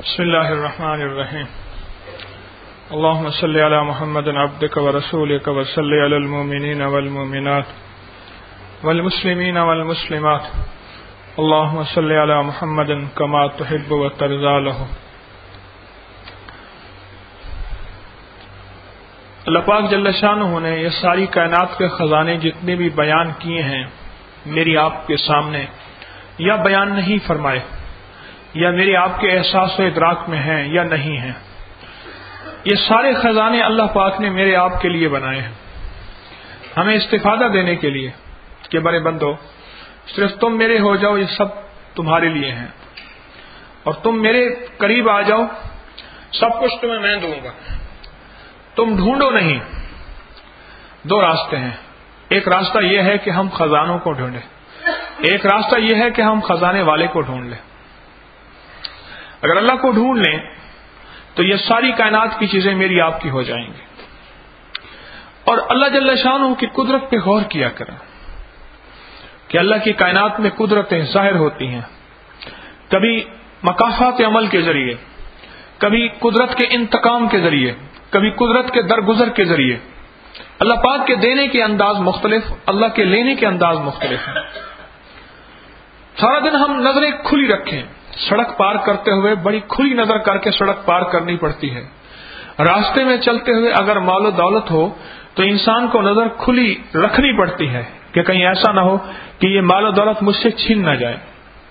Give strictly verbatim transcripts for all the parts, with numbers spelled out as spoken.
بسم اللہ الرحمن الرحیم اللهم صل علی محمد عبدک ورسولک وصلی علی المؤمنین والمؤمنات والمسلمین والمسلمات اللهم صل علی محمد کما تحب وترضى له۔ اللہ پاک جل شانہ نے یہ ساری کائنات کے خزانے جتنے بھی بیان کیے ہیں میری آپ کے سامنے یا بیان نہیں فرمائے یا میرے آپ کے احساس و ادراک میں ہیں یا نہیں ہیں، یہ سارے خزانے اللہ پاک نے میرے آپ کے لیے بنائے ہیں ہمیں استفادہ دینے کے لیے کہ بڑے بندو صرف تم میرے ہو جاؤ، یہ سب تمہارے لیے ہیں، اور تم میرے قریب آ جاؤ سب کچھ تمہیں میں دوں گا۔ تم ڈھونڈو نہیں، دو راستے ہیں، ایک راستہ یہ ہے کہ ہم خزانوں کو ڈھونڈیں، ایک راستہ یہ ہے کہ ہم خزانے والے کو ڈھونڈ لیں۔ اگر اللہ کو ڈھونڈ لیں تو یہ ساری کائنات کی چیزیں میری آپ کی ہو جائیں گی۔ اور اللہ جل شانہ کی قدرت پہ غور کیا کریں کہ اللہ کی کائنات میں قدرتیں ظاہر ہوتی ہیں، کبھی مکافات عمل کے ذریعے، کبھی قدرت کے انتقام کے ذریعے، کبھی قدرت کے درگزر کے ذریعے۔ اللہ پاک کے دینے کے انداز مختلف، اللہ کے لینے کے انداز مختلف ہیں۔ سارا دن ہم نظریں کھلی رکھیں، سڑک پار کرتے ہوئے بڑی کھلی نظر کر کے سڑک پار کرنی پڑتی ہے۔ راستے میں چلتے ہوئے اگر مال و دولت ہو تو انسان کو نظر کھلی رکھنی پڑتی ہے کہ کہیں ایسا نہ ہو کہ یہ مال و دولت مجھ سے چھین نہ جائے۔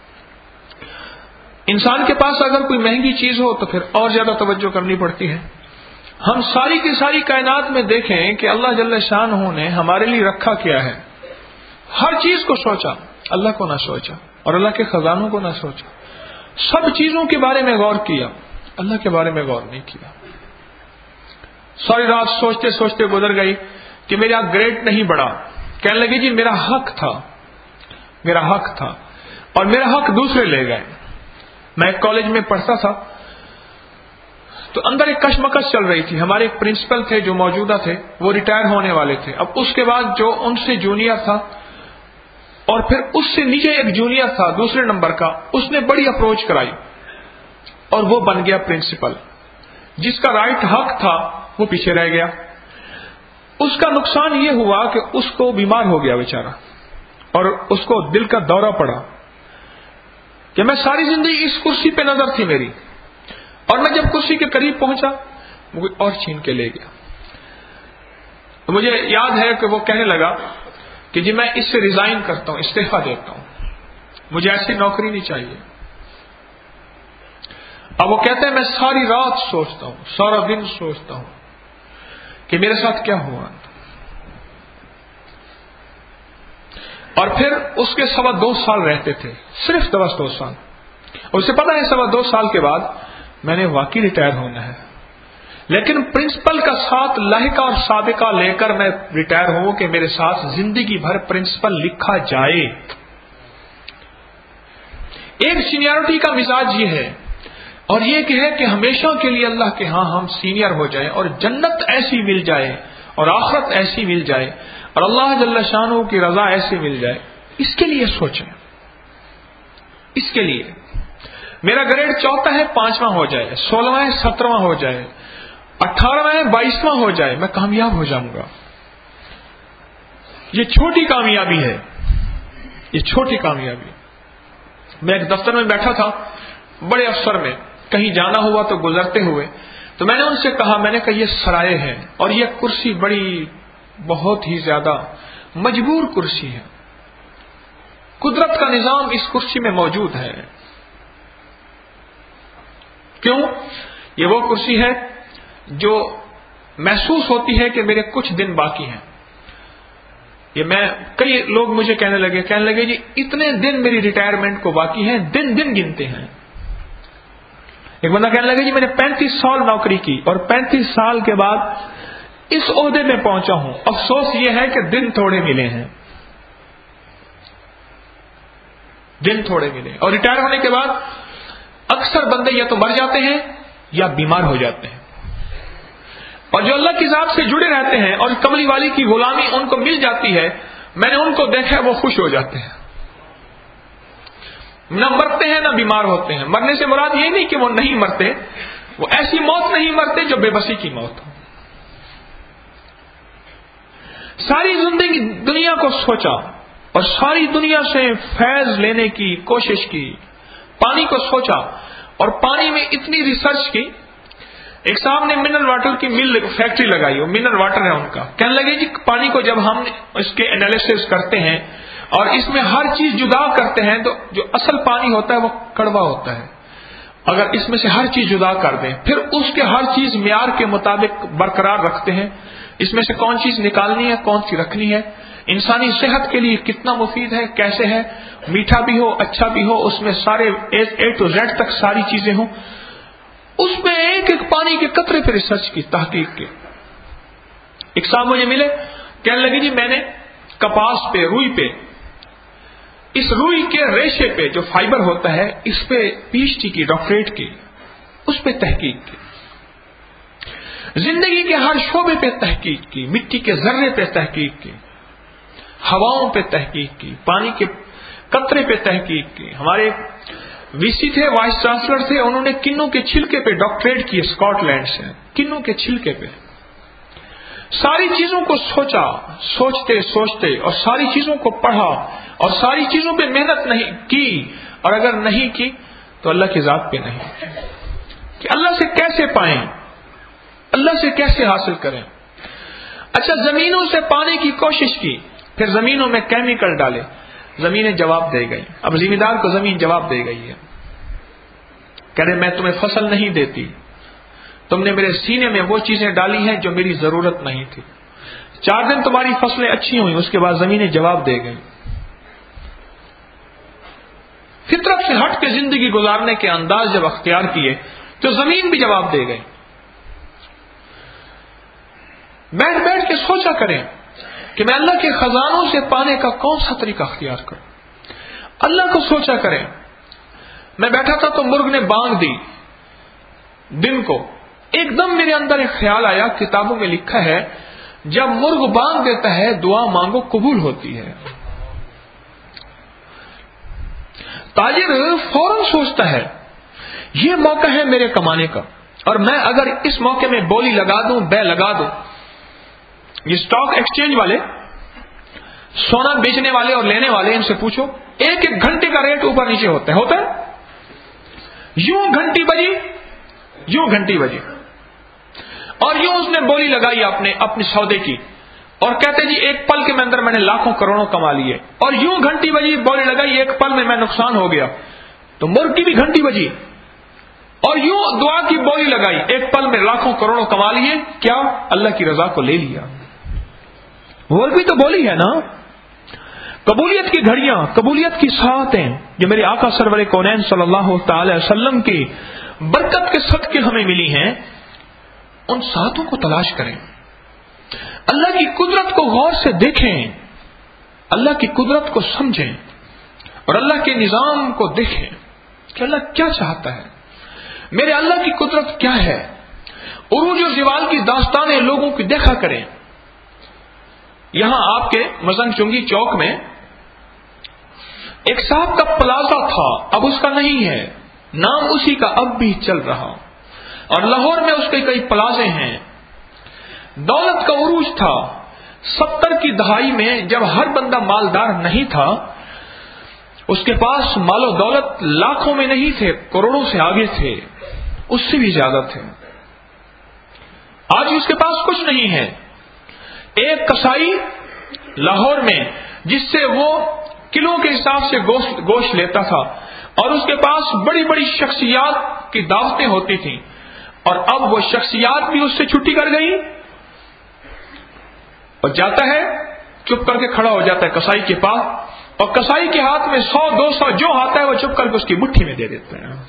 انسان کے پاس اگر کوئی مہنگی چیز ہو تو پھر اور زیادہ توجہ کرنی پڑتی ہے۔ ہم ساری کی ساری کائنات میں دیکھیں کہ اللہ جل شانہ نے ہمارے لیے رکھا کیا ہے۔ ہر چیز کو سوچا، اللہ کو نہ سوچا اور اللہ کے خزانوں کو نہ سوچا۔ سب چیزوں کے بارے میں غور کیا، اللہ کے بارے میں غور نہیں کیا۔ ساری رات سوچتے سوچتے گزر گئی کہ میرا گریڈ نہیں بڑھا، کہنے لگے جی میرا حق تھا، میرا حق تھا اور میرا حق دوسرے لے گئے۔ میں ایک کالج میں پڑھتا تھا تو اندر ایک کشمکش چل رہی تھی۔ ہمارے ایک پرنسپل تھے جو موجودہ تھے، وہ ریٹائر ہونے والے تھے۔ اب اس کے بعد جو ان سے جونیئر تھا اور پھر اس سے نیچے ایک جونیئر تھا دوسرے نمبر کا، اس نے بڑی اپروچ کرائی اور وہ بن گیا پرنسپل۔ جس کا رائٹ حق تھا وہ پیچھے رہ گیا۔ اس کا نقصان یہ ہوا کہ اس کو بیمار ہو گیا بیچارہ، اور اس کو دل کا دورہ پڑا کہ میں ساری زندگی اس کرسی پہ نظر تھی میری، اور میں جب کرسی کے قریب پہنچا وہ کوئی اور چھین کے لے گیا۔ تو مجھے یاد ہے کہ وہ کہنے لگا کہ جی میں اس سے ریزائن کرتا ہوں، استعفیٰ دیتا ہوں، مجھے ایسی نوکری نہیں چاہیے۔ اب وہ کہتے ہیں میں ساری رات سوچتا ہوں، سارا دن سوچتا ہوں کہ میرے ساتھ کیا ہوا، اور پھر اس کے سوا دو سال رہتے تھے، صرف دو دو سال۔ اور اسے پتا ہے سوا دو سال کے بعد میں نے واقعی ریٹائر ہونا ہے، لیکن پرنسپل کا ساتھ لاحقہ اور سابقہ لے کر میں ریٹائر ہوں کہ میرے ساتھ زندگی بھر پرنسپل لکھا جائے۔ ایک سینیورٹی کا مزاج یہ ہے، اور یہ کہ ہے کہ ہمیشہ کے لیے اللہ کے ہاں ہم سینئر ہو جائیں اور جنت ایسی مل جائے اور آخرت ایسی مل جائے اور اللہ جل شانہ کی رضا ایسی مل جائے۔ اس کے لیے سوچیں، اس کے لیے میرا گریڈ چوتھا ہے پانچواں ہو جائے، سولہواں ہے سترواں ہو جائے، اٹھارہواں ہے بائیسواں ہو جائے، میں کامیاب ہو جاؤں گا۔ یہ چھوٹی کامیابی ہے، یہ چھوٹی کامیابی۔ میں ایک دفتر میں بیٹھا تھا، بڑے افسر میں کہیں جانا ہوا تو گزرتے ہوئے تو میں نے ان سے کہا، میں نے کہا یہ سرائے ہے اور یہ کرسی بڑی بہت ہی زیادہ مجبور کرسی ہے، قدرت کا نظام اس کرسی میں موجود ہے۔ کیوں؟ یہ وہ کرسی ہے جو محسوس ہوتی ہے کہ میرے کچھ دن باقی ہیں۔ یہ میں کئی لوگ مجھے کہنے لگے کہنے لگے جی اتنے دن میری ریٹائرمنٹ کو باقی ہیں، دن دن گنتے ہیں۔ ایک بندہ کہنے لگا جی میں نے پینتیس سال نوکری کی اور پینتیس سال کے بعد اس عہدے میں پہنچا ہوں، افسوس یہ ہے کہ دن تھوڑے ملے ہیں، دن تھوڑے ملے۔ اور ریٹائر ہونے کے بعد اکثر بندے یا تو مر جاتے ہیں یا بیمار ہو جاتے ہیں، اور جو اللہ کی ذات سے جڑے رہتے ہیں اور کملی والی کی غلامی ان کو مل جاتی ہے، میں نے ان کو دیکھا وہ خوش ہو جاتے ہیں۔ نہ مرتے ہیں نہ بیمار ہوتے ہیں. مرنے سے مراد یہ نہیں کہ وہ نہیں مرتے، وہ ایسی موت نہیں مرتے جو بے بسی کی موت ہو. ساری زندگی دنیا کو سوچا اور ساری دنیا سے فیض لینے کی کوشش کی، پانی کو سوچا اور پانی میں اتنی ریسرچ کی. ایک صاحب نے منرل واٹر کی مل فیکٹری لگائی، وہ منرل واٹر ہے ان کا. کہنے لگے جی پانی کو جب ہم اس کے انالیسس کرتے ہیں اور اس میں ہر چیز جدا کرتے ہیں تو جو اصل پانی ہوتا ہے وہ کڑوا ہوتا ہے. اگر اس میں سے ہر چیز جدا کر دیں پھر اس کے ہر چیز معیار کے مطابق برقرار رکھتے ہیں، اس میں سے کون چیز نکالنی ہے کون سی رکھنی ہے، انسانی صحت کے لیے کتنا مفید ہے، کیسے ہے، میٹھا بھی ہو اچھا بھی ہو، اس میں سارے اے ٹو زیڈ تک ساری چیزیں ہوں. اس میں ایک ایک پانی کے قطرے پہ ریسرچ کی، تحقیق کی. ایک صاحب مجھے ملے، کہنے لگے جی میں نے کپاس پہ، روئی پہ، اس روئی کے ریشے پہ جو فائبر ہوتا ہے اس پہ پی ایچ ڈی کی، ڈاکٹریٹ کی، اس پہ تحقیق کی. زندگی کے ہر شعبے پہ تحقیق کی، مٹی کے ذرے پہ تحقیق کی، ہواؤں پہ تحقیق کی، پانی کے قطرے پہ تحقیق کی. ہمارے وی سی تھے، وائس چانسلر تھے، انہوں نے کنوں کے چھلکے پہ ڈاکٹریٹ کی اسکاٹ لینڈ سے. کنوں کے چھلکے پہ ساری چیزوں کو سوچا، سوچتے سوچتے اور ساری چیزوں کو پڑھا اور ساری چیزوں پہ محنت نہیں کی، اور اگر نہیں کی تو اللہ کی ذات پہ نہیں کہ اللہ سے کیسے پائیں، اللہ سے کیسے حاصل کریں. اچھا زمینوں سے پانے کی کوشش کی، پھر زمینوں میں کیمیکل ڈالے، زمینیں جواب دے گئی. اب ذمہ دار کو زمین جواب دے گئی ہے، کہہ رہے میں تمہیں فصل نہیں دیتی، تم نے میرے سینے میں وہ چیزیں ڈالی ہیں جو میری ضرورت نہیں تھی. چار دن تمہاری فصلیں اچھی ہوئی، اس کے بعد زمینیں جواب دے گئی. فطرت سے ہٹ کے زندگی گزارنے کے انداز جب اختیار کیے تو زمین بھی جواب دے گئی. بیٹھ بیٹھ کے سوچا کریں کہ میں اللہ کے خزانوں سے پانے کا کون سا طریقہ اختیار کروں. اللہ کو سوچا کریں. میں بیٹھا تھا تو مرغ نے بانگ دی دن کو، ایک دم میرے اندر ایک خیال آیا، کتابوں میں لکھا ہے جب مرغ بانگ دیتا ہے دعا مانگو قبول ہوتی ہے. تاجر فوراً سوچتا ہے یہ موقع ہے میرے کمانے کا، اور میں اگر اس موقع میں بولی لگا دوں، بے لگا دوں. یہ اسٹاک ایکسچینج والے، سونا بیچنے والے اور لینے والے، ان سے پوچھو ایک ایک گھنٹے کا ریٹ اوپر نیچے ہوتا ہے ہوتا ہے یوں گھنٹی بجی، یوں گھنٹی بجی، اور یوں اس نے بولی لگائی اپنے اپنے سودے کی، اور کہتے جی ایک پل کے اندر میں نے لاکھوں کروڑوں کما لیے. اور یوں گھنٹی بجی، بولی لگائی، ایک پل میں میں نقصان ہو گیا. تو مرغ کی بھی گھنٹی بجی اور یوں دعا کی بولی لگائی، ایک پل میں لاکھوں کروڑوں کما لیے. کیا؟ اللہ کی رضا کو لے لیا. مرغ بھی تو بولی ہے نا. قبولیت کی گھڑیاں، قبولیت کی ساعتیں جو میرے آقا سرور کونین صلی اللہ تعالی وسلم کی برکت کے صدقے ہمیں ملی ہیں، ان ساعتوں کو تلاش کریں. اللہ کی قدرت کو غور سے دیکھیں، اللہ کی قدرت کو سمجھیں اور اللہ کے نظام کو دیکھیں کہ اللہ کیا چاہتا ہے، میرے اللہ کی قدرت کیا ہے. عروج و زوال کی داستانیں لوگوں کی دیکھا کریں. یہاں آپ کے مزنگ چنگی چوک میں ایک صاحب کا پلازا تھا، اب اس کا نہیں ہے، نام اسی کا اب بھی چل رہا، اور لاہور میں اس کے کئی پلازے ہیں. دولت کا عروج تھا. ستر کی دہائی میں جب ہر بندہ مالدار نہیں تھا، اس کے پاس مال و دولت لاکھوں میں نہیں تھے، کروڑوں سے آگے تھے، اس سے بھی زیادہ تھے. آج اس کے پاس کچھ نہیں ہے. ایک کسائی لاہور میں جس سے وہ کلو کے حساب سے گوشت گوشت لیتا تھا، اور اس کے پاس بڑی بڑی شخصیات کی دعوتیں ہوتی تھیں، اور اب وہ شخصیات بھی اس سے چھٹی کر گئی، اور جاتا ہے چپ کر کے کھڑا ہو جاتا ہے کسائی کے پاس، اور کسائی کے ہاتھ میں سو دو سو جو آتا ہے وہ چپ کر کے اس کی مٹھی میں دے دیتے ہیں.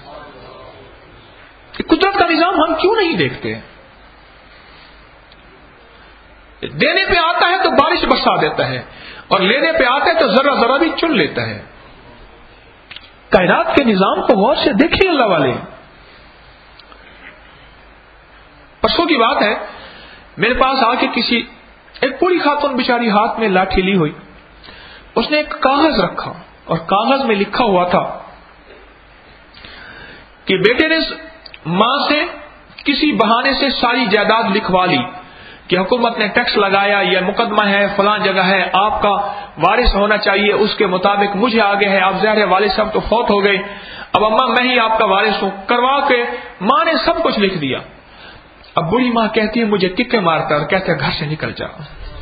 قدرت کا نظام ہم کیوں نہیں دیکھتے؟ دینے پہ آتا ہے تو بارش برسا دیتا ہے، اور لینے پہ آتا ہے تو ذرا ذرا بھی چن لیتا ہے. کائنات کے نظام کو غور سے دیکھیں اللہ والے. پرسوں کی بات ہے، میرے پاس آ کے کسی ایک بوڑھی خاتون بیچاری ہاتھ میں لاٹھی لی ہوئی، اس نے ایک کاغذ رکھا اور کاغذ میں لکھا ہوا تھا کہ بیٹے نے ماں سے کسی بہانے سے ساری جائیداد لکھوا لی کہ حکومت نے ٹیکس لگایا، یہ مقدمہ ہے، فلاں جگہ ہے، آپ کا وارث ہونا چاہیے، اس کے مطابق مجھے آگے ہے، آپ ظاہر والد صاحب تو فوت ہو گئے، اب اماں میں ہی آپ کا وارث ہوں، کروا کے ماں نے سب کچھ لکھ دیا. اب بڑی ماں کہتی ہے مجھے ککے مارتا اور کہتے گھر سے نکل جا.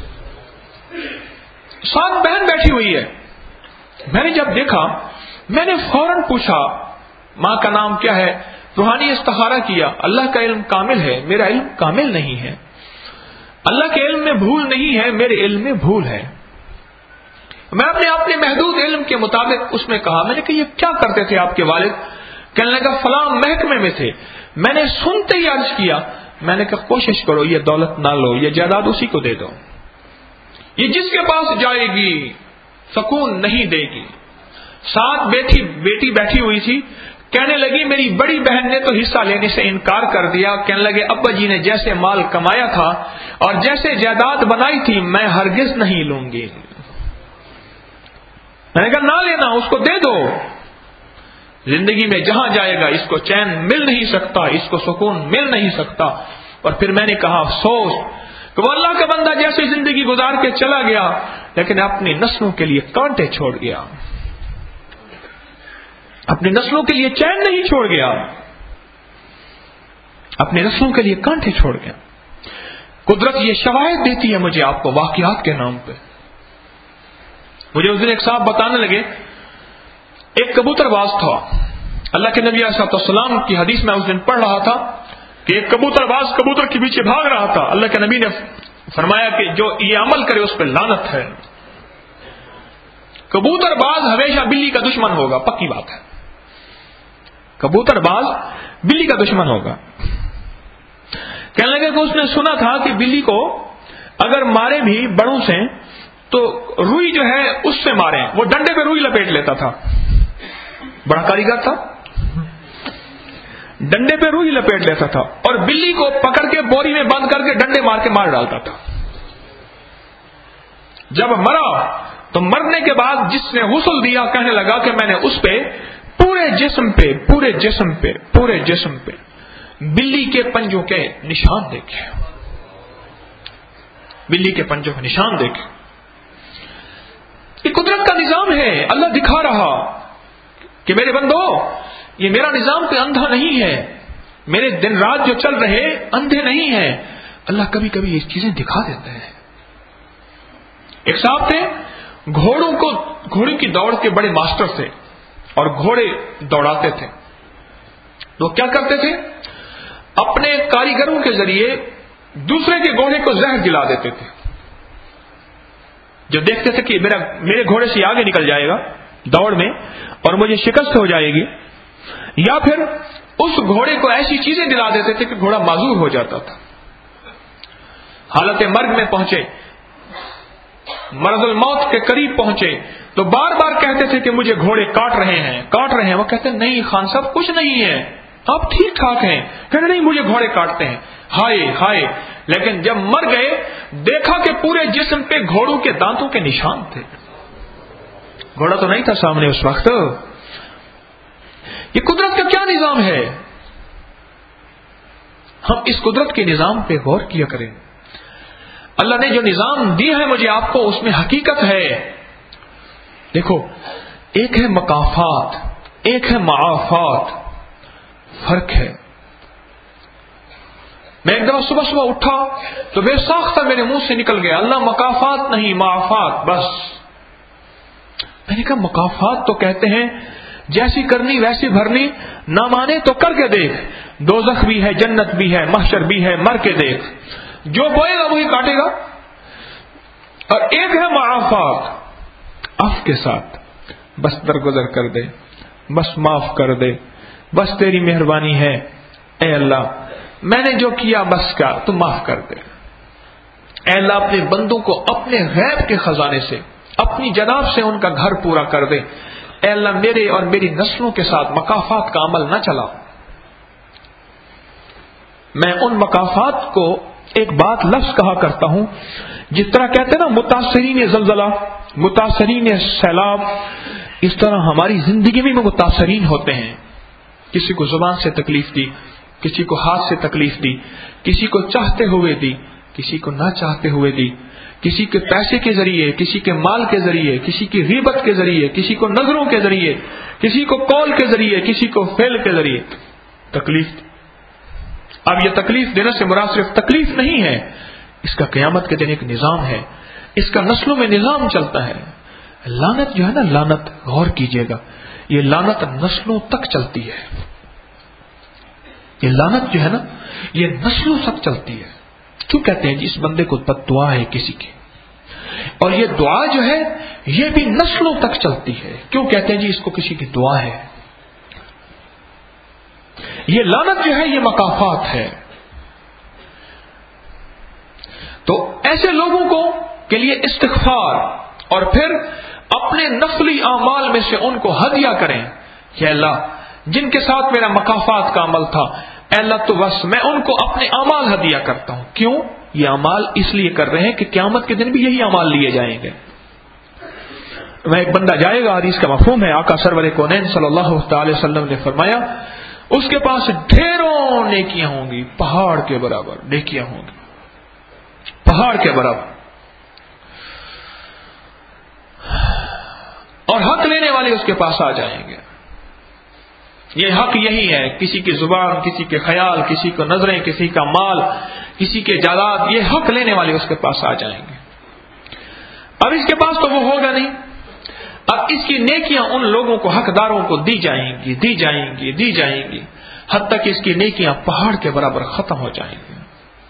ساتھ بہن بیٹھی ہوئی ہے. میں نے جب دیکھا میں نے فوراً پوچھا ماں کا نام کیا ہے، روحانی استخارہ کیا. اللہ کا علم کامل ہے، میرا علم کامل نہیں ہے. اللہ کے علم میں بھول نہیں ہے، میرے علم میں بھول ہے. میں اپنے اپنے محدود علم کے مطابق اس میں کہا، میں نے کہا یہ کیا کرتے تھے آپ کے والد؟ کہنے لگا فلاں محکمے میں تھے. میں نے سنتے ہی عرض کیا، میں نے کہا کوشش کرو یہ دولت نہ لو، یہ جائیداد اسی کو دے دو، یہ جس کے پاس جائے گی سکون نہیں دے گی. ساتھ بیٹھی بیٹی بیٹھی ہوئی تھی، کہنے لگی میری بڑی بہن نے تو حصہ لینے سے انکار کر دیا. کہنے لگے ابا جی نے جیسے مال کمایا تھا اور جیسے جائیداد بنائی تھی میں ہرگز نہیں لوں گی. میں نے کہا نہ لینا، اس کو دے دو. زندگی میں جہاں جائے گا اس کو چین مل نہیں سکتا، اس کو سکون مل نہیں سکتا. اور پھر میں نے کہا افسوس کہ وہ اللہ کا بندہ جیسے زندگی گزار کے چلا گیا لیکن اپنی نسلوں کے لیے کانٹے چھوڑ گیا، اپنی نسلوں کے لیے چین نہیں چھوڑ گیا، اپنی نسلوں کے لیے کانٹے چھوڑ گیا. قدرت یہ شواہد دیتی ہے مجھے آپ کو واقعات کے نام پہ. مجھے اس دن ایک صاحب بتانے لگے ایک کبوتر باز تھا. اللہ کے نبی علیہ السلام کی حدیث میں اس دن پڑھ رہا تھا کہ ایک کبوتر باز کبوتر کے پیچھے بھاگ رہا تھا. اللہ کے نبی نے فرمایا کہ جو یہ عمل کرے اس پہ لعنت ہے. کبوتر باز ہمیشہ بلی کا دشمن ہوگا، پکی بات ہے. کبوتر باز بلی کا دشمن ہوگا. کہنے لگے کہ اس نے سنا تھا کہ بلی کو اگر مارے بھی بڑوں سے تو روئی جو ہے اس سے مارے، وہ ڈنڈے پہ روئی لپیٹ لیتا تھا. بڑا کاریگر تھا، ڈنڈے پہ روئی لپیٹ لیتا تھا اور بلی کو پکڑ کے بوری میں بند کر کے ڈنڈے مار کے مار ڈالتا تھا. جب مرا تو مرنے کے بعد جس نے غسل دیا کہنے لگا کہ میں نے اس پہ پورے جسم پہ پورے جسم پہ پورے جسم پہ بلی کے پنجوں کے نشان دیکھے، بلی کے پنجوں کے نشان دیکھے. یہ قدرت کا نظام ہے. اللہ دکھا رہا کہ میرے بندو یہ میرا نظام کوئی اندھا نہیں ہے، میرے دن رات جو چل رہے اندھے نہیں ہیں. اللہ کبھی کبھی یہ چیزیں دکھا دیتے ہیں. ایک صاحب تھے گھوڑوں کو گھوڑے کی دوڑ کے بڑے ماسٹر تھے اور گھوڑے دوڑاتے تھے. وہ کیا کرتے تھے؟ اپنے کاریگروں کے ذریعے دوسرے کے گھوڑے کو زہر دلا دیتے تھے. جو دیکھتے تھے کہ میرا میرے گھوڑے سے آگے نکل جائے گا دوڑ میں اور مجھے شکست ہو جائے گی، یا پھر اس گھوڑے کو ایسی چیزیں دلا دیتے تھے کہ گھوڑا معذور ہو جاتا تھا. حالت مرگ میں پہنچے، مرض الموت کے قریب پہنچے تو بار بار کہتے تھے کہ مجھے گھوڑے کاٹ رہے ہیں کاٹ رہے ہیں. وہ کہتے ہیں نہیں خان صاحب کچھ نہیں ہے، آپ ٹھیک ٹھاک ہیں. کہتے نہیں مجھے گھوڑے کاٹتے ہیں. ہائے ہائے. لیکن جب مر گئے دیکھا کہ پورے جسم پہ گھوڑوں کے دانتوں کے نشان تھے. گھوڑا تو نہیں تھا سامنے اس وقت. یہ قدرت کا کیا نظام ہے؟ ہم اس قدرت کے نظام پہ غور کیا کریں. اللہ نے جو نظام دیا ہے مجھے آپ کو اس میں حقیقت ہے. دیکھو ایک ہے مکافات، ایک ہے معافات. فرق ہے. میں ایک دفعہ صبح صبح اٹھا تو بے ساختہ میرے منہ سے نکل گیا اللہ مکافات نہیں معافات بس. میں نے کہا مکافات تو کہتے ہیں جیسی کرنی ویسی بھرنی، نہ مانے تو کر کے دیکھ. دوزخ بھی ہے، جنت بھی ہے، محشر بھی ہے، مر کے دیکھ. جو بوئے گا وہی کاٹے گا. اور ایک ہے معافات، عفو کے ساتھ بس درگزر کر دے، بس معاف کر دے، بس تیری مہربانی ہے اے اللہ، میں نے جو کیا بس کیا تو معاف کر دے. اے اللہ اپنے بندوں کو اپنے غیب کے خزانے سے اپنی جناب سے ان کا گھر پورا کر دے. اے اللہ میرے اور میری نسلوں کے ساتھ مکافات کا عمل نہ چلا. میں ان مکافات کو ایک بات لفظ کہا کرتا ہوں، جس طرح کہتے ہیں نا متاثرین زلزلہ، متاثرین سیلاب، اس طرح ہماری زندگی میں بھی متاثرین ہوتے ہیں. کسی کو زبان سے تکلیف دی، کسی کو ہاتھ سے تکلیف دی، کسی کو چاہتے ہوئے دی، کسی کو نہ چاہتے ہوئے دی، کسی کے پیسے کے ذریعے، کسی کے مال کے ذریعے، کسی کی غیبت کے ذریعے، کسی کو نظروں کے ذریعے، کسی کو قول کے ذریعے، کسی کو فعل کے ذریعے تکلیف دی۔ اب یہ تکلیف دینے سے مراد صرف تکلیف نہیں ہے، اس کا قیامت کے دن ایک نظام ہے، اس کا نسلوں میں نظام چلتا ہے۔ لعنت جو ہے نا، لعنت غور کیجئے گا، یہ لعنت نسلوں تک چلتی ہے۔ یہ لعنت جو ہے نا، یہ نسلوں تک چلتی ہے۔ کیوں کہتے ہیں جی اس بندے کو بد دعا ہے کسی کی، اور یہ دعا جو ہے یہ بھی نسلوں تک چلتی ہے۔ کیوں کہتے ہیں جی اس کو کسی کی دعا ہے؟ یہ لعنت جو ہے یہ مکافات ہے۔ تو ایسے لوگوں کو کے لیے استغفار اور پھر اپنے نفلی اعمال میں سے ان کو ہدیہ کریں کہ اللہ جن کے ساتھ میرا مکافات کا عمل تھا، اے اللہ تو بس میں ان کو اپنے اعمال ہدیہ کرتا ہوں۔ کیوں؟ یہ اعمال اس لیے کر رہے ہیں کہ قیامت کے دن بھی یہی اعمال لیے جائیں گے۔ وہ ایک بندہ جائے گا، حدیث کا مفہوم ہے، آقا سرور کونین صلی اللہ تعالی وسلم نے فرمایا اس کے پاس ڈھیروں نیکیاں ہوں گی، پہاڑ کے برابر نیکیاں ہوں گی، پہاڑ کے برابر، اور حق لینے والے اس کے پاس آ جائیں گے۔ یہ حق یہی ہے، کسی کی زبان، کسی کے خیال، کسی کو نظریں، کسی کا مال، کسی کے جائیداد، یہ حق لینے والے اس کے پاس آ جائیں گے۔ اب اس کے پاس تو وہ ہوگا نہیں، اب اس کی نیکیاں ان لوگوں کو، حقداروں کو دی جائیں گی، دی جائیں گی، دی جائیں گی، حتیٰ کہ اس کی نیکیاں پہاڑ کے برابر ختم ہو جائیں گی،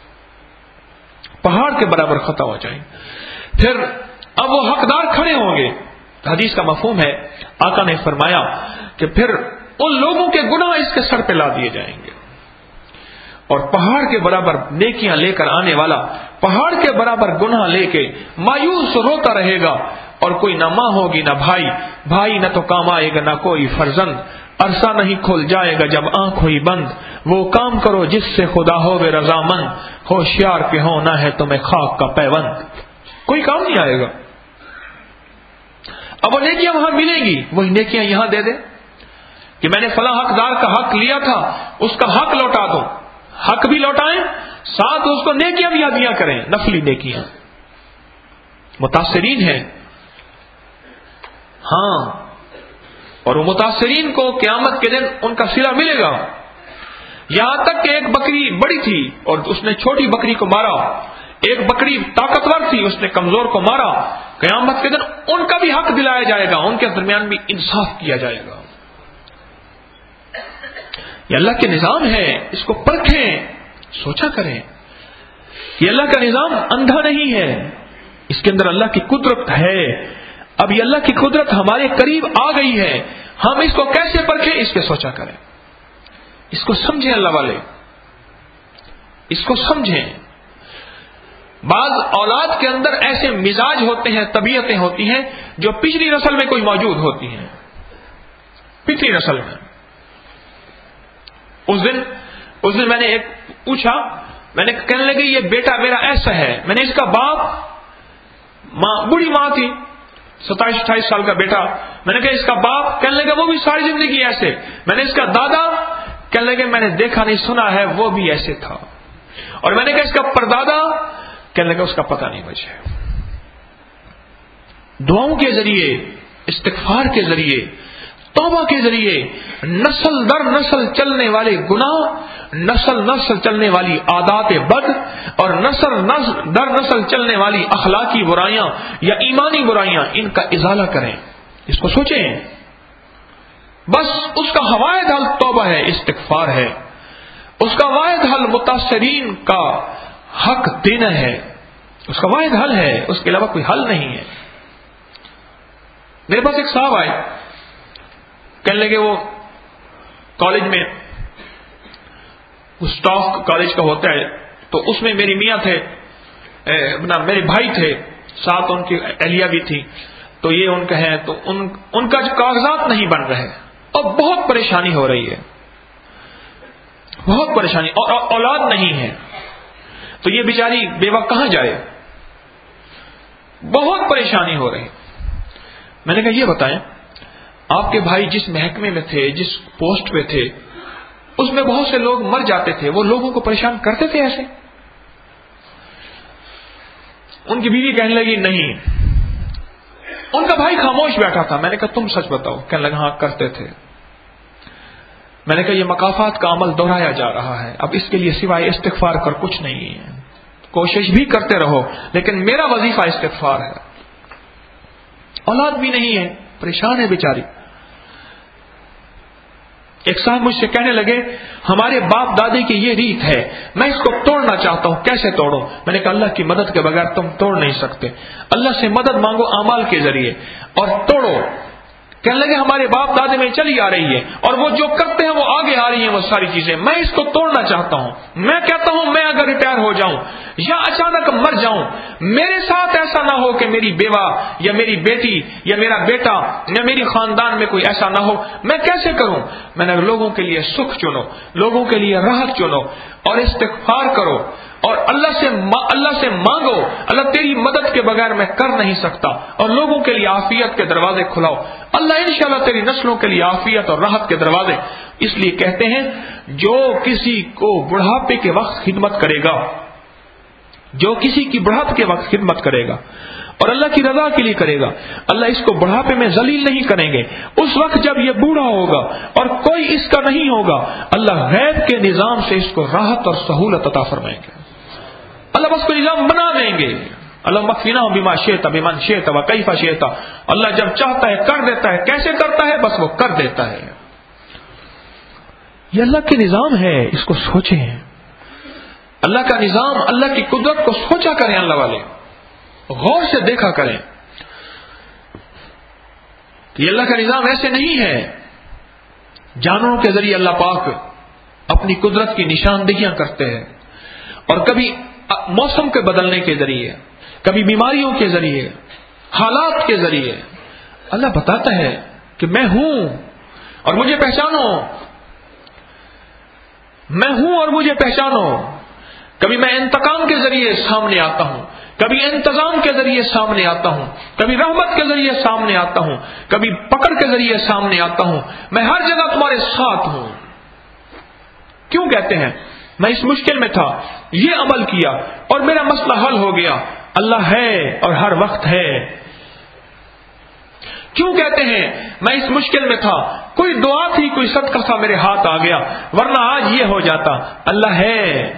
پہاڑ کے برابر ختم ہو جائیں گی۔ پھر اب وہ حقدار کھڑے ہوں گے، حدیث کا مفہوم ہے، آقا نے فرمایا کہ پھر ان لوگوں کے گناہ اس کے سر پہ لا دیے جائیں گے، اور پہاڑ کے برابر نیکیاں لے کر آنے والا پہاڑ کے برابر گناہ لے کے مایوس روتا رہے گا، اور کوئی نہ ماں ہوگی نہ بھائی، بھائی نہ تو کام آئے گا نہ کوئی فرزند، عرصہ نہیں کھل جائے گا جب آنکھ ہوئی بند، وہ کام کرو جس سے خدا ہووے رضامند، ہوشیار کے ہونا ہے تمہیں خاک کا پیوند، کوئی کام نہیں آئے گا۔ اب وہ نیکیاں وہاں ملیں گی، وہی نیکیاں یہاں دے دے کہ میں نے فلاں حقدار کا حق لیا تھا، اس کا حق لوٹا دو، حق بھی لوٹائیں، ساتھ اس کو نیکیاں بھی عطیہ کریں، نفلی نیکیاں۔ متاثرین ہیں، ہاں، اور وہ متاثرین کو قیامت کے دن ان کا صلہ ملے گا، یہاں تک کہ ایک بکری بڑی تھی اور اس نے چھوٹی بکری کو مارا، ایک بکری طاقتور تھی اس نے کمزور کو مارا، قیامت کے دن ان کا بھی حق دلایا جائے گا، ان کے درمیان بھی انصاف کیا جائے گا۔ یہ اللہ کے نظام ہے، اس کو پرکھیں، سوچا کریں، یہ اللہ کا نظام اندھا نہیں ہے، اس کے اندر اللہ کی قدرت ہے۔ اب یہ اللہ کی قدرت ہمارے قریب آ گئی ہے، ہم اس کو کیسے پرکھیں، اس پہ سوچا کریں، اس کو سمجھیں، اللہ والے اس کو سمجھیں۔ بعض اولاد کے اندر ایسے مزاج ہوتے ہیں، طبیعتیں ہوتی ہیں جو پچھلی نسل میں کوئی موجود ہوتی ہیں، پچھلی نسل میں۔ اس دن اس دن میں نے ایک پوچھا، میں نے کہنے لگے یہ بیٹا میرا ایسا ہے، میں نے اس کا باپ، ماں بوڑھی ماں تھی، ستائیس اٹھائیس سال کا بیٹا، میں نے کہا اس کا باپ، کہنے لگا وہ بھی ساری زندگی ایسے، میں نے اس کا دادا، کہنے لگے میں نے دیکھا نہیں سنا ہے وہ بھی ایسے تھا، اور میں نے کہا اس کا پردادا، کہنے لگا اس کا پتہ نہیں مجھے۔ دعاؤں کے ذریعے، استغفار کے ذریعے، توبہ کے ذریعے نسل در نسل چلنے والے گناہ، نسل نسل چلنے والی عادات بد، اور نسل نسل در نسل چلنے والی اخلاقی برائیاں یا ایمانی برائیاں، ان کا ازالہ کریں، اس کو سوچیں۔ بس اس کا واحد حل توبہ ہے، استغفار ہے، اس کا واحد حل متاثرین کا حق دینا ہے، اس کا واحد حل ہے، اس کے علاوہ کوئی حل نہیں ہے۔ میرے پاس ایک صاحب آئے، کہنے لگے وہ کالج میں، اسٹاف کالج کا ہوتا ہے، تو اس میں میری میاں تھے، میرے بھائی تھے، ساتھ ان کی اہلیہ بھی تھی، تو یہ ان کا ہے، تو ان ان کا جو کاغذات نہیں بن رہے اور بہت پریشانی ہو رہی ہے، بہت پریشانی، اور اولاد نہیں ہے، تو یہ بیچاری بیوہ کہاں جائے، بہت پریشانی ہو رہی۔ میں نے کہا یہ بتائیں آپ کے بھائی جس محکمے میں تھے، جس پوسٹ پہ تھے، اس میں بہت سے لوگ مر جاتے تھے، وہ لوگوں کو پریشان کرتے تھے ایسے؟ ان کی بیوی کہنے لگی نہیں. ان کا بھائی خاموش بیٹھا تھا. میں نے کہا تم سچ بتاؤ. کہنے لگا ہاں کرتے تھے. میں نے کہا یہ مکافات کا عمل دہرایا جا رہا ہے، اب اس کے لیے سوائے استغفار کر کچھ نہیں ہے. کوشش بھی کرتے رہو، لیکن میرا وظیفہ استغفار ہے. اولاد بھی نہیں ہے، پریشان ہے بیچاری. ایک صاحب مجھ سے کہنے لگے ہمارے باپ دادی کی یہ ریت ہے، میں اس کو توڑنا چاہتا ہوں، کیسے توڑوں؟ میں نے کہا اللہ کی مدد کے بغیر تم توڑ نہیں سکتے. اللہ سے مدد مانگو اعمال کے ذریعے اور توڑو. کہنے لگے ہمارے باپ دادے میں چلی آ رہی ہے اور وہ جو کرتے ہیں وہ آگے آ رہی ہیں وہ ساری چیزیں، میں اس کو توڑنا چاہتا ہوں. میں کہتا ہوں میں اگر ریٹائر ہو جاؤں یا اچانک مر جاؤں، میرے ساتھ ایسا نہ ہو کہ میری بیوہ یا میری بیٹی یا میرا بیٹا یا میری خاندان میں کوئی ایسا نہ ہو. میں کیسے کروں؟ میں نے لوگوں کے لیے سکھ چنو، لوگوں کے لیے راحت چنو اور استغفار کرو اور اللہ سے اللہ سے مانگو. اللہ تیری مدد کے بغیر میں کر نہیں سکتا. اور لوگوں کے لیے عافیت کے دروازے کھلاؤ. اللہ انشاءاللہ تیری نسلوں کے لیے عافیت اور راحت کے دروازے. اس لیے کہتے ہیں جو کسی کو بڑھاپے کے وقت خدمت کرے گا، جو کسی کی بڑھاپے کے وقت خدمت کرے گا اور اللہ کی رضا کے لیے کرے گا، اللہ اس کو بڑھاپے میں ذلیل نہیں کریں گے. اس وقت جب یہ بوڑھا ہوگا اور کوئی اس کا نہیں ہوگا، اللہ غیب کے نظام سے اس کو راحت اور سہولت عطا فرمائیں گے. اللہ بس کو نظام بنا دیں گے. اللہ مکفینا بما شئت بمن شئت وکیف شئت. اللہ جب چاہتا ہے کر دیتا ہے، کیسے کرتا ہے بس وہ کر دیتا ہے. یہ اللہ کے نظام ہے، اس کو سوچیں. اللہ کا نظام، اللہ کی قدرت کو سوچا کریں. اللہ والے غور سے دیکھا کریں کہ یہ اللہ کا نظام ایسے نہیں ہے. جانوروں کے ذریعے اللہ پاک اپنی قدرت کی نشاندہیاں کرتے ہیں، اور کبھی موسم کے بدلنے کے ذریعے، کبھی بیماریوں کے ذریعے، حالات کے ذریعے اللہ بتاتا ہے کہ میں ہوں اور مجھے پہچانو، میں ہوں اور مجھے پہچانو. کبھی میں انتقام کے ذریعے سامنے آتا ہوں، کبھی انتظام کے ذریعے سامنے آتا ہوں، کبھی رحمت کے ذریعے سامنے آتا ہوں، کبھی پکڑ کے ذریعے سامنے آتا ہوں. میں ہر جگہ تمہارے ساتھ ہوں. کیوں کہتے ہیں میں اس مشکل میں تھا، یہ عمل کیا اور میرا مسئلہ حل ہو گیا. اللہ ہے اور ہر وقت ہے. کیوں کہتے ہیں میں اس مشکل میں تھا، کوئی دعا تھی، کوئی صدقہ تھا، میرے ہاتھ آ گیا، ورنہ آج یہ ہو جاتا. اللہ ہے.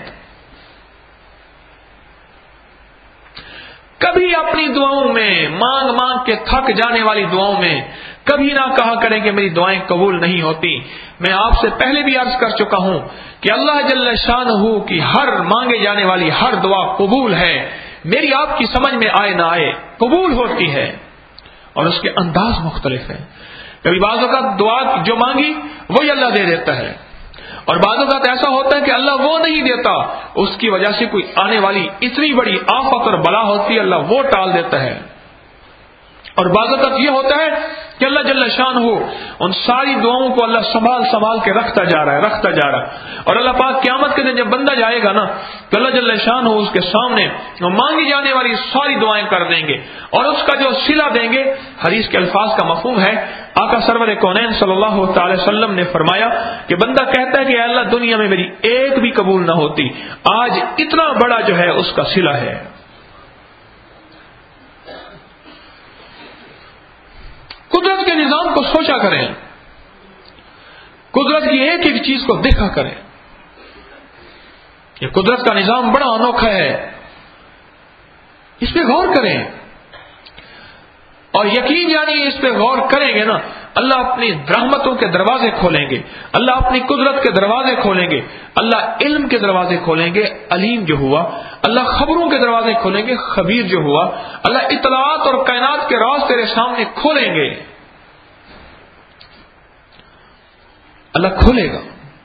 کبھی اپنی دعاؤں میں مانگ مانگ کے تھک جانے والی دعاؤں میں کبھی نہ کہا کریں کہ میری دعائیں قبول نہیں ہوتی. میں آپ سے پہلے بھی عرض کر چکا ہوں کہ اللہ جل شانہ کی ہر مانگے جانے والی ہر دعا قبول ہے. میری آپ کی سمجھ میں آئے نہ آئے قبول ہوتی ہے، اور اس کے انداز مختلف ہیں. کبھی بعض اوقات دعا جو مانگی وہی اللہ دے دیتا ہے، اور بعض اوقات ایسا ہوتا ہے کہ اللہ وہ نہیں دیتا، اس کی وجہ سے کوئی آنے والی اتنی بڑی آفت اور بلا ہوتی ہے، اللہ وہ ٹال دیتا ہے. اور بعض اوقات یہ ہوتا ہے کہ اللہ جل شانہ ان ساری دعاؤں کو اللہ سنبھال سنبھال کے رکھتا جا رہا ہے رکھتا جا رہا ہے اور اللہ پاک قیامت کے دن جب بندہ جائے گا نا تو اللہ جل شانہ اس کے سامنے مانگی جانے والی ساری دعائیں کر دیں گے اور اس کا جو صلہ دیں گے. حدیث کے الفاظ کا مفہوم ہے، آقا سرور کونین صلی اللہ تعالی وسلم نے فرمایا کہ بندہ کہتا ہے کہ اے اللہ دنیا میں میری ایک بھی قبول نہ ہوتی، آج اتنا بڑا جو ہے اس کا صلہ ہے. قدرت کے نظام کو سوچا کریں، قدرت کی ایک ایک چیز کو دیکھا کریں. یہ قدرت کا نظام بڑا انوکھا ہے، اس پہ غور کریں اور یقین یعنی اس پہ غور کریں گے نا اللہ اپنی رحمتوں کے دروازے کھولیں گے، اللہ اپنی قدرت کے دروازے کھولیں گے، اللہ علم کے دروازے کھولیں گے، علیم جو ہوا، اللہ خبروں کے دروازے کھولیں گے، خبیر جو ہوا، اللہ اطلاعات اور کائنات کے راز تیرے سامنے کھولیں گے، اللہ کھولے گا.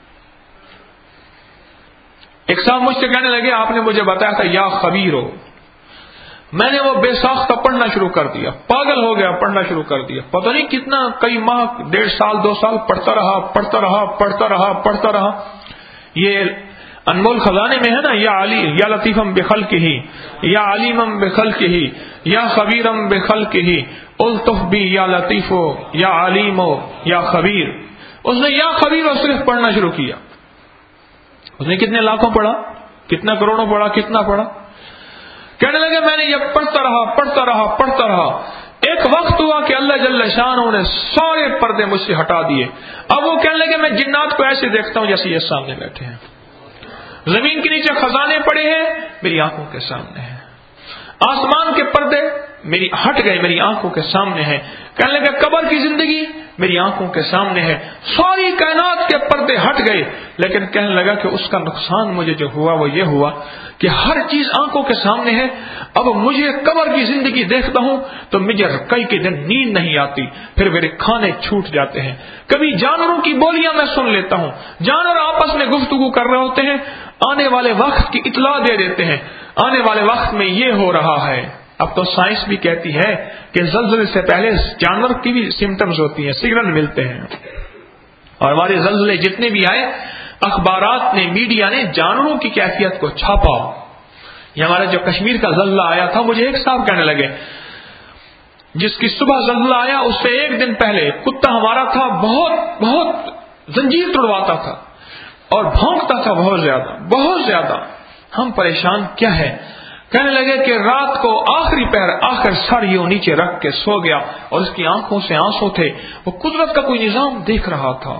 ایک صاحب مجھ سے کہنے لگے آپ نے مجھے بتایا تھا یا خبیر ہو، میں نے وہ بے ساختہ پڑھنا شروع کر دیا، پاگل ہو گیا، پڑھنا شروع کر دیا، پتہ نہیں کتنا کئی ماہ، ڈیڑھ سال دو سال پڑھتا رہا پڑھتا رہا پڑھتا رہا پڑھتا رہا. یہ انمول خزانے میں ہے نا، یا علی یا لطیفم بخلقہ، یا علیمم بخلقہ، یا خبیرم بخلقہ. الطف بی یا لطیفو یا علیمو یا خبیر. اس نے یا خبیر اور صرف پڑھنا شروع کیا. اس نے کتنے لاکھوں پڑھا, کتنا کروڑوں پڑھا, کتنا پڑھا. کہنے لگے میں نے یہ پڑھتا رہا پڑھتا رہا پڑھتا رہا. ایک وقت ہوا کہ اللہ جل شانہ نے سارے پردے مجھ سے ہٹا دیے. اب وہ کہنے لگے میں جنات کو ایسے دیکھتا ہوں جیسے یہ سامنے بیٹھے ہیں. زمین کے نیچے خزانے پڑے ہیں, میری آنکھوں کے سامنے ہیں. آسمان کے پردے میری ہٹ گئے, میری آنکھوں کے سامنے ہیں. کہنے لگے قبر کی زندگی میری آنکھوں کے سامنے ہے. ساری کائنات کے پردے ہٹ گئے. لیکن کہنے لگا کہ اس کا نقصان مجھے جو ہوا وہ یہ ہوا کہ ہر چیز آنکھوں کے سامنے ہے. اب مجھے قبر کی زندگی دیکھتا ہوں تو مجھے کئی کے دن نیند نہیں آتی, پھر میرے کھانے چھوٹ جاتے ہیں. کبھی جانوروں کی بولیاں میں سن لیتا ہوں, جانور آپس میں گفتگو کر رہے ہوتے ہیں, آنے والے وقت کی اطلاع دے دیتے ہیں, آنے والے وقت میں یہ ہو رہا ہے. اب تو سائنس بھی کہتی ہے کہ زلزلے سے پہلے جانور کی بھی سمٹمز ہوتی ہیں, سگنل ملتے ہیں. اور ہمارے زلزلے جتنے بھی آئے, اخبارات نے, میڈیا نے جانوروں کی کیفیت کو چھاپا. یہ ہمارا جو کشمیر کا زلزلہ آیا تھا, مجھے ایک صاحب کہنے لگے جس کی صبح زلزلہ آیا اس سے ایک دن پہلے کتا ہمارا تھا, بہت بہت زنجیر توڑواتا تھا اور بھونکتا تھا بہت زیادہ بہت زیادہ. ہم پریشان کیا ہے. کہنے لگے کہ رات کو آخری پہر آخر سر یوں نیچے رکھ کے سو گیا اور اس کی آنکھوں سے آنسو تھے. وہ قدرت کا کوئی نظام دیکھ رہا تھا.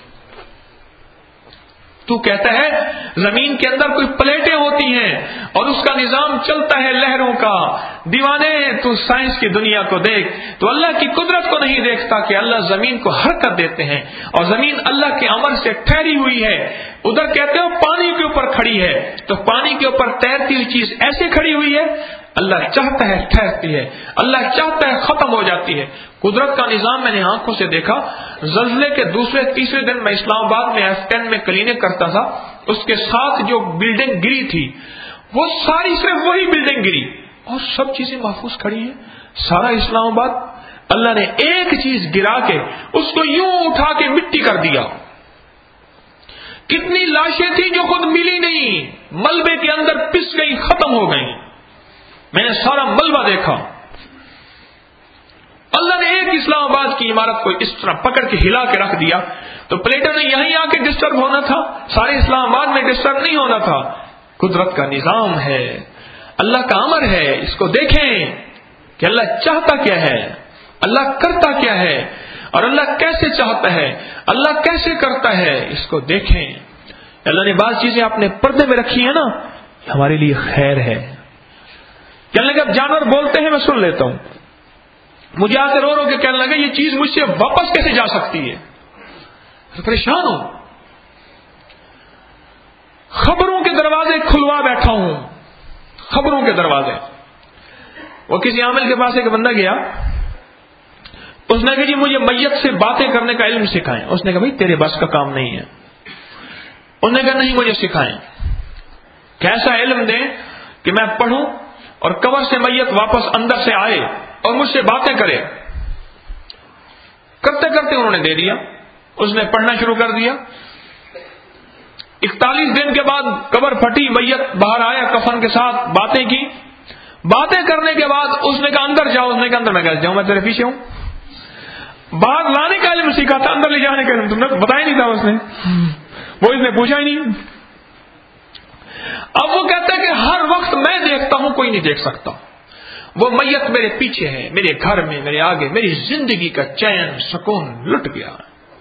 تو کہتا ہے زمین کے اندر کوئی پلیٹیں ہوتی ہیں اور اس کا نظام چلتا ہے لہروں کا. دیوانے تو سائنس کی دنیا کو دیکھ, تو اللہ کی قدرت کو نہیں دیکھتا کہ اللہ زمین کو حرکت دیتے ہیں اور زمین اللہ کے امر سے ٹھہری ہوئی ہے. ادھر کہتے ہو پانی کے اوپر کھڑی ہے, تو پانی کے اوپر تیرتی ہوئی چیز ایسے کھڑی ہوئی ہے. اللہ چاہتا ہے ٹھہرتی ہے, اللہ چاہتا ہے ختم ہو جاتی ہے. قدرت کا نظام میں نے آنکھوں سے دیکھا. زلزلے کے دوسرے تیسرے دن میں اسلام آباد میں ایف ٹین میں کلینک کرتا تھا. اس کے ساتھ جو بلڈنگ گری تھی وہ ساری صرف وہی بلڈنگ گری اور سب چیزیں محفوظ کھڑی ہیں. سارا اسلام آباد اللہ نے ایک چیز گرا کے اس کو یوں اٹھا کے مٹی کر دیا. کتنی لاشیں تھیں جو خود ملی نہیں, ملبے کے اندر پس گئی, ختم ہو گئی. میں نے سارا ملبہ دیکھا. اللہ نے ایک اسلام آباد کی عمارت کو اس طرح پکڑ کے ہلا کے رکھ دیا, تو پلیٹوں نے یہیں آ کے ڈسٹرب ہونا تھا, سارے اسلام آباد میں ڈسٹرب نہیں ہونا تھا. قدرت کا نظام ہے, اللہ کا امر ہے. اس کو دیکھیں کہ اللہ چاہتا کیا ہے, اللہ کرتا کیا ہے, اور اللہ کیسے چاہتا ہے, اللہ کیسے کرتا ہے. اس کو دیکھیں. اللہ نے بعض چیزیں اپنے پردے میں رکھی ہیں نا, ہمارے لیے خیر ہے. کہنے لگے اب جانور بولتے ہیں میں سن لیتا ہوں. مجھے آ کے رو رو کے کہنے لگے یہ چیز مجھ سے واپس کیسے جا سکتی ہے. پریشان ہوں. خبروں کے دروازے کھلوا بیٹھا ہوں, خبروں کے دروازے. وہ کسی عامل کے پاس ایک بندہ گیا, اس نے کہا جی مجھے میت سے باتیں کرنے کا علم سکھائیں. اس نے کہا بھائی تیرے بس کا کام نہیں ہے. اس نے کہا نہیں مجھے سکھائیں. کیسا علم دیں کہ میں پڑھوں اور قبر سے میت واپس اندر سے آئے اور مجھ سے باتیں کرے. کرتے کرتے انہوں نے دے دیا. اس نے پڑھنا شروع کر دیا. اکتالیس دن کے بعد قبر پھٹی, میت باہر آیا کفن کے ساتھ, باتیں کی. باتیں کرنے کے بعد اس نے کہا اندر جاؤ. اس نے کہا اندر میں کیسے جاؤں, میں تیرے پیچھے ہوں. باہر لانے کا علم سیکھا تھا, اندر لے جانے کا علم تم نے بتایا نہیں تھا. اس نے وہ اس نے پوچھا ہی نہیں. اب وہ کہتا ہے کہ ہر وقت میں دیکھتا ہوں کوئی نہیں دیکھ سکتا. وہ میت میرے پیچھے ہے, میرے گھر میں, میرے آگے. میری زندگی کا چین سکون لٹ گیا.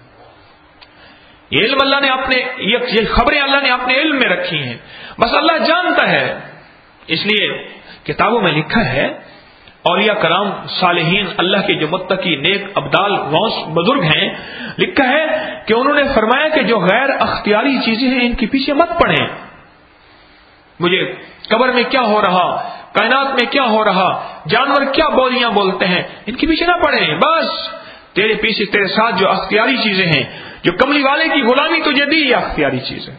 یہ علم اللہ نے اپنے, یہ خبریں اللہ نے اپنے علم میں رکھی ہیں, بس اللہ جانتا ہے. اس لیے کتابوں میں لکھا ہے اولیاء کرام صالحین اللہ کے جو متقی نیک ابدال غوث بزرگ ہیں, لکھا ہے کہ انہوں نے فرمایا کہ جو غیر اختیاری چیزیں ہیں ان کے پیچھے مت پڑیں. مجھے قبر میں کیا ہو رہا, کائنات میں کیا ہو رہا, جانور کیا بولیاں بولتے ہیں, ان کے پیچھے نہ پڑیں. بس تیرے پیچھے تیرے ساتھ جو اختیاری چیزیں ہیں, جو کملی والے کی غلامی تجھے دی, یہ اختیاری چیز ہے.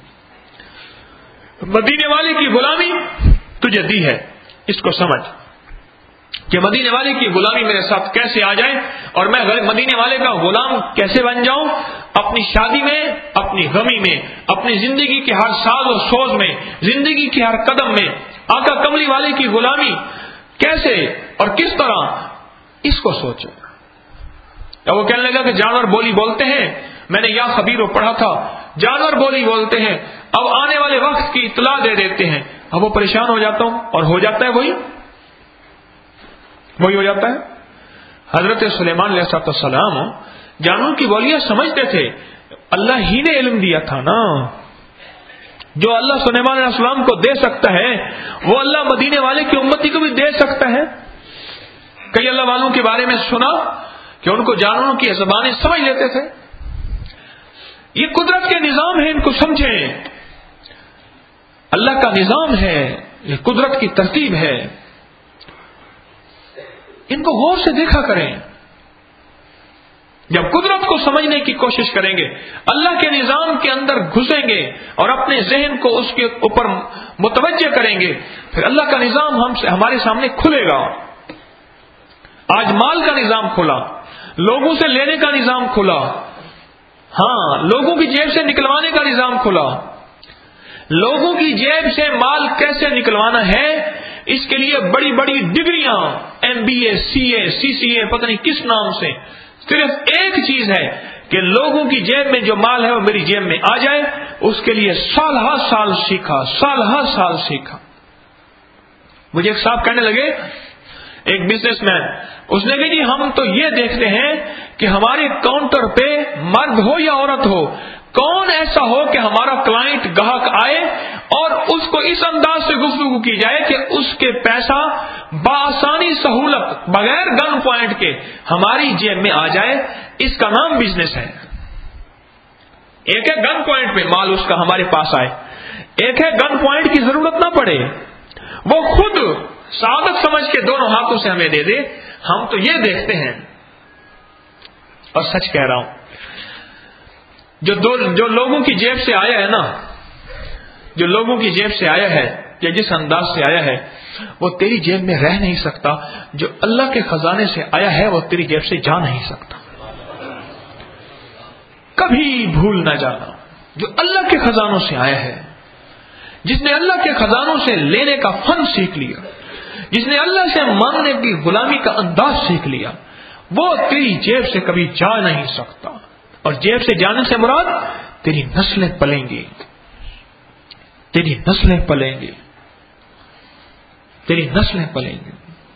مدینے والے کی غلامی تجھے دی ہے. اس کو سمجھ کہ مدینے والے کی غلامی میرے ساتھ کیسے آ جائے اور میں مدینے والے کا غلام کیسے بن جاؤں. اپنی شادی میں, اپنی غمی میں, اپنی زندگی کے ہر ساز و سوز میں, زندگی کے ہر قدم میں آقا کملی والے کی غلامی کیسے اور کس طرح اس کو سوچو. وہ کہنے لگا کہ جانور بولی بولتے ہیں, میں نے یا خبیر پڑھا تھا, جانور بولی بولتے ہیں, اب آنے والے وقت کی اطلاع دے دیتے ہیں. اب وہ پریشان ہو جاتا ہوں, اور ہو جاتا ہے وہی وہی ہو جاتا ہے. حضرت سلیمان علیہ السلام جانور کی بولیاں سمجھتے تھے, اللہ ہی نے علم دیا تھا نا. جو اللہ سلیمان علیہ السلام کو دے سکتا ہے وہ اللہ مدینے والے کی امتی کو بھی دے سکتا ہے. کئی اللہ والوں کے بارے میں سنا کہ ان کو جانوروں کی زبانیں سمجھ لیتے تھے. یہ قدرت کے نظام ہے, ان کو سمجھیں. اللہ کا نظام ہے, یہ قدرت کی ترتیب ہے, ان کو غور سے دیکھا کریں. جب قدرت کو سمجھنے کی کوشش کریں گے, اللہ کے نظام کے اندر گھسیں گے اور اپنے ذہن کو اس کے اوپر متوجہ کریں گے, پھر اللہ کا نظام ہم سے ہمارے سامنے کھلے گا. آج مال کا نظام کھلا, لوگوں سے لینے کا نظام کھلا, ہاں لوگوں کی جیب سے نکلوانے کا نظام کھلا. لوگوں کی جیب سے مال کیسے نکلوانا ہے, اس کے لیے بڑی بڑی ڈگریاں, ایم بی اے, سی اے, سی سی اے, پتہ نہیں کس نام سے. صرف ایک چیز ہے کہ لوگوں کی جیب میں جو مال ہے وہ میری جیب میں آ جائے. اس کے لیے سال ہر سال سیکھا, سال ہر سال سیکھا. مجھے ایک صاحب کہنے لگے, ایک بزنس مین, اس نے کہا جی ہم تو یہ دیکھتے ہیں کہ ہمارے کاؤنٹر پہ مرد ہو یا عورت ہو, کون ایسا ہو کہ ہمارا کلائنٹ گاہک آئے اور اس کو اس انداز سے گفتگو کی جائے کہ اس کے پیسہ بآسانی سہولت بغیر گن پوائنٹ کے ہماری جیب میں آ جائے. اس کا نام بزنس ہے. ایک ہے گن پوائنٹ پہ مال اس کا ہمارے پاس آئے, ایک ہے گن پوائنٹ کی ضرورت نہ پڑے, وہ خود سعادت سمجھ کے دونوں ہاتھوں سے ہمیں دے دے. ہم تو یہ دیکھتے ہیں, اور سچ کہہ رہا ہوں, جو دو جو لوگوں کی جیب سے آیا ہے نا, جو لوگوں کی جیب سے آیا ہے یا جس انداز سے آیا ہے, وہ تیری جیب میں رہ نہیں سکتا. جو اللہ کے خزانے سے آیا ہے وہ تیری جیب سے جا نہیں سکتا. کبھی بھول نہ جانا, جو اللہ کے خزانوں سے آیا ہے, جس نے اللہ کے خزانوں سے لینے کا فن سیکھ لیا, جس نے اللہ سے مانگنے کی غلامی کا انداز سیکھ لیا, وہ تیری جیب سے کبھی جا نہیں سکتا. اور جیب سے جانے سے مراد تیری نسلیں پلیں گی, تیری نسلیں پلیں گی, تیری نسلیں پلیں گی.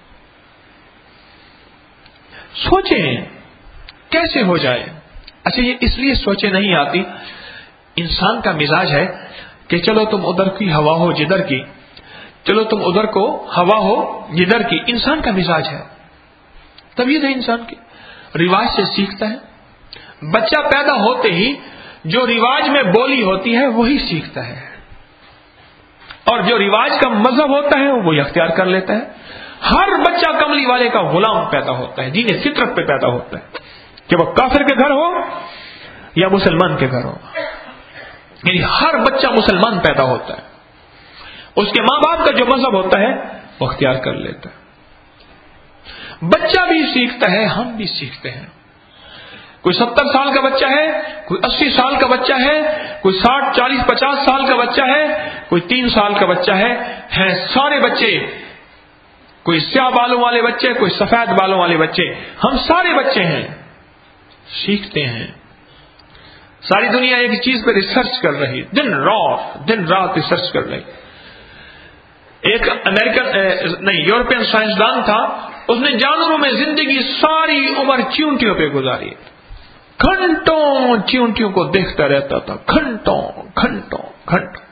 سوچیں کیسے ہو جائے. اچھا یہ اس لیے سوچیں نہیں آتی, انسان کا مزاج ہے کہ چلو تم ادھر کی ہوا ہو جدھر کی, چلو تم ادھر کو ہوا ہو جدھر کی. انسان کا مزاج ہے, طبیعت ہے انسان کی, رواج سے سیکھتا ہے. بچہ پیدا ہوتے ہی جو رواج میں بولی ہوتی ہے وہی سیکھتا ہے, اور جو رواج کا مذہب ہوتا ہے وہ اختیار کر لیتا ہے. ہر بچہ کملی والے کا غلام پیدا ہوتا ہے, دین فطرت پہ پیدا ہوتا ہے, کہ وہ کافر کے گھر ہو یا مسلمان کے گھر ہو. یعنی ہر بچہ مسلمان پیدا ہوتا ہے, اس کے ماں باپ کا جو مذہب ہوتا ہے وہ اختیار کر لیتا ہے. بچہ بھی سیکھتا ہے, ہم بھی سیکھتے ہیں. کوئی ستر سال کا بچہ ہے, کوئی اسی سال کا بچہ ہے, کوئی ساٹھ چالیس پچاس سال کا بچہ ہے, کوئی تین سال کا بچہ ہے. ہیں سارے بچے, کوئی سیاہ بالوں والے بچے, کوئی سفید بالوں والے بچے, ہم سارے بچے ہیں, سیکھتے ہیں. ساری دنیا ایک چیز پہ ریسرچ کر رہی, دن رات دن رات ریسرچ کر رہی. ایک امریکن نہیں یورپین سائنسدان تھا, اس نے جانوروں میں زندگی ساری عمر چیونٹیوں پہ گزاری. گھنٹوں چیونٹیوں کو دیکھتا رہتا تھا, گھنٹوں گھنٹوں گھنٹوں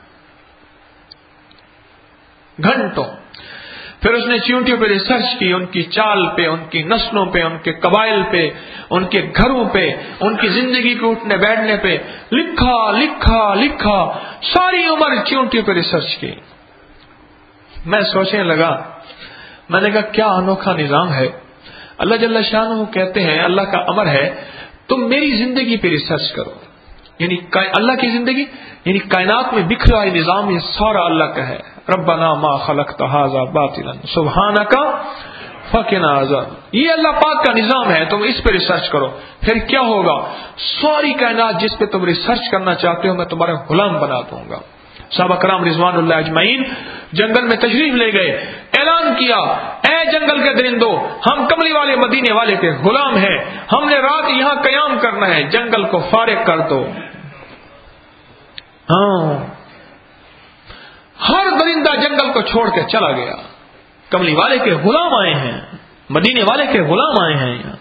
گھنٹوں. پھر اس نے چیونٹیوں پہ ریسرچ کی, ان کی چال پہ, ان کی نسلوں پہ, ان کے قبائل پہ, ان کے گھروں پہ, ان کی زندگی کے اٹھنے بیٹھنے پہ لکھا لکھا لکھا. ساری عمر چیونٹیوں پہ ریسرچ کی. میں سوچنے لگا, میں نے کہا کیا انوکھا نظام ہے. اللہ جل شانہ کہتے ہیں, اللہ کا امر ہے تم میری زندگی پہ ریسرچ کرو. یعنی اللہ کی زندگی, یعنی کائنات میں بکھرا ہوا نظام, یہ سارا اللہ کا ہے. ربنا ما خلقت ھذا باطلا سبحانک فقنا عذاب. یہ اللہ پاک کا نظام ہے, تم اس پہ ریسرچ کرو. پھر کیا ہوگا, ساری کائنات جس پہ تم ریسرچ کرنا چاہتے ہو میں تمہارا غلام بنا دوں گا. صحابہ کرام رضوان اللہ اجمعین جنگل میں تشریف لے گئے، اعلان کیا، اے جنگل کے درندوں، ہم کملی والے مدینے والے کے غلام ہیں، ہم نے رات یہاں قیام کرنا ہے، جنگل کو فارغ کر دو۔ ہاں، ہر درندہ جنگل کو چھوڑ کے چلا گیا، کملی والے کے غلام آئے ہیں، مدینے والے کے غلام آئے ہیں یہاں۔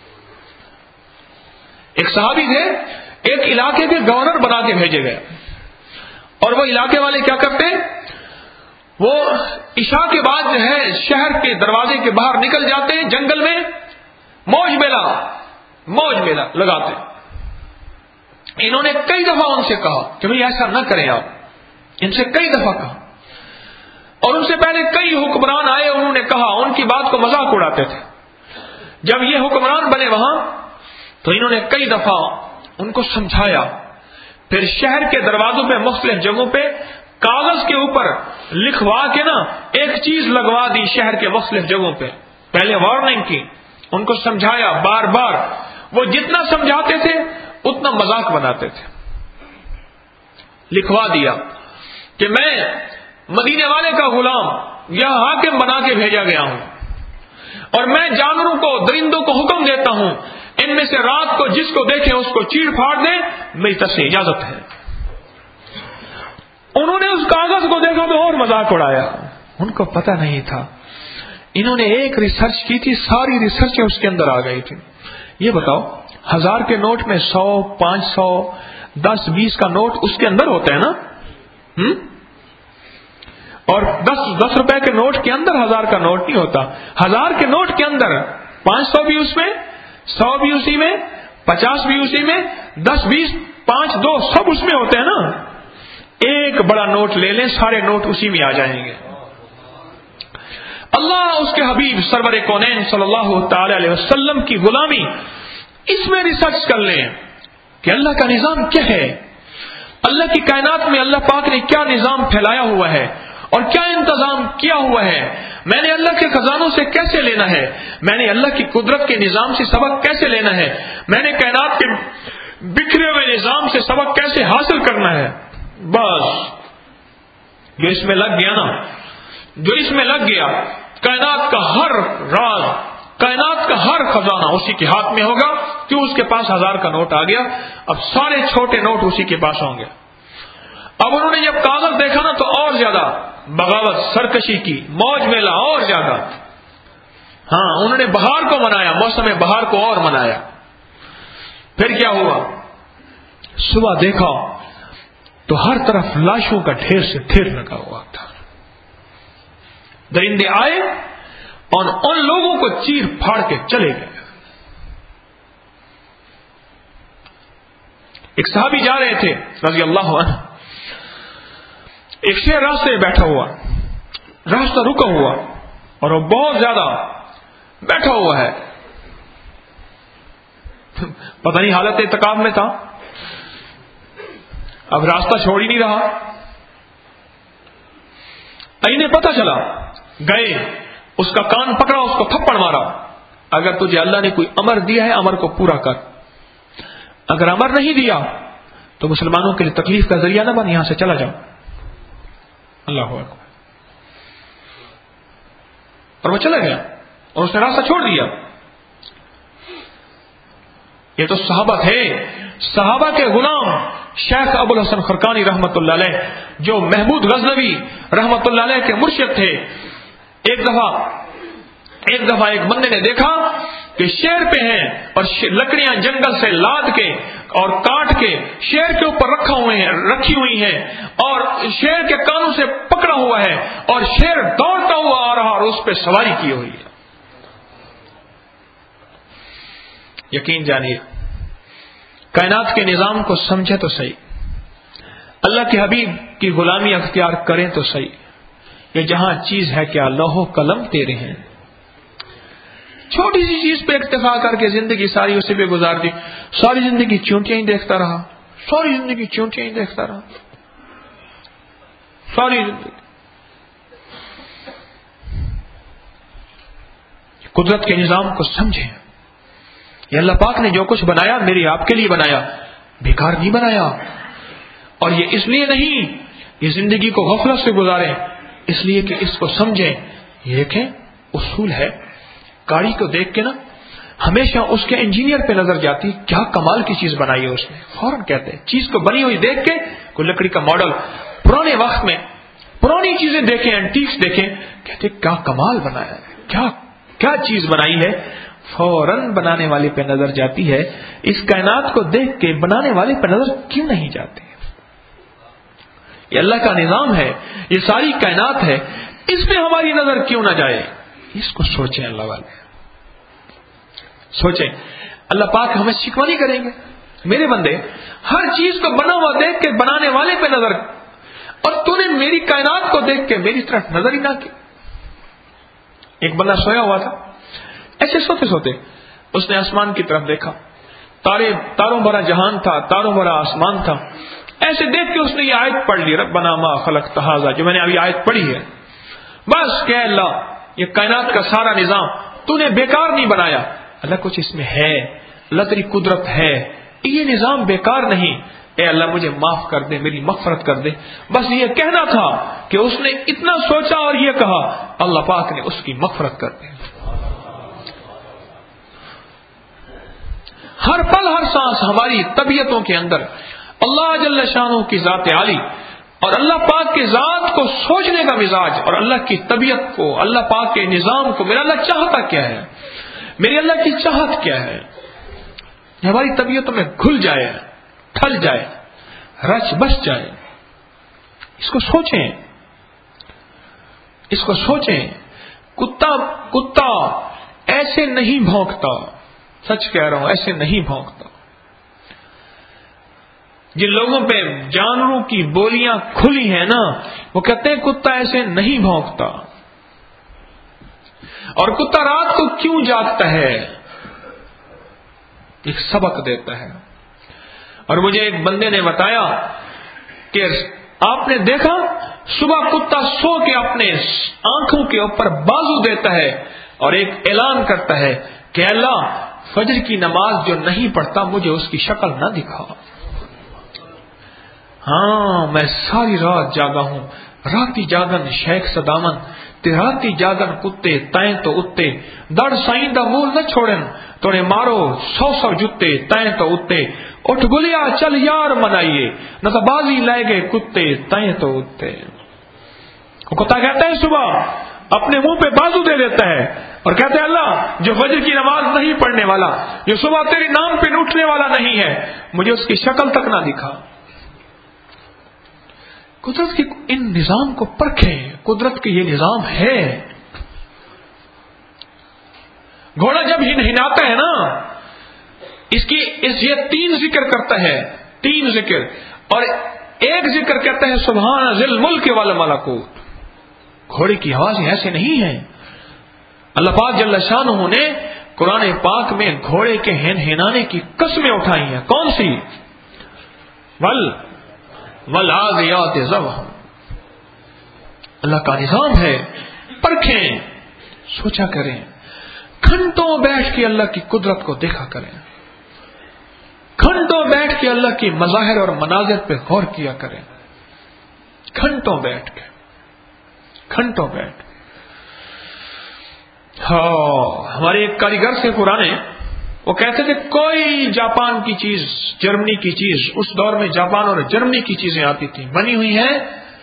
ایک صحابی تھے، ایک علاقے کے گورنر بنا کے بھیجے گئے، اور وہ علاقے والے کیا کرتے، وہ عشاء کے بعد جو ہے شہر کے دروازے کے باہر نکل جاتے ہیں، جنگل میں موج میلہ موج میلہ لگاتے۔ انہوں نے کئی دفعہ ان سے کہا کہ بھئی ایسا نہ کریں، آپ ان سے کئی دفعہ کہا، اور ان سے پہلے کئی حکمران آئے، انہوں نے کہا، ان کی بات کو مذاق اڑاتے تھے۔ جب یہ حکمران بنے وہاں تو انہوں نے کئی دفعہ ان کو سمجھایا، پھر شہر کے دروازوں پہ مختلف جگہوں پہ کاغذ کے اوپر لکھوا کے نا ایک چیز لگوا دی شہر کے مختلف جگہوں پہ، پہلے وارننگ کی، ان کو سمجھایا بار بار، وہ جتنا سمجھاتے تھے اتنا مذاق بناتے تھے۔ لکھوا دیا کہ میں مدینے والے کا غلام یہاں حاکم بنا کے بھیجا گیا ہوں، اور میں جانوروں کو درندوں کو حکم دیتا ہوں، ان میں سے رات کو جس کو دیکھے اس کو چیڑ پھاڑ دیں، میری طرف سے اجازت ہے۔ انہوں نے اس کاغذ کو دیکھا تو اور مذاق اڑایا، ان کو پتہ نہیں تھا انہوں نے ایک ریسرچ کی تھی، ساری ریسرچ اس کے اندر آ گئی تھی۔ یہ بتاؤ، ہزار کے نوٹ میں سو، پانچ سو، دس بیس کا نوٹ اس کے اندر ہوتا ہے نا، ہم؟ اور دس دس روپے کے نوٹ کے اندر ہزار کا نوٹ نہیں ہوتا، ہزار کے نوٹ کے اندر پانچ سو بھی اس میں، سو بھی اسی میں، پچاس بھی اسی میں، دس بیس پانچ دو سب اس میں ہوتے ہیں نا۔ ایک بڑا نوٹ لے لیں، سارے نوٹ اسی میں آ جائیں گے۔ اللہ اس کے حبیب سرور کونین صلی اللہ تعالی علیہ وسلم کی غلامی، اس میں ریسرچ کر لیں کہ اللہ کا نظام کیا ہے، اللہ کی کائنات میں اللہ پاک نے کیا نظام پھیلایا ہوا ہے اور کیا انتظام کیا ہوا ہے، میں نے اللہ کے خزانوں سے کیسے لینا ہے، میں نے اللہ کی قدرت کے نظام سے سبق کیسے لینا ہے، میں نے کائنات کے بکھرے ہوئے نظام سے سبق کیسے حاصل کرنا ہے۔ بس جو اس میں لگ گیا نا، جو اس میں لگ گیا، کائنات کا ہر راز، کائنات کا ہر خزانہ اسی کے ہاتھ میں ہوگا، کیوں اس کے پاس ہزار کا نوٹ آ گیا، اب سارے چھوٹے نوٹ اسی کے پاس ہوں گے۔ اب انہوں نے جب کاغذ دیکھا نا تو اور زیادہ بغاوت، سرکشی کی، موج میلہ اور زیادہ۔ ہاں، انہوں نے بہار کو منایا، موسم بہار کو اور منایا۔ پھر کیا ہوا، صبح دیکھا تو ہر طرف لاشوں کا ڈھیر سے ڈھیر لگا ہوا تھا۔ درندے آئے اور ان لوگوں کو چیر پھاڑ کے چلے گئے۔ ایک صحابی جا رہے تھے رضی اللہ عنہ، ایک شیر راستے میں بیٹھا ہوا، راستہ رکا ہوا اور وہ بہت زیادہ بیٹھا ہوا ہے، پتہ نہیں حالت اعتکاف میں تھا، اب راستہ چھوڑ ہی نہیں رہا۔ انہیں پتہ چلا، گئے، اس کا کان پکڑا، اس کو تھپڑ مارا، اگر تجھے اللہ نے کوئی امر دیا ہے امر کو پورا کر، اگر امر نہیں دیا تو مسلمانوں کے لیے تکلیف کا ذریعہ نہ بن، یہاں سے چلا جاؤ۔ اللہ اکبر۔ اور وہ چلا گیا اور اس نے راستہ چھوڑ دیا۔ یہ تو صحابہ تھے، صحابہ کے غلام شیخ ابو الحسن خرقانی رحمت اللہ علیہ، جو محمود غزنوی رحمت اللہ علیہ کے مرشد تھے، ایک دفعہ ایک دفعہ ایک بندے نے دیکھا کہ شیر پہ ہیں اور لکڑیاں جنگل سے لاد کے اور کاٹ کے شیر کے اوپر رکھا ہوئے ہیں رکھی ہوئی ہیں اور شیر کے کانوں سے پکڑا ہوا ہے اور شیر دوڑتا ہوا آ رہا اور اس پہ سواری کی ہوئی ہے۔ یقین جانیے، کائنات کے نظام کو سمجھے تو صحیح، اللہ کے حبیب کی غلامی اختیار کریں تو صحیح۔ یہ جہاں چیز ہے کیا، لوح و قلم تیرے ہیں، چھوٹی سی چیز پہ اکتفا کر کے زندگی ساری اسی پہ گزار دی، ساری زندگی چونٹیاں ہی دیکھتا رہا، ساری زندگی چونٹیاں ہی دیکھتا رہا، ساری زندگی۔ قدرت کے نظام کو سمجھیں، یہ اللہ پاک نے جو کچھ بنایا میری آپ کے لیے بنایا، بیکار نہیں بنایا، اور یہ اس لیے نہیں یہ زندگی کو غفلت سے گزاریں اس لیے کہ اس کو سمجھیں. یہ دیکھیں اصول ہے. گاڑی کو دیکھ کے نا ہمیشہ اس کے انجینئر پہ نظر جاتی کیا کمال کی چیز بنائی ہے اس نے. فوراً کہتے ہیں چیز کو بنی ہوئی دیکھ کے کوئی لکڑی کا ماڈل پرانے وقت میں پرانی چیزیں دیکھیں اینٹیکس دیکھیں کہتے کیا کمال بنایا ہے کیا کیا چیز بنائی ہے. فوراً بنانے والے پہ نظر جاتی ہے. اس کائنات کو دیکھ کے بنانے والے پہ نظر کیوں نہیں جاتی؟ یہ اللہ کا نظام ہے. یہ ساری کائنات ہے. اس پہ ہماری نظر کیوں نہ جائے؟ اس کو سوچیں. اللہ والے سوچیں. اللہ پاک ہمیں شکوہ نہیں کریں گے میرے بندے ہر چیز کو بنا ہوا دیکھ کے بنانے والے پہ نظر اور تو نے میری کائنات کو دیکھ کے میری طرف نظر ہی نہ کی. ایک بندہ سویا ہوا تھا. ایسے سوتے سوتے اس نے آسمان کی طرف دیکھا. تارے تاروں بھرا جہان تھا. تاروں بھرا آسمان تھا. ایسے دیکھ کے اس نے یہ آیت پڑھ لی ربنا ما خلقت ھذا جو میں نے ابھی آیت پڑھی ہے. بس کہ اللہ یہ کائنات کا سارا نظام تو نے بیکار نہیں بنایا. اللہ کچھ اس میں ہے. اللہ تیری قدرت ہے. یہ نظام بیکار نہیں. اے اللہ مجھے معاف کر دے میری مغفرت کر دے. بس یہ کہنا تھا کہ اس نے اتنا سوچا اور یہ کہا اللہ پاک نے اس کی مغفرت کر دی. ہر پل ہر سانس ہماری طبیعتوں کے اندر اللہ جل شانہ کی ذات عالی اور اللہ پاک کے ذات کو سوچنے کا مزاج اور اللہ کی طبیعت کو اللہ پاک کے نظام کو میرا اللہ چاہتا کیا ہے میری اللہ کی چاہت کیا ہے ہماری طبیعتوں میں گھل جائے ٹھل جائے رچ بس جائے. اس کو سوچیں اس کو سوچیں. کتا کتا ایسے نہیں بھونکتا. سچ کہہ رہا ہوں ایسے نہیں بھونکتا. جن لوگوں پہ جانوروں کی بولیاں کھلی ہیں نا وہ کہتے ہیں کتا ایسے نہیں بھونکتا. اور کتا رات کو کیوں جاگتا ہے ایک سبق دیتا ہے. اور مجھے ایک بندے نے بتایا کہ آپ نے دیکھا صبح کتا سو کے اپنے آنکھوں کے اوپر بازو دیتا ہے اور ایک اعلان کرتا ہے کہ اللہ فجر کی نماز جو نہیں پڑھتا مجھے اس کی شکل نہ دکھا. ہاں میں ساری رات جاگا ہوں. راتی جاگن شیخ سدامن تیراتی جاگن کتے تائیں تو اتے دڑ سائیں دا مول نہ چھوڑن توڑے مارو سو سو جتے تائیں تو اتے اٹھ گلیا چل یار منائیے نہ تو بازی لائے گئے کتے تائیں تو اتے. وہ کتا کہتا ہے صبح اپنے منہ پہ بازو دے دیتا ہے اور کہتے ہیں اللہ جو فجر کی نماز نہیں پڑھنے والا جو صبح تیری نام پہ اٹھنے والا نہیں ہے مجھے اس کی شکل تک نہ دکھا. قدرت کی ان نظام کو پرکھیں. قدرت کے یہ نظام ہے. گھوڑا جب ہی نہلاتا ہے نا اس کی اس یہ تین ذکر کرتا ہے تین ذکر اور ایک ذکر کہتا ہے سبحان ذی الملک والملکوت. گھوڑے کی آوازیں ایسے نہیں ہیں. اللہ پاک جل شانہ نے قرآن پاک میں گھوڑے کے ہنہنانے کی قسمیں اٹھائی ہیں. کون سی؟ ول والعادیات ضبحا. اللہ کا نظام ہے. پرکھیں سوچا کریں. گھنٹوں بیٹھ کے اللہ کی قدرت کو دیکھا کریں. گھنٹوں بیٹھ کے اللہ کی مظاہر اور مناظر پہ غور کیا کریں. گھنٹوں بیٹھ کے گھنٹوں بیٹھ ہاں ہمارے ایک کاریگر سے پرانے وہ کہتے تھے کوئی جاپان کی چیز جرمنی کی چیز اس دور میں جاپان اور جرمنی کی چیزیں آتی تھیں بنی ہوئی ہیں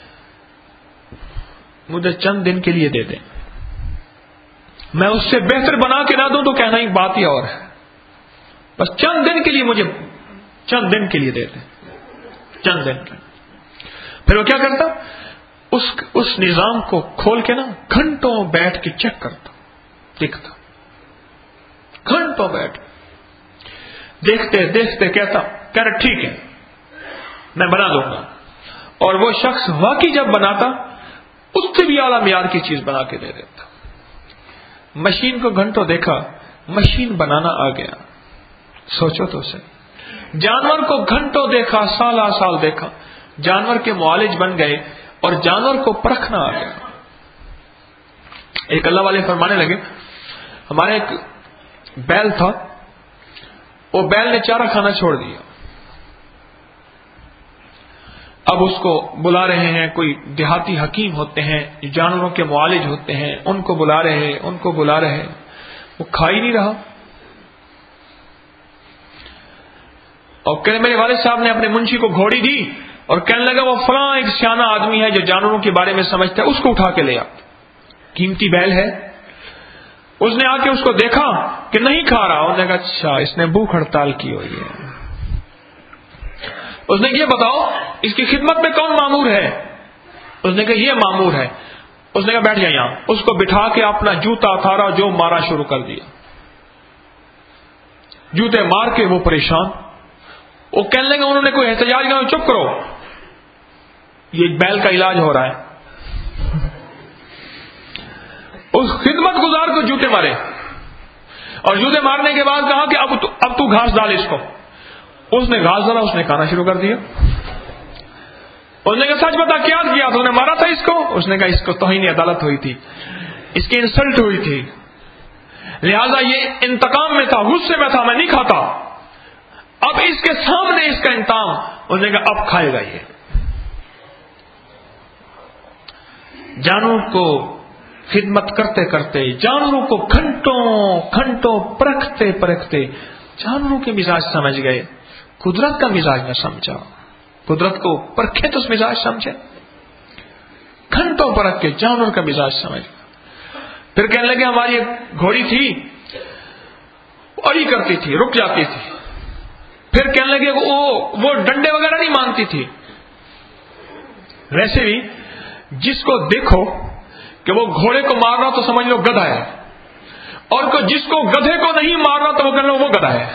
مجھے چند دن کے لیے دے دیں میں اس سے بہتر بنا کے نہ دوں تو کہنا ہی بات ہی اور ہے. بس چند دن کے لیے مجھے چند دن کے لیے دے دیں چند دن کے. پھر وہ کیا کرتا اس اس نظام کو کھول کے نا گھنٹوں بیٹھ کے چیک کرتا دیکھتا گھنٹوں بیٹھ دیکھتے دیکھتے کہتا کہہ رہا ٹھیک ہے میں بنا دوں گا. اور وہ شخص واقعی جب بناتا اس سے بھی اعلیٰ معیار کی چیز بنا کے دے دیتا. مشین کو گھنٹوں دیکھا مشین بنانا آ گیا. سوچو تو صحیح. جانور کو گھنٹوں دیکھا سالہ سال دیکھا جانور کے معالج بن گئے اور جانور کو پرکھنا آ گیا. ایک اللہ والے فرمانے لگے ہمارے ایک بیل تھا وہ بیل نے چارہ کھانا چھوڑ دیا. اب اس کو بلا رہے ہیں، کوئی دیہاتی حکیم ہوتے ہیں جو جانوروں کے معالج ہوتے ہیں، ان کو بلا رہے ہیں ان کو بلا رہے ہیں وہ کھا ہی نہیں رہا. اور کہ میرے والد صاحب نے اپنے منشی کو گھوڑی دی اور کہنے لگا وہ فلاں ایک سیانہ آدمی ہے جو جانوروں کے بارے میں سمجھتا ہے، اس کو اٹھا کے لے آ، قیمتی بیل ہے. اس نے آ کے اس کو دیکھا کہ نہیں کھا رہا، انہوں نے کہا اچھا اس نے بھوک ہڑتال کی ہوئی ہے. اس نے یہ بتاؤ اس کی خدمت میں کون مامور ہے؟ اس نے کہا یہ مامور ہے. اس نے کہا بیٹھ جائے یہاں. اس کو بٹھا کے اپنا جوتا اتارا، جو مارا شروع کر دیا. جوتے مار کے وہ پریشان. وہ کہنے لگے انہوں نے کوئی احتجاج کیا، چپ کرو یہ بیل کا علاج ہو رہا ہے. اس خدمت گزار کو جوتے مارے اور جوتے مارنے کے بعد کہا کہ اب تو, اب تو گھاس ڈال اس کو. اس نے گھاس ڈالا، اس نے کھانا شروع کر دیا. اس نے کہا سچ بتا کیا کیا تو نے مارا تھا اس کو؟ اس نے کہا اس کو توہین عدالت ہوئی تھی، اس کی انسلٹ ہوئی تھی، لہذا یہ انتقام میں تھا، غصے میں تھا، میں نہیں کھاتا. اب اس کے سامنے اس کا انتقام. اس نے کہا اب کھائے گا. یہ جانور کو خدمت کرتے کرتے، جانوروں کو گھنٹوں گھنٹوں پرکھتے پرکھتے جانوروں کے مزاج سمجھ گئے، قدرت کا مزاج نہ سمجھا. قدرت کو پرکھے تو اس مزاج سمجھے، گھنٹوں پرکھ کے جانور کا مزاج سمجھ. پھر کہنے لگے ہماری ایک گھوڑی تھی اڑی کرتی تھی، رک جاتی تھی. پھر کہنے لگے وہ وہ ڈنڈے وغیرہ نہیں مانتی تھی. ویسے بھی جس کو دیکھو کہ وہ گھوڑے کو مار رہا تو سمجھ لو گدھا ہے، اور جس کو گدھے کو نہیں مار رہا تو وہ کہہ لو وہ گدھا ہے.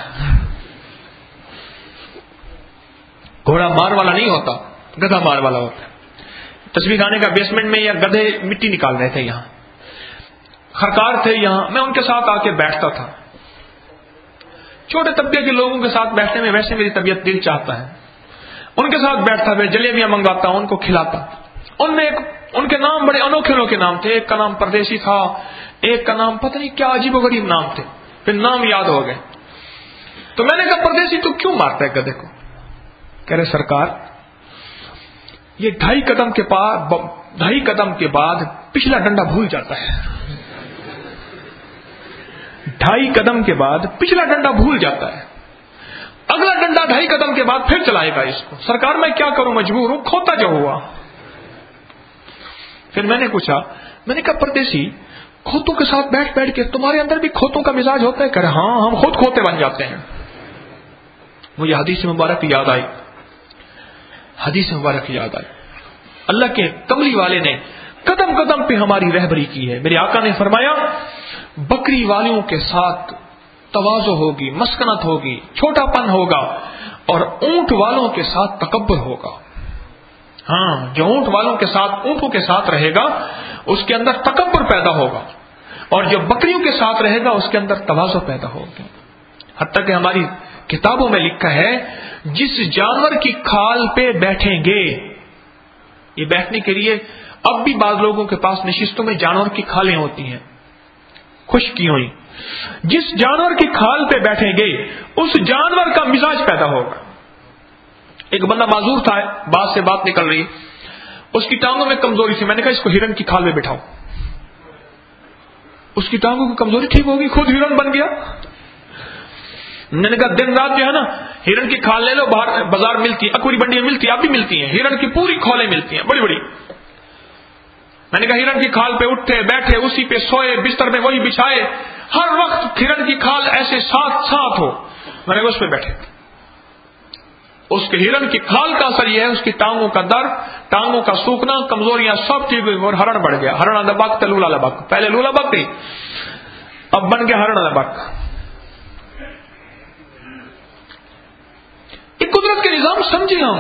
گھوڑا مار والا نہیں ہوتا، گدھا مار والا ہوتا ہے. تصویر خانے کا بیسمنٹ میں یا گدھے مٹی نکال رہے تھے، یہاں خرکار تھے، یہاں میں ان کے ساتھ آ کے بیٹھتا تھا. چھوٹے طبقے کے لوگوں کے ساتھ بیٹھنے میں ویسے میری طبیعت دل چاہتا ہے. ان کے ساتھ بیٹھتا، پھر جلیبیاں منگواتا، ان کو کھلاتا. ان میں ایک ان کے نام بڑے انوکھے انوکھے نام تھے. ایک کا نام پردیسی تھا، ایک کا نام پتہ نہیں کیا عجیب و غریب نام تھے، پھر نام یاد ہو گئے. تو میں نے کہا پردیسی تو کیوں مارتا ہے گدھے کو؟ کہہ رہے سرکار یہ ڈھائی قدم کے بعد ڈھائی قدم کے بعد پچھلا ڈنڈا بھول جاتا ہے. ڈھائی قدم کے بعد پچھلا ڈنڈا بھول جاتا ہے، اگلا ڈنڈا ڈھائی قدم کے بعد پھر چلائے گا اس کو. سرکار میں کیا کروں، مجبور ہوں، کھوتا جو ہوا. پھر میں نے پوچھا، میں نے کہا پردیسی کھوتوں کے ساتھ بیٹھ بیٹھ کے تمہارے اندر بھی کھوتوں کا مزاج ہوتا ہے؟ کہہ رہے ہاں ہم خود کھوتے بن جاتے ہیں. مجھے حدیث مبارک یاد آئی، حدیث مبارک یاد آئی. اللہ کے کملی والے نے قدم قدم پہ ہماری رہبری کی ہے. میرے آقا نے فرمایا بکری والوں کے ساتھ تواضع ہوگی، مسکنت ہوگی، چھوٹا پن ہوگا، اور اونٹ والوں کے ساتھ تکبر ہوگا. ہاں جو اونٹ والوں کے ساتھ اونٹوں کے ساتھ رہے گا اس کے اندر تکبر پیدا ہوگا، اور جو بکریوں کے ساتھ رہے گا اس کے اندر تواضع پیدا ہوگا. حتیٰ کہ ہماری کتابوں میں لکھا ہے جس جانور کی کھال پہ بیٹھیں گے، یہ بیٹھنے کے لیے اب بھی بعض لوگوں کے پاس نشستوں میں جانور کی کھالیں ہوتی ہیں خشک کی ہوئی، جس جانور کی کھال پہ بیٹھیں گے اس جانور کا مزاج پیدا ہوگا. ایک بندہ معذور تھا، بات سے بات نکل رہی، اس کی ٹانگوں میں کمزوری تھی. میں نے کہا اس کو ہرن کی کھال میں بٹھاؤ. اس کی ٹانگوں کی کمزوری ٹھیک ہوگی، خود ہرن بن گیا. میں نے کہا دن رات جو ہے نا ہرن کی کھال لے لو، باہر بازار ملتی ہے، اکوری منڈی میں ملتی ہے، اب بھی ملتی ہیں، ہرن کی پوری کھالیں ملتی ہیں بڑی بڑی. میں نے کہا ہرن کی کھال پہ اٹھے بیٹھے، اسی پہ سوئے، بستر میں وہی بچھائے، ہر وقت ہرن کی کھال ایسے ساتھ ساتھ ہو. میں نے کہا اس پہ بیٹھے. اس کے ہرن کی کھال کا اثر یہ ہے اس کی ٹانگوں کا درد، ٹانگوں کا سوکھنا، کمزوریاں سب ٹھیک ہوئی، اور ہرن بڑھ گیا. ہرن لبک تھا لولا لبک، پہلے لولا بک تھی اب بن گیا ہرن لبک. ایک قدرت کے نظام سمجھے ہم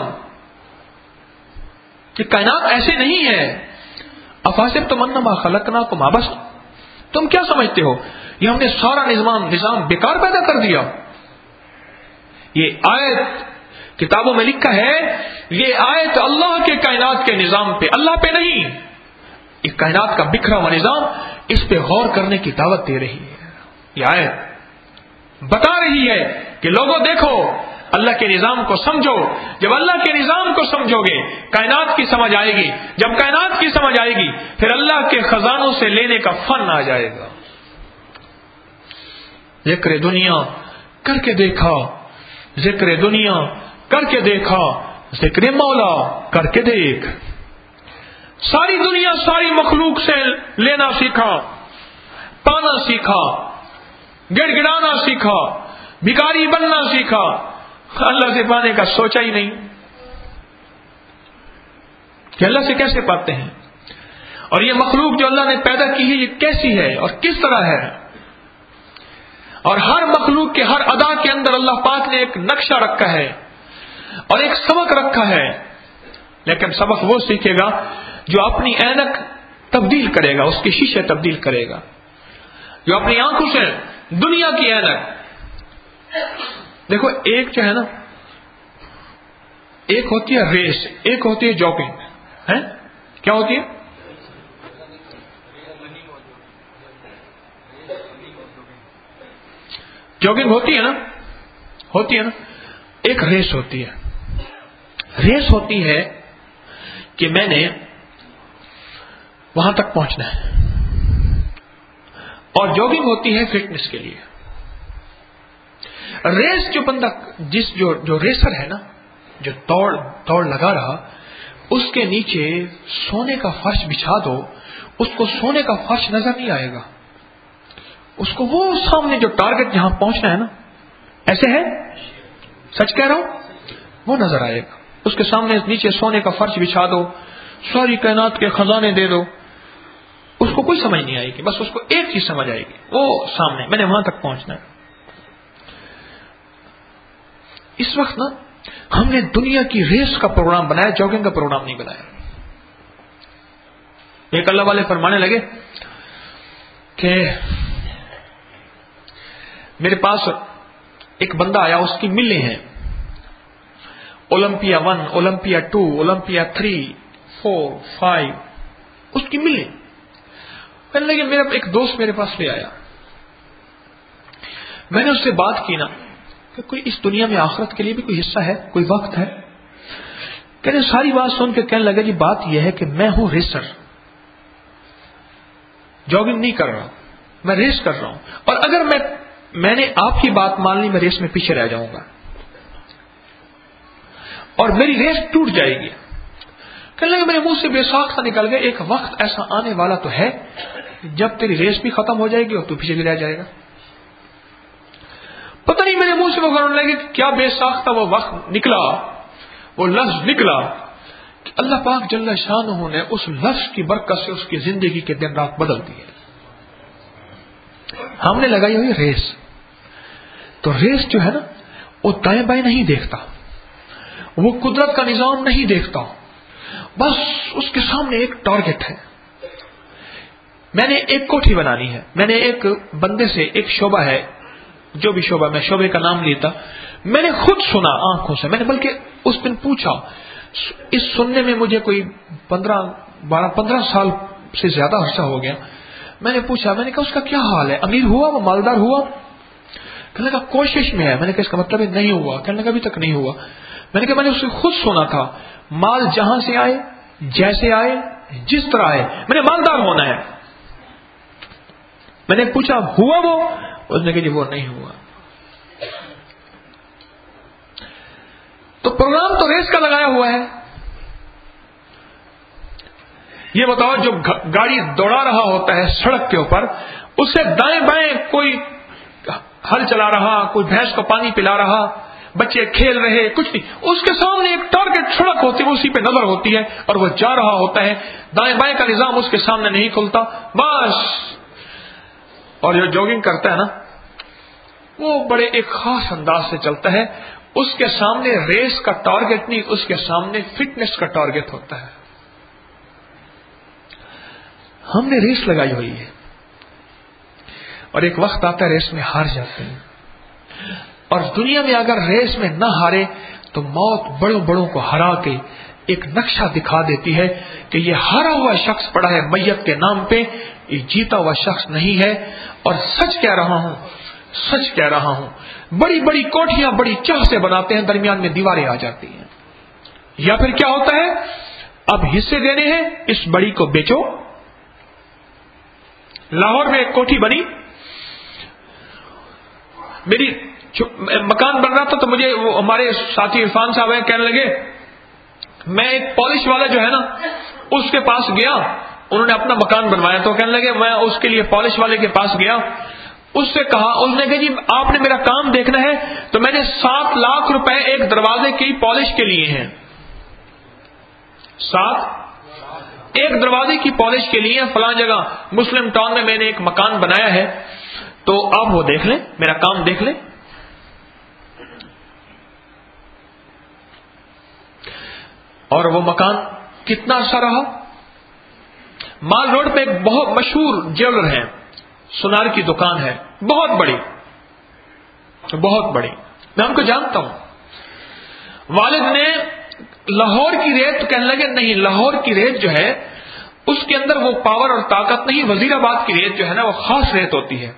کہ کائنات ایسے نہیں ہے. افاسب انما خلقناکم عبثا، تم کیا سمجھتے ہو یہ ہم نے سارا نظام نظام بیکار پیدا کر دیا؟ یہ آیت کتابوں میں لکھا ہے، یہ آیت اللہ کے کائنات کے نظام پہ، اللہ پہ نہیں. اس کائنات کا بکھرا ہوا نظام، اس پہ غور کرنے کی دعوت دے رہی ہے. یہ آیت بتا رہی ہے کہ لوگوں دیکھو اللہ کے نظام کو سمجھو. جب اللہ کے نظام کو سمجھو گے کائنات کی سمجھ آئے گی. جب کائنات کی سمجھ آئے گی پھر اللہ کے خزانوں سے لینے کا فن آ جائے گا. ذکر دنیا کر کے دیکھا, ذکر دنیا کر کے دیکھا, ذکر مولا کر کے دیکھ. ساری دنیا ساری مخلوق سے لینا سیکھا, پانا سیکھا, گڑ گڑانا سیکھا, بھکاری بننا سیکھا, اللہ سے پانے کا سوچا ہی نہیں کہ اللہ سے کیسے پاتے ہیں. اور یہ مخلوق جو اللہ نے پیدا کی ہے یہ کیسی ہے اور کس طرح ہے. اور ہر مخلوق کے ہر ادا کے اندر اللہ پاک نے ایک نقشہ رکھا ہے اور ایک سبق رکھا ہے. لیکن سبق وہ سیکھے گا جو اپنی اینک تبدیل کرے گا, اس کے شیشے تبدیل کرے گا, جو اپنی آنکھوں سے دنیا کی اینک. دیکھو ایک جو ہے نا, ایک ہوتی ہے ریس, ایک ہوتی ہے جاگنگ. ہے کیا ہوتی ہے؟ جاگنگ ہوتی ہے نا, ہوتی ہے نا. ایک ریس ہوتی ہے. ریس ہوتی ہے کہ میں نے وہاں تک پہنچنا ہے, اور جاگنگ ہوتی ہے فٹنس کے لیے. ریس جو بندہ جس جو جو ریسر ہے نا, جو دوڑ دوڑ لگا رہا, اس کے نیچے سونے کا فرش بچھا دو, اس کو سونے کا فرش نظر نہیں آئے گا. اس کو وہ سامنے جو ٹارگٹ جہاں پہنچنا ہے نا, ایسے ہے, سچ کہہ رہا ہوں, وہ نظر آئے گا. اس کے سامنے نیچے سونے کا فرش بچھا دو, ساری کائنات کے خزانے دے دو, اس کو کوئی سمجھ نہیں آئے گی. بس اس کو ایک چیز سمجھ آئے گی, وہ سامنے میں نے وہاں تک پہنچنا ہے. اس وقت نا ہم نے دنیا کی ریس کا پروگرام بنایا, جاگنگ کا پروگرام نہیں بنایا. ایک اللہ والے فرمانے لگے کہ میرے پاس ایک بندہ آیا, اس کی ملیں ہیں, Olympia one, Olympia two, Olympia three, four, five, اس کی ملیں. کہنے لگے میرا ایک دوست میرے پاس لے آیا, میں نے اس سے بات کی نا کہ کوئی اس دنیا میں آخرت کے لیے بھی کوئی حصہ ہے, کوئی وقت ہے. کہنے ساری بات سن کے کہنے لگا جی بات یہ ہے کہ میں ہوں ریسر, جاگنگ نہیں کر رہا, میں ریس کر رہا ہوں, اور اگر میں میں نے آپ کی بات مان لی میں ریس میں پیچھے رہ جاؤں گا اور میری ریس ٹوٹ جائے گی. کہنے لگے میرے منہ سے بے ساختہ نکل گیا, ایک وقت ایسا آنے والا تو ہے جب تیری ریس بھی ختم ہو جائے گی اور تو پیچھے بھی رہ جائے گا. پتہ نہیں میرے منہ سے وہ کرنے لگے کہ کیا بے ساختہ وہ وقت نکلا, وہ لفظ نکلا کہ اللہ پاک جل شانہ نے اس لفظ کی برکت سے اس کی زندگی کے دن رات بدل دیے. ہم نے لگائی ہوئی ریس, تو ریس جو ہے نا وہ دائیں بائیں نہیں دیکھتا, وہ قدرت کا نظام نہیں دیکھتا, بس اس کے سامنے ایک ٹارگٹ ہے. میں نے ایک کوٹھی بنانی ہے, میں نے ایک بندے سے, ایک شعبہ ہے, جو بھی شعبہ, میں شعبے کا نام لیتا, میں نے خود سنا آنکھوں سے, میں نے بلکہ اس دن پوچھا, اس سننے میں مجھے کوئی پندرہ بارہ پندرہ سال سے زیادہ عرصہ ہو گیا. میں نے پوچھا, میں نے کہا اس کا کیا حال ہے, امیر ہوا, وہ مالدار ہوا؟ کہنے لگا کوشش میں ہے. میں نے کہا اس کا مطلب نہیں ہوا. کہنے لگا ابھی تک نہیں ہوا. میں نے کہا میں نے اسے خود سنا تھا, مال جہاں سے آئے, جیسے آئے, جس طرح آئے, میں نے مالدار ہونا ہے. میں نے پوچھا ہوا وہ؟ اس نے کہا جی وہ نہیں ہوا. تو پروگرام تو ریس کا لگایا ہوا ہے. یہ بتاؤ جو گاڑی دوڑا رہا ہوتا ہے سڑک کے اوپر, اس سے دائیں بائیں کوئی ہل چلا رہا, کوئی بھینس کو پانی پلا رہا, بچے کھیل رہے, کچھ نہیں, اس کے سامنے ایک ٹارگٹ سڑک ہوتی ہے, اسی پہ نظر ہوتی ہے اور وہ جا رہا ہوتا ہے. دائیں بائیں کا نظام اس کے سامنے نہیں کھلتا بس. اور جو جاگنگ کرتا ہے نا وہ بڑے ایک خاص انداز سے چلتا ہے. اس کے سامنے ریس کا ٹارگٹ نہیں, اس کے سامنے فٹنس کا ٹارگٹ ہوتا ہے. ہم نے ریس لگائی ہوئی ہے اور ایک وقت آتا ہے ریس میں ہار جاتے ہیں. اور دنیا میں اگر ریس میں نہ ہارے تو موت بڑوں بڑوں کو ہرا کے ایک نقشہ دکھا دیتی ہے کہ یہ ہارا ہوا شخص پڑا ہے میت کے نام پہ, یہ جیتا ہوا شخص نہیں ہے. اور سچ کہہ رہا ہوں, سچ کہہ رہا ہوں، بڑی بڑی کوٹھیاں بڑی چاہ سے بناتے ہیں، درمیان میں دیواریں آ جاتی ہیں. یا پھر کیا ہوتا ہے، اب حصے دینے ہیں، اس بڑی کو بیچو. لاہور میں ایک کوٹھی بنی، میری مکان بن رہا تھا تو مجھے وہ ہمارے ساتھی عرفان صاحب ہیں، کہنے لگے، میں ایک پالش والا جو ہے نا اس کے پاس گیا، انہوں نے اپنا مکان بنوایا، تو کہنے لگے میں اس کے لیے پالش والے کے پاس گیا، اس سے کہا، اس نے کہا جی آپ نے میرا کام دیکھنا ہے تو میں نے سات لاکھ روپے ایک دروازے کی پالش کے لیے ہیں. سات ایک دروازے کی پالش کے لیے فلاں جگہ مسلم ٹاؤن میں میں نے ایک مکان بنایا ہے، تو آپ وہ دیکھ لیں، میرا کام دیکھ لیں. اور وہ مکان کتنا عرصہ رہا. مال روڈ پہ ایک بہت مشہور جیولر ہے، سونار کی دکان ہے، بہت بڑی بہت بڑی، میں ان کو جانتا ہوں. والد نے لاہور کی ریت، کہنے لگے نہیں، لاہور کی ریت جو ہے اس کے اندر وہ پاور اور طاقت نہیں، وزیر آباد کی ریت جو ہے نا وہ خاص ریت ہوتی ہے.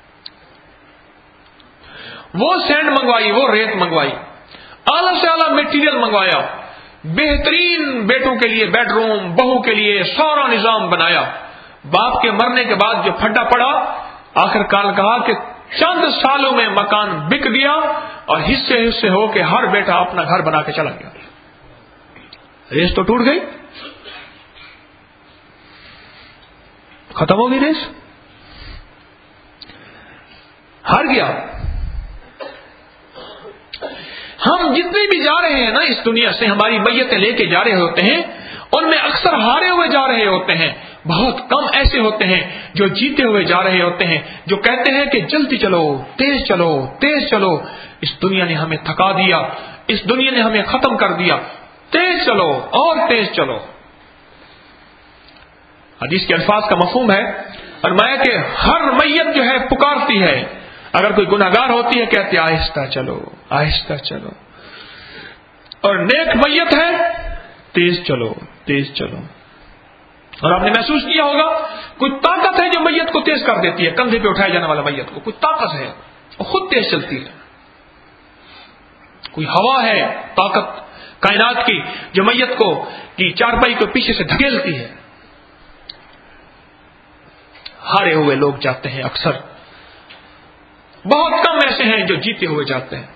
وہ سینڈ منگوائی، وہ ریت منگوائی، اعلی سے اعلی میٹیریل منگوایا، بہترین بیٹوں کے لیے بیڈ روم، بہو کے لیے سارا نظام بنایا. باپ کے مرنے کے بعد جو پھڈا پڑا، آخر کار کہا کہ چند سالوں میں مکان بک گیا اور حصے حصے ہو کے ہر بیٹا اپنا گھر بنا کے چلا گیا. ریس تو ٹوٹ گئی، ختم ہو گئی ریس، ہار گیا. ہم جتنے بھی جا رہے ہیں نا اس دنیا سے، ہماری میتیں لے کے جا رہے ہوتے ہیں، ان میں اکثر ہارے ہوئے جا رہے ہوتے ہیں. بہت کم ایسے ہوتے ہیں جو جیتے ہوئے جا رہے ہوتے ہیں، جو کہتے ہیں کہ جلدی چلو، تیز چلو، تیز چلو، اس دنیا نے ہمیں تھکا دیا، اس دنیا نے ہمیں ختم کر دیا، تیز چلو اور تیز چلو. حدیث کے الفاظ کا مفہوم ہے، فرمایا کہ ہر میت جو ہے پکارتی ہے، اگر کوئی گناہگار ہوتی ہے کہتے آہستہ چلو آہستہ چلو، اور نیک میت ہے تیز چلو تیز چلو. اور آپ نے محسوس کیا ہوگا کوئی طاقت ہے جو میت کو تیز کر دیتی ہے، کندھے پہ اٹھائے جانے والا میت کو کوئی طاقت ہے، وہ خود تیز چلتی ہے. کوئی ہوا ہے، طاقت کائنات کی، جو میت کو کی چارپائی کو پیچھے سے دھکیلتی ہے. ہارے ہوئے لوگ جاتے ہیں اکثر، بہت کم ایسے ہیں جو جیتے ہوئے جاتے ہیں.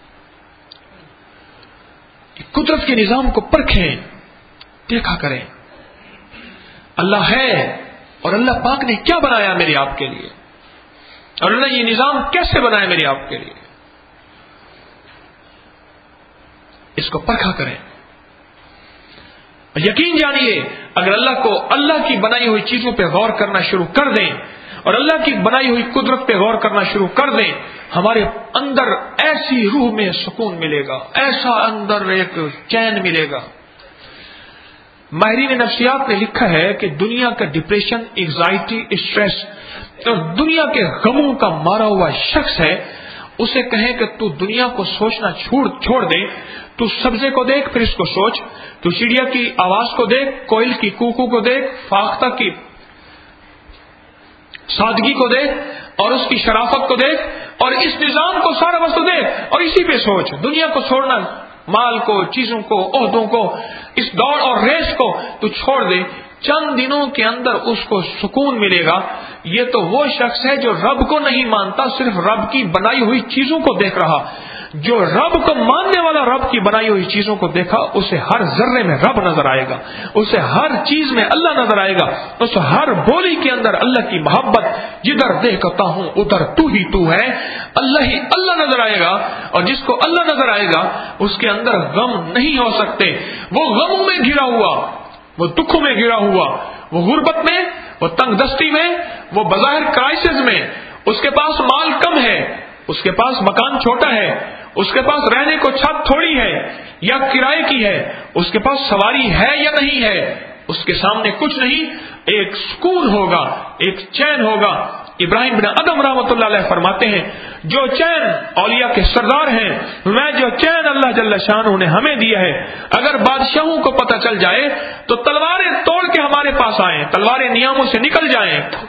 قدرت کے نظام کو پرکھیں، دیکھا کریں اللہ ہے، اور اللہ پاک نے کیا بنایا میرے آپ کے لیے، اور اللہ یہ نظام کیسے بنایا میرے آپ کے لیے، اس کو پرکھا کریں. یقین جانیے اگر اللہ کو اللہ کی بنائی ہوئی چیزوں پہ غور کرنا شروع کر دیں اور اللہ کی بنائی ہوئی قدرت پہ غور کرنا شروع کر دیں، ہمارے اندر ایسی روح میں سکون ملے گا، ایسا اندر ایک چین ملے گا. ماہرین نفسیات نے لکھا ہے کہ دنیا کا ڈپریشن، انگزائٹی، اسٹریس اور دنیا کے غموں کا مارا ہوا شخص ہے، اسے کہیں کہ تو دنیا کو سوچنا چھوڑ چھوڑ دے، تو سبزے کو دیکھ پھر اس کو سوچ، تو چڑیا کی آواز کو دیکھ، کوئل کی کوکو کو دیکھ، فاختہ کی سادگی کو دیکھ اور اس کی شرافت کو دیکھ، اور اس نظام کو سارا وقت دیکھ اور اسی پہ سوچ. دنیا کو چھوڑنا، مال کو، چیزوں کو، عہدوں کو، اس دوڑ اور ریس کو تو چھوڑ دے، چند دنوں کے اندر اس کو سکون ملے گا. یہ تو وہ شخص ہے جو رب کو نہیں مانتا، صرف رب کی بنائی ہوئی چیزوں کو دیکھ رہا. جو رب کو ماننے والا رب کی بنائی ہوئی چیزوں کو دیکھا، اسے ہر ذرے میں رب نظر آئے گا، اسے ہر چیز میں اللہ نظر آئے گا، اسے ہر بولی کے اندر اللہ کی محبت، جدھر دیکھتا ہوں ادھر تو ہی تو ہے، اللہ ہی اللہ نظر آئے گا. اور جس کو اللہ نظر آئے گا اس کے اندر غم نہیں ہو سکتے. وہ غموں میں گھرا ہوا، وہ دکھوں میں گھرا ہوا، وہ غربت میں، وہ تنگ دستی میں، وہ بظاہر کرائسس میں، اس کے پاس مال کم ہے، اس کے پاس مکان چھوٹا ہے، اس کے پاس رہنے کو چھت تھوڑی ہے یا کرائے کی ہے، اس کے پاس سواری ہے یا نہیں ہے، اس کے سامنے کچھ نہیں، ایک سکون ہوگا، ایک چین ہوگا. ابراہیم بن ادم رحمۃ اللہ علیہ فرماتے ہیں جو چین اولیاء کے سردار ہیں، میں جو چین اللہ جل شانہ نے ہمیں دیا ہے، اگر بادشاہوں کو پتہ چل جائے تو تلواریں توڑ کے ہمارے پاس آئیں، تلواریں نیاموں سے نکل جائیں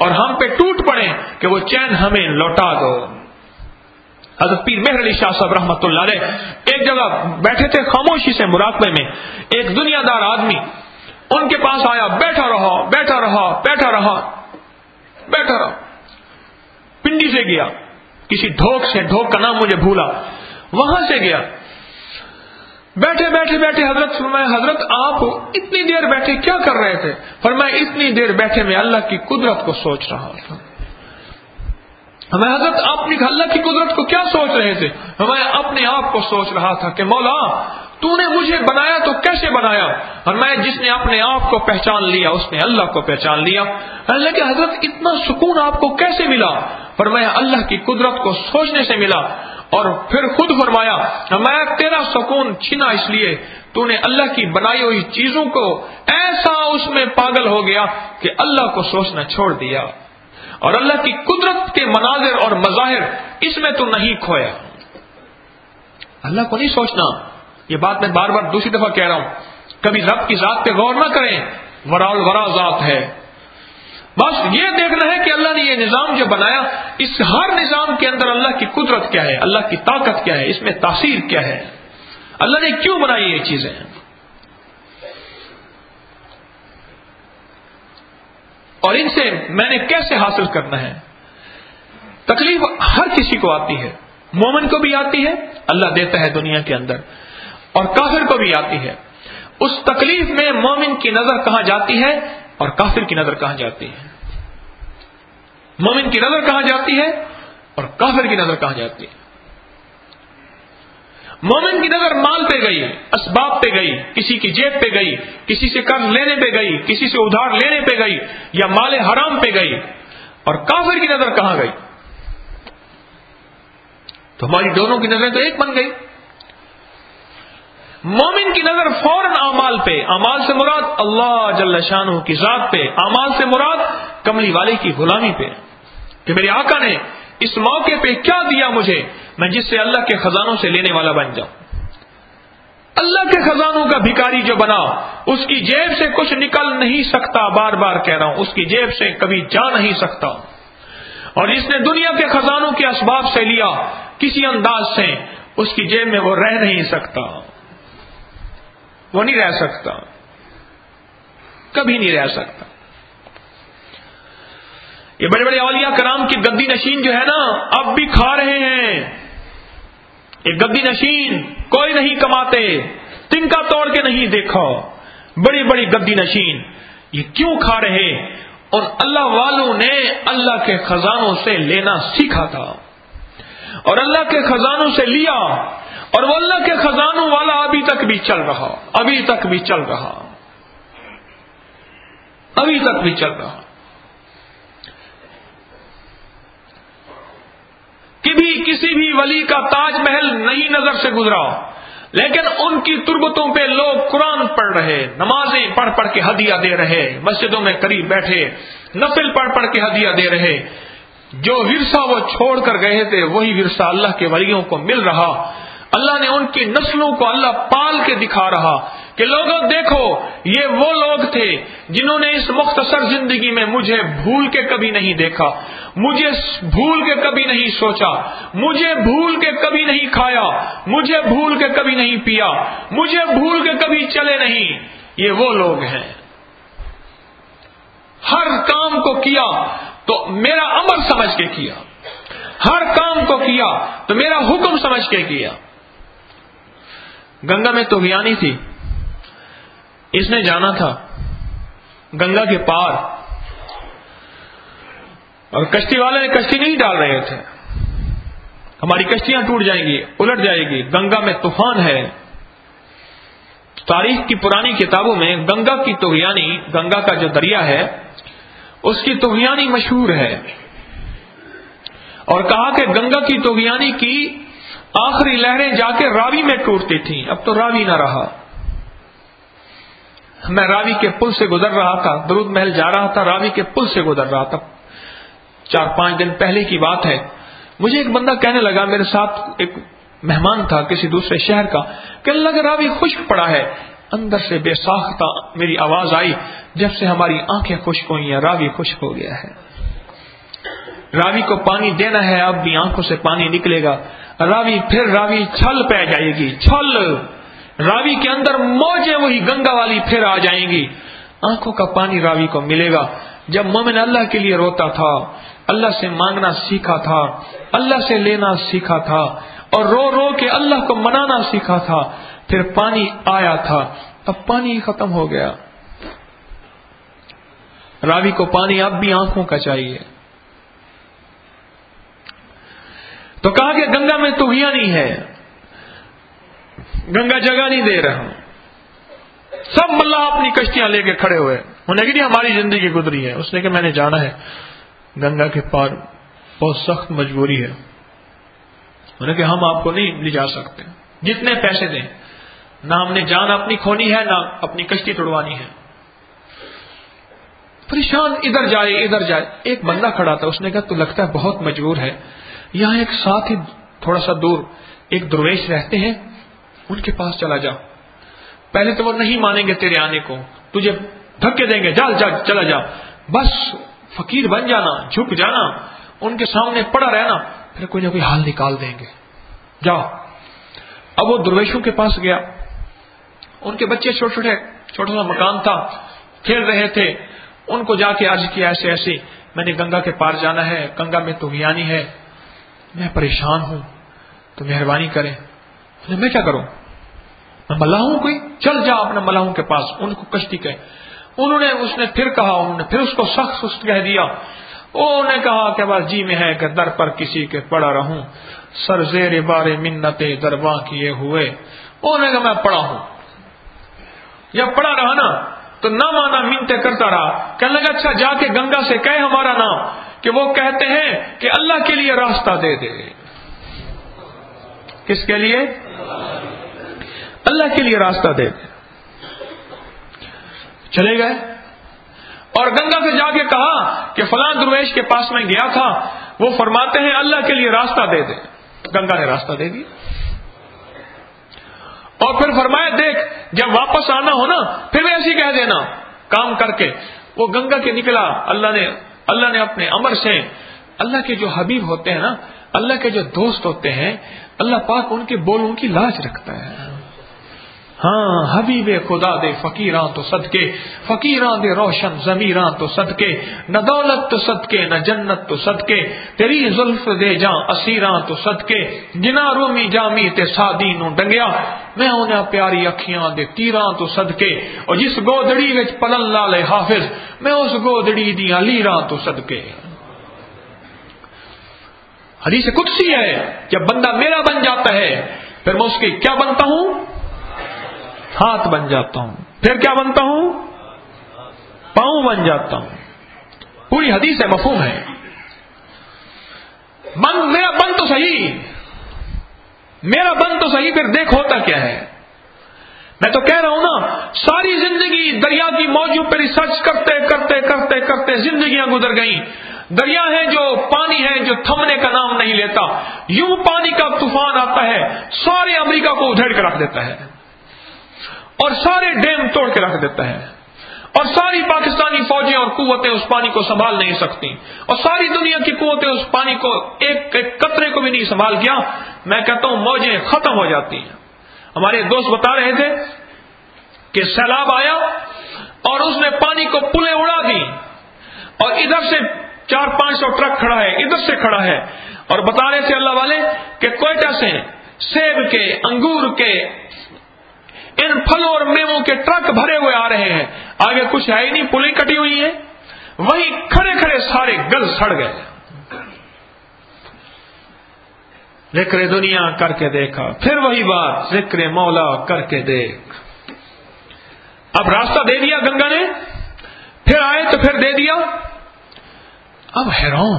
اور ہم پہ ٹوٹ پڑے کہ وہ چین ہمیں لوٹا دو. حضرت پیر مہر علی شاہ صاحب رحمۃ اللہ علیہ ایک جگہ بیٹھے تھے خاموشی سے مراقبے میں. ایک دنیا دار آدمی ان کے پاس آیا, بیٹھا رہا بیٹھا رہا بیٹھا رہا بیٹھا رہا پنڈی سے گیا, کسی ڈھوک سے, ڈھوک کا نام مجھے بھولا, وہاں سے گیا. بیٹھے بیٹھے بیٹھے حضرت فرمایا, حضرت آپ اتنی دیر بیٹھے کیا کر رہے تھے؟ فرمایا اتنی دیر بیٹھے میں اللہ کی قدرت کو سوچ رہا تھا. ہمیں حضرت اپنی اللہ کی قدرت کو کیا سوچ رہے تھے؟ ہمیں اپنے آپ کو سوچ رہا تھا کہ مولا تو نے مجھے بنایا تو کیسے بنایا؟ اور میں جس نے اپنے آپ کو پہچان لیا اس نے اللہ کو پہچان لیا. اللہ کہ حضرت اتنا سکون آپ کو کیسے ملا؟ فرمایا اللہ کی قدرت کو سوچنے سے ملا. اور پھر خود فرمایا میں تیرا سکون چھنا اس لیے تو نے اللہ کی بنائی ہوئی چیزوں کو ایسا اس میں پاگل ہو گیا کہ اللہ کو سوچنا چھوڑ دیا, اور اللہ کی قدرت کے مناظر اور مظاہر اس میں تو نہیں کھویا. اللہ کو نہیں سوچنا. یہ بات میں بار بار دوسری دفعہ کہہ رہا ہوں, کبھی رب کی ذات پہ غور نہ کریں, ورا الورا ذات ہے. بس یہ دیکھنا ہے کہ اللہ نے یہ نظام جو بنایا اس ہر نظام کے اندر اللہ کی قدرت کیا ہے, اللہ کی طاقت کیا ہے, اس میں تاثیر کیا ہے, اللہ نے کیوں بنائی یہ چیزیں, اور ان سے میں نے کیسے حاصل کرنا ہے. تکلیف ہر کسی کو آتی ہے, مومن کو بھی آتی ہے, اللہ دیتا ہے دنیا کے اندر, اور کافر کو بھی آتی ہے. اس تکلیف میں مومن کی نظر کہاں جاتی ہے اور کافر کی نظر کہاں جاتی ہے؟ مومن کی نظر کہاں جاتی ہے اور کافر کی نظر کہاں جاتی ہے؟ مومن کی نظر مال پہ گئی, اسباب پہ گئی, کسی کی جیب پہ گئی, کسی سے قرض لینے پہ گئی, کسی سے ادھار لینے پہ گئی, یا مال حرام پہ گئی. اور کافر کی نظر کہاں گئی؟ تو ہماری دونوں کی نظریں تو ایک بن گئی. مومن کی نظر فوراً اعمال پہ, اعمال سے مراد اللہ جل شانہ کی ذات پہ, اعمال سے مراد کملی والے کی غلامی پہ, کہ میرے آقا نے اس موقع پہ کیا دیا مجھے, میں جس سے اللہ کے خزانوں سے لینے والا بن جاؤں. اللہ کے خزانوں کا بھکاری جو بنا اس کی جیب سے کچھ نکل نہیں سکتا, بار بار کہہ رہا ہوں, اس کی جیب سے کبھی جا نہیں سکتا. اور جس نے دنیا کے خزانوں کے اسباب سے لیا کسی انداز سے, اس کی جیب میں وہ رہ نہیں سکتا, وہ نہیں رہ سکتا, کبھی نہیں رہ سکتا. یہ بڑے بڑے اولیاء کرام کی گدی نشین جو ہے نا اب بھی کھا رہے ہیں. یہ گدی نشین کوئی نہیں کماتے, تنکا توڑ کے نہیں دیکھا. بڑی بڑی گدی نشین یہ کیوں کھا رہے؟ اور اللہ والوں نے اللہ کے خزانوں سے لینا سیکھا تھا, اور اللہ کے خزانوں سے لیا, اور وہ اللہ کے خزانوں والا ابھی تک بھی چل رہا, ابھی تک بھی چل رہا, ابھی تک بھی چل رہا. کبھی کسی بھی ولی کا تاج محل نہیں نظر سے گزرا, لیکن ان کی تربتوں پہ لوگ قرآن پڑھ رہے, نمازیں پڑھ پڑھ کے ہدیہ دے رہے, مسجدوں میں قریب بیٹھے نفل پڑھ پڑھ کے ہدیہ دے رہے. جو ورثہ وہ چھوڑ کر گئے تھے وہی ورثہ اللہ کے ولیوں کو مل رہا. اللہ نے ان کی نسلوں کو اللہ پال کے دکھا رہا کہ لوگوں دیکھو یہ وہ لوگ تھے جنہوں نے اس مختصر زندگی میں مجھے بھول کے کبھی نہیں دیکھا, مجھے بھول کے کبھی نہیں سوچا, مجھے بھول کے کبھی نہیں کھایا, مجھے بھول کے کبھی نہیں پیا, مجھے بھول کے کبھی چلے نہیں. یہ وہ لوگ ہیں. ہر کام کو کیا تو میرا امر سمجھ کے کیا, ہر کام کو کیا تو میرا حکم سمجھ کے کیا. گنگا میں طغیانی تھی, اس نے جانا تھا گنگا کے پار, اور کشتی والے نے کشتی نہیں ڈال رہے تھے, ہماری کشتیاں ٹوٹ جائیں گی, الٹ جائے گی, گنگا میں طوفان ہے. تاریخ کی پرانی کتابوں میں گنگا کی طغیانی, گنگا کا جو دریا ہے اس کی طغیانی مشہور ہے, اور کہا کہ گنگا کی طغیانی کی آخری لہریں جا کے راوی میں ٹوٹتی تھیں, اب تو راوی نہ رہا. میں راوی کے پل سے گزر رہا تھا, درود محل جا رہا تھا, راوی کے پل سے گزر رہا تھا, چار پانچ دن پہلے کی بات ہے. مجھے ایک بندہ کہنے لگا, میرے ساتھ ایک مہمان تھا کسی دوسرے شہر کا, کہنے لگا راوی خشک پڑا ہے. اندر سے بے ساختہ میری آواز آئی, جب سے ہماری آنکھیں خشک ہوئی ہیں راوی خشک ہو گیا ہے. راوی کو پانی دینا ہے، اب بھی آنکھوں سے پانی نکلے گا. راوی پھر راوی چھل پہ جائے گی، چھل راوی کے اندر موجیں وہی گنگا والی پھر آ جائیں گی، آنکھوں کا پانی راوی کو ملے گا. جب مومن اللہ کے لیے روتا تھا، اللہ سے مانگنا سیکھا تھا، اللہ سے لینا سیکھا تھا، اور رو رو کے اللہ کو منانا سیکھا تھا، پھر پانی آیا تھا. اب پانی ختم ہو گیا. راوی کو پانی اب بھی آنکھوں کا چاہیے. تو کہا کہ گنگا میں طغیانی ہے، گنگا جگہ نہیں دے رہا. سب ملا اپنی کشتیاں لے کے کھڑے ہوئے. انہیں کہ ہماری زندگی گزری ہے. اس نے کہ میں نے جانا ہے گنگا کے پار، بہت سخت مجبوری ہے. انہیں کہ ہم آپ کو نہیں لے جا سکتے، جتنے پیسے دیں. نہ ہم نے جان اپنی کھونی ہے، نہ اپنی کشتی توڑوانی ہے. پریشان، ادھر جائے ادھر جائے. ایک بندہ کھڑا تھا، اس نے کہا تو لگتا ہے بہت مجبور ہے، یہاں ایک ساتھ ہی تھوڑا سا دور ایک درویش رہتے ہیں، ان کے پاس چلا جا. پہلے تو وہ نہیں مانیں گے تیرے آنے کو، تجھے دھکے دیں گے، جا جا چلا جا، بس فقیر بن جانا، جھک جانا، ان کے سامنے پڑا رہنا، پھر کوئی نہ کوئی حال نکال دیں گے، جا. اب وہ درویشوں کے پاس گیا. ان کے بچے چھوٹے چھوٹے، چھوٹا سا مکان تھا، کھیل رہے تھے. ان کو جا کے عرض کیا ایسے ایسے میں نے گنگا کے پار جانا ہے، گنگا میں طغیانی ہے، میں پریشان ہوں، تو مہربانی کریں. میں کیا کروں، میں ملا ہوں کوئی؟ چل جا اپنے ملاحوں کے پاس، ان کو کشتی کہ. انہوں نے اس نے پھر کہا، انہوں نے پھر اس کو سخت سست کہہ دیا. انہوں نے کہا کہ بس جی میں ہے کہ در پر کسی کے پڑا رہوں، سر زیر بار منتیں درباں کیے ہوئے. انہوں نے کہا میں پڑا ہوں. جب پڑا رہا نا تو نہ مانا، منتیں کرتا رہا. کہنے لگا اچھا جا کے گنگا سے کہے ہمارا نام، کہ وہ کہتے ہیں کہ اللہ کے لیے راستہ دے دے. کس کے لیے؟ اللہ کے لیے راستہ دے دے. چلے گئے اور گنگا سے جا کے کہا کہ فلاں درویش کے پاس میں گیا تھا، وہ فرماتے ہیں اللہ کے لیے راستہ دے دے. گنگا نے راستہ دے دیا. اور پھر فرمایا دیکھ جب واپس آنا ہو نا پھر ایسے ہی کہہ دینا کام کر کے. وہ گنگا کے نکلا. اللہ نے اللہ نے اپنے امر سے، اللہ کے جو حبیب ہوتے ہیں نا، اللہ کے جو دوست ہوتے ہیں، اللہ پاک ان کے بولوں کی لاج رکھتا ہے. ہاں حبیب خدا دے فقیراں تو صدقے، فقیراں دے روشن ضمیراں تو صدقے، نہ دولت تو صدقے نہ جنت تو صدقے، تیری زلف دے جاں اسیراں تو صدقے، جنا رومی جامی تے سادی نو ڈنگیا، میں انہیں پیاری اکھیاں دے تیراں تو صدقے، اور جس گودڑی وچ پلن لالے حافظ، میں اس گودڑی دیاں لیراں تو صدقے. حدیث قدسی ہے، جب بندہ میرا بن جاتا ہے پھر میں اس کی کیا بنتا ہوں؟ ہاتھ بن جاتا ہوں. پھر کیا بنتا ہوں؟ پاؤں بن جاتا ہوں. پوری حدیث ہے، مفہوم ہے. بن میرا بن تو صحیح، میرا بن تو صحیح. پھر دیکھ ہوتا کیا ہے. میں تو کہہ رہا ہوں نا، ساری زندگی دریا کی موجوں پہ ریسرچ کرتے کرتے کرتے کرتے زندگیاں گزر گئیں. دریا ہے جو پانی ہے جو تھمنے کا نام نہیں لیتا. یوں پانی کا طوفان آتا ہے، سارے امریکہ کو ادھیڑ کے رکھ دیتا ہے، اور سارے ڈیم توڑ کے رکھ دیتا ہے، اور ساری پاکستانی فوجیں اور قوتیں اس پانی کو سنبھال نہیں سکتی، اور ساری دنیا کی قوتیں اس پانی کو ایک ایک قطرے کو بھی نہیں سنبھال کیا. میں کہتا ہوں موجیں ختم ہو جاتی ہیں. ہمارے دوست بتا رہے تھے کہ سیلاب آیا اور اس نے پانی کو پلیں اڑا دی، اور ادھر سے چار پانچ سو ٹرک کھڑا ہے، ادھر سے کھڑا ہے، اور بتا رہے تھے اللہ والے کہ کوئٹہ سے سیب کے، انگور کے، ان پھلوں اور میووں کے ٹرک بھرے ہوئے آ رہے ہیں، آگے کچھ ہے ہی نہیں، پلیں کٹی ہوئی ہیں، وہی کھڑے کھڑے سارے گل سڑ گئے. ذکر دنیا کر کے دیکھا، پھر وہی بات، ذکر مولا کر کے دیکھ. اب راستہ دے دیا گنگا نے، پھر آئے تو پھر دے دیا. اب حیران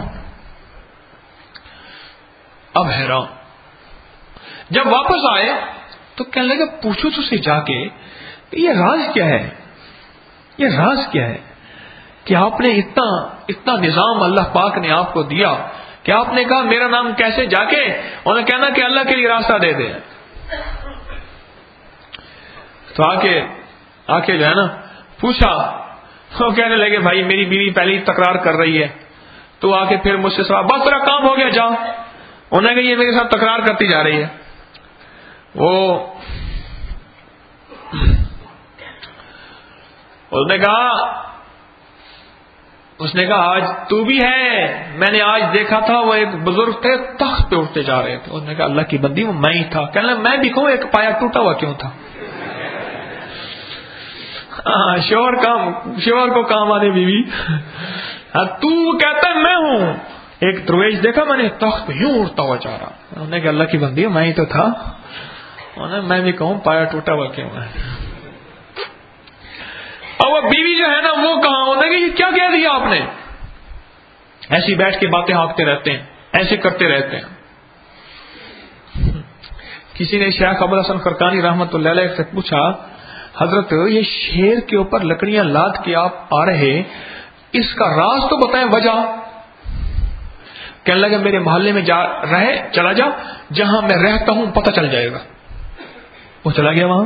اب حیران جب واپس آئے تو کہنے لگے پوچھو تو سے جا کے کہ یہ راز کیا ہے، یہ راز کیا ہے کہ آپ نے اتنا اتنا نظام اللہ پاک نے آپ کو دیا کہ آپ نے کہا میرا نام کیسے، جا کے انہیں کہنا کہ اللہ کے لیے راستہ دے دے. تو آ کے آ کے جو ہے نا پوچھا، وہ کہنے لگے بھائی میری بیوی پہلے ہی تکرار کر رہی ہے، تو آ کے پھر مجھ سے سوال، بس تیرا کام ہو گیا جا. انہوں نے کہا یہ میرے ساتھ تکرار کرتی جا رہی ہے. وہ اس نے کہا اس نے کہا آج تو بھی ہے، میں نے آج دیکھا تھا وہ ایک بزرگ تھے تخت پہ اٹھتے جا رہے تھے. اس نے کہا اللہ کی بندی وہ میں ہی تھا. کہنے لگا میں بھی کہوں ایک پایا ٹوٹا ہوا کیوں تھا. ہاں شوہر کام شوہر کو کام آنے بیوی. ہاں تو کہتا ہے میں ہوں. ایک درویش دیکھا میں نے تخت پہ یوں اڑتا ہوا جا رہا. انہوں نے کہا اللہ کی بندی میں ہی تو تھا. میں بھی کہوں پایا ٹوٹا ہوا کیوں ہے. اور وہ بیوی جو ہے نا وہ کہاں ہوتا ہے کہ یہ کیا کہہ دیا آپ نے. ایسی بیٹھ کے باتیں ہانکتے رہتے ہیں، ایسے کرتے رہتے ہیں. کسی نے شیخ ابو الحسن فرقانی رحمت اللہ علیہ سے پوچھا حضرت یہ شیر کے اوپر لکڑیاں لاد کے آپ آ رہے، اس کا راز تو بتائیں وجہ. کہنے لگا میرے محلے میں جا رہے چلا جا جہاں میں رہتا ہوں پتہ چل جائے گا. وہ چلا گیا وہاں.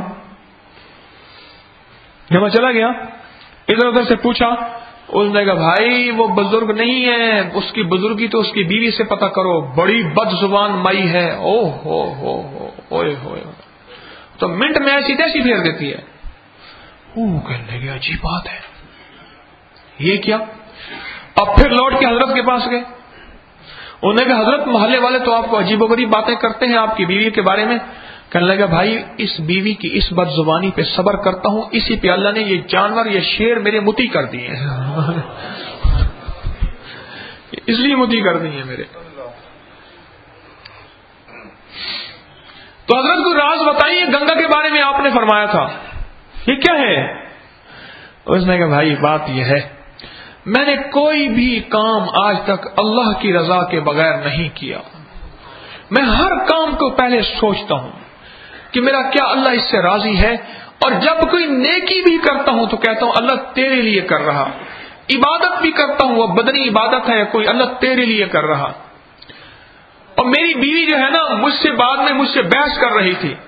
جب وہ چلا گیا ادھر ادھر سے پوچھا. اس نے کہا بھائی وہ بزرگ نہیں ہے، اس کی بزرگی تو اس کی بیوی سے پتہ کرو، بڑی بد زبان مائی ہے. او ہو ہو ہو اوئے ہوئے تو منٹ میں ایسی تیسی پھیر دیتی ہے. وہ کہنے لگے عجیب بات ہے یہ کیا. اب پھر لوٹ کے حضرت کے پاس گئے. انہوں نے کہا حضرت محلے والے تو آپ کو عجیب و غریب باتیں کرتے ہیں آپ کی بیوی کے بارے میں. کہنے لگا بھائی اس بیوی کی اس بد زبانی پہ صبر کرتا ہوں، اسی پہ اللہ نے یہ جانور یہ شیر میرے متی کر دیے ہیں. اس لیے متی کر دی ہیں میرے. تو حضرت کو راز بتائیے گنگا کے بارے میں آپ نے فرمایا تھا یہ کیا ہے. اس نے کہا بھائی بات یہ ہے میں نے کوئی بھی کام آج تک اللہ کی رضا کے بغیر نہیں کیا. میں ہر کام کو پہلے سوچتا ہوں کہ میرا کیا اللہ اس سے راضی ہے، اور جب کوئی نیکی بھی کرتا ہوں تو کہتا ہوں اللہ تیرے لیے کر رہا. عبادت بھی کرتا ہوں وہ بدنی عبادت ہے کوئی اللہ تیرے لیے کر رہا. اور میری بیوی جو ہے نا مجھ سے بعد میں مجھ سے بحث کر رہی تھی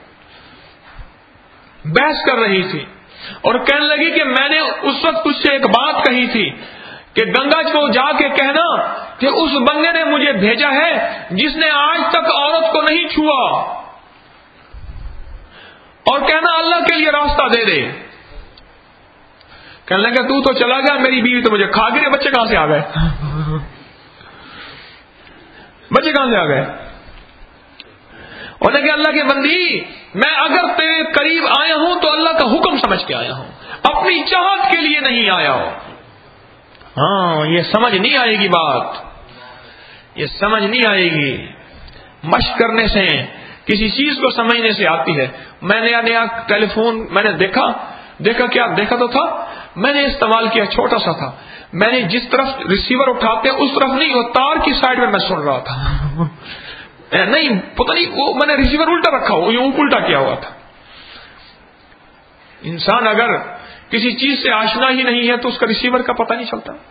بحث کر رہی تھی اور کہنے لگی کہ میں نے اس وقت تجھ سے ایک بات کہی تھی کہ گنگا کو جا کے کہنا کہ اس بندے نے مجھے بھیجا ہے جس نے آج تک عورت کو نہیں چھوا، اور کہنا اللہ کے لیے راستہ دے دے. کہنے لگا تو تو چلا گیا، میری بیوی تو مجھے کھا گئی. بچے کہاں سے آ گئے بچے کہاں سے آ گئے. اور کہ اللہ کی بندی میں اگر تیرے قریب آیا ہوں تو اللہ کا حکم سمجھ کے آیا ہوں، اپنی چاہت کے لیے نہیں آیا ہوں. ہاں یہ سمجھ نہیں آئے گی بات، یہ سمجھ نہیں آئے گی. مشق کرنے سے کسی چیز کو سمجھنے سے آتی ہے. میں نیا نیا ٹیلی فون میں نے دیکھا دیکھا کیا دیکھا تو تھا میں نے استعمال کیا چھوٹا سا تھا. میں نے جس طرف ریسیور اٹھاتے اس طرف نہیں، وہ تار کی سائڈ میں میں سن رہا تھا. نہیں پتہ نہیں وہ میں نے ریسیور الٹا رکھا ہو یوں الٹا کیا ہوا تھا. انسان اگر کسی چیز سے آشنا ہی نہیں ہے تو اس کا ریسیور کا پتہ نہیں چلتا.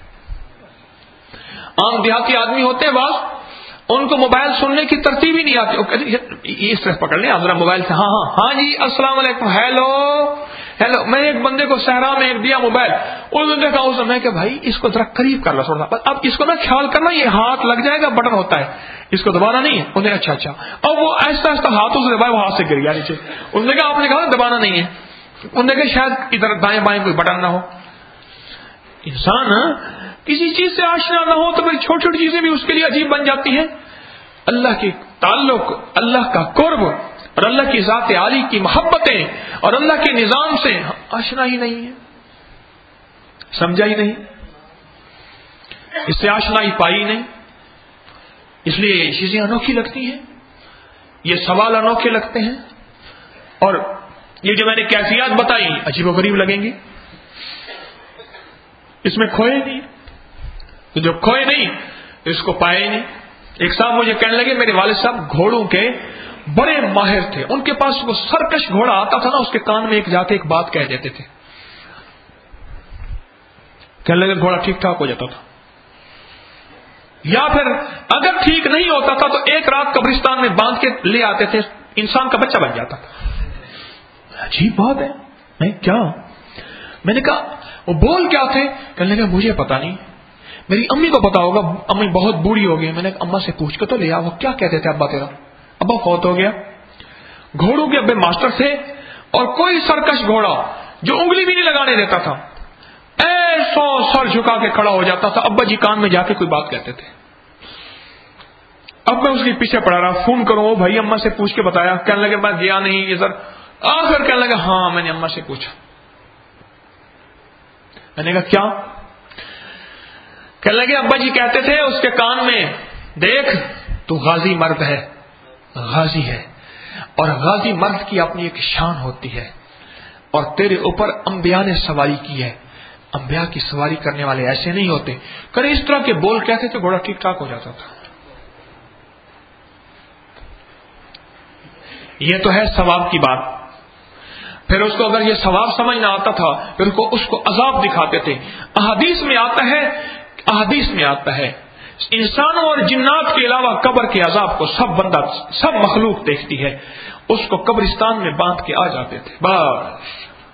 عام دیہاتی آدمی ہوتے ہیں بعض، ان کو موبائل سننے کی ترتیب ہی نہیں آتی. یہ اس طرح پکڑ لیں ذرا موبائل سے. ہاں ہاں ہاں جی السلام علیکم، ہیلو ہیلو. میں نے ایک بندے کو صحرا میں ایک دیا موبائل، اس نے دیکھا اس میں کہ بھائی اس کو ذرا قریب کر لو تھوڑا. اب اس کو نا خیال کرنا یہ ہاتھ لگ جائے گا، بٹن ہوتا ہے اس کو دبانا نہیں ہے. انہوں نے اچھا اچھا اور وہ ایسا ایسا ہاتھوں سے دبایا وہ ہاتھ سے گر گیا نیچے. اس نے کہا آپ نے کہا دبانا نہیں ہے. انہوں نے کہا شاید ادھر دائیں بائیں کوئی بٹن نہ ہو. انسان کسی چیز سے آشنا نہ ہو تو پھر چھوٹی چھوٹی چیزیں بھی اس کے لیے عجیب بن جاتی ہیں. اللہ کے تعلق، اللہ کا قرب اور اللہ کی ذات عالی کی محبتیں اور اللہ کے نظام سے آشنا ہی نہیں ہے، سمجھا ہی نہیں، اس سے آشنا ہی پائی نہیں. اس لیے یہ چیزیں انوکھی لگتی ہیں، یہ سوال انوکھے لگتے ہیں، اور یہ جو میں نے کیفیات بتائی عجیب و غریب لگیں گی. اس میں کھوئے نہیں، تو جو کھوئے نہیں اس کو پائے نہیں. ایک صاحب مجھے کہنے لگے میرے والد صاحب گھوڑوں کے بڑے ماہر تھے، ان کے پاس وہ سرکش گھوڑا آتا تھا نا اس کے کان میں ایک جا کے ایک بات کہہ دیتے تھے، کہنے لگے گھوڑا ٹھیک ٹھاک ہو جاتا تھا. یا پھر اگر ٹھیک نہیں ہوتا تھا تو ایک رات قبرستان میں باندھ کے لے آتے تھے، انسان کا بچہ بن جاتا تھا. عجیب بات ہے. میں کیا میں نے کہا وہ بول کیا تھے؟ کہنے لگا مجھے پتا نہیں، میری امی کو پتا ہوگا، امی بہت بوڑھی ہو گئی. میں نے اما سے پوچھ کے تو لیا وہ کیا کہتے تھے ابا تیرا. ابا فوت ہو گیا. گھوڑوں کے ابے ماسٹر تھے اور کوئی سرکش گھوڑا جو انگلی بھی نہیں لگانے دیتا تھا ایسو سر جھکا کے کھڑا ہو جاتا تھا. ابا جی کان میں جا کے کوئی بات کہتے تھے. اب میں اس کے پیچھے پڑا رہا، فون کروں وہ بھائی اما سے پوچھ کے بتایا. کہنے لگے میں گیا نہیں یہ سر. آخر کہنے لگا ہاں میں نے اما سے پوچھا. میں نے کہا کیا؟ کہنے لگے ابا جی کہتے تھے اس کے کان میں، دیکھ تو غازی مرد ہے، غازی ہے، اور غازی مرد کی اپنی ایک شان ہوتی ہے، اور تیرے اوپر انبیاء نے سواری کی ہے. انبیاء کی سواری کرنے والے ایسے نہیں ہوتے. کرے اس طرح کے بول کہتے تھے گھوڑا ٹھیک ٹھاک ہو جاتا تھا. یہ تو ہے ثواب کی بات. پھر اس کو اگر یہ ثواب سمجھ نہ آتا تھا پھر اس کو اس کو عذاب دکھاتے تھے. احادیث میں آتا ہے احادیث میں آتا ہے انسانوں اور جنات کے علاوہ قبر کے عذاب کو سب بندہ سب مخلوق دیکھتی ہے. اس کو قبرستان میں باندھ کے آ جاتے تھے. بس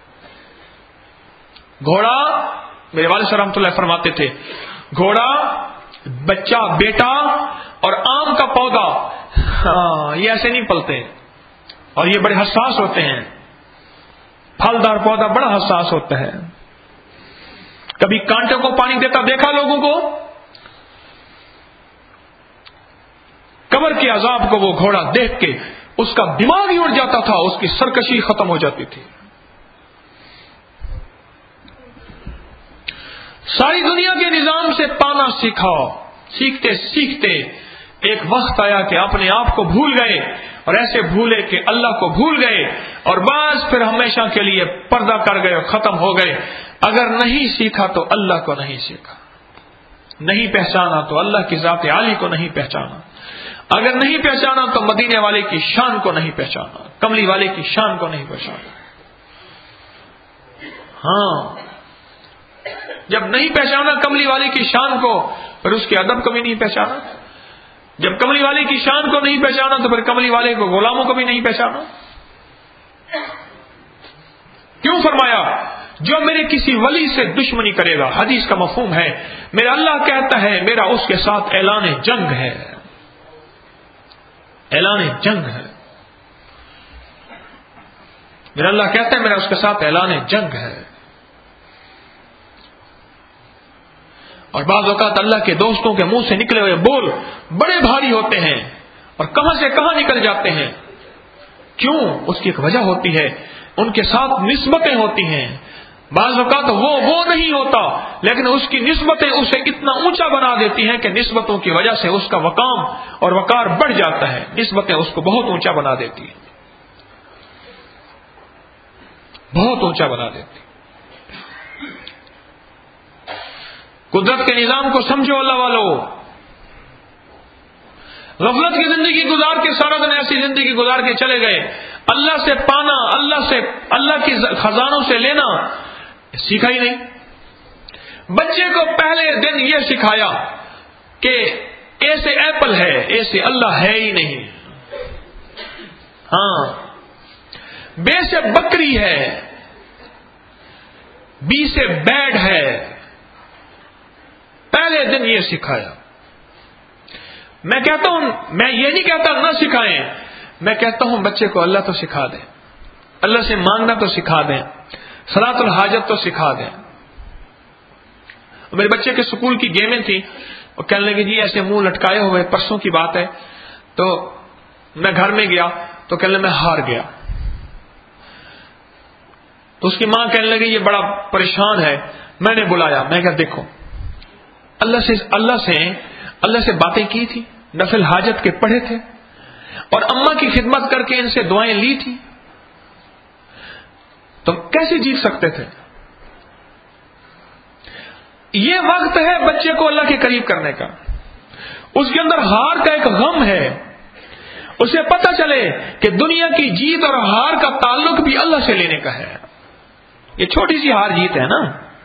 گھوڑا، میرے والد صاحب رحمۃ اللہ فرماتے تھے گھوڑا، بچہ، بیٹا اور آم کا پودا، ہاں یہ ایسے نہیں پلتے اور یہ بڑے حساس ہوتے ہیں. پھلدار پودا بڑا حساس ہوتا ہے. کبھی کانٹے کو پانی دیتا دیکھا لوگوں کو؟ قبر کے عذاب کو وہ گھوڑا دیکھ کے اس کا دماغ ہی اڑ جاتا تھا، اس کی سرکشی ختم ہو جاتی تھی. ساری دنیا کے نظام سے پانا سیکھا. سیکھتے سیکھتے ایک وقت آیا کہ اپنے آپ کو بھول گئے اور ایسے بھولے کہ اللہ کو بھول گئے اور بس پھر ہمیشہ کے لیے پردہ کر گئے اور ختم ہو گئے. اگر نہیں سیکھا تو اللہ کو نہیں سیکھا، نہیں پہچانا تو اللہ کی ذات عالی کو نہیں پہچانا. اگر نہیں پہچانا تو مدینے والے کی شان کو نہیں پہچانا، کملی والے کی شان کو نہیں پہچانا. ہاں جب نہیں پہچانا کملی والے کی شان کو پھر اس کے ادب کو بھی نہیں پہچانا. جب کملی والے کی شان کو نہیں پہچانا تو پھر کملی والے کو غلاموں کو بھی نہیں پہچانا. کیوں فرمایا جو میرے کسی ولی سے دشمنی کرے گا، حدیث کا مفہوم ہے میرا اللہ کہتا ہے میرا اس کے ساتھ اعلان جنگ ہے. اعلان جنگ ہے. میرا اللہ کہتا ہے میرا اس کے ساتھ اعلان جنگ ہے. اور بعض اوقات اللہ کے دوستوں کے منہ سے نکلے ہوئے بول بڑے بھاری ہوتے ہیں اور کہاں سے کہاں نکل جاتے ہیں. کیوں؟ اس کی ایک وجہ ہوتی ہے، ان کے ساتھ نسبتیں ہوتی ہیں. بعض اوقات وہ وہ نہیں ہوتا لیکن اس کی نسبتیں اسے اتنا اونچا بنا دیتی ہیں کہ نسبتوں کی وجہ سے اس کا وقام اور وقار بڑھ جاتا ہے. نسبتیں اس کو بہت اونچا بنا دیتی ہیں، بہت اونچا بنا دیتی. قدرت کے نظام کو سمجھو اللہ والو. غفلت کی زندگی گزار کے سارا دن ایسی زندگی گزار کے چلے گئے. اللہ سے پانا، اللہ سے اللہ کی خزانوں سے لینا سیکھا ہی نہیں. بچے کو پہلے دن یہ سکھایا کہ اے سے ایپل ہے، اے سے اللہ ہے ہی نہیں. ہاں بے سے بکری ہے، بی سے بیڈ ہے. پہلے دن یہ سکھایا. میں کہتا ہوں میں یہ نہیں کہتا نہ سکھائیں، میں کہتا ہوں بچے کو اللہ تو سکھا دیں، اللہ سے مانگنا تو سکھا دیں، صلاۃ الحاجت تو سکھا دیں. میرے بچے کے سکول کی گیمیں تھیں، وہ کہنے لگے جی ایسے منہ لٹکائے ہوئے، پرسوں کی بات ہے. تو میں گھر میں گیا تو کہنے لگے میں ہار گیا. تو اس کی ماں کہنے لگی یہ بڑا پریشان ہے. میں نے بلایا، میں کہا دیکھو اللہ سے اللہ سے اللہ سے باتیں کی تھی، نفل حاجت کے پڑھے تھے اور اماں کی خدمت کر کے ان سے دعائیں لی تھی، تو کیسے جیت سکتے تھے؟ یہ وقت ہے بچے کو اللہ کے قریب کرنے کا. اس کے اندر ہار کا ایک غم ہے، اسے پتہ چلے کہ دنیا کی جیت اور ہار کا تعلق بھی اللہ سے لینے کا ہے. یہ چھوٹی سی ہار جیت ہے نا.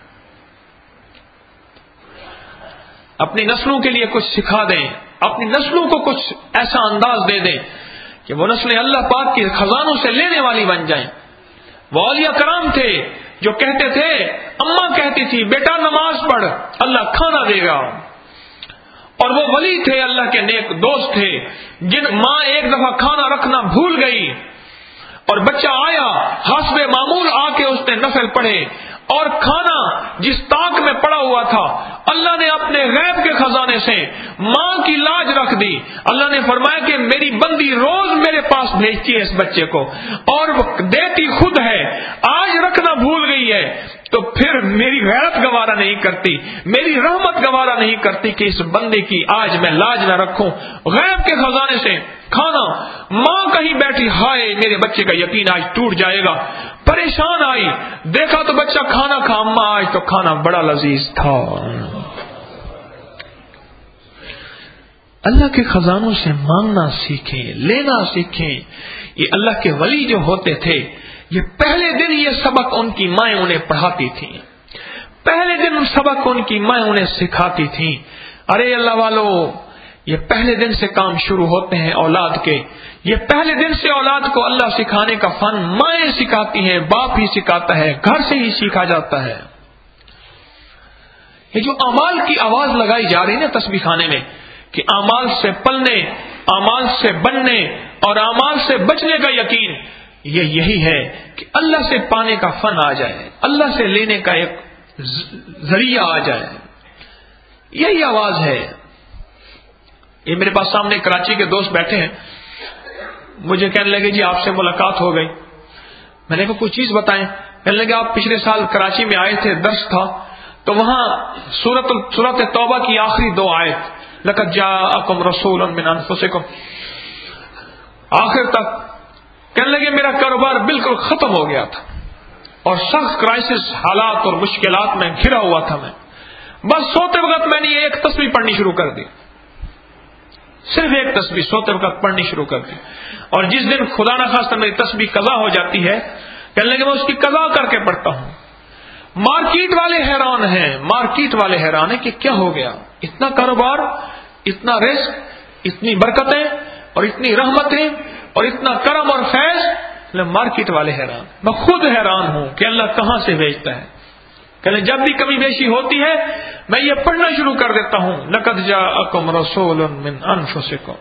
اپنی نسلوں کے لیے کچھ سکھا دیں، اپنی نسلوں کو کچھ ایسا انداز دے دیں کہ وہ نسلیں اللہ پاک کے خزانوں سے لینے والی بن جائیں. وہ اولیاء کرام تھے جو کہتے تھے، اماں کہتے کہتی تھی بیٹا نماز پڑھ اللہ کھانا دے گا. اور وہ ولی تھے, اللہ کے نیک دوست تھے, جن ماں ایک دفعہ کھانا رکھنا بھول گئی اور بچہ آیا, حسب معمول آ کے اس نے نفل پڑھے اور کھانا جس طاق میں پڑا ہوا تھا اللہ نے اپنے غیب کے خزانے سے ماں کی لاج رکھ دی. اللہ نے فرمایا کہ میری بندی روز میرے پاس بھیجتی ہے اس بچے کو اور دیتی خود ہے, آج رکھنا بھول گئی ہے تو پھر میری غیرت گوارا نہیں کرتی, میری رحمت گوارا نہیں کرتی کہ اس بندے کی آج میں لاج نہ رکھوں. غیب کے خزانے سے کھانا, ماں کہیں بیٹھی ہائے میرے بچے کا یقین آج ٹوٹ جائے گا, پریشان آئی, دیکھا تو بچہ کھانا کھا, اماں آج تو کھانا بڑا لذیذ تھا. اللہ کے خزانوں سے مانگنا سیکھیں, لینا سیکھیں. یہ اللہ کے ولی جو ہوتے تھے یہ پہلے دن یہ سبق ان کی مائیں انہیں پڑھاتی تھیں, پہلے دن سبق ان کی مائیں انہیں سکھاتی تھیں. ارے اللہ والو, یہ پہلے دن سے کام شروع ہوتے ہیں اولاد کے, یہ پہلے دن سے اولاد کو اللہ سکھانے کا فن مائیں سکھاتی ہیں, باپ ہی سکھاتا ہے, گھر سے ہی سیکھا جاتا ہے. یہ جو اعمال کی آواز لگائی جا رہی ہے نا تسبیح خانے میں کہ اعمال سے پلنے, اعمال سے بننے اور اعمال سے بچنے کا یقین, یہ یہی ہے کہ اللہ سے پانے کا فن آ جائے, اللہ سے لینے کا ایک ذریعہ آ جائے. یہی آواز ہے. یہ میرے پاس سامنے کراچی کے دوست بیٹھے ہیں, مجھے کہنے لگے جی آپ سے ملاقات ہو گئی. میں نے کہا کوئی چیز بتائیں. کہنے لگے آپ پچھلے سال کراچی میں آئے تھے, درس تھا, تو وہاں سورت سورت توبہ کی آخری دو آیت لقد جاءکم رسول من انفسکم آخر تک, کہنے لگے میرا کاروبار بالکل ختم ہو گیا تھا اور سخت کرائسس حالات اور مشکلات میں گھرا ہوا تھا. میں بس سوتے وقت میں نے یہ ایک تسبیح پڑھنی شروع کر دی, صرف ایک تسبیح سوتے وقت پڑھنی شروع کر دی. اور جس دن خدا نہ خواستہ میری تسبیح قضا ہو جاتی ہے, کہنے لگے میں اس کی قضا کر کے پڑھتا ہوں. مارکیٹ والے حیران ہیں, مارکیٹ والے حیران ہیں کہ کیا ہو گیا, اتنا کاروبار, اتنا رزق, اتنی برکتیں اور اتنی رحمتیں اور اتنا کرم اور فیض. مارکیٹ والے حیران, میں خود حیران ہوں کہ اللہ کہاں سے بھیجتا ہے. کہ جب بھی کمی بیشی ہوتی ہے میں یہ پڑھنا شروع کر دیتا ہوں لقد جاءکم رسول من انفسکم.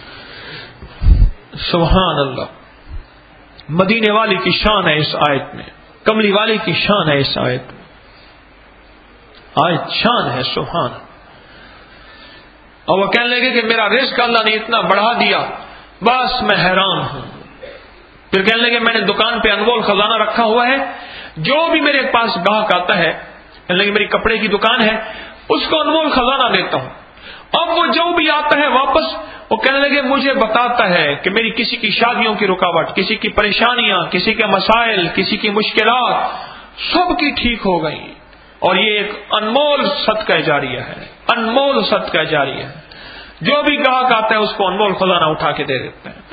سبحان اللہ, مدینے والی کی شان ہے اس آیت میں, کملی والی کی شان ہے اس آیت میں, آیت شان ہے. سبحان. اور وہ کہنے لگے کہ میرا رزق اللہ نے اتنا بڑھا دیا, بس میں حیران ہوں. پھر کہنے لگے میں نے دکان پہ انمول خزانہ رکھا ہوا ہے, جو بھی میرے پاس گاہک آتا ہے, کہنے لگے میری کپڑے کی دکان ہے, اس کو انمول خزانہ دیتا ہوں. اب وہ جو بھی آتا ہے واپس وہ کہنے لگے مجھے بتاتا ہے کہ میری کسی کی شادیوں کی رکاوٹ, کسی کی پریشانیاں, کسی کے مسائل, کسی کی مشکلات سب کی ٹھیک ہو گئی. اور یہ ایک انمول صدقہ جاریہ ہے, انمول صدقہ جاریہ ہے. جو بھی گاہک آتا ہے اس کو انمول خزانہ اٹھا کے دے دیتے ہیں.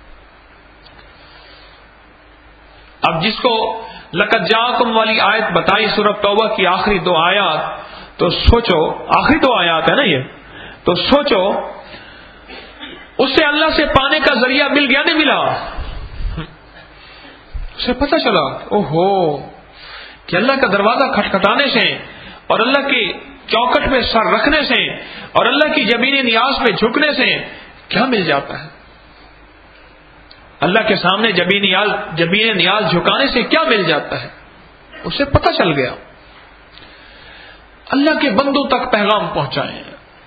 اب جس کو لقد جاءکم والی آیت بتائی سورۃ توبہ کی آخری دو آیات, تو سوچو, آخری دو آیات ہے نا یہ, تو سوچو اس سے اللہ سے پانے کا ذریعہ مل گیا نہیں ملا. اسے پتہ چلا او ہو کہ اللہ کا دروازہ کھٹکھٹانے سے اور اللہ کی چوکٹ میں سر رکھنے سے اور اللہ کی جبین نیاز میں جھکنے سے کیا مل جاتا ہے. اللہ کے سامنے جبین نیاز جبین نیاز جھکانے سے کیا مل جاتا ہے, اسے پتہ چل گیا. اللہ کے بندوں تک پیغام پہنچائیں.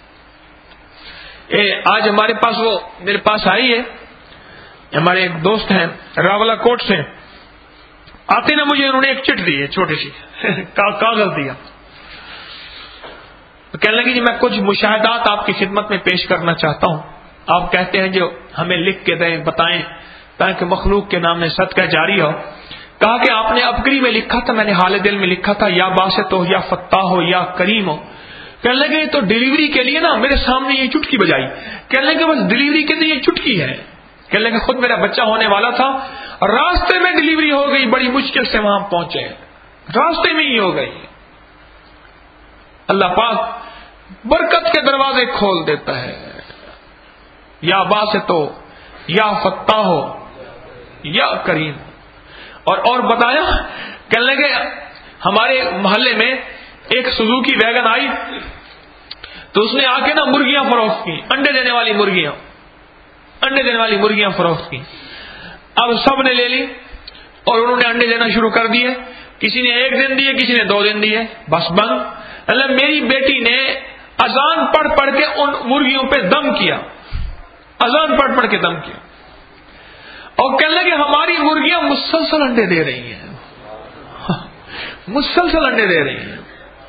اے آج ہمارے پاس وہ میرے پاس آئی ہے, ہمارے ایک دوست ہیں راولا کوٹ سے, آتے نا مجھے انہوں نے ایک چٹ دی ہے چھوٹی سی کاغذ دیا, کہنے لگی جی میں کچھ مشاہدات آپ کی خدمت میں پیش کرنا چاہتا ہوں. آپ کہتے ہیں جو ہمیں لکھ کے دیں, بتائیں تاکہ مخلوق کے نام میں صدقہ جاری ہو. کہا کہ آپ نے ابگری میں لکھا تھا, میں نے حال دل میں لکھا تھا یا باسط ہو یا فتاح ہو یا کریم ہو. کہنے لگے تو ڈلیوری کے لیے نا میرے سامنے یہ چٹکی بجائی. کہنے لگے بس ڈلیوری کے لیے یہ چٹکی ہے. کہنے لگے خود میرا بچہ ہونے والا تھا, راستے میں ڈلیوری ہو گئی, بڑی مشکل سے وہاں پہنچے, راستے میں ہی ہو گئی. اللہ پاک برکت کے دروازے کھول دیتا ہے. یا باسط ہو یا فتاح ہو یا کریم. اور اور بتایا, کہنے لگے ہمارے محلے میں ایک سوزوکی ویگن آئی تو اس نے آ کے نا مرغیاں فروخت کی، انڈے دینے والی مرغیاں انڈے دینے والی مرغیاں فروخت کی. اب سب نے لے لی اور انہوں نے انڈے دینا شروع کر دیے. کسی نے ایک دن دیے، کسی نے دو دن دیے، بس بند. اللہ میری بیٹی نے اذان پڑھ پڑھ کے ان مرغیوں پہ دم کیا، اذان پڑھ پڑھ کے دم کیا، اور کہنے لگے ہماری مرغیاں مسلسل انڈے دے رہی ہیں، مسلسل انڈے دے رہی ہیں.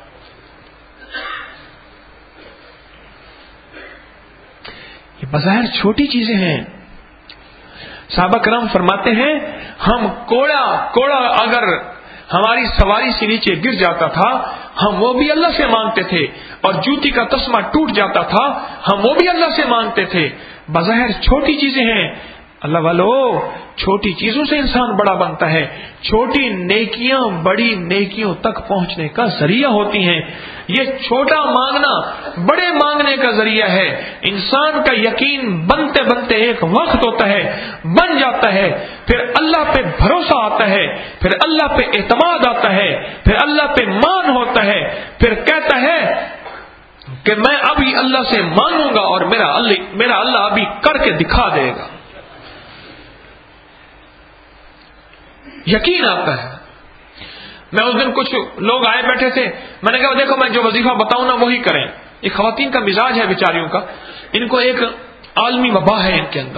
یہ بظاہر چھوٹی چیزیں ہیں. صحابہ کرام فرماتے ہیں ہم کوڑا کوڑا اگر ہماری سواری سے نیچے گر جاتا تھا ہم وہ بھی اللہ سے مانگتے تھے، اور جوتی کا تسمہ ٹوٹ جاتا تھا ہم وہ بھی اللہ سے مانگتے تھے. بظاہر چھوٹی چیزیں ہیں، اللہ والو چھوٹی چیزوں سے انسان بڑا بنتا ہے. چھوٹی نیکیاں بڑی نیکیوں تک پہنچنے کا ذریعہ ہوتی ہیں. یہ چھوٹا مانگنا بڑے مانگنے کا ذریعہ ہے. انسان کا یقین بنتے بنتے ایک وقت ہوتا ہے، بن جاتا ہے، پھر اللہ پہ بھروسہ آتا ہے، پھر اللہ پہ اعتماد آتا ہے، پھر اللہ پہ مان ہوتا ہے، پھر کہتا ہے کہ میں ابھی اللہ سے مانگوں گا اور میرا اللہ میرا اللہ ابھی کر کے دکھا دے گا. یقین آتا ہے. میں اس دن کچھ لوگ آئے بیٹھے تھے، میں نے کہا دیکھو میں جو وظیفہ بتاؤں نا وہی کریں. یہ خواتین کا مزاج ہے بیچاریوں کا، ان کو ایک عالمی وبا ہے ان کے اندر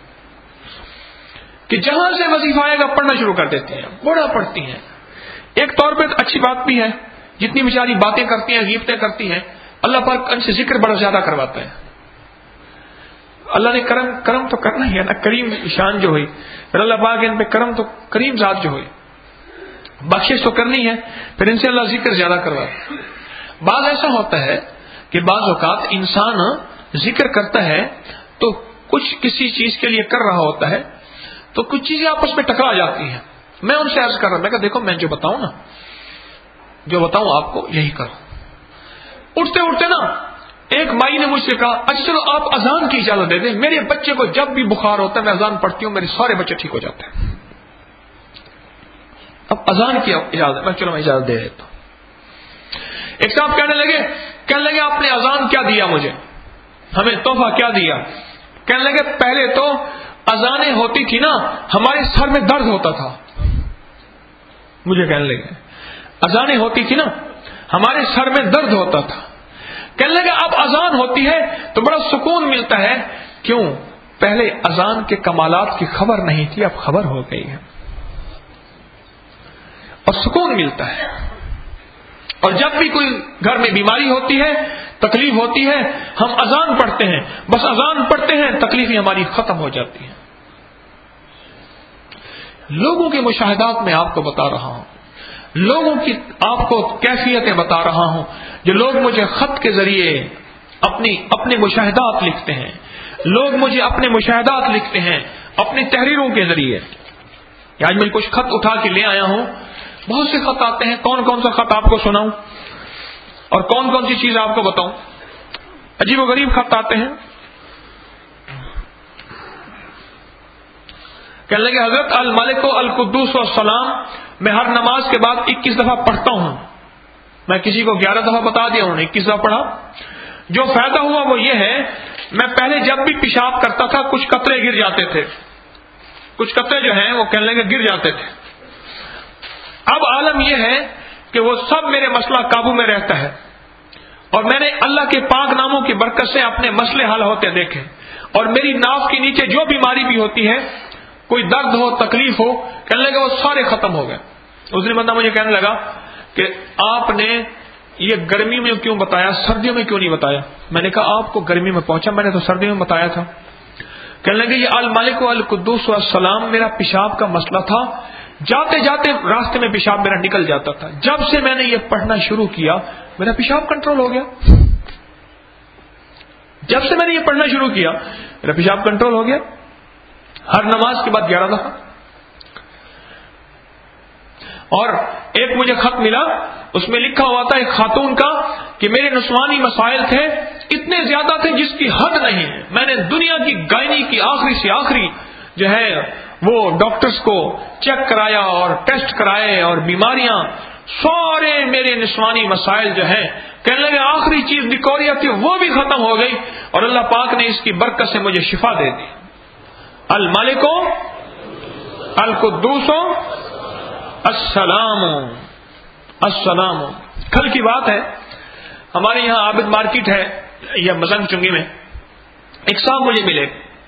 کہ جہاں سے وظیفہ آئے گا پڑھنا شروع کر دیتے ہیں، بڑا پڑھتی ہیں. ایک طور پہ اچھی بات بھی ہے، جتنی بیچاری باتیں کرتی ہیں غیبتیں کرتی ہیں اللہ پاک ان سے ذکر بڑا زیادہ کرواتا ہے. اللہ نے کرم کرم تو کرنا ہی ہے نا، کریم شان جو ہوئی، پھر اللہ پاک ان پہ کرم تو کریم ذات جو ہوئی بخشش تو کرنی ہے، پھر ان سے اللہ ذکر زیادہ کرواتا. بعض ایسا ہوتا ہے کہ بعض اوقات انسان ذکر کرتا ہے تو کچھ کسی چیز کے لیے کر رہا ہوتا ہے تو کچھ چیزیں آپس میں ٹکرا جاتی ہیں. میں ان سے عرض کر رہا میں کہ دیکھو میں جو بتاؤں نا جو بتاؤں آپ کو یہی کرو. اٹھتے اٹھتے نا ایک مائی نے مجھ سے کہا اچھا چلو آپ اذان کی اجازت دے دیں، میرے بچے کو جب بھی بخار ہوتا ہے میں اذان پڑھتی ہوں میرے سارے بچے ٹھیک ہو جاتے ہیں. اب اذان کی اجازت، میں چلو میں اجازت دے دیتا ہوں. ایک صاحب کہنے لگے کہنے لگے آپ نے اذان کیا دیا مجھے، ہمیں تحفہ کیا دیا؟ کہنے لگے پہلے تو اذانیں ہوتی تھی نا ہمارے سر میں درد ہوتا تھا. مجھے کہنے لگے اذانیں ہوتی تھی نا ہمارے سر میں درد ہوتا تھا. کہنے لگے اب اذان ہوتی ہے تو بڑا سکون ملتا ہے. کیوں؟ پہلے اذان کے کمالات کی خبر نہیں تھی، اب خبر ہو گئی ہے اور سکون ملتا ہے. اور جب بھی کوئی گھر میں بیماری ہوتی ہے تکلیف ہوتی ہے ہم اذان پڑھتے ہیں، بس اذان پڑھتے ہیں تکلیفیں ہماری ختم ہو جاتی ہیں. لوگوں کے مشاہدات میں آپ کو بتا رہا ہوں، لوگوں کی آپ کو کیفیتیں بتا رہا ہوں. جو لوگ مجھے خط کے ذریعے اپنی اپنے مشاہدات لکھتے ہیں، لوگ مجھے اپنے مشاہدات لکھتے ہیں اپنی تحریروں کے ذریعے. آج میں کچھ خط اٹھا کے لے آیا ہوں، بہت سے خط آتے ہیں. کون کون سا خط آپ کو سناؤں اور کون کون سی چیز آپ کو بتاؤں؟ عجیب و غریب خط آتے ہیں. کہنے لگے حضرت الملک القدوس والسلام میں ہر نماز کے بعد اکیس دفعہ پڑھتا ہوں. میں کسی کو گیارہ دفعہ بتا دیا، انہوں نے اکیس دفعہ پڑھا. جو فائدہ ہوا وہ یہ ہے میں پہلے جب بھی پیشاب کرتا تھا کچھ قطرے گر جاتے تھے، کچھ قطرے جو ہیں وہ کہنے لگے گر جاتے تھے. اب عالم یہ ہے کہ وہ سب میرے مسئلہ قابو میں رہتا ہے اور میں نے اللہ کے پاک ناموں کی برکت سے اپنے مسئلے حل ہوتے دیکھے. اور میری ناف کے نیچے جو بیماری بھی ہوتی ہے، کوئی درد ہو تکلیف ہو، کہنے لگا وہ سارے ختم ہو گئے. اس دن بندہ مجھے کہنے لگا کہ آپ نے یہ گرمی میں کیوں بتایا، سردیوں میں کیوں نہیں بتایا؟ میں نے کہا آپ کو گرمی میں پہنچا، میں نے تو سردیوں میں بتایا تھا. کہنے لگے یہ الملک القدوس والسلام میرا پیشاب کا مسئلہ تھا، جاتے جاتے راستے میں پیشاب میرا نکل جاتا تھا. جب سے میں نے یہ پڑھنا شروع کیا میرا پیشاب کنٹرول ہو گیا. جب سے میں نے یہ پڑھنا شروع کیا میرا پیشاب کنٹرول ہو گیا. ہر نماز کے بعد گیارہ دفعہ. اور ایک مجھے خط ملا، اس میں لکھا ہوا تھا ایک خاتون کا کہ میرے نسوانی مسائل تھے، اتنے زیادہ تھے جس کی حد نہیں ہے. میں نے دنیا کی گائنی کی آخری سے آخری جو ہے وہ ڈاکٹرز کو چیک کرایا اور ٹیسٹ کرائے اور بیماریاں سارے میرے نسوانی مسائل جو ہیں، کہنے لگے آخری چیز نکوریا تھی وہ بھی ختم ہو گئی، اور اللہ پاک نے اس کی برکت سے مجھے شفا دے دی۔ الملک القدوس السلام السلام۔ کل کی بات ہے، ہمارے یہاں عابد مارکیٹ ہے یا مزنگ چنگی میں، ایک صاحب مجھے ملے،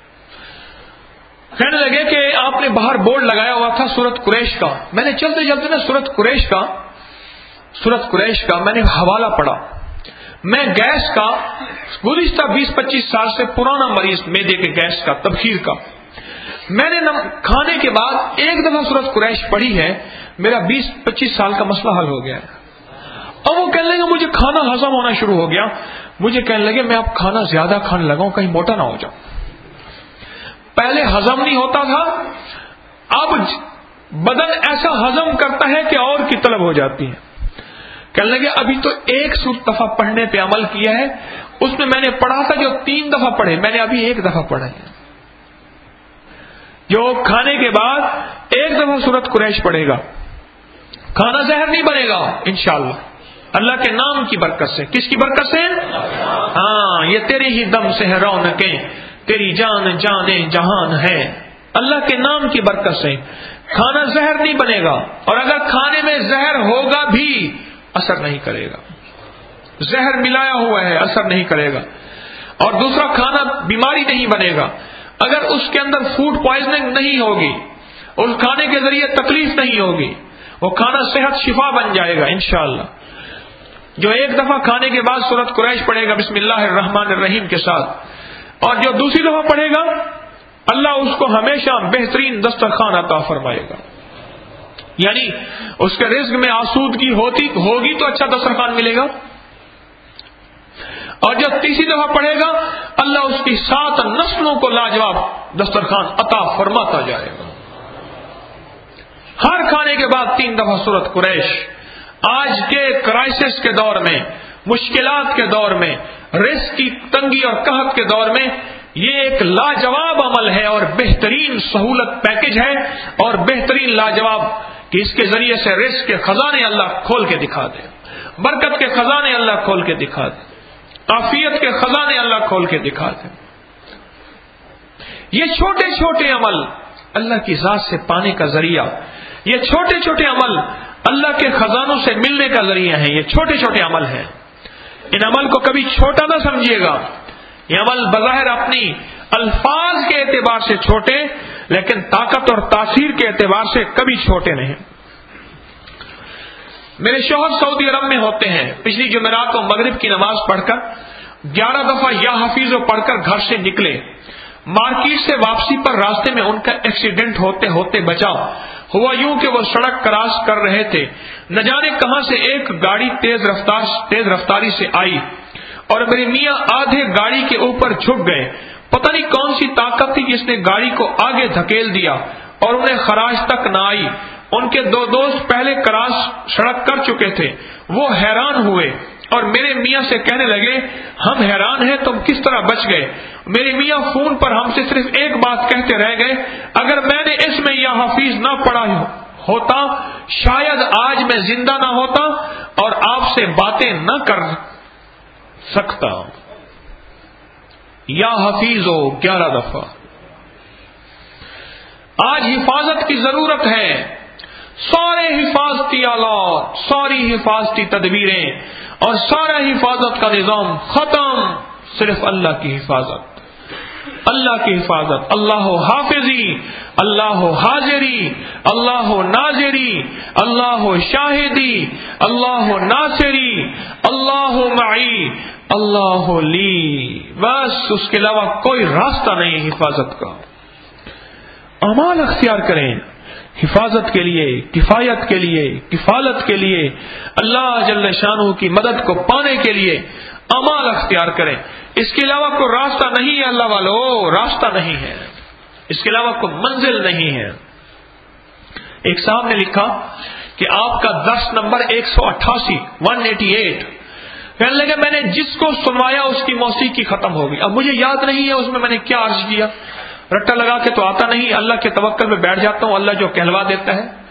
کہنے لگے کہ آپ نے باہر بورڈ لگایا ہوا تھا سورت قریش کا۔ میں نے چلتے چلتے نا سورت قریش کا سورت قریش کا میں نے حوالہ پڑھا۔ میں گیس کا گزشتہ بیس پچیس سال سے پرانا مریض، میدے کے گیس کا، تبخیر کا، میں نے کھانے کے بعد ایک دفعہ سورت قریش پڑھی ہے، میرا بیس پچیس سال کا مسئلہ حل ہو گیا ہے۔ اور وہ کہنے لگے مجھے کھانا ہضم ہونا شروع ہو گیا، مجھے کہنے لگے میں اب کھانا زیادہ کھانے لگا ہوں کہیں موٹا نہ ہو جاؤں۔ پہلے ہضم نہیں ہوتا تھا، اب بدن ایسا ہضم کرتا ہے کہ اور کی طلب ہو جاتی ہے۔ کہنے لگے ابھی تو ایک دفعہ پڑھنے پہ عمل کیا ہے، اس میں میں نے پڑھا تھا جو تین دفعہ پڑھے، میں نے ابھی ایک دفعہ پڑھا ہے۔ جو کھانے کے بعد ایک دفعہ سورت قریش پڑھے گا، کھانا زہر نہیں بنے گا انشاءاللہ، اللہ کے نام کی برکت سے۔ کس کی برکت سے؟ ہاں، یہ تیری ہی دم سے ہے رونقیں، تیری جان جانے جہان ہے، اللہ کے نام کی برکت سے کھانا زہر نہیں بنے گا، اور اگر کھانے میں زہر ہوگا بھی اثر نہیں کرے گا، زہر ملایا ہوا ہے اثر نہیں کرے گا۔ اور دوسرا، کھانا بیماری نہیں بنے گا، اگر اس کے اندر فوڈ پوائزننگ نہیں ہوگی، اس کھانے کے ذریعے تکلیف نہیں ہوگی، وہ کھانا صحت شفا بن جائے گا انشاءاللہ۔ جو ایک دفعہ کھانے کے بعد سورت قریش پڑھے گا بسم اللہ الرحمن الرحیم کے ساتھ، اور جو دوسری دفعہ پڑھے گا، اللہ اس کو ہمیشہ بہترین دسترخوان عطا فرمائے گا، یعنی اس کے رزق میں آسودگی ہوتی ہوگی تو اچھا دسترخوان ملے گا، اور جب تیسری دفعہ پڑھے گا اللہ اس کی سات نسلوں کو لاجواب دسترخوان عطا فرماتا جائے گا۔ ہر کھانے کے بعد تین دفعہ سورت قریش۔ آج کے کرائسس کے دور میں، مشکلات کے دور میں، رزق کی تنگی اور قحط کے دور میں یہ ایک لاجواب عمل ہے اور بہترین سہولت پیکج ہے، اور بہترین لاجواب کہ اس کے ذریعے سے رزق کے خزانے اللہ کھول کے دکھا دے، برکت کے خزانے اللہ کھول کے دکھا دے، عافیت کے خزانے اللہ کھول کے دکھا دے۔ یہ چھوٹے چھوٹے عمل اللہ کی ذات سے پانے کا ذریعہ، یہ چھوٹے چھوٹے عمل اللہ کے خزانوں سے ملنے کا ذریعہ ہیں، یہ چھوٹے چھوٹے عمل ہیں۔ ان عمل کو کبھی چھوٹا نہ سمجھیے گا، یہ عمل بظاہر اپنی الفاظ کے اعتبار سے چھوٹے، لیکن طاقت اور تاثیر کے اعتبار سے کبھی چھوٹے نہیں۔ میرے شوہر سعودی عرب میں ہوتے ہیں، پچھلی جمعرات کو مغرب کی نماز پڑھ کر گیارہ دفعہ یا حفیظ و پڑھ کر گھر سے نکلے، مارکیٹ سے واپسی پر راستے میں ان کا ایکسیڈنٹ ہوتے ہوتے بچا۔ ہوا یوں کہ وہ سڑک کراس کر رہے تھے، نہ جانے کہاں سے ایک گاڑی تیز رفتار تیز رفتاری سے آئی، اور میرے میاں آدھے گاڑی کے اوپر جھک گئے۔ پتہ نہیں کون سی طاقت تھی جس نے گاڑی کو آگے دھکیل دیا اور انہیں خراش تک نہ آئی۔ ان کے دو دوست پہلے کراس سڑک کر چکے تھے، وہ حیران ہوئے اور میرے میاں سے کہنے لگے ہم حیران ہیں تم کس طرح بچ گئے۔ میرے میاں فون پر ہم سے صرف ایک بات کہتے رہ گئے، اگر میں نے اس میں یا حفیظ نہ پڑھا ہوتا شاید آج میں زندہ نہ ہوتا اور آپ سے باتیں نہ کر سکتا۔ یا حفیظ ہو گیارہ دفعہ۔ آج حفاظت کی ضرورت ہے، سارے حفاظتی آلات، ساری حفاظتی تدبیریں اور سارا حفاظت کا نظام ختم، صرف اللہ کی حفاظت، اللہ کی حفاظت۔ اللہ حافظی، اللہ حاضری، اللہ ناظری، اللہ شاہدی، اللہ ناصری، اللہ معی، اللہ لی، بس اس کے علاوہ کوئی راستہ نہیں حفاظت کا۔ اعمال اختیار کریں حفاظت کے لیے، کفایت کے لیے، کفالت کے لیے، اللہ جل شانہ کی مدد کو پانے کے لیے اعمال اختیار کریں۔ اس کے علاوہ کوئی راستہ نہیں ہے اللہ والو، راستہ نہیں ہے، اس کے علاوہ کوئی منزل نہیں ہے۔ ایک صاحب نے لکھا کہ آپ کا درس نمبر ایک سو اٹھاسی ون ایٹی ایٹ، کہنے لگے میں نے جس کو سنوایا اس کی موسیقی ختم ہو گئی، اب مجھے یاد نہیں ہے اس میں میں نے کیا عرض کیا، رٹا لگا کے تو آتا نہیں، اللہ کے توکل میں بیٹھ جاتا ہوں، اللہ جو کہلوا دیتا ہے۔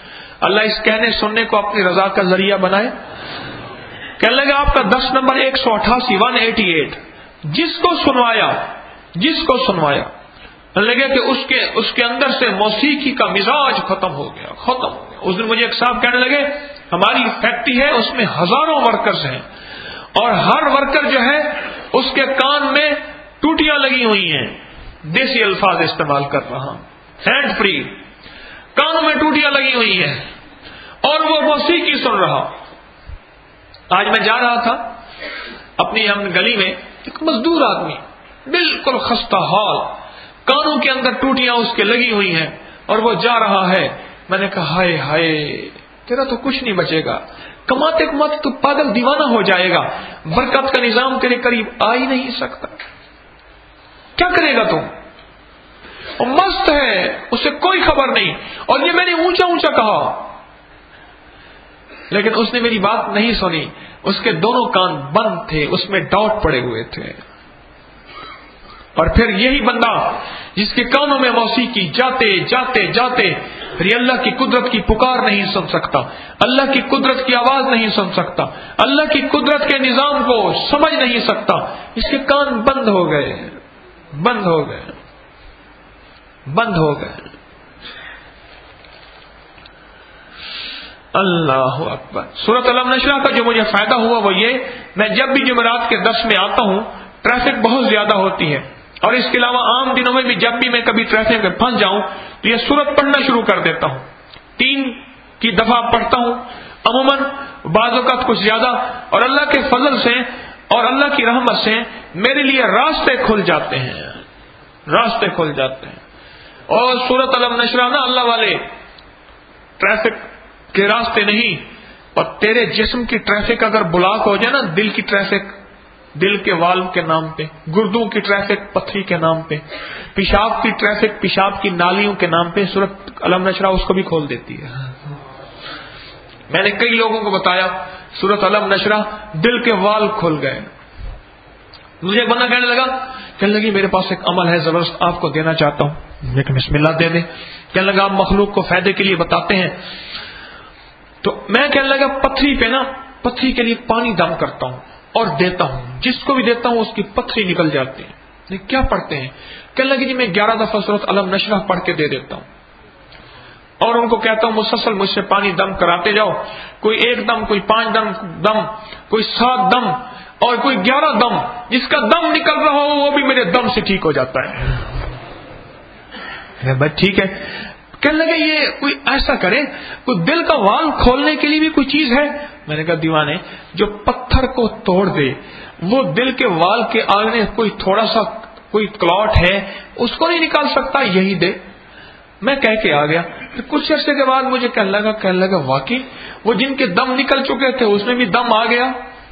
اللہ اس کہنے سننے کو اپنی رضا کا ذریعہ بنائے. کہنے لگا آپ کا دس نمبر ایک سو اٹھاسی ون ایٹی ایٹ جس کو سنوایا جس کو سنوایا لگے کہ اس کے اس کے اندر سے موسیقی کا مزاج ختم ہو گیا ختم ہو گیا. اس دن مجھے ایک صاحب کہنے لگے ہماری فیکٹری ہے اس میں ہزاروں ورکرز ہیں اور ہر ورکر جو ہے اس کے کان میں ٹوٹیاں لگی ہوئی ہیں. دیسی الفاظ استعمال کر رہا ہوں, ہینڈ فری, کانوں میں ٹوٹیاں لگی ہوئی ہیں اور وہ موسیقی سن رہا. آج میں جا رہا تھا اپنی ہم گلی میں, ایک مزدور آدمی بالکل خستہ حال, کانوں کے اندر ٹوٹیاں اس کے لگی ہوئی ہیں اور وہ جا رہا ہے. میں نے کہا ہائے ہائے تیرا تو کچھ نہیں بچے گا, کماتے کماتے تو پاگل دیوانہ ہو جائے گا, برکت کا نظام تیرے قریب آ ہی نہیں سکتا. کیا کرے گا تم؟ اور مست ہے, اسے کوئی خبر نہیں. اور یہ میں نے اونچا اونچا کہا لیکن اس نے میری بات نہیں سنی. اس کے دونوں کان بند تھے, اس میں ڈاٹ پڑے ہوئے تھے. اور پھر یہی بندہ جس کے کانوں میں موسیقی جاتے جاتے جاتے پھر اللہ کی قدرت کی پکار نہیں سن سکتا, اللہ کی قدرت کی آواز نہیں سن سکتا, اللہ کی قدرت کے نظام کو سمجھ نہیں سکتا. اس کے کان بند ہو گئے بند ہو گئے بند ہو گئے. اللہ اکبر. سورۃ الم نشرہ کا جو مجھے فائدہ ہوا وہ یہ, میں جب بھی جمعرات کے درس میں آتا ہوں ٹریفک بہت زیادہ ہوتی ہے, اور اس کے علاوہ عام دنوں میں بھی جب بھی میں کبھی ٹریفک میں پھنس جاؤں تو یہ سورت پڑھنا شروع کر دیتا ہوں. تین کی دفعہ پڑھتا ہوں عموماً, بعض اوقات کچھ زیادہ, اور اللہ کے فضل سے اور اللہ کی رحمت سے میرے لیے راستے کھل جاتے ہیں راستے کھل جاتے ہیں. اور سورۃ الم نشرہ نا اللہ والے ٹریفک کے راستے نہیں, اور تیرے جسم کی ٹریفک اگر بلاک ہو جائے نا, دل کی ٹریفک دل کے والو کے نام پہ, گردوں کی ٹریفک پتھری کے نام پہ, پیشاب کی ٹریفک پیشاب کی نالیوں کے نام پہ, سورۃ الم نشرہ اس کو بھی کھول دیتی ہے. میں نے کئی لوگوں کو بتایا سورۃ الم نشرہ دل کے وال کھل گئے. مجھے ایک بندہ کہنے لگا کہنے لگی میرے پاس ایک عمل ہے زبردست, آپ کو دینا چاہتا ہوں. میں کہ بسم اللہ دے دیں. کہنے لگا آپ مخلوق کو فائدے کے لیے بتاتے ہیں. تو میں کہنے لگا پتھری پہ نا پتھری کے لیے پانی دم کرتا ہوں اور دیتا ہوں, جس کو بھی دیتا ہوں اس کی پتھری نکل جاتی ہے. کیا پڑھتے ہیں؟ کہنے لگے جی میں گیارہ دفعہ سورۃ الم نشرہ پڑھ کے دے دیتا ہوں, اور ان کو کہتا ہوں مسلسل مجھ سے پانی دم کراتے جاؤ, کوئی ایک دم, کوئی پانچ دم دم کوئی سات دم, اور کوئی گیارہ دم. جس کا دم نکل رہا ہو وہ بھی میرے دم سے ٹھیک ہو جاتا ہے. بھائی ٹھیک ہے. کہنے لگے یہ کوئی ایسا کرے, کوئی دل کا وال کھولنے کے لیے بھی کوئی چیز ہے؟ میں نے کہا دیوانے, جو پتھر کو توڑ دے وہ دل کے وال کے آگے کوئی تھوڑا سا کوئی کلاٹ ہے اس کو نہیں نکال سکتا, یہی دے. میں کہہ کے آ گیا. کچھ عرصے کے بعد مجھے کہنے لگا کہنے لگا واقعی وہ جن کے دم نکل چکے تھے اس میں بھی دم آ گیا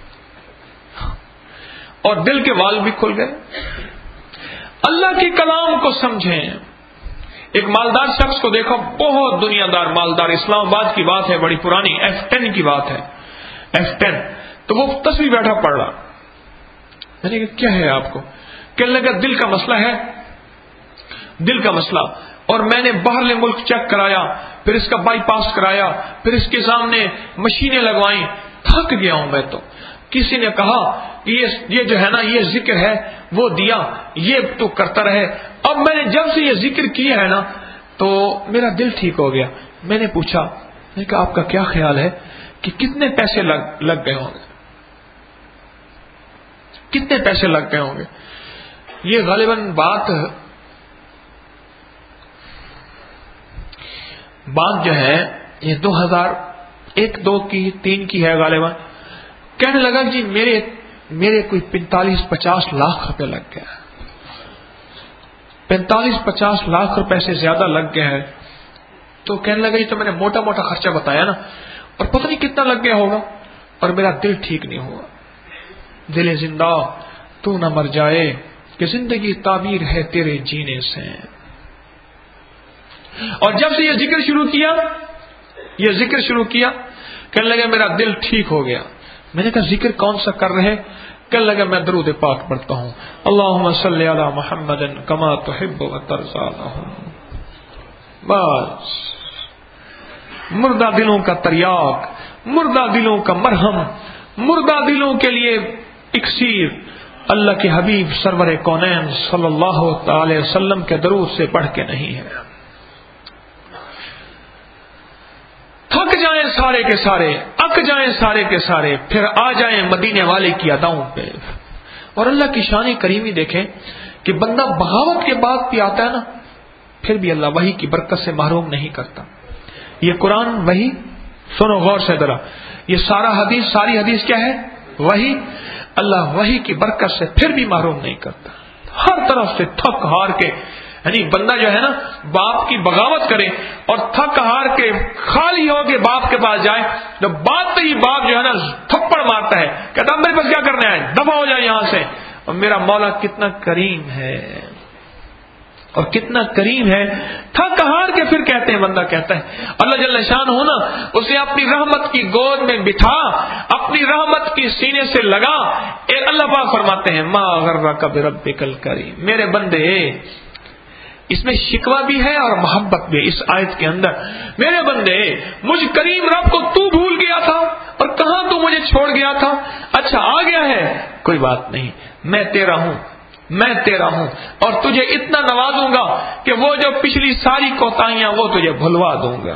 اور دل کے وال بھی کھل گئے. اللہ کے کلام کو سمجھیں. ایک مالدار شخص کو دیکھو, بہت دنیا دار مالدار, اسلام آباد کی بات ہے, بڑی پرانی, ایف ٹین کی بات ہے, ایف ٹین. تو وہ تصویر بیٹھا پڑھ رہا. میں نے کہا کیا ہے آپ کو؟ کہنے لگا دل کا مسئلہ ہے, دل کا مسئلہ. اور میں نے باہرلے ملک چیک کرایا, پھر اس کا بائی پاس کرایا, پھر اس کے سامنے مشینیں لگوائیں, تھک گیا ہوں میں. تو کسی نے کہا یہ یہ جو ہے نا یہ ذکر ہے وہ دیا, یہ تو کرتا رہے. اب میں نے جب سے یہ ذکر کیا ہے نا تو میرا دل ٹھیک ہو گیا. میں نے پوچھا, میں نے کہا آپ کا کیا خیال ہے کہ کتنے پیسے لگ لگ گئے ہوں گے, کتنے پیسے لگ گئے ہوں گے؟ یہ غالباً بات بات جو ہے یہ دو ہزار ایک دو کی تین کی ہے غالباً. کہنے لگا جی میرے میرے کوئی پینتالیس پچاس لاکھ روپے لگ گیا, پینتالیس پچاس لاکھ روپے سے زیادہ لگ گیا ہے. تو کہنے لگا جی تو میں نے موٹا موٹا خرچہ بتایا نا, اور پتہ نہیں کتنا لگ گیا ہوگا, اور میرا دل ٹھیک نہیں ہوا. دل زندہ تو نہ مر جائے کہ زندگی تعبیر ہے تیرے جینے سے. اور جب سے یہ ذکر شروع کیا یہ ذکر شروع کیا کہنے لگا میرا دل ٹھیک ہو گیا. میں نے کہا ذکر کون سا کر رہے؟ کہنے لگا میں درود پاک پڑھتا ہوں, اللہم صلی علی محمد کما تحب و ترضی. بس مردہ دلوں کا تریاق، مردہ دلوں کا مرہم، مردہ دلوں کے لیے اکسیر اللہ کے حبیب سرور کونین صلی اللہ تعالی وسلم کے درود سے بڑھ کے نہیں ہے۔ تھک جائیں سارے کے سارے، اک جائیں سارے کے سارے، پھر آ جائیں مدینے والے کی اداؤں پہ۔ اور اللہ کی شان کریمی دیکھیں کہ بندہ بغاوت کے بعد بھی آتا ہے نا، پھر بھی اللہ وحی کی برکت سے محروم نہیں کرتا۔ یہ قرآن وحی، سنو غور سے ذرا، یہ سارا حدیث، ساری حدیث کیا ہے؟ وحی۔ اللہ وحی کی برکت سے پھر بھی محروم نہیں کرتا، ہر طرف سے تھک ہار کے، یعنی بندہ جو ہے نا باپ کی بغاوت کرے اور تھک ہار کے خالی ہو کے باپ کے پاس جائے، تو بات ہی باپ جو ہے نا تھپڑ مارتا ہے، کہتا میرے پاس کیا کرنا ہے، دفع ہو جائے یہاں سے۔ اور میرا مولا کتنا کریم ہے اور کتنا کریم ہے، تھک ہار کے پھر کہتے ہیں، بندہ کہتا ہے اللہ جل شان ہو نا اسے اپنی رحمت کی گود میں بٹھا، اپنی رحمت کی سینے سے لگا۔ اے اللہ پاک فرماتے ہیں ما غرک بربک الکریم، میرے بندے، اس میں شکوہ بھی ہے اور محبت بھی اس آیت کے اندر، میرے بندے مجھ کریم رب کو تو بھول گیا تھا اور کہاں تو مجھے چھوڑ گیا تھا، اچھا آ گیا ہے، کوئی بات نہیں، میں تیرا ہوں، میں تیرا ہوں، اور تجھے اتنا نوازوں گا کہ وہ جو پچھلی ساری کوتاہیاں وہ تجھے بھلوا دوں گا۔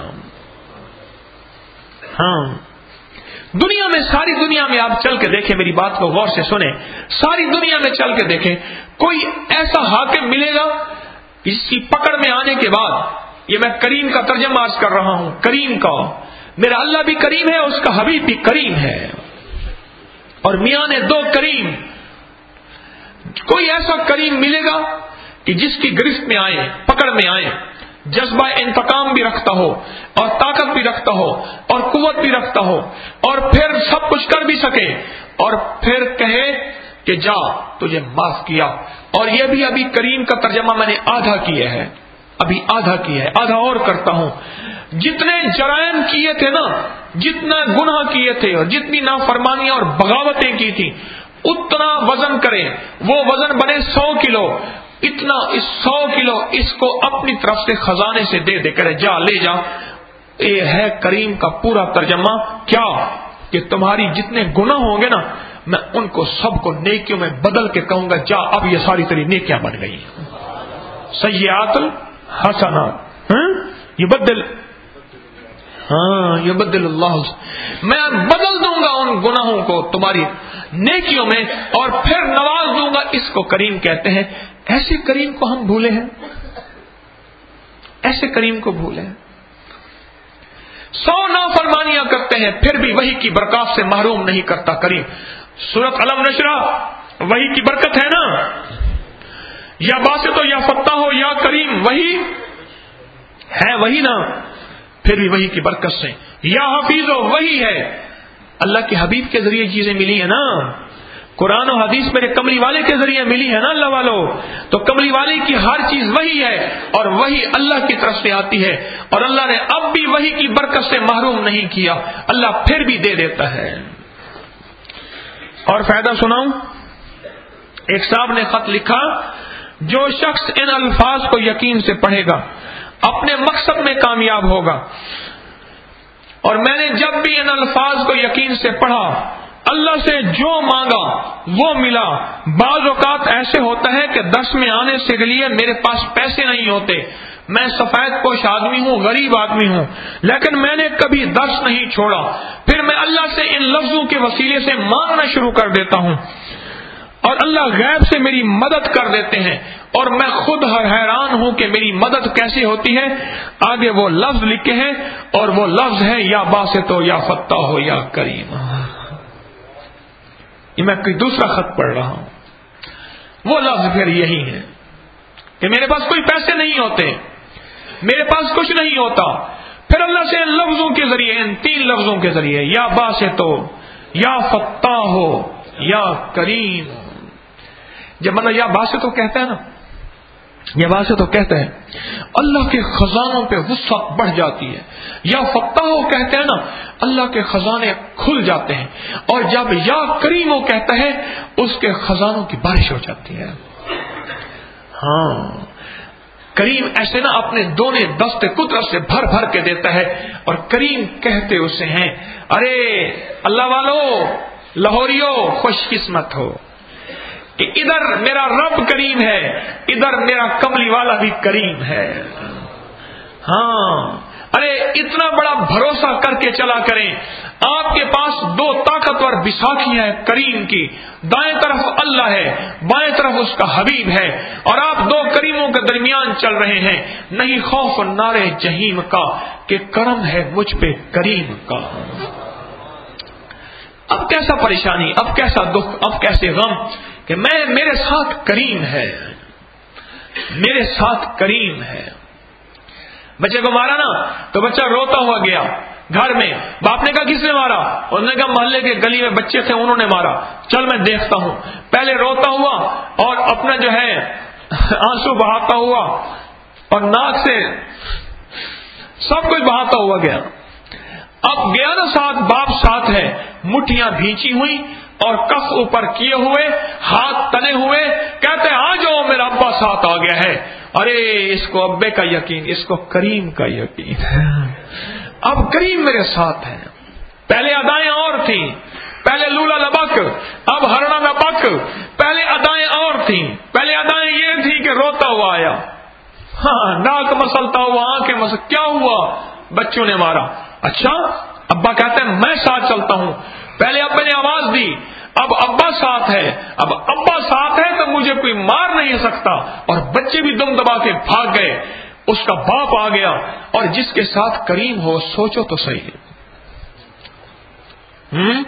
ہاں دنیا میں، ساری دنیا میں آپ چل کے دیکھیں، میری بات کو غور سے سنیں، ساری دنیا میں چل کے دیکھیں، کوئی ایسا حاکم ملے گا اس کی پکڑ میں آنے کے بعد، یہ میں کریم کا ترجمہ عرض کر رہا ہوں، کریم کا، میرا اللہ بھی کریم ہے، اس کا حبیب بھی کریم ہے، اور میاں نے دو کریم، کوئی ایسا کریم ملے گا کہ جس کی گرفت میں آئے، پکڑ میں آئے، جذبہ انتقام بھی رکھتا ہو اور طاقت بھی رکھتا ہو اور قوت بھی رکھتا ہو اور پھر سب کچھ کر بھی سکے اور پھر کہے کہ جا تجھے معاف کیا۔ اور یہ بھی ابھی کریم کا ترجمہ میں نے آدھا کیا ہے، ابھی آدھا کیا ہے، آدھا اور کرتا ہوں۔ جتنے جرائم کیے تھے نا، جتنا گناہ کیے تھے اور جتنی نافرمانیاں اور بغاوتیں کی تھی، اتنا وزن کرے، وہ وزن بنے سو کلو، اتنا اس سو کلو اس کو اپنی طرف سے خزانے سے دے دے کرے جا لے جا۔ یہ ہے کریم کا پورا ترجمہ، کیا کہ تمہاری جتنے گناہ ہوں گے نا، میں ان کو سب کو نیکیوں میں بدل کے کہوں گا جا، اب یہ ساری تیری نیکیاں بن گئی، سیئات الحسنات، یہ بدل، ہاں یہ بدل اللہ، میں بدل دوں گا ان گناہوں کو تمہاری نیکیوں میں اور پھر نواز دوں گا۔ اس کو کریم کہتے ہیں۔ ایسے کریم کو ہم بھولے ہیں، ایسے کریم کو بھولے ہیں، سو نافرمانیاں کرتے ہیں پھر بھی وہی کی برکات سے محروم نہیں کرتا کریم۔ سورۃ علم نشرہ وہی کی برکت ہے نا، یا باسط ہو یا فتح ہو یا کریم، وہی ہے، وہی نا، پھر بھی وہی کی برکت سے، یا حفیظ ہو وہی ہے، اللہ کے حبیب کے ذریعے چیزیں ملی ہیں نا، قرآن و حدیث میرے کملی والے کے ذریعے ملی ہے نا اللہ والو، تو کملی والے کی ہر چیز وہی ہے اور وہی اللہ کی طرف سے آتی ہے، اور اللہ نے اب بھی وہی کی برکت سے محروم نہیں کیا، اللہ پھر بھی دے دیتا ہے۔ اور فائدہ سناؤں، ایک صاحب نے خط لکھا، جو شخص ان الفاظ کو یقین سے پڑھے گا اپنے مقصد میں کامیاب ہوگا۔ اور میں نے جب بھی ان الفاظ کو یقین سے پڑھا، اللہ سے جو مانگا وہ ملا۔ بعض اوقات ایسے ہوتا ہے کہ درس میں آنے سے لیے میرے پاس پیسے نہیں ہوتے، میں سفید پوش آدمی ہوں، غریب آدمی ہوں، لیکن میں نے کبھی درس نہیں چھوڑا، پھر میں اللہ سے ان لفظوں کے وسیلے سے مانگنا شروع کر دیتا ہوں اور اللہ غیب سے میری مدد کر دیتے ہیں، اور میں خود حیران ہوں کہ میری مدد کیسے ہوتی ہے۔ آگے وہ لفظ لکھے ہیں اور وہ لفظ ہے یا باسط ہو یا فتح ہو یا کریم۔ یہ میں کوئی دوسرا خط پڑھ رہا ہوں، وہ لفظ پھر یہی ہے کہ میرے پاس کوئی پیسے نہیں ہوتے، میرے پاس کچھ نہیں ہوتا، پھر اللہ سے ان لفظوں کے ذریعے، ان تین لفظوں کے ذریعے، یا باسط ہو یا فتح ہو یا کریم۔ جب مطلب یا باسط ہو کہتا ہے نا، یہ باسط ہو کہتا ہے اللہ کے خزانوں پہ وسعت بڑھ جاتی ہے، یا فتح ہو کہتے ہیں نا اللہ کے خزانے کھل جاتے ہیں، اور جب یا کریم ہو کہتا ہے اس کے خزانوں کی بارش ہو جاتی ہے۔ ہاں کریم ایسے نا اپنے دونے دست قدرت سے بھر بھر کے دیتا ہے، اور کریم کہتے اسے ہیں ارے اللہ والو، لاہوریو، خوش قسمت ہو کہ ادھر میرا رب کریم ہے، ادھر میرا کملی والا بھی کریم ہے۔ ہاں ارے اتنا بڑا بھروسہ کر کے چلا کریں، آپ کے پاس دو طاقتور بساکھیاں ہیں کریم کی، دائیں طرف اللہ ہے، بائیں طرف اس کا حبیب ہے، اور آپ دو کریموں کے درمیان چل رہے ہیں، نہیں خوف نارے جہیم کا کہ کرم ہے مجھ پہ کریم کا۔ اب کیسا پریشانی، اب کیسا دکھ، اب کیسے غم کہ میں میرے ساتھ کریم ہے، میرے ساتھ کریم ہے۔ بچے کو مارا نا تو بچہ روتا ہوا گیا گھر میں، باپ نے کہا کس نے مارا؟ انہوں نے کہا محلے کے گلی میں بچے تھے انہوں نے مارا، چل میں دیکھتا ہوں۔ پہلے روتا ہوا اور اپنا جو ہے آنسو بہاتا ہوا اور ناک سے سب کچھ بہاتا ہوا گیا۔ اب گیا نا ساتھ، باپ ساتھ ہے، مٹھیاں بھینچی ہوئی اور کف اوپر کیے ہوئے، ہاتھ تنے ہوئے، کہتے آ جاؤ میرا ابا ساتھ آ گیا ہے۔ ارے اس کو ابے کا یقین، اس کو کریم کا یقین، اب کریم میرے ساتھ ہے۔ پہلے ادائیں اور تھیں، پہلے لولا لبک، اب ہرنا میں بک۔ پہلے ادائیں اور تھیں، پہلے ادائیں یہ تھی کہ روتا ہوا آیا، ہاں ناک مسلتا ہوا، آنکھیں مسل، کیا ہوا؟ بچوں نے مارا۔ اچھا ابا کہتے ہیں میں ساتھ چلتا ہوں، پہلے ابا نے آواز دی، اب ابا ساتھ ہے، اب ابا ساتھ ہے تو مجھے کوئی مار نہیں سکتا، اور بچے بھی دم دبا کے بھاگ گئے۔ اس کا باپ آ گیا، اور جس کے ساتھ کریم ہو سوچو تو صحیح، ہم؟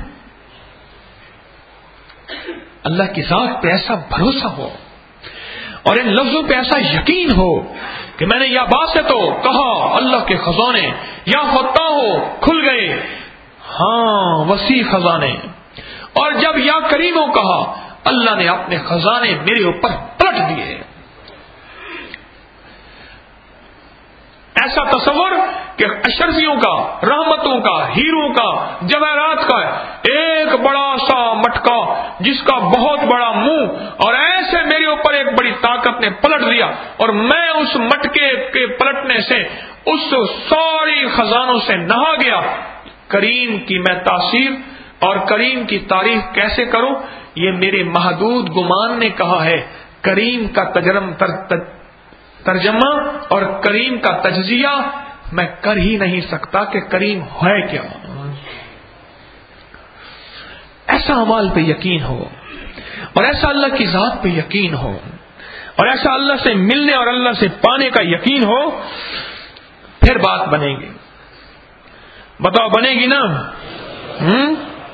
اللہ کی ذات پہ ایسا بھروسہ ہو اور ان لفظوں پہ ایسا یقین ہو کہ میں نے یا باسط ہو کہا اللہ کے خزانے، یا فتح ہو کھل گئے، ہاں وسیع خزانے، اور جب یا کریموں کہا اللہ نے اپنے خزانے میرے اوپر پلٹ دیے۔ ایسا تصور کہ اشرفیوں کا، رحمتوں کا، ہیروں کا، جواہرات کا ایک بڑا سا مٹکا جس کا بہت بڑا منہ، اور ایسے میرے اوپر ایک بڑی طاقت نے پلٹ دیا، اور میں اس مٹکے کے پلٹنے سے اس ساری خزانوں سے نہا گیا۔ کریم کی میں تاثیر اور کریم کی تعریف کیسے کروں؟ یہ میرے محدود گمان نے کہا ہے۔ کریم کا تجرم تر ترجمہ اور کریم کا تجزیہ میں کر ہی نہیں سکتا کہ کریم ہے کیا۔ ایسا اعمال پہ یقین ہو، اور ایسا اللہ کی ذات پہ یقین ہو، اور ایسا اللہ سے ملنے اور اللہ سے پانے کا یقین ہو، پھر بات بنے گی۔ بتاؤ بنے گی نا؟ ہم؟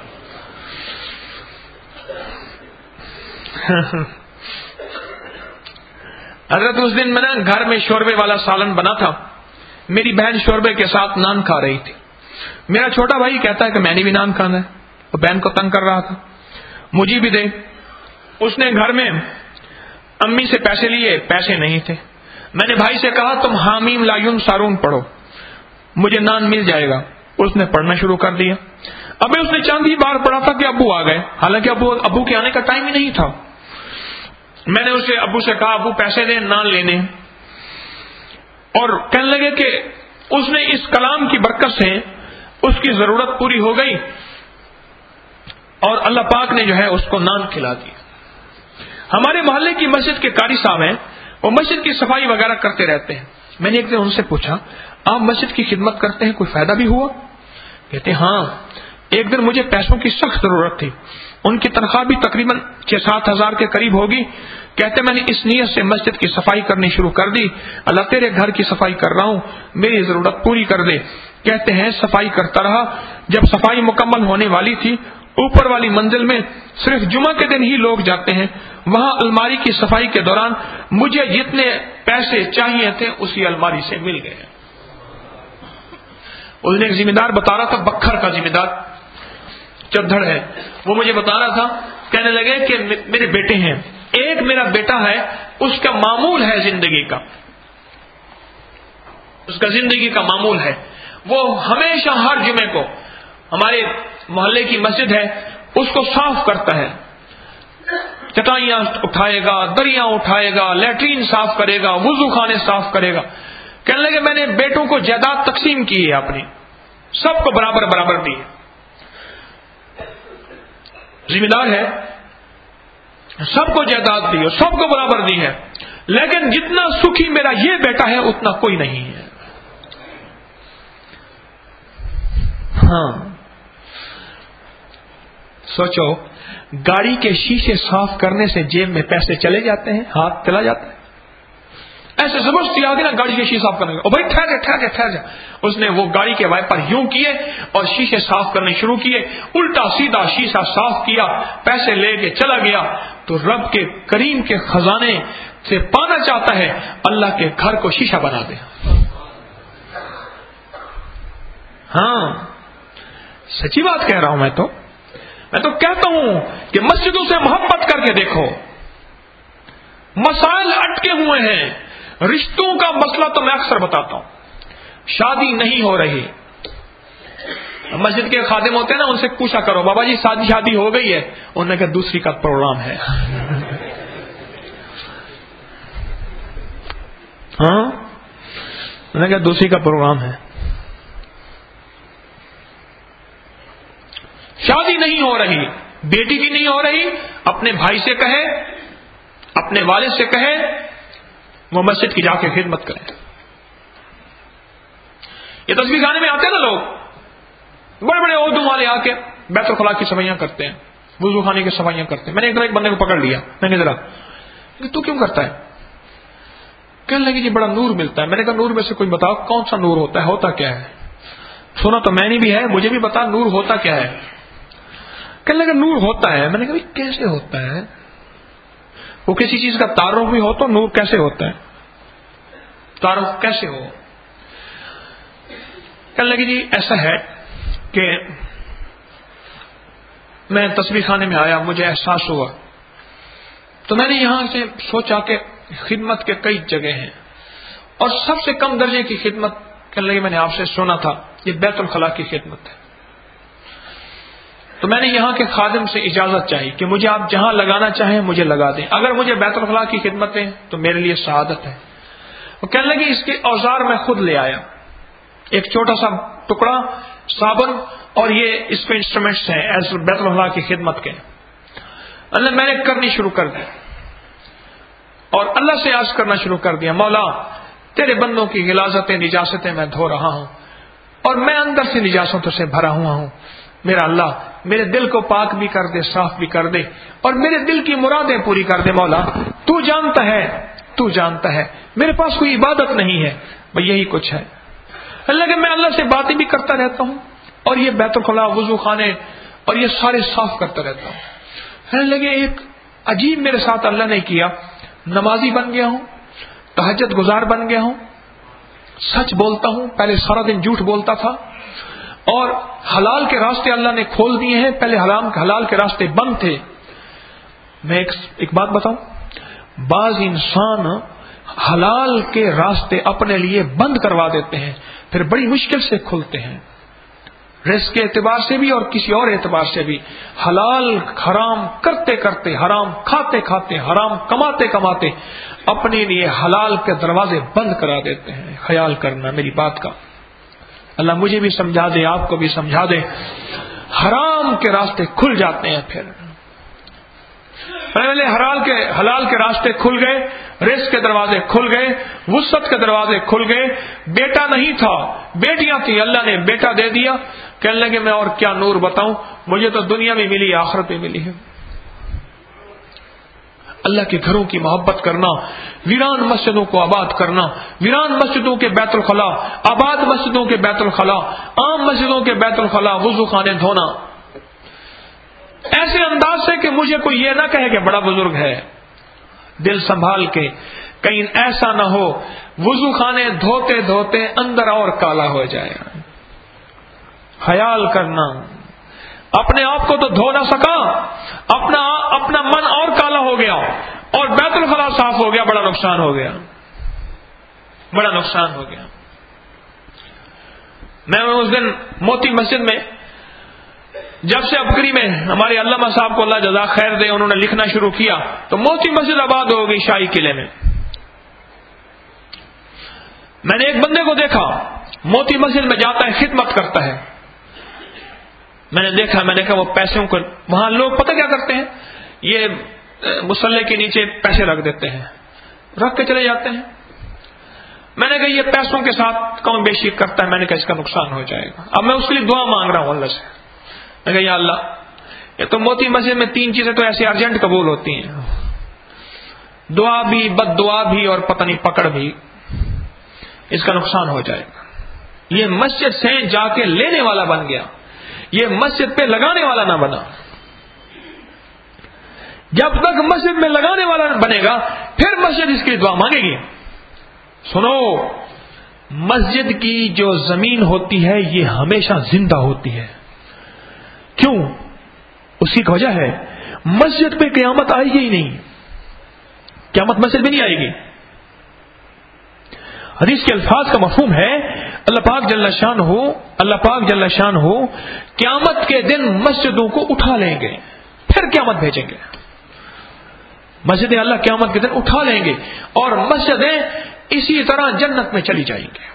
حضرت اس دن میں نا گھر میں شوربے والا سالن بنا تھا، میری بہن شوربے کے ساتھ نان کھا رہی تھی۔ میرا چھوٹا بھائی کہتا ہے کہ میں نے بھی نان کھانا ہے، وہ بہن کو تنگ کر رہا تھا، مجھے بھی دے۔ اس نے گھر میں امی سے پیسے لیے، پیسے نہیں تھے۔ میں نے بھائی سے کہا تم حامیم لا ینصرون پڑھو، مجھے نان مل جائے گا۔ اس نے پڑھنا شروع کر دیا۔ ابھی اس نے چند ہی بار پڑھا تھا کہ ابو آ گئے، حالانکہ ابو ابو کے آنے کا ٹائم ہی نہیں تھا۔ میں نے اسے ابو سے کہا ابو پیسے دیں نان لینے، اور کہنے لگے کہ اس نے اس کلام کی برکت سے اس کی ضرورت پوری ہو گئی، اور اللہ پاک نے جو ہے اس کو نان کھلا دی۔ ہمارے محلے کی مسجد کے قاری صاحب ہیں، وہ مسجد کی صفائی وغیرہ کرتے رہتے ہیں۔ میں نے ایک دن ان سے پوچھا آپ مسجد کی خدمت کرتے ہیں، کوئی فائدہ بھی ہوا؟ کہتے ہاں، ایک دن مجھے پیسوں کی سخت ضرورت تھی، ان کی تنخواہ بھی تقریباً چھ سات ہزار کے قریب ہوگی۔ کہتے میں نے اس نیت سے مسجد کی صفائی کرنی شروع کر دی، اللہ تیرے گھر کی صفائی کر رہا ہوں، میری ضرورت پوری کر دے۔ کہتے ہیں صفائی کرتا رہا، جب صفائی مکمل ہونے والی تھی، اوپر والی منزل میں صرف جمعہ کے دن ہی لوگ جاتے ہیں، وہاں الماری کی صفائی کے دوران مجھے جتنے پیسے چاہیے تھے اسی الماری سے مل گئے۔ اس نے ایک ذمہ دار بتا رہا تھا، بکھر کا ذمہ دار چدھڑ ہے، وہ مجھے بتا رہا تھا، کہنے لگے کہ میرے بیٹے ہیں، ایک میرا بیٹا ہے، اس کا معمول ہے زندگی کا، اس کا زندگی کا معمول ہے، وہ ہمیشہ ہر جمعے کو ہمارے محلے کی مسجد ہے اس کو صاف کرتا ہے، چٹائیاں اٹھائے گا، دریاں اٹھائے گا، لیٹرین صاف کرے گا، وضو خانے صاف کرے گا. کہنے لگے میں نے بیٹوں کو جائیداد تقسیم کی ہے اپنی، سب کو برابر برابر دی ہے، ذمہ دار ہے، سب کو جائیداد دی اور سب کو برابر دی ہے، لیکن جتنا سکھی میرا یہ بیٹا ہے اتنا کوئی نہیں ہے. ہاں سوچو، گاڑی کے شیشے صاف کرنے سے جیب میں پیسے چلے جاتے ہیں، ہاتھ چلا جاتا ہے. ایسے زبردستی آ گئی نا گاڑی کے شیشے صاف کرنے کا، بھائی ٹھہر جا ٹھہر جا ٹھہر جا. اس نے وہ گاڑی کے وائپر یوں کیے اور شیشے صاف کرنے شروع کیے، الٹا سیدھا شیشہ صاف کیا، پیسے لے کے چلا گیا. تو رب کے کریم کے خزانے سے پانا چاہتا ہے اللہ کے گھر کو شیشہ بنا دے. ہاں سچی بات کہہ رہا ہوں. میں تو میں تو کہتا ہوں کہ مسجدوں سے محبت کر کے دیکھو، مسائل اٹکے ہوئے ہیں. رشتوں کا مسئلہ تو میں اکثر بتاتا ہوں، شادی نہیں ہو رہی، مسجد کے خادم ہوتے ہیں نا، ان سے پوچھا کرو بابا جی شادی شادی ہو گئی ہے؟ انہوں نے کہا دوسری کا پروگرام ہے. ہاں انہوں نے کہا دوسری کا پروگرام ہے. شادی نہیں ہو رہی، بیٹی کی نہیں ہو رہی، اپنے بھائی سے کہے، اپنے والد سے کہے وہ مسجد کی جا کے خدمت کریں. یہ تصویر خانے میں آتے ہیں نا لوگ، بڑے بڑے عہدوں والے آ کے بیت الخلاء کی صفائیاں کرتے ہیں، وضو خانے کی صفائیاں کرتے ہیں. میں نے ایک بندے کو پکڑ لیا، میں نے ذرا تو کیوں کرتا ہے؟ کہنے لگی جی بڑا نور ملتا ہے. میں نے کہا نور میں سے کوئی بتاؤ کون سا نور ہوتا ہے، ہوتا کیا ہے؟ سنا تو میں نے بھی ہے، مجھے بھی بتا نور ہوتا کیا ہے. کہنے لگا نور ہوتا ہے. میں نے کہا کیسے ہوتا ہے؟ وہ کسی چیز کا تعارف بھی ہو تو نور کیسے ہوتا ہے؟ تعارف کیسے ہو؟ کہنے لگی جی ایسا ہے کہ میں تصویر خانے میں آیا، مجھے احساس ہوا تو میں نے یہاں سے سوچا کہ خدمت کے کئی جگہ ہیں اور سب سے کم درجے کی خدمت، کہنے لگے میں نے آپ سے سنا تھا یہ بیت الخلاء کی خدمت ہے. تو میں نے یہاں کے خادم سے اجازت چاہی کہ مجھے آپ جہاں لگانا چاہیں مجھے لگا دیں، اگر مجھے بیت الخلاء کی خدمت دیں تو میرے لیے سعادت ہے. وہ کہنے لگے اس کے اوزار میں خود لے آیا، ایک چھوٹا سا ٹکڑا صابن اور یہ اس کے انسٹرومنٹس ہیں ایز بیت الخلاء کی خدمت کے. اللہ میں نے کرنی شروع کر دی اور اللہ سے عرض کرنا شروع کر دیا، مولا تیرے بندوں کی غلاظتیں نجاستیں میں دھو رہا ہوں اور میں اندر سے نجاستوں سے بھرا ہوا ہوں. میرا اللہ میرے دل کو پاک بھی کر دے، صاف بھی کر دے اور میرے دل کی مرادیں پوری کر دے. مولا تو جانتا ہے، تو جانتا ہے میرے پاس کوئی عبادت نہیں ہے، بھئی یہی کچھ ہے. اللہ کہ میں اللہ سے باتیں بھی کرتا رہتا ہوں اور یہ بیت الخلاء وضو خانے اور یہ سارے صاف کرتا رہتا ہوں. کہنے لگے ایک عجیب میرے ساتھ اللہ نے کیا، نمازی بن گیا ہوں، تہجد گزار بن گیا ہوں، سچ بولتا ہوں، پہلے سارا دن جھوٹ بولتا تھا، اور حلال کے راستے اللہ نے کھول دیے ہیں، پہلے حرام حلال کے راستے بند تھے. میں ایک, ایک بات بتاؤں، بعض انسان حلال کے راستے اپنے لیے بند کروا دیتے ہیں، پھر بڑی مشکل سے کھلتے ہیں، رزق کے اعتبار سے بھی اور کسی اور اعتبار سے بھی. حلال حرام کرتے کرتے، حرام کھاتے کھاتے، حرام کماتے کماتے اپنے لیے حلال کے دروازے بند کرا دیتے ہیں. خیال کرنا میری بات کا، اللہ مجھے بھی سمجھا دے، آپ کو بھی سمجھا دے. حرام کے راستے کھل جاتے ہیں، پھر پہلے حلال کے حلال کے راستے کھل گئے، رزق کے دروازے کھل گئے، وسعت کے دروازے کھل گئے. بیٹا نہیں تھا، بیٹیاں تھی، اللہ نے بیٹا دے دیا. کہنے لگے میں اور کیا نور بتاؤں، مجھے تو دنیا میں ملی، آخرت میں ملی ہے. اللہ کے گھروں کی محبت کرنا، ویران مسجدوں کو آباد کرنا، ویران مسجدوں کے بیت الخلاء، آباد مسجدوں کے بیت الخلاء، عام مسجدوں کے بیت الخلاء، وضو خانے دھونا ایسے انداز سے کہ مجھے کوئی یہ نہ کہے کہ بڑا بزرگ ہے. دل سنبھال کے، کہیں ایسا نہ ہو وضو خانے دھوتے دھوتے اندر اور کالا ہو جائے. خیال کرنا، اپنے آپ کو تو دھو نہ سکا، اپنا اپنا من اور کالا ہو گیا اور بیت الخلاء صاف ہو گیا. بڑا نقصان ہو گیا، بڑا نقصان ہو گیا. میں اس دن موتی مسجد میں جب سے ابکری میں ہمارے علامہ صاحب کو اللہ جزا خیر دے انہوں نے لکھنا شروع کیا تو موتی مسجد آباد ہو گئی شاہی قلعے میں. میں نے ایک بندے کو دیکھا موتی مسجد میں جاتا ہے خدمت کرتا ہے. میں نے دیکھا میں نے کہا وہ پیسوں کو وہاں لوگ پتہ کیا کرتے ہیں, یہ مصلی کے نیچے پیسے رکھ دیتے ہیں, رکھ کے چلے جاتے ہیں. میں نے کہا یہ پیسوں کے ساتھ کم بیشی کرتا ہے, میں نے کہا اس کا نقصان ہو جائے گا. اب میں اس کے لیے دعا مانگ رہا ہوں اللہ سے. میں نے کہا یا اللہ یہ تو موتی مسجد میں تین چیزیں تو ایسے ارجنٹ قبول ہوتی ہیں, دعا بھی, بد دعا بھی, اور پتہ نہیں پکڑ بھی. اس کا نقصان ہو جائے گا. یہ مسجد سے جا کے لینے والا بن گیا, یہ مسجد پہ لگانے والا نہ بنا. جب تک مسجد میں لگانے والا بنے گا پھر مسجد اس کی دعا مانگے گی. سنو, مسجد کی جو زمین ہوتی ہے یہ ہمیشہ زندہ ہوتی ہے. کیوں؟ اس کی وجہ ہے مسجد پہ قیامت آئے گی ہی نہیں. قیامت مسجد میں نہیں آئے گی. حدیث کے الفاظ کا مفہوم ہے اللہ پاک جل شان ہو اللہ پاک جل شان ہو قیامت کے دن مسجدوں کو اٹھا لیں گے, پھر قیامت بھیجیں گے. مسجدیں اللہ قیامت کے دن اٹھا لیں گے اور مسجدیں اسی طرح جنت میں چلی جائیں گے.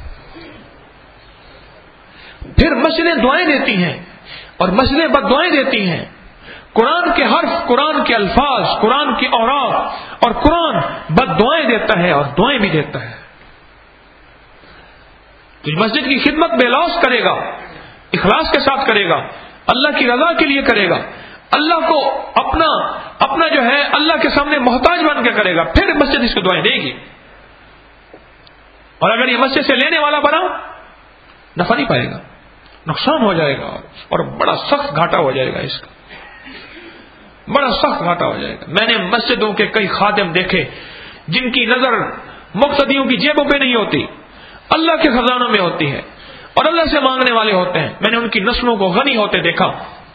پھر مسجدیں دعائیں دیتی ہیں اور مسجدیں بد دعائیں دیتی ہیں. قرآن کے حرف, قرآن کے الفاظ, قرآن کی اوراق اور قرآن بد دعائیں دیتا ہے اور دعائیں بھی دیتا ہے. تو مسجد کی خدمت بے لوث کرے گا, اخلاص کے ساتھ کرے گا, اللہ کی رضا کے لیے کرے گا, اللہ کو اپنا اپنا جو ہے اللہ کے سامنے محتاج بن کے کرے گا, پھر مسجد اس کو دعائیں دے گی. اور اگر یہ مسجد سے لینے والا بنا نفع نہیں پائے گا, نقصان ہو جائے گا اور بڑا سخت گھاٹا ہو جائے گا. اس کا بڑا سخت گھاٹا ہو جائے گا. میں نے مسجدوں کے کئی خادم دیکھے جن کی نظر مقتدیوں کی جیبوں پہ نہیں ہوتی, اللہ کے خزانوں میں ہوتی ہے اور اللہ سے مانگنے والے ہوتے ہیں. میں نے ان کی نسلوں کو غنی ہوتے دیکھا.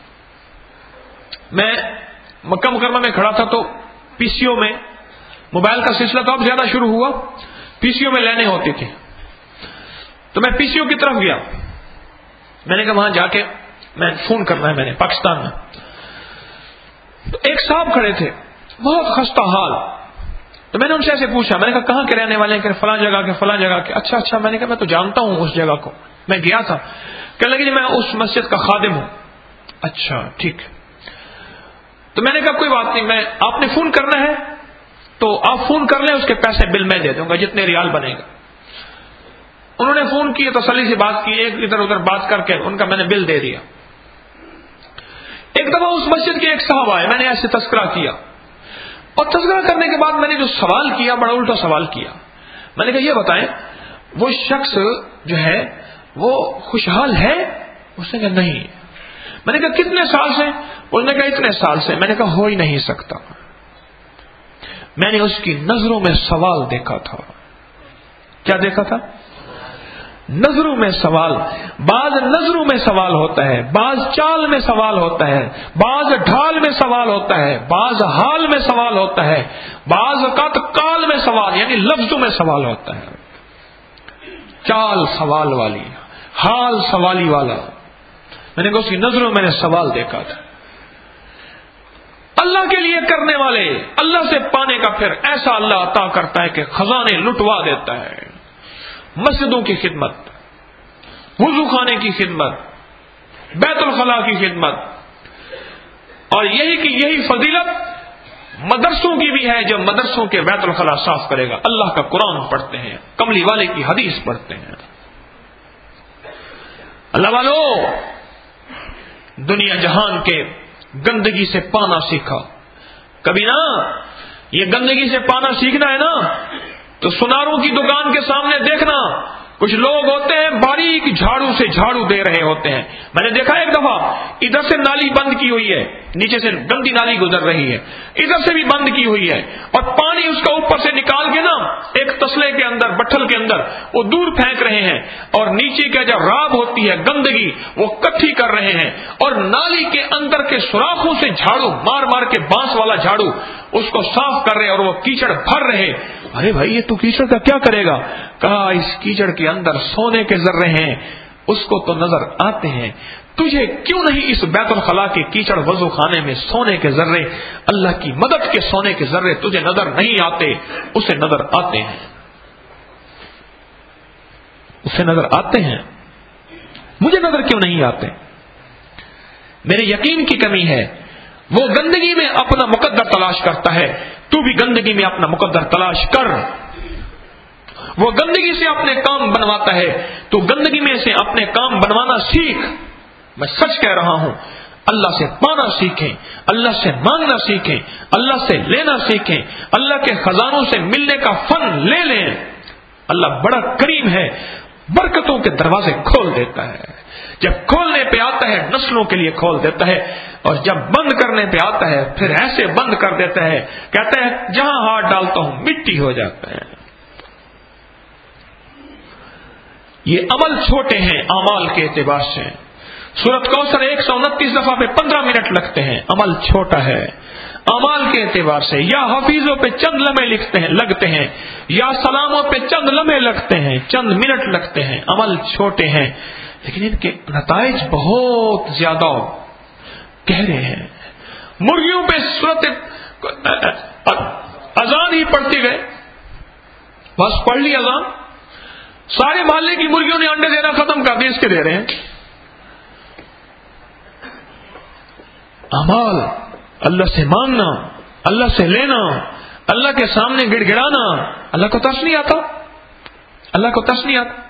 میں مکہ مکرمہ میں کھڑا تھا تو پی سی او میں موبائل کا سلسلہ تو اب زیادہ شروع ہوا, پی سی او میں لینے ہوتی تھی. تو میں پی سی او کی طرف گیا, میں نے کہا وہاں جا کے میں فون کرنا ہے, میں نے پاکستان میں. تو ایک صاحب کھڑے تھے بہت خستہ حال. تو میں نے ان سے ایسے پوچھا, میں نے کہا کہاں کے رہنے والے ہیں؟ کہ فلاں جگہ کے فلاں جگہ کے. اچھا اچھا. میں نے کہا میں تو جانتا ہوں اس جگہ کو, میں گیا تھا. کہنے لگے جی میں اس مسجد کا خادم ہوں. اچھا ٹھیک. تو میں نے کہا کوئی بات نہیں, میں آپ نے فون کرنا ہے تو آپ فون کر لیں, اس کے پیسے بل میں دے دوں گا جتنے ریال بنے گا. انہوں نے فون کی, تسلی سے بات کی, ایک ادھر ادھر بات کر کے ان کا میں نے بل دے دیا. ایک دفعہ اس مسجد کے ایک صاحب آئے, میں نے ایسے تذکرہ کیا اور تذکرہ کرنے کے بعد میں نے جو سوال کیا بڑا الٹا سوال کیا. میں نے کہا یہ بتائیں وہ شخص جو ہے وہ خوشحال ہے؟ اس نے کہا نہیں. میں نے کہا کتنے سال سے؟ اس نے کہا اتنے سال سے. میں نے کہا ہو ہی نہیں سکتا. میں نے اس کی نظروں میں سوال دیکھا تھا. کیا دیکھا تھا؟ نظروں میں سوال. بعض نظروں میں سوال ہوتا ہے, بعض چال میں سوال ہوتا ہے, بعض ڈھال میں سوال ہوتا ہے, بعض حال میں سوال ہوتا ہے, بعض اوقات کال میں سوال یعنی لفظوں میں سوال ہوتا ہے. چال سوال والی, حال سوالی والا. میں نے کہا اس کی نظروں میں نے سوال دیکھا تھا. اللہ کے لیے کرنے والے اللہ سے پانے کا پھر ایسا اللہ عطا کرتا ہے کہ خزانے لٹوا دیتا ہے. مسجدوں کی خدمت, وضو خانے کی خدمت, بیت الخلاء کی خدمت, اور یہی کی یہی فضیلت مدرسوں کی بھی ہے. جب مدرسوں کے بیت الخلاء صاف کرے گا, اللہ کا قرآن پڑھتے ہیں, کملی والے کی حدیث پڑھتے ہیں. اللہ والو, دنیا جہان کے گندگی سے پانا سیکھا. کبھی نا یہ گندگی سے پانا سیکھنا ہے نا تو سناروں کی دکان کے سامنے دیکھنا کچھ لوگ ہوتے ہیں باریک جھاڑو سے جھاڑو دے رہے ہوتے ہیں. میں نے دیکھا ایک دفعہ ادھر سے نالی بند کی ہوئی ہے, نیچے سے گندی نالی گزر رہی ہے, ادھر سے بھی بند کی ہوئی ہے, اور پانی اس کا اوپر سے نکال کے نا ایک تسلے کے اندر, بٹھل کے اندر وہ دور پھینک رہے ہیں, اور نیچے کا جو راب ہوتی ہے گندگی وہ کٹھی کر رہے ہیں, اور نالی کے اندر کے سوراخوں سے جھاڑو مار مار کے بانس والا جھاڑو اس کو صاف کر رہے ہیں, اور وہ کیچڑ بھر رہے. ارے بھائی یہ تو کیچڑ کا کیا کرے گا؟ کہا اس کیچڑ کے اندر سونے کے ذرے ہیں, اس کو تو نظر آتے ہیں، تجھے کیوں نہیں اس بیت الخلا کے کیچڑ وضو خانے میں سونے کے ذرے، اللہ کی مدد کے سونے کے ذرے تجھے نظر نہیں آتے؟ اسے نظر آتے ہیں، اسے نظر آتے ہیں، مجھے نظر کیوں نہیں آتے؟ میرے یقین کی کمی ہے۔ وہ گندگی میں اپنا مقدر تلاش کرتا ہے، تو بھی گندگی میں اپنا مقدر تلاش کر۔ وہ گندگی سے اپنے کام بنواتا ہے، تو گندگی میں سے اپنے کام بنوانا سیکھ۔ میں سچ کہہ رہا ہوں، اللہ سے پانا سیکھیں، اللہ سے مانگنا سیکھیں، اللہ سے لینا سیکھیں، اللہ کے خزانوں سے ملنے کا فن لے لیں۔ اللہ بڑا کریم ہے، برکتوں کے دروازے کھول دیتا ہے۔ جب کھولنے پہ آتا ہے نسلوں کے لیے کھول دیتا ہے، اور جب بند کرنے پہ آتا ہے پھر ایسے بند کر دیتا ہے، کہتا ہے جہاں ہاتھ ڈالتا ہوں مٹی ہو جاتا ہے۔ یہ عمل چھوٹے ہیں اعمال کے اعتبار سے۔ سورۃ کوثر ایک سو انتیس دفعہ پہ پندرہ منٹ لگتے ہیں، عمل چھوٹا ہے اعمال کے اعتبار سے۔ یا حفیظوں پہ چند لمحے لکھتے ہیں لگتے ہیں، یا سلاموں پہ چند لمحے لگتے ہیں، چند منٹ لگتے ہیں، عمل چھوٹے ہیں، لیکن ان کے نتائج بہت زیادہ گہرے ہیں۔ مرغیوں پہ صورت اذان ہی پڑھتے گئے، بس پڑھ لی اذان، سارے محلے کی مرغیوں نے انڈے دینا ختم کر دیے، اس کے دے رہے ہیں۔ اعمال، اللہ سے مانگنا، اللہ سے لینا، اللہ کے سامنے گڑ گڑانا، اللہ کو ترس نہیں آتا، اللہ کو ترس نہیں آتا۔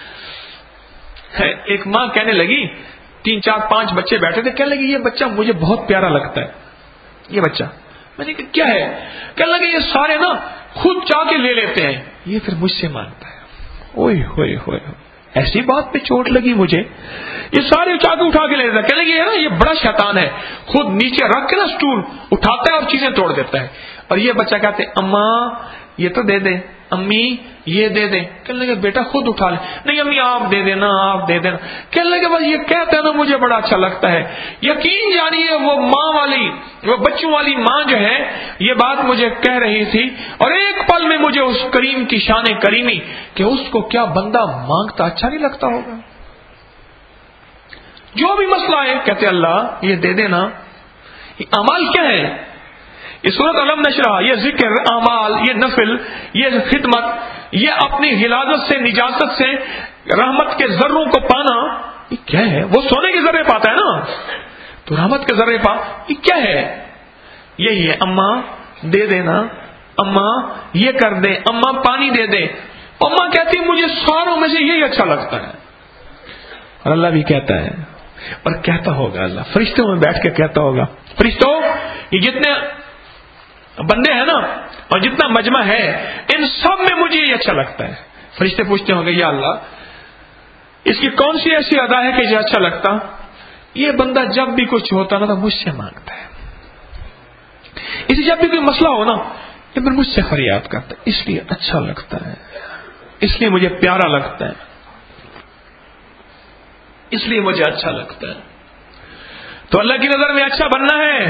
ایک ماں کہنے لگی، تین چار پانچ بچے بیٹھے تھے، کہنے لگی یہ بچہ مجھے بہت پیارا لگتا ہے، یہ بچہ۔ میں نے کہا کیا ہے؟ کہنے لگے یہ سارے نا خود چاہ کے لے لیتے ہیں، یہ پھر مجھ سے مانگتا ہے۔ اوئے ہوئے ہوئے، ایسی بات پہ چوٹ لگی مجھے، یہ سارے چاہ کے اٹھا کے لے لیتا ہے۔ کہنے لگے یہ نا یہ بڑا شیطان ہے، خود نیچے رکھ کے نا سٹول اٹھاتا ہے اور چیزیں توڑ دیتا ہے۔ اور یہ بچہ کہتے اماں یہ تو دے دے، امی یہ دے دے۔ کہنے لگے بیٹا خود اٹھا لے۔ نہیں امی آپ دے دینا، آپ دے دینا۔ کہنے لگے بس یہ کہتا ہے نا مجھے بڑا اچھا لگتا ہے۔ یقین جانیے وہ ماں والی، وہ بچوں والی ماں جو ہے یہ بات مجھے کہہ رہی تھی، اور ایک پل میں مجھے اس کریم کی شان کریمی کہ اس کو کیا بندہ مانگتا اچھا نہیں لگتا ہوگا۔ جو بھی مسئلہ ہے کہتے اللہ یہ دے دینا۔ یہ اعمال کیا ہے؟ یہ سورۃ علم نشرہ، یہ ذکر، اعمال، یہ نفل، یہ خدمت، یہ اپنی غلاظت سے، نجاست سے رحمت کے ذروں کو پانا، یہ کیا ہے؟ وہ سونے کے ذرے پاتا ہے نا، تو رحمت کے ذرے پا، یہ کیا ہے؟ یہی ہے اماں دے دینا، اماں یہ کر دے، اماں پانی دے دے۔ اماں کہتی مجھے ساروں میں سے یہی اچھا لگتا ہے، اور اللہ بھی کہتا ہے، اور کہتا ہوگا اللہ فرشتوں میں بیٹھ کے کہتا ہوگا، فرشتوں یہ جتنے بندے ہیں نا اور جتنا مجمع ہے ان سب میں مجھے یہ اچھا لگتا ہے۔ فرشتے پوچھتے ہوں گے یا اللہ اس کی کون سی ایسی ادا ہے کہ یہ اچھا لگتا؟ یہ بندہ جب بھی کچھ ہوتا نا تو مجھ سے مانگتا ہے، اسے جب بھی کوئی مسئلہ ہو نا یہ پھر مجھ سے فریاد کرتا ہے، اس لیے اچھا لگتا ہے، اس لیے مجھے پیارا لگتا ہے، اس لیے مجھے اچھا لگتا ہے۔ تو اللہ کی نظر میں اچھا بننا ہے۔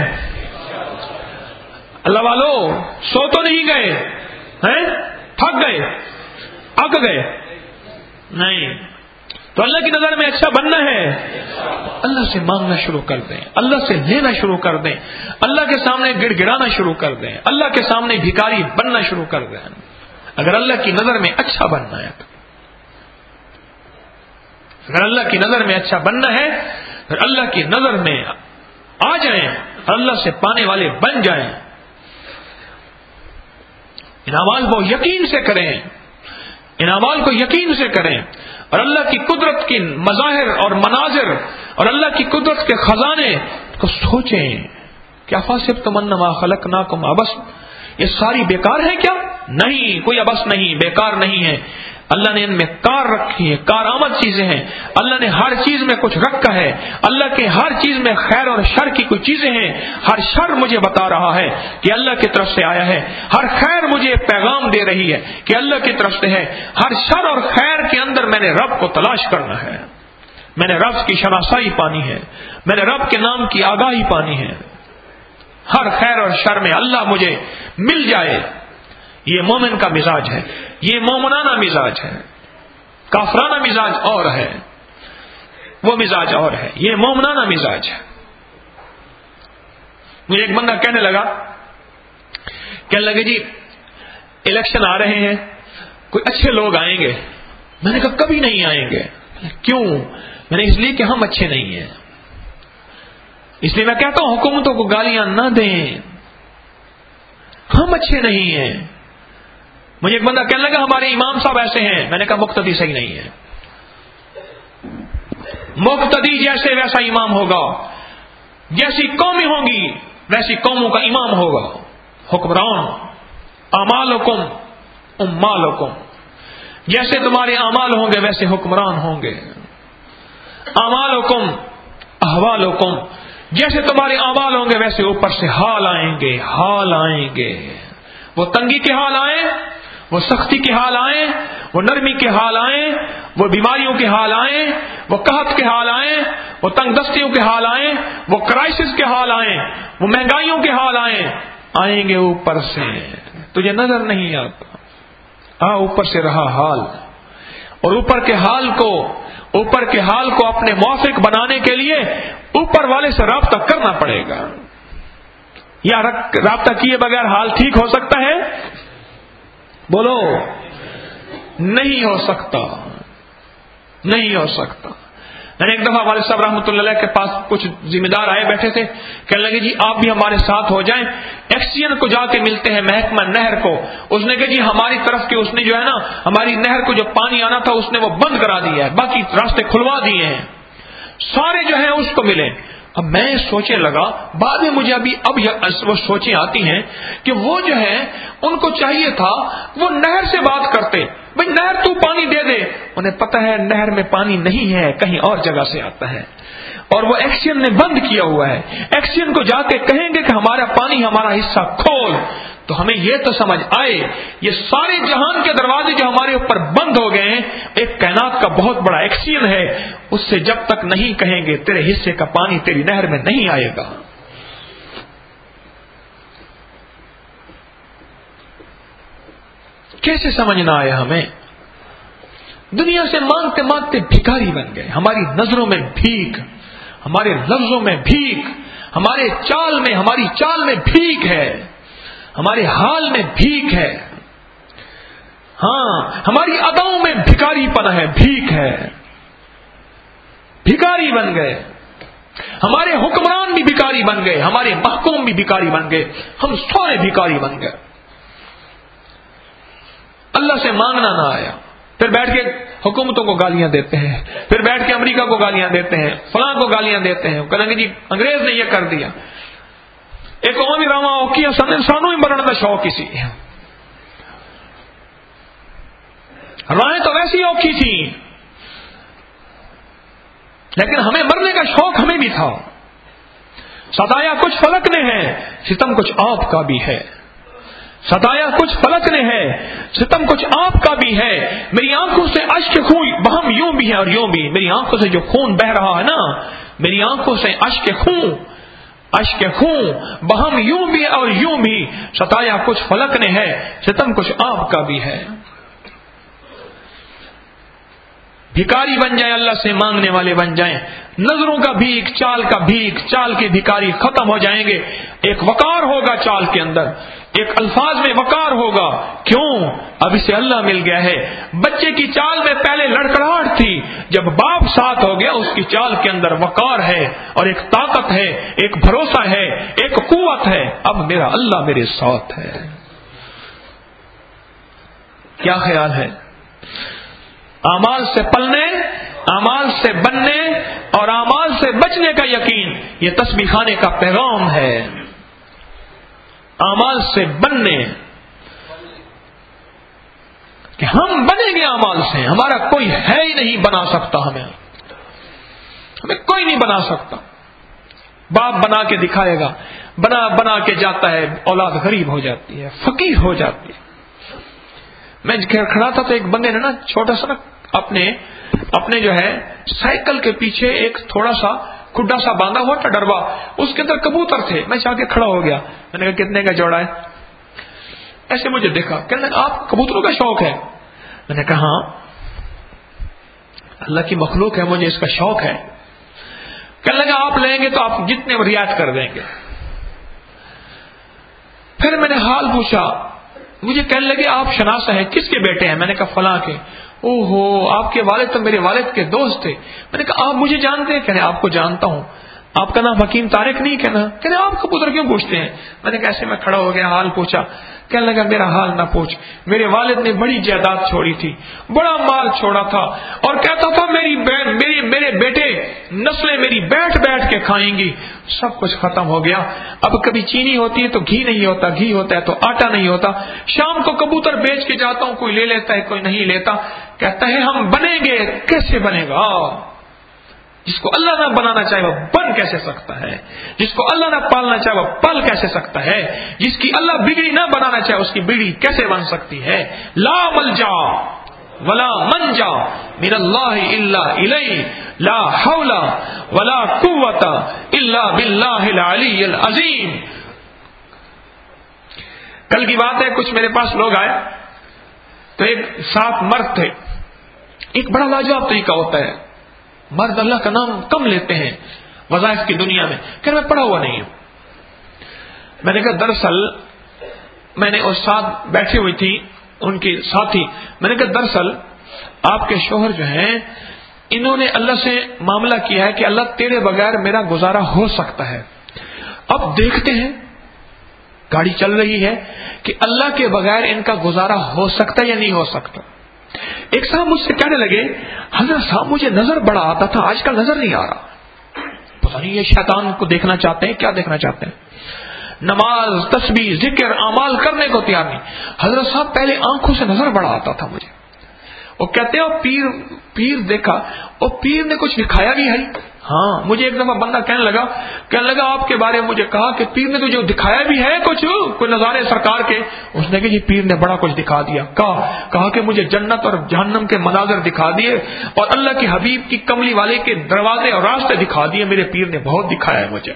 اللہ والو سو تو نہیں گئے ہیں، تھک گئے، اک گئے نہیں، تو اللہ کی نظر میں اچھا بننا ہے۔ اللہ سے مانگنا شروع کر دیں، اللہ سے لینا شروع کر دیں، اللہ کے سامنے گڑ گڑانا شروع کر دیں، اللہ کے سامنے بھکاری بننا شروع کر دیں۔ اگر اللہ کی نظر میں اچھا بننا ہے تو اگر اللہ کی نظر میں اچھا بننا ہے پھر اللہ کی نظر میں آ جائیں، اللہ سے پانے والے بن جائیں۔ ان اعمال کو یقین سے کریں، ان اعمال کو یقین سے کریں، اور اللہ کی قدرت کی مظاہر اور مناظر اور اللہ کی قدرت کے خزانے کو سوچیں۔ کیا فاسبتم انما خلقناکم عبثا، یہ ساری بیکار ہے کیا؟ نہیں، کوئی عبث نہیں، بیکار نہیں ہے۔ اللہ نے ان میں کار رکھی ہے، کارآمد چیزیں ہیں، اللہ نے ہر چیز میں کچھ رکھا ہے، اللہ کے ہر چیز میں خیر اور شر کی کچھ چیزیں ہیں۔ ہر شر مجھے بتا رہا ہے کہ اللہ کی طرف سے آیا ہے، ہر خیر مجھے پیغام دے رہی ہے کہ اللہ کی طرف سے ہے۔ ہر شر اور خیر کے اندر میں نے رب کو تلاش کرنا ہے، میں نے رب کی شناسائی پانی ہے، میں نے رب کے نام کی آگاہی پانی ہے۔ ہر خیر اور شر میں اللہ مجھے مل جائے، یہ مومن کا مزاج ہے، یہ مومنانہ مزاج ہے۔ کافرانہ مزاج اور ہے، وہ مزاج اور ہے، یہ مومنانہ مزاج ہے. مجھے ایک بندہ کہنے لگا کہنے لگے جی الیکشن آ رہے ہیں، کوئی اچھے لوگ آئیں گے. میں نے کہا کبھی نہیں آئیں گے. کیوں؟ میں نے اس لیے کہ ہم اچھے نہیں ہیں. اس لیے میں کہتا ہوں حکومتوں کو گالیاں نہ دیں، ہم اچھے نہیں ہیں. مجھے ایک بندہ کہنے لگا ہمارے امام صاحب ایسے ہیں. میں نے کہا مقتدی صحیح نہیں ہے. مقتدی جیسے ویسا امام ہوگا، جیسی قومیں ہوں گی ویسی قوموں کا امام ہوگا. حکمران اعمالکم امالکم، جیسے تمہارے اعمال ہوں گے ویسے حکمران ہوں گے. اعمالکم احوالکم، جیسے تمہارے اعمال ہوں گے ویسے اوپر سے حال آئیں گے. حال آئیں گے، وہ تنگی کے حال آئیں، وہ سختی کے حال آئیں، وہ نرمی کے حال آئیں، وہ بیماریوں کے حال آئیں، وہ قحط کے حال آئیں، وہ تنگ دستیوں کے حال آئیں، وہ کرائسس کے حال آئیں، وہ مہنگائیوں کے حال آئیں. آئیں گے اوپر سے، تجھے نظر نہیں آتا. ہاں اوپر سے رہا حال، اور اوپر کے حال کو اوپر کے حال کو اپنے موافق بنانے کے لیے اوپر والے سے رابطہ کرنا پڑے گا. یا رابطہ کیے بغیر حال ٹھیک ہو سکتا ہے؟ بولو، نہیں ہو سکتا، نہیں ہو سکتا. میں نے ایک دفعہ والد صاحب رحمۃ اللہ علیہ کے پاس کچھ ذمہ دار آئے بیٹھے تھے، کہنے لگے جی آپ بھی ہمارے ساتھ ہو جائیں، ایکسین کو جا کے ملتے ہیں محکمہ نہر کو. اس نے کہا جی ہماری طرف کے اس نے جو ہے نا ہماری نہر کو جو پانی آنا تھا اس نے وہ بند کرا دیا ہے، باقی راستے کھلوا دیے ہیں، سارے جو ہیں اس کو ملے. اب میں سوچنے لگا، بعد میں مجھے ابھی اب وہ سوچیں آتی ہیں کہ وہ جو ہے ان کو چاہیے تھا وہ نہر سے بات کرتے، بھئی نہر تو پانی دے دے. انہیں پتہ ہے نہر میں پانی نہیں ہے، کہیں اور جگہ سے آتا ہے، اور وہ ایکشن نے بند کیا ہوا ہے. ایکشن کو جا کے کہیں گے کہ ہمارا پانی ہمارا حصہ کھول، تو ہمیں یہ تو سمجھ آئے یہ سارے جہان کے دروازے جو ہمارے اوپر بند ہو گئے ہیں ایک کائنات کا بہت بڑا ایکشن ہے. اس سے جب تک نہیں کہیں گے تیرے حصے کا پانی تیری نہر میں نہیں آئے گا. کیسے سمجھنا آیا ہمیں؟ دنیا سے مانگتے مانگتے بھکاری بن گئے. ہماری نظروں میں بھیک، ہمارے لفظوں میں بھیک، ہمارے چال میں ہماری چال میں بھیک ہے، ہمارے حال میں بھیک ہے. ہاں ہماری اداؤں میں بھکاری پن ہے، بھیک ہے. بھکاری بن گئے. ہمارے حکمران بھی بھکاری بن گئے، ہمارے محکوم بھی بھکاری بن گئے، ہم سارے بھکاری بن گئے. اللہ سے مانگنا نہ آیا، پھر بیٹھ کے حکومتوں کو گالیاں دیتے ہیں، پھر بیٹھ کے امریکہ کو گالیاں دیتے ہیں، فلاں کو گالیاں دیتے ہیں. کہیں گے جی انگریز نے یہ کر دیا. ایک قومی راما اوکی انسانوں ہی مرنے کا شوق اسی ہے. رائے تو ویسی اوکھی تھی لیکن ہمیں مرنے کا شوق ہمیں بھی تھا. ستایا کچھ فلک نے ہے، ستم کچھ آپ کا بھی ہے. ستایا کچھ فلک نے ہے، ستم کچھ آپ کا بھی ہے. میری آنکھوں سے اشک خون بہم یوں بھی ہے اور یوں بھی. میری آنکھوں سے جو خون بہ رہا ہے نا، میری آنکھوں سے اشک خون اشک خون بہم یوں بھی اور یوں بھی. ستایا کچھ فلک نے ہے، ستم کچھ آپ کا بھی ہے. بھکاری بن جائیں، اللہ سے مانگنے والے بن جائیں. نظروں کا بھیک، چال کا بھیک، چال کی بھکاری ختم ہو جائیں گے. ایک وقار ہوگا چال کے اندر، ایک الفاظ میں وقار ہوگا. کیوں؟ اب اسے اللہ مل گیا ہے. بچے کی چال میں پہلے لڑکڑاہٹ تھی، جب باپ ساتھ ہو گیا اس کی چال کے اندر وقار ہے اور ایک طاقت ہے، ایک بھروسہ ہے، ایک قوت ہے. اب میرا اللہ میرے ساتھ ہے. کیا خیال ہے؟ اعمال سے پلنے، اعمال سے بننے اور اعمال سے بچنے کا یقین، یہ تسبیح خانے کا پیغام ہے. اعمال سے بننے کہ ہم بنیں گے اعمال سے. ہمارا کوئی ہے ہی نہیں بنا سکتا، ہمیں ہمیں کوئی نہیں بنا سکتا. باپ بنا کے دکھائے گا، بنا بنا کے جاتا ہے، اولاد غریب ہو جاتی ہے، فقیر ہو جاتی ہے. میں کھڑا تھا تو ایک بندے نے نا چھوٹا سا نا اپنے اپنے جو ہے سائیکل کے پیچھے ایک تھوڑا سا کھڈا سا باندھا ہوا تھا ڈروا، اس کے اندر کبوتر تھے. میں جا کے کھڑا ہو گیا. میں نے کہا کتنے کا جوڑا ہے؟ ایسے مجھے دیکھا، کہنے لگا آپ کبوتروں کا شوق ہے؟ میں نے کہا ہاں، اللہ کی مخلوق ہے، مجھے اس کا شوق ہے. کہنے لگا آپ لیں گے تو آپ جتنے رعایت کر دیں گے. پھر میں نے حال پوچھا, مجھے کہنے لگے آپ شناسا ہیں, کس کے بیٹے ہیں؟ میں نے کہا فلاں کے. او ہو, آپ کے والد تو میرے والد کے دوست تھے. میں نے کہا آپ مجھے جانتے ہیں؟ کہنے آپ کو جانتا ہوں. آپ کا نام حکیم طارق نہیں کہنا؟ کہنے آپ کا پتر کیوں پوچھتے ہیں؟ میں نے کہا ایسے میں کھڑا ہو گیا, حال پوچھا. کہنے لگا میرا حال نہ پوچھ, میرے والد نے بڑی جائیداد چھوڑی تھی, بڑا مال چھوڑا تھا, اور کہتا تھا میری میری میرے بیٹے نسلیں میری بیٹھ بیٹھ کے کھائیں گی. سب کچھ ختم ہو گیا. اب کبھی چینی ہوتی ہے تو گھی نہیں ہوتا, گھی ہوتا ہے تو آٹا نہیں ہوتا. شام کو کبوتر بیچ کے جاتا ہوں, کوئی لے لیتا ہے کوئی نہیں لیتا. کہتا ہے ہم بنیں گے. کیسے بنے گا؟ جس کو اللہ نہ بنانا چاہے وہ بن کیسے سکتا ہے؟ جس کو اللہ نہ پالنا چاہے وہ پل کیسے سکتا ہے؟ جس کی اللہ بگڑی نہ بنانا چاہے اس کی بگڑی کیسے بن سکتی ہے؟ لا ملجا ولا منجا من اللہ الا الیہ, لا حول ولا قوت الا باللہ العلی العظیم. کل کی بات ہے, کچھ میرے پاس لوگ آئے تو ایک سات مرد تھے. ایک بڑا لاجواب طریقہ ہوتا ہے, مرد اللہ کا نام کم لیتے ہیں وظائف کی دنیا میں. کہ میں پڑھا ہوا نہیں ہوں. میں نے کہا دراصل میں نے اس ساتھ بیٹھی ہوئی تھی ان کی ساتھی, میں نے کہا دراصل آپ کے شوہر جو ہیں انہوں نے اللہ سے معاملہ کیا ہے کہ اللہ تیرے بغیر میرا گزارا ہو سکتا ہے. اب دیکھتے ہیں گاڑی چل رہی ہے کہ اللہ کے بغیر ان کا گزارا ہو سکتا یا نہیں ہو سکتا. ایک صاحب مجھ سے کہنے لگے حضرت صاحب مجھے نظر بڑا آتا تھا, آج کل نظر نہیں آ رہا. پتہ نہیں یہ شیطان کو دیکھنا چاہتے ہیں, کیا دیکھنا چاہتے ہیں؟ نماز تسبیح ذکر اعمال کرنے کو تیار نہیں. حضرت صاحب پہلے آنکھوں سے نظر بڑا آتا تھا مجھے. وہ کہتے ہیں پیر پیر دیکھا, اور پیر نے کچھ دکھایا بھی ہے. ہاں, مجھے ایک دفعہ بندہ کہنے لگا کہنے لگا آپ کے بارے میں مجھے کہا کہ پیر نے تو جو دکھایا بھی ہے کچھ کوئی نظارے سرکار کے. اس نے کہا جی پیر نے بڑا کچھ دکھا دیا. کہا کہا کہ مجھے جنت اور جہنم کے مناظر دکھا دیے, اور اللہ کے حبیب کی کملی والے کے دروازے اور راستے دکھا دیے. میرے پیر نے بہت دکھایا ہے مجھے.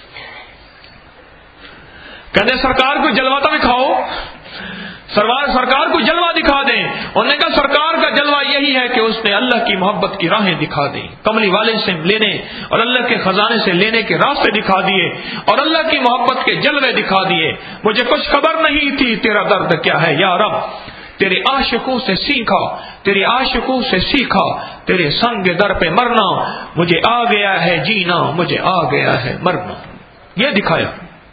کہتے سرکار کو جلوہ تو دکھاؤ, سرکار سرکار کو جلوہ دکھا دیں. انہوں نے کہا سرکار کا جلوہ یہی ہے کہ اس نے اللہ کی محبت کی راہیں دکھا دی, کملی والے سے لینے اور اللہ کے خزانے سے لینے کے راستے دکھا دیے, اور اللہ کی محبت کے جلوے دکھا دیے. مجھے کچھ خبر نہیں تھی تیرا درد کیا ہے یا رب, تیرے عاشقوں سے سیکھا, تیرے عاشقوں سے سیکھا, تیرے سنگ در پہ مرنا, مجھے آ گیا ہے جینا, مجھے آ گیا ہے مرنا. یہ دکھایا.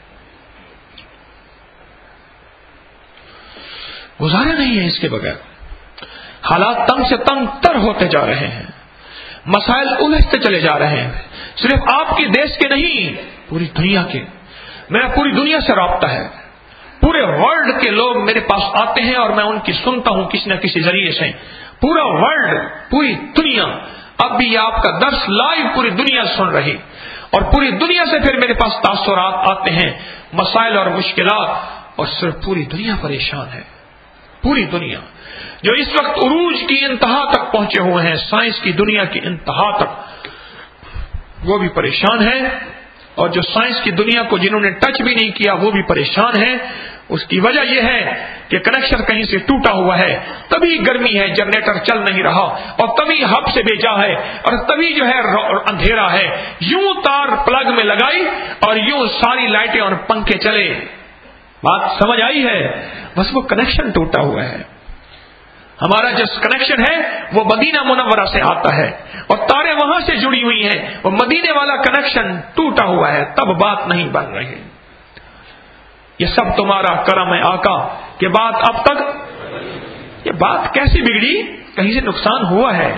گزارا نہیں ہے اس کے بغیر. حالات تنگ سے تنگ تر ہوتے جا رہے ہیں, مسائل الجھتے چلے جا رہے ہیں. صرف آپ کے دیش کے نہیں, پوری دنیا کے. میرا پوری دنیا سے رابطہ ہے, پورے ورلڈ کے لوگ میرے پاس آتے ہیں اور میں ان کی سنتا ہوں کسی نہ کسی ذریعے سے. پورا ورلڈ, پوری دنیا. اب بھی یہ آپ کا درس لائیو پوری دنیا سن رہی, اور پوری دنیا سے پھر میرے پاس تاثرات آتے ہیں, مسائل اور مشکلات, اور صرف پوری دنیا پریشان ہے. پوری دنیا جو اس وقت عروج کی انتہا تک پہنچے ہوئے ہیں, سائنس کی دنیا کی انتہا تک, وہ بھی پریشان ہے. اور جو سائنس کی دنیا کو جنہوں نے ٹچ بھی نہیں کیا وہ بھی پریشان ہے. اس کی وجہ یہ ہے کہ کنیکشن کہیں سے ٹوٹا ہوا ہے, تبھی گرمی ہے, جنریٹر چل نہیں رہا, اور تبھی ہب سے بھیجا ہے, اور تبھی جو ہے اندھیرا ہے. یوں تار پلگ میں لگائی اور یوں ساری لائٹیں اور پنکھے چلے. بات سمجھ آئی ہے؟ بس وہ کنیکشن ٹوٹا ہوا ہے. ہمارا جو کنیکشن ہے وہ مدینہ منورہ سے آتا ہے, اور تاریں وہاں سے جڑی ہوئی ہیں. وہ مدینے والا کنیکشن ٹوٹا ہوا ہے, تب بات نہیں بن رہی. یہ سب تمہارا کرم ہے آقا کہ بات اب تک. یہ بات کیسی بگڑی؟ کہیں سے نقصان ہوا ہے,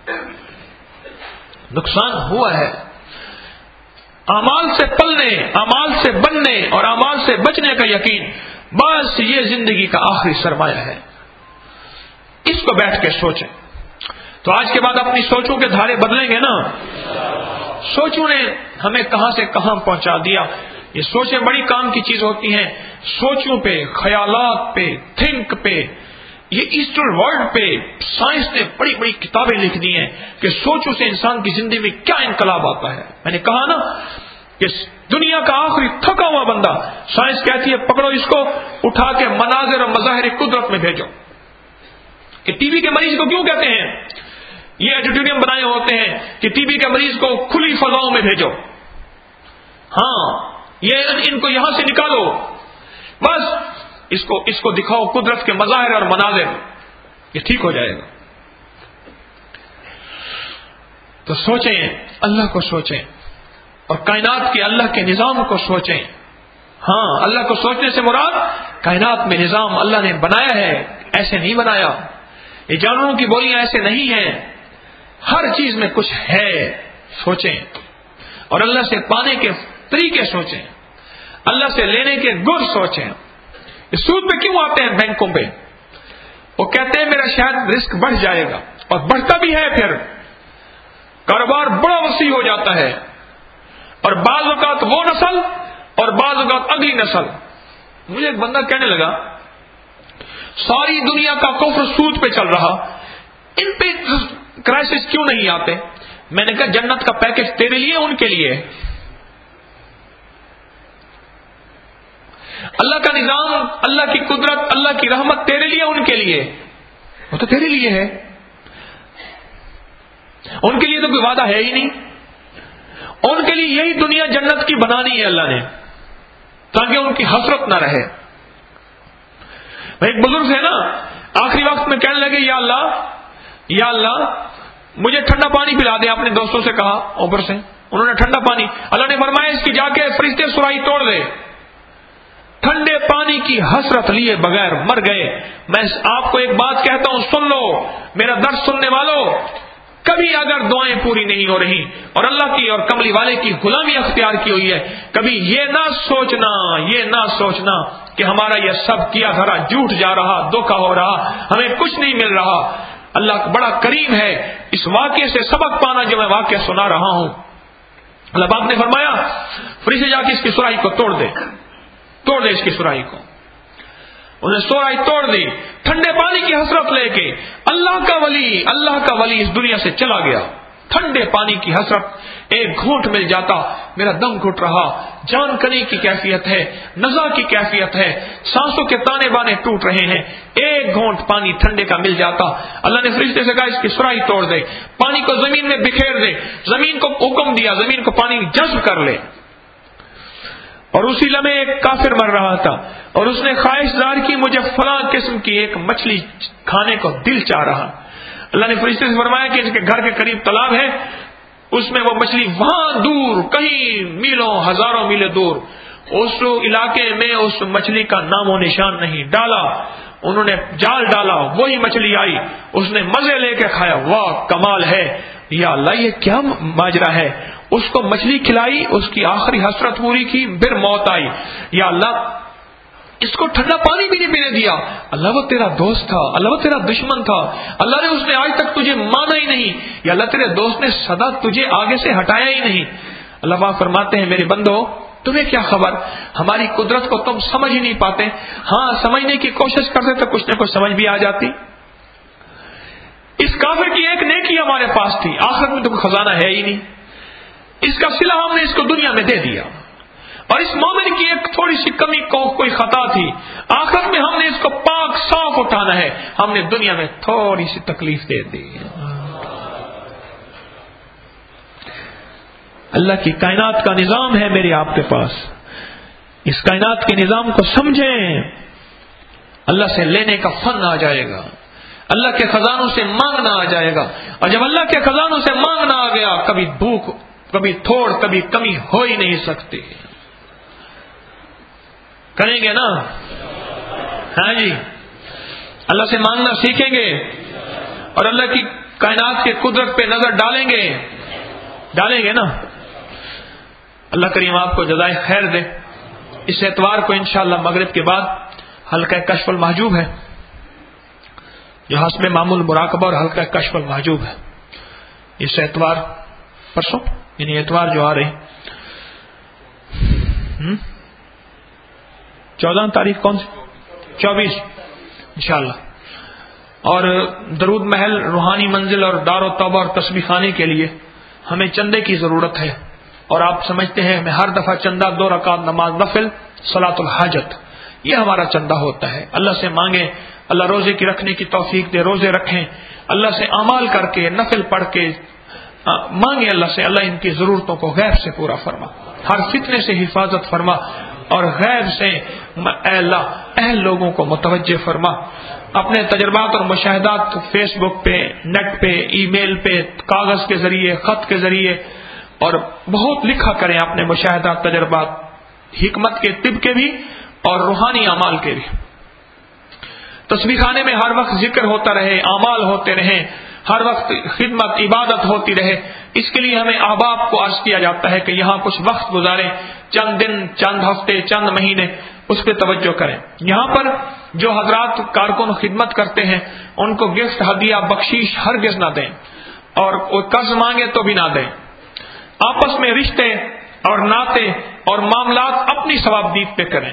نقصان ہوا ہے. اعمال سے پلنے, اعمال سے بننے اور اعمال سے بچنے کا یقین, بس یہ زندگی کا آخری سرمایہ ہے. اس کو بیٹھ کے سوچیں. تو آج کے بعد اپنی سوچوں کے دھارے بدلیں گے نا. سوچوں نے ہمیں کہاں سے کہاں پہنچا دیا. یہ سوچیں بڑی کام کی چیز ہوتی ہیں. سوچوں پہ, خیالات پہ, تھنک پہ, یہ ایسٹرن ورلڈ پہ سائنس نے بڑی بڑی کتابیں لکھ دی ہیں کہ سوچوں سے انسان کی زندگی میں کیا انقلاب آتا ہے. میں نے کہا نا کہ دنیا کا آخری تھکا ہوا بندہ, سائنس کہتی ہے پکڑو اس کو, اٹھا کے مناظر اور مظاہر قدرت میں بھیجو. کہ ٹی وی کے مریض کو کیوں کہتے ہیں یہ ایڈیٹوریم بنائے ہوتے ہیں کہ ٹی بی کے مریض کو کھلی فضاؤں میں بھیجو، ہاں یہ ان کو یہاں سے نکالو، بس اس کو اس کو دکھاؤ قدرت کے مظاہر اور مناظر، یہ ٹھیک ہو جائے گا۔ تو سوچیں، اللہ کو سوچیں اور کائنات کے اللہ کے نظام کو سوچیں۔ ہاں اللہ کو سوچنے سے مراد کائنات میں نظام اللہ نے بنایا ہے، ایسے نہیں بنایا، یہ جانوروں کی بولیاں ایسے نہیں ہیں، ہر چیز میں کچھ ہے، سوچیں اور اللہ سے پانے کے طریقے سوچیں، اللہ سے لینے کے گر سوچیں۔ اس سود پہ کیوں آتے ہیں بینکوں پہ؟ وہ کہتے ہیں میرا شاید رسک بڑھ جائے گا، اور بڑھتا بھی ہے، پھر کاروبار بڑا وسیع ہو جاتا ہے، اور بعض اوقات وہ نسل اور بعض اوقات اگلی نسل۔ مجھے ایک بندہ کہنے لگا ساری دنیا کا کفر سود پہ چل رہا، ان پہ کرائسس کیوں نہیں آتے؟ میں نے کہا جنت کا پیکج تیرے لیے ان کے لیے، اللہ کا نظام، اللہ کی قدرت، اللہ کی رحمت تیرے لیے ان کے لیے، وہ تو تیرے لیے ہے، ان کے لیے تو کوئی وعدہ ہے ہی نہیں، ان کے لیے یہی دنیا جنت کی بنانی ہے اللہ نے، تاکہ ان کی حسرت نہ رہے۔ ایک بزرگ ہے نا، آخری وقت میں کہنے لگے یا اللہ یا اللہ مجھے ٹھنڈا پانی پلا دے، اپنے دوستوں سے کہا اوپر سے، انہوں نے ٹھنڈا پانی، اللہ نے فرمایا اس کی جا کے فرشتے سرائی توڑ دے، ٹھنڈے پانی کی حسرت لیے بغیر مر گئے۔ میں آپ کو ایک بات کہتا ہوں، سن لو میرا درس سننے والوں، کبھی اگر دعائیں پوری نہیں ہو رہی اور اللہ کی اور کملی والے کی غلامی اختیار کی ہوئی ہے، کبھی یہ نہ سوچنا یہ نہ سوچنا کہ ہمارا یہ سب کیا دھرا جھوٹ جا رہا، دھوکا ہو رہا، ہمیں کچھ نہیں مل رہا۔ اللہ بڑا کریم ہے، اس واقعے سے سبق پانا جو میں واقعہ سنا رہا ہوں۔ اللہ پاک نے فرمایا فرشتے جا کے اس کی سرائی کو توڑ دے، توڑ دے اس کی سرائی کو۔ انہیں سورائی توڑ دی، ٹھنڈے پانی کی حسرت لے کے اللہ کا ولی اللہ کا ولی اس دنیا سے چلا گیا۔ ٹھنڈے پانی کی حسرت، ایک گھونٹ مل جاتا میرا دم گھٹ رہا، جان کنی کی کیفیت ہے، نزا کی کیفیت ہے، سانسوں کے تانے بانے ٹوٹ رہے ہیں، ایک گھونٹ پانی ٹھنڈے کا مل جاتا۔ اللہ نے فرشتے سے کہا اس کی سرائی توڑ دے، پانی کو زمین میں بکھیر دے، زمین کو حکم دیا زمین کو پانی جذب کر لے۔ اور اسی لمحے ایک کافر مر رہا تھا اور اس نے خواہش ظاہر کی مجھے فلاں قسم کی ایک مچھلی کھانے کو دل چاہ رہا۔ اللہ نے فرشتے سے فرمایا کہ اس کے گھر کے قریب تالاب ہے، اس میں وہ مچھلی وہاں دور کہیں میلوں ہزاروں میلیں دور اس علاقے میں اس مچھلی کا نام و نشان نہیں، ڈالا انہوں نے جال ڈالا، وہی مچھلی آئی، اس نے مزے لے کے کھایا، واہ کمال ہے، یا اللہ یہ کیا ماجرا ہے۔ اس کو مچھلی کھلائی، اس کی آخری حسرت پوری کی، پھر موت آئی، یا اللہ اس کو ٹھنڈا پانی بھی نہیں پینے دیا۔ اللہ وہ تیرا دوست تھا، اللہ وہ تیرا دشمن تھا، اللہ نے اس نے آج تک تجھے مانا ہی نہیں، یا اللہ تیرے دوست نے سدا تجھے آگے سے ہٹایا ہی نہیں۔ اللہ پاک فرماتے ہیں میرے بندو تمہیں کیا خبر، ہماری قدرت کو تم سمجھ ہی نہیں پاتے، ہاں سمجھنے کی کوشش کرتے تو کچھ نہ کچھ سمجھ بھی آ جاتی۔ اس کافر کی ایک نیکی ہمارے پاس تھی، آخرت میں تو کوئی خزانہ ہے ہی نہیں، اس کا صلہ ہم نے اس کو دنیا میں دے دیا، اور اس مومن کی ایک تھوڑی سی کمی کو کوئی خطا تھی، آخرت میں ہم نے اس کو پاک صاف اٹھانا ہے، ہم نے دنیا میں تھوڑی سی تکلیف دے دی۔ اللہ کی کائنات کا نظام ہے میرے آپ کے پاس، اس کائنات کے نظام کو سمجھیں، اللہ سے لینے کا فن آ جائے گا، اللہ کے خزانوں سے مانگنا آ جائے گا، اور جب اللہ کے خزانوں سے مانگنا آ گیا کبھی بھوک کبھی تھوڑ کبھی کمی ہو ہی نہیں سکتی۔ کریں گے نا؟ ہاں جی، اللہ سے مانگنا سیکھیں گے اور اللہ کی کائنات کے قدرت پہ نظر ڈالیں گے ڈالیں گے نا۔ اللہ کریم آپ کو جزائے خیر دے۔ اس اتوار کو انشاءاللہ مغرب کے بعد حلقہ کشف المحجوب ہے، جو حسب معمول مراقبہ اور حلقہ کشف المحجوب ہے۔ اس اتوار پرسوں یعنی اتوار جو آ رہی چودہ تاریخ کون سی؟ چوبیس انشاءاللہ۔ اور درود محل روحانی منزل اور دار و توبہ اور تسبیح خانے کے لیے ہمیں چندے کی ضرورت ہے، اور آپ سمجھتے ہیں ہمیں ہر دفعہ چندہ دو رکعت نماز نفل صلاۃ الحاجت یہ ہمارا چندہ ہوتا ہے۔ اللہ سے مانگیں اللہ روزے کی رکھنے کی توفیق دے، روزے رکھیں، اللہ سے اعمال کر کے نفل پڑھ کے مانگے اللہ سے، اللہ ان کی ضرورتوں کو غیب سے پورا فرما، ہر فتنے سے حفاظت فرما، اور غیب سے اے اللہ اہل لوگوں کو متوجہ فرما۔ اپنے تجربات اور مشاہدات فیس بک پہ، نیٹ پہ، ای میل پہ، کاغذ کے ذریعے، خط کے ذریعے، اور بہت لکھا کریں اپنے مشاہدات، تجربات، حکمت کے، طب کے بھی اور روحانی اعمال کے بھی۔ تسبیح خانے میں ہر وقت ذکر ہوتا رہے، اعمال ہوتے رہیں، ہر وقت خدمت عبادت ہوتی رہے۔ اس کے لیے ہمیں احباب کو عرض کیا جاتا ہے کہ یہاں کچھ وقت گزاریں، چند دن، چند ہفتے، چند مہینے، اس پہ توجہ کریں۔ یہاں پر جو حضرات کارکن خدمت کرتے ہیں ان کو گفٹ، ہدیہ، بخشش ہرگز نہ دیں، اور کوئی قرض مانگے تو بھی نہ دیں۔ آپس میں رشتے اور ناطے اور معاملات اپنی ثوابدید پہ کریں،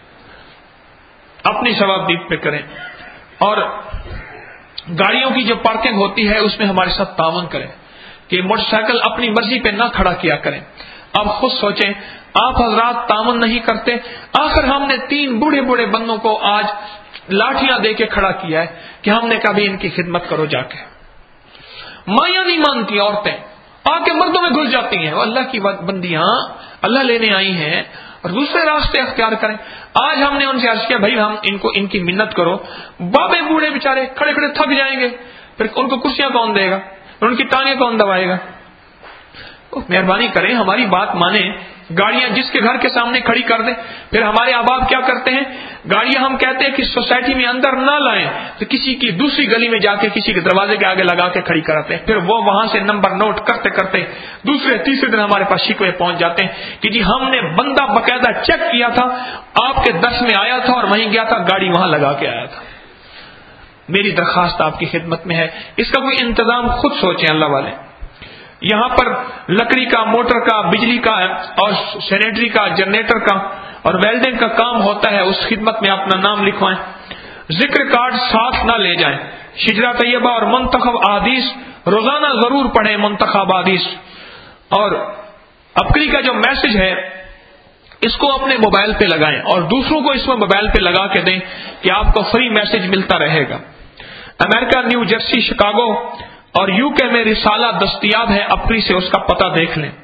اپنی ثوابدید پہ کریں، اور گاڑیوں کی جو پارکنگ ہوتی ہے اس میں ہمارے ساتھ تعاون کریں کہ موٹر سائیکل اپنی مرضی پہ نہ کھڑا کیا کریں۔ اب خود سوچیں، آپ حضرات تعاون نہیں کرتے، آخر ہم نے تین بوڑھے بوڑھے بندوں کو آج لاٹھیاں دے کے کھڑا کیا ہے کہ ہم نے کبھی ان کی خدمت کرو جا کے۔ مائیں نہیں مانتی عورتیں، آ کے مردوں میں گھس جاتی ہیں، وہ اللہ کی بندیاں اللہ لینے آئی ہیں اور دوسرے راستے اختیار کریں۔ آج ہم نے ان سے عرض کیا بھائی ہم ان کو ان کی منت کرو، بابے بوڑھے بےچارے کھڑے کھڑے تھک جائیں گے، پھر ان کو کرسیاں کون دے گا، ان کی ٹانگیں کون دبائے گا؟ مہربانی کریں ہماری بات مانیں، گاڑیاں جس کے گھر کے سامنے کھڑی کر دیں۔ پھر ہمارے احباب کیا کرتے ہیں، گاڑیاں ہم کہتے ہیں کہ سوسائٹی میں اندر نہ لائیں تو کسی کی دوسری گلی میں جا کے کسی کے دروازے کے آگے لگا کے کھڑی کراتے ہیں، پھر وہ وہاں سے نمبر نوٹ کرتے کرتے دوسرے تیسرے دن ہمارے پاس شکوے پہنچ جاتے ہیں کہ جی ہم نے بندہ باقاعدہ چیک کیا تھا، آپ کے درس میں آیا تھا اور وہیں گیا تھا، گاڑی وہاں لگا کے آیا تھا۔ میری درخواست آپ کی خدمت میں ہے، اس کا کوئی انتظام خود سوچیں اللہ والے۔ یہاں پر لکڑی کا، موٹر کا، بجلی کا اور سینیٹری کا، جنریٹر کا اور ویلڈنگ کا کام ہوتا ہے، اس خدمت میں اپنا نام لکھوائیں۔ ذکر کارڈ ساتھ نہ لے جائیں۔ شجرہ طیبہ اور منتخب احادیث روزانہ ضرور پڑھیں، منتخب احادیث۔ اور اپکری کا جو میسج ہے اس کو اپنے موبائل پہ لگائیں اور دوسروں کو اس میں موبائل پہ لگا کے دیں کہ آپ کو فری میسج ملتا رہے گا۔ امریکہ، نیو جرسی، شکاگو اور یو کے میں رسالہ دستیاب ہے، اپری سے اس کا پتہ دیکھ لیں۔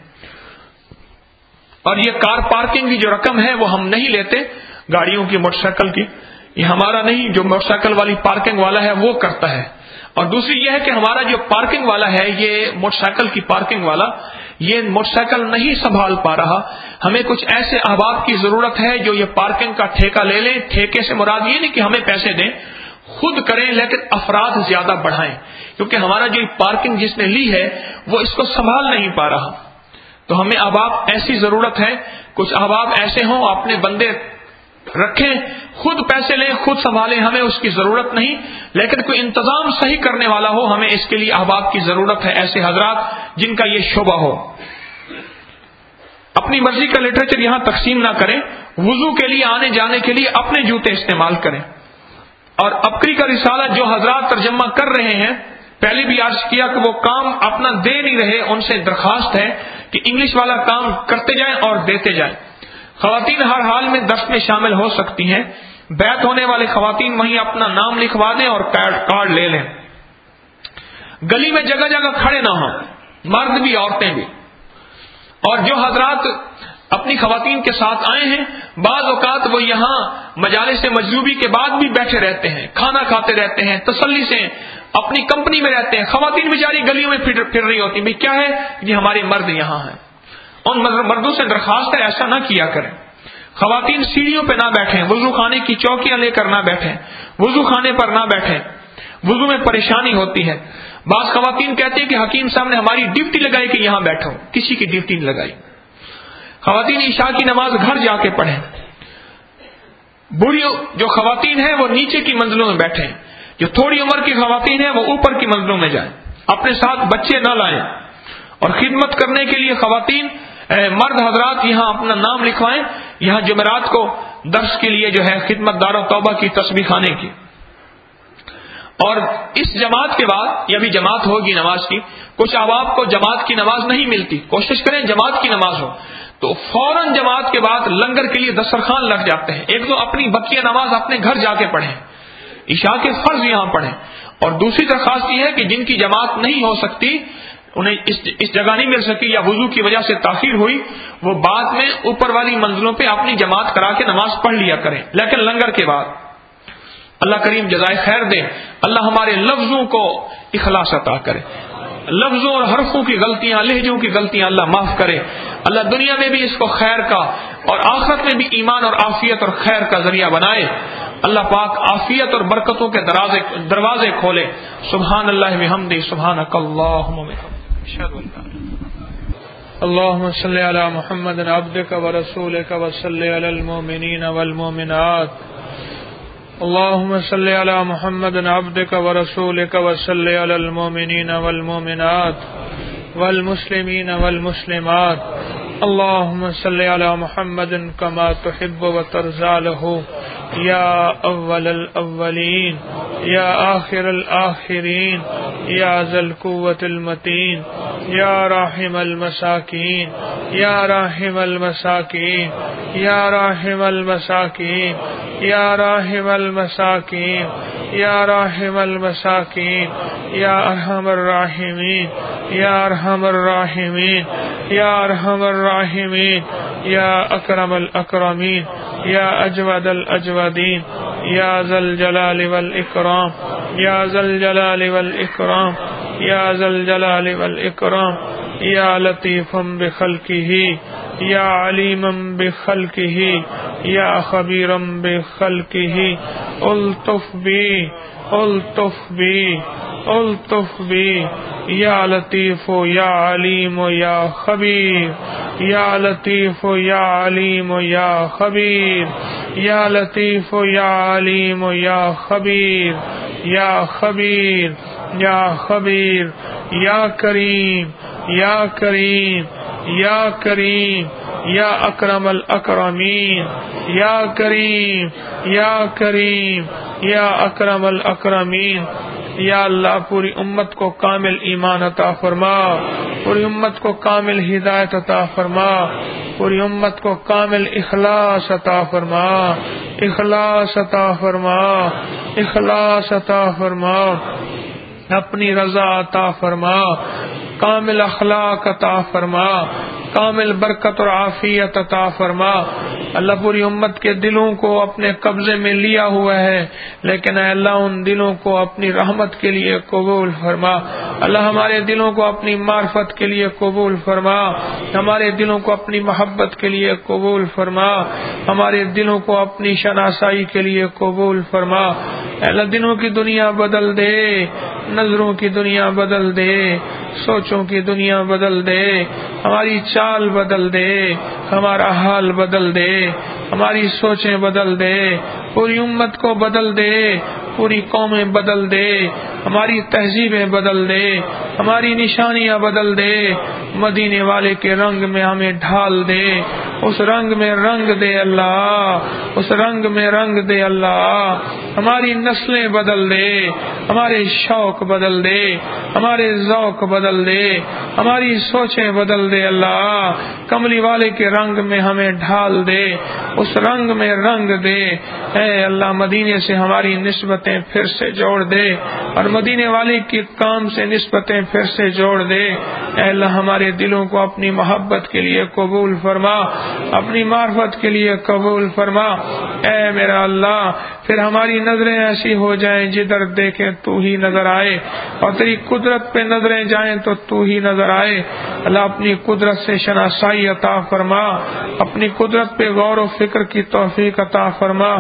اور یہ کار پارکنگ کی جو رقم ہے وہ ہم نہیں لیتے، گاڑیوں کی، موٹر سائیکل کی، یہ ہمارا نہیں، جو موٹر سائیکل والی پارکنگ والا ہے وہ کرتا ہے۔ اور دوسری یہ ہے کہ ہمارا جو پارکنگ والا ہے، یہ موٹر سائیکل کی پارکنگ والا، یہ موٹر سائیکل نہیں سنبھال پا رہا، ہمیں کچھ ایسے احباب کی ضرورت ہے جو یہ پارکنگ کا ٹھیکہ لے لیں۔ ٹھیکے سے مراد یہ نہیں کہ ہمیں پیسے دیں، خود کریں، لیکن افراد زیادہ بڑھائیں، کیونکہ ہمارا جو پارکنگ جس نے لی ہے وہ اس کو سنبھال نہیں پا رہا۔ تو ہمیں احباب ایسی ضرورت ہے، کچھ احباب ایسے ہوں اپنے بندے رکھیں، خود پیسے لیں، خود سنبھالیں، ہمیں اس کی ضرورت نہیں، لیکن کوئی انتظام صحیح کرنے والا ہو، ہمیں اس کے لیے احباب کی ضرورت ہے، ایسے حضرات جن کا یہ شعبہ ہو۔ اپنی مرضی کا لٹریچر یہاں تقسیم نہ کریں، وضو کے لیے آنے جانے کے لیے اپنے جوتے استعمال کریں۔ اور اپکری کا رسالہ جو حضرات ترجمہ کر رہے ہیں، پہلے بھی عرض کیا کہ وہ کام اپنا دے نہیں رہے، ان سے درخواست ہے کہ انگلش والا کام کرتے جائیں اور دیتے جائیں۔ خواتین ہر حال میں درس میں شامل ہو سکتی ہیں، بیعت ہونے والے خواتین وہیں اپنا نام لکھوا دیں اور کارڈ لے لیں۔ گلی میں جگہ جگہ کھڑے نہ ہوں، مرد بھی عورتیں بھی۔ اور جو حضرات اپنی خواتین کے ساتھ آئے ہیں، بعض اوقات وہ یہاں مجالس مجذوبی کے بعد بھی بیٹھے رہتے ہیں، کھانا کھاتے رہتے ہیں، تسلی سے اپنی کمپنی میں رہتے ہیں۔ خواتین بیچاری گلیوں میں پھر رہی ہوتی ہیں، کیا ہے یہ ہمارے مرد یہاں ہیں۔ ان مردوں سے درخواست ہے ایسا نہ کیا کریں۔ خواتین سیڑھیوں پہ نہ بیٹھیں، وضو خانے کی چوکیاں لے کر نہ بیٹھیں، وضو خانے پر نہ بیٹھیں، وضو میں پریشانی ہوتی ہے۔ بعض خواتین کہتے ہیں کہ حکیم صاحب نے ہماری ڈیوٹی لگائی کہ یہاں بیٹھو، کسی کی ڈیوٹی نہیں لگائی۔ خواتین عشاء کی نماز گھر جا کے پڑھیں۔ بوڑھی جو خواتین ہیں وہ نیچے کی منزلوں میں بیٹھیں، جو تھوڑی عمر کی خواتین ہیں وہ اوپر کی منزلوں میں جائیں، اپنے ساتھ بچے نہ لائیں۔ اور خدمت کرنے کے لیے خواتین مرد حضرات یہاں اپنا نام لکھوائیں، یہاں جمعرات کو درس کے لیے جو ہے خدمت دار و توبہ کی تسبیح خانے کی۔ اور اس جماعت کے بعد، یہ بھی جماعت ہوگی نماز کی، کچھ احباب کو جماعت کی نماز نہیں ملتی، کوشش کریں جماعت کی نماز ہو، تو فوراً جماعت کے بعد لنگر کے لیے دسترخوان لگ جاتے ہیں، ایک تو اپنی بقیہ نماز اپنے گھر جا کے پڑھیں، عشاء کے فرض یہاں پڑھیں. اور دوسری درخواست یہ ہے کہ جن کی جماعت نہیں ہو سکتی، انہیں اس اس جگہ نہیں مل سکی یا وضو کی وجہ سے تاخیر ہوئی، وہ بعد میں اوپر والی منزلوں پہ اپنی جماعت کرا کے نماز پڑھ لیا کریں، لیکن لنگر کے بعد. اللہ کریم جزائے خیر دے. اللہ ہمارے لفظوں کو اخلاص عطا کرے، لفظوں اور حرفوں کی غلطیاں، لہجوں کی غلطیاں اللہ معاف کرے. اللہ دنیا میں بھی اس کو خیر کا اور آخرت میں بھی ایمان اور عافیت اور خیر کا ذریعہ بنائے. اللہ پاک عافیت اور برکتوں کے دروازے دروازے کھولے. سبحان اللہ بحمدہ، سبحانک اللہم وبحمدک، اشہد ان لا الہ الا انت. اللهم صل على محمد عبدك ورسولك وصل على المؤمنين والمؤمنات. اللهم صل على محمد عبدك ورسولك وصل على المؤمنين والمؤمنات والمسلمين والمسلمات. اللهم صل على محمد كما تحب وترضى له يا أول الأولين يا آخر الآخرين يا ذا القوة المتين يا راحم المساكين يا راحم المساكين يا راحم المساكين يا راحم المساكين يا راحم المساكين يا أرحم الراحمين يا أرحم الراحمين يا أرحم الراحمين يا أكرم الأكرمين يا أجود الأجودين يا ذا الجلال والإكرام يا ذا الجلال والإكرام يا ذا الجلال والإكرام. يا لطيفا بخلقه يا عليما بخلقه يا خبيرا بخلقه الطف بي الطف بي الطف بي يا لطيف يا عليم يا خبير يا لطيف يا عليم يا خبير يا لطيف يا عليم يا خبير يا خبير يا خبير يا كريم يا كريم يا كريم يا أكرم الأكرمين يا كريم يا كريم يا أكرم الأكرمين. یا اللہ پوری امت کو کامل ایمان عطا فرما، پوری امت کو کامل ہدایت عطا فرما، پوری امت کو کامل اخلاص عطا فرما، اخلاص عطا فرما، اخلاص عطا فرما، اپنی رضا عطا فرما، کامل اخلاق عطا فرما، کامل برکت اور عافیت عطا فرما. اللہ پوری امت کے دلوں کو اپنے قبضے میں لیا ہوا ہے، لیکن اے اللہ ان دلوں کو اپنی رحمت کے لیے قبول فرما. اللہ ہمارے دلوں کو اپنی معرفت کے لیے قبول فرما، ہمارے دلوں کو اپنی محبت کے لیے قبول فرما، ہمارے دلوں کو اپنی شناسائی کے لیے قبول فرما. اے اللہ دلوں کی دنیا بدل دے، نظروں کی دنیا بدل دے، سوچوں کی دنیا بدل دے، ہماری چال بدل دے، ہمارا حال بدل دے، ہماری سوچیں بدل دے، پوری امت کو بدل دے، پوری قومیں بدل دے، ہماری تہذیبیں بدل دے، ہماری نشانیاں بدل دے. مدینے والے کے رنگ میں ہمیں ڈھال دے، اس رنگ میں رنگ دے اللہ، اس رنگ میں رنگ دے اللہ. ہماری نسلیں بدل دے، ہمارے شوق بدل دے، ہمارے ذوق بدل دے، ہماری سوچیں بدل دے اللہ. کملی والے کے رنگ میں ہمیں ڈھال دے، اس رنگ میں رنگ دے. اے اللہ مدینے سے ہماری نسبتیں پھر سے جوڑ دے، اور مدینے والے کے کام سے نسبتیں پھر سے جوڑ دے. اے اللہ ہمارے دلوں کو اپنی محبت کے لیے قبول فرما، اپنی معرفت کے لیے قبول فرما. اے میرا اللہ پھر ہماری نظریں ایسی ہو جائیں جدھر دیکھیں تو ہی نظر آئے، اور تیری قدرت پہ نظریں جائیں تو تو ہی نظر آئے. اللہ اپنی قدرت سے شناسائی عطا فرما، اپنی قدرت پہ غور و فکر کی توفیق عطا فرما.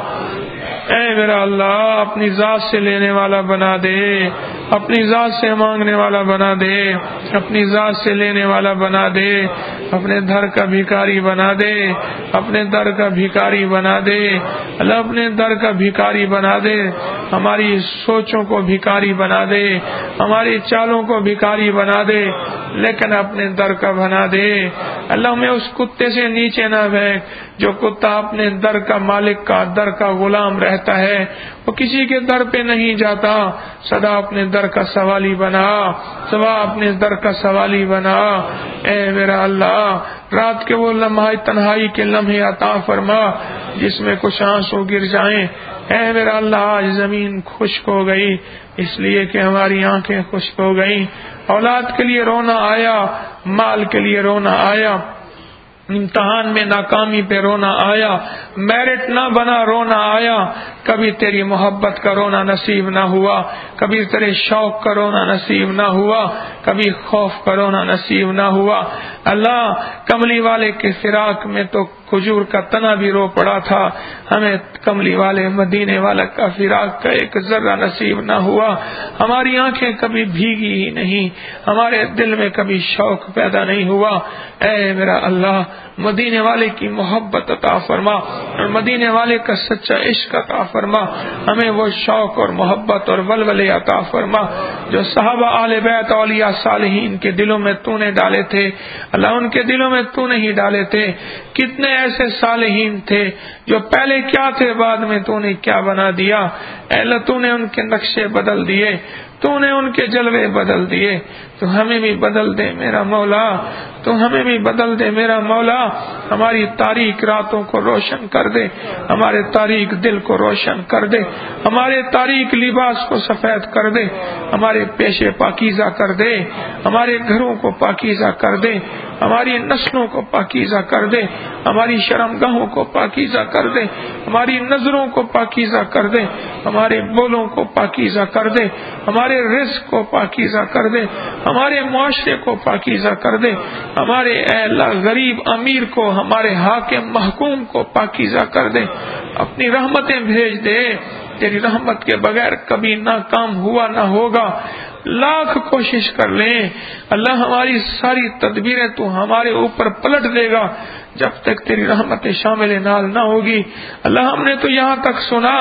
اے میرا اللہ اپنی ذات سے لینے والا بنا دے، اپنی ذات سے مانگنے والا بنا دے، اپنی ذات سے لینے والا بنا دے، اپنے در کا بھکاری بنا دے، اپنے در کا بھکاری بنا دے. اللہ اپنے در کا بھکاری بنا دے، ہماری سوچوں کو بھکاری بنا دے، ہماری چالوں کو بھکاری بنا دے، لیکن اپنے در کا بنا دے. اللہ ہمیں اس کتے سے نیچے نہ پھینک جو کتا اپنے در کا مالک کا در کا غلام رہتا ہے، وہ کسی کے در پہ نہیں جاتا. سدا اپنے در کا سوالی بنا، سوا اپنے در کا سوالی بنا. اے میرا اللہ رات کے وہ لمحہ تنہائی کے لمحے عطا فرما جس میں کچھ آنسو گر جائیں. اے میرا اللہ آج زمین خشک ہو گئی اس لیے کہ ہماری آنکھیں خشک ہو گئیں، اولاد کے لیے رونا آیا، مال کے لیے رونا آیا، امتحان میں ناکامی پہ رونا آیا، میرٹ نہ بنا رونا آیا، کبھی تیری محبت کا رونا نصیب نہ ہوا، کبھی تیرے شوق کا رونا نصیب نہ ہوا، کبھی خوف کا رونا نصیب نہ ہوا۔ اللہ کملی والے کے فراق میں تو کھجور کا تنا بھی رو پڑا تھا، ہمیں کملی والے مدینے والا کا فراق کا ایک ذرہ نصیب نہ ہوا، ہماری آنکھیں کبھی بھیگی ہی نہیں، ہمارے دل میں کبھی شوق پیدا نہیں ہوا۔ اے میرا اللہ مدینے والے کی محبت عطا فرما اور مدینے والے کا سچا عشق عطا فرما، ہمیں وہ شوق اور محبت اور ولولے عطا فرما جو صحابہ آل بیت اولیاء صالحین کے دلوں میں تو نے ڈالے تھے۔ اللہ ان کے دلوں میں تو نہیں ڈالے تھے، کتنے ایسے صالحین تھے جو پہلے کیا تھے بعد میں تو نے کیا بنا دیا۔ اے اللہ تو نے ان کے نقشے بدل دیے، تو نے ان کے جلوے بدل دیے، تو ہمیں بھی بدل دے میرا مولا، تو ہمیں بھی بدل دے میرا مولا، ہماری تاریک راتوں کو روشن کر دے، ہمارے تاریک دل کو روشن کر دے، ہمارے تاریک لباس کو سفید کر دے، ہمارے پیشے پاکیزہ کر دے، ہمارے گھروں کو پاکیزہ کر دے، ہماری نسلوں کو پاکیزہ کر دے، ہماری شرمگاہوں کو پاکیزہ کر دے، ہماری نظروں کو پاکیزہ کر دے، ہمارے بولوں کو پاکیزہ کر دے، ہمارے رزق کو پاکیزہ کر دے، ہمارے معاشرے کو پاکیزہ کر دے، ہمارے اے اللہ غریب امیر کو، ہمارے حاکم محکوم کو پاکیزہ کر دے، اپنی رحمتیں بھیج دے، تیری رحمت کے بغیر کبھی نہ کام ہوا نہ ہوگا، لاکھ کوشش کر لیں اللہ ہماری ساری تدبیریں تو ہمارے اوپر پلٹ دے گا جب تک تیری رحمت شامل نال نہ ہوگی۔ اللہ ہم نے تو یہاں تک سنا،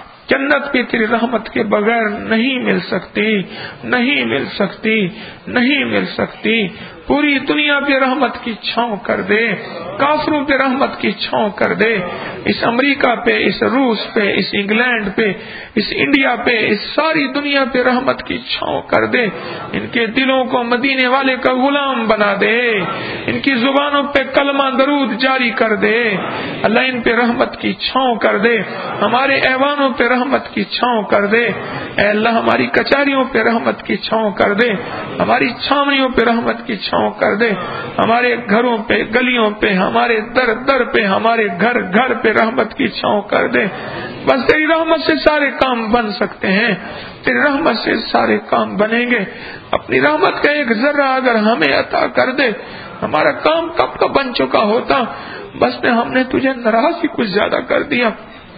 جنت بھی تیری رحمت کے بغیر نہیں مل سکتی، نہیں مل سکتی، نہیں مل سکتی۔ پوری دنیا پہ رحمت کی چھاؤں کر دے، کافروں پہ رحمت کی چھاؤں کر دے، اس امریکہ پہ، اس روس پہ، اس انگلینڈ پہ، اس انڈیا پہ، اس ساری دنیا پہ رحمت کی چھاؤں کر دے، ان کے دلوں کو مدینے والے کا غلام بنا دے، ان کی زبانوں پہ کلمہ درود جاری کر دے، اللہ ان پہ رحمت کی چھاؤں کر دے، ہمارے ایوانوں پہ رحمت کی چھاؤں کر دے، اے اللہ ہماری کچہریوں پہ رحمت کی چھاؤں کر دے، ہماری چھاونیوں پہ رحمت کی چھاؤں کر دے، ہمارے گھروں پہ، گلیوں پہ، ہمارے در در پہ، ہمارے گھر گھر پہ رحمت کی چھاؤں کر دے۔ بس تیری رحمت سے سارے کام بن سکتے ہیں، تیری رحمت سے سارے کام بنیں گے، اپنی رحمت کا ایک ذرہ اگر ہمیں عطا کر دے، ہمارا کام کب کا بن چکا ہوتا، بس میں ہم نے تجھے ناراض ہی کچھ زیادہ کر دیا۔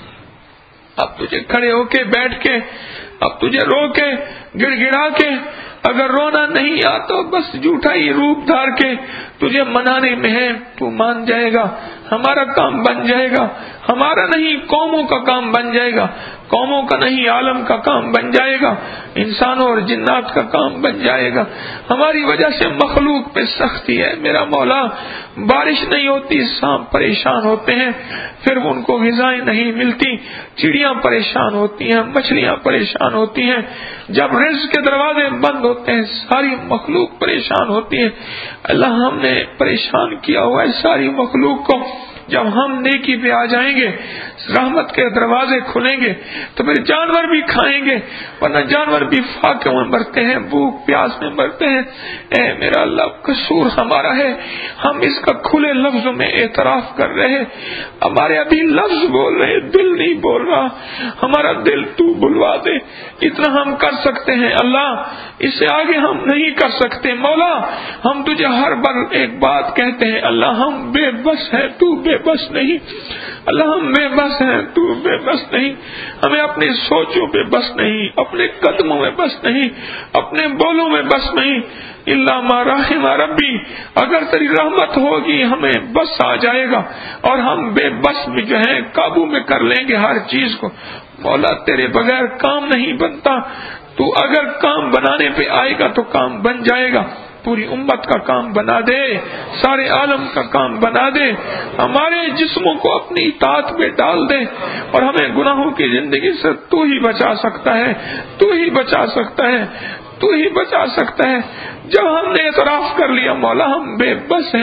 اب تجھے کھڑے ہو کے بیٹھ کے، اب تجھے رو کے گڑ گڑا کے، اگر رونا نہیں آتا بس جھوٹا ہی روپ دھار کے تجھے منانے میں ہے، تو مان جائے گا، ہمارا کام بن جائے گا، ہمارا نہیں قوموں کا کام بن جائے گا، قوموں کا نہیں عالم کا کام بن جائے گا، انسانوں اور جنات کا کام بن جائے گا۔ ہماری وجہ سے مخلوق پہ سختی ہے میرا مولا، بارش نہیں ہوتی، سانپ پریشان ہوتے ہیں، پھر ان کو غذائیں نہیں ملتی، چڑیاں پریشان ہوتی ہیں، مچھلیاں پریشان ہوتی ہیں، جب رزق کے دروازے بند ہوتے ہیں ساری مخلوق پریشان ہوتی ہے۔ اللہ ہم نے پریشان کیا ہوا ہے ساری مخلوق کو، جب ہم نیکی پہ آ جائیں گے، رحمت کے دروازے کھلیں گے تو پھر جانور بھی کھائیں گے، ورنہ جانور بھی فاقے میں مرتے ہیں، بھوک پیاس میں مرتے ہیں۔ اے میرا اللہ قصور ہمارا ہے، ہم اس کا کھلے لفظوں میں اعتراف کر رہے، ہمارے ابھی لفظ بول رہے، دل نہیں بول رہا، ہمارا دل تو بلوا دے، اتنا ہم کر سکتے ہیں اللہ، اس سے آگے ہم نہیں کر سکتے مولا۔ ہم تجھے ہر بار ایک بات کہتے ہیں اللہ ہم بے بس ہیں، تو بے بس نہیں، اللہ ہم بے بس ہیں، تو بے بس نہیں، ہمیں اپنی سوچوں پہ بس نہیں، اپنے قدموں میں بس نہیں، اپنے بولوں میں بس نہیں، الا ما رحم ربی، اگر تیری رحمت ہوگی ہمیں بس آ جائے گا اور ہم بے بس میں جو ہے قابو میں کر لیں گے ہر چیز کو۔ مولا تیرے بغیر کام نہیں بنتا، تو اگر کام بنانے پہ آئے گا تو کام بن جائے گا، پوری امت کا کام بنا دے، سارے عالم کا کام بنا دے، ہمارے جسموں کو اپنی اطاعت میں ڈال دے، اور ہمیں گناہوں کی زندگی سے تو ہی بچا سکتا ہے، تو ہی بچا سکتا ہے، تو ہی بچا سکتا ہے۔ جب ہم نے اعتراف کر لیا مولا ہم بے بس ہیں،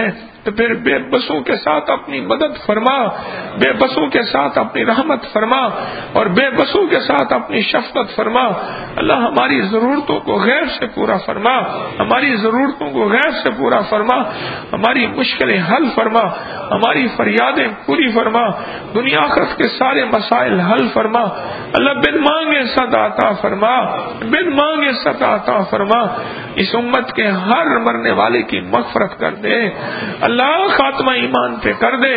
تو پھر بے بسوں کے ساتھ اپنی مدد فرما، بے بسوں کے ساتھ اپنی رحمت فرما، اور بے بسوں کے ساتھ اپنی شفقت فرما۔ اللہ ہماری ضرورتوں کو غیر سے پورا فرما، ہماری ضرورتوں کو غیر سے پورا فرما، ہماری مشکلیں حل فرما، ہماری فریادیں پوری فرما، دنیا آخرت کے سارے مسائل حل فرما۔ اللہ بن مانگے صدا عطا فرما، بن مانگے صدا عطا فرما۔ اس امت کے ہر مرنے والے کی مغفرت کر دے، اللہ خاتمہ ایمان پہ کر دے،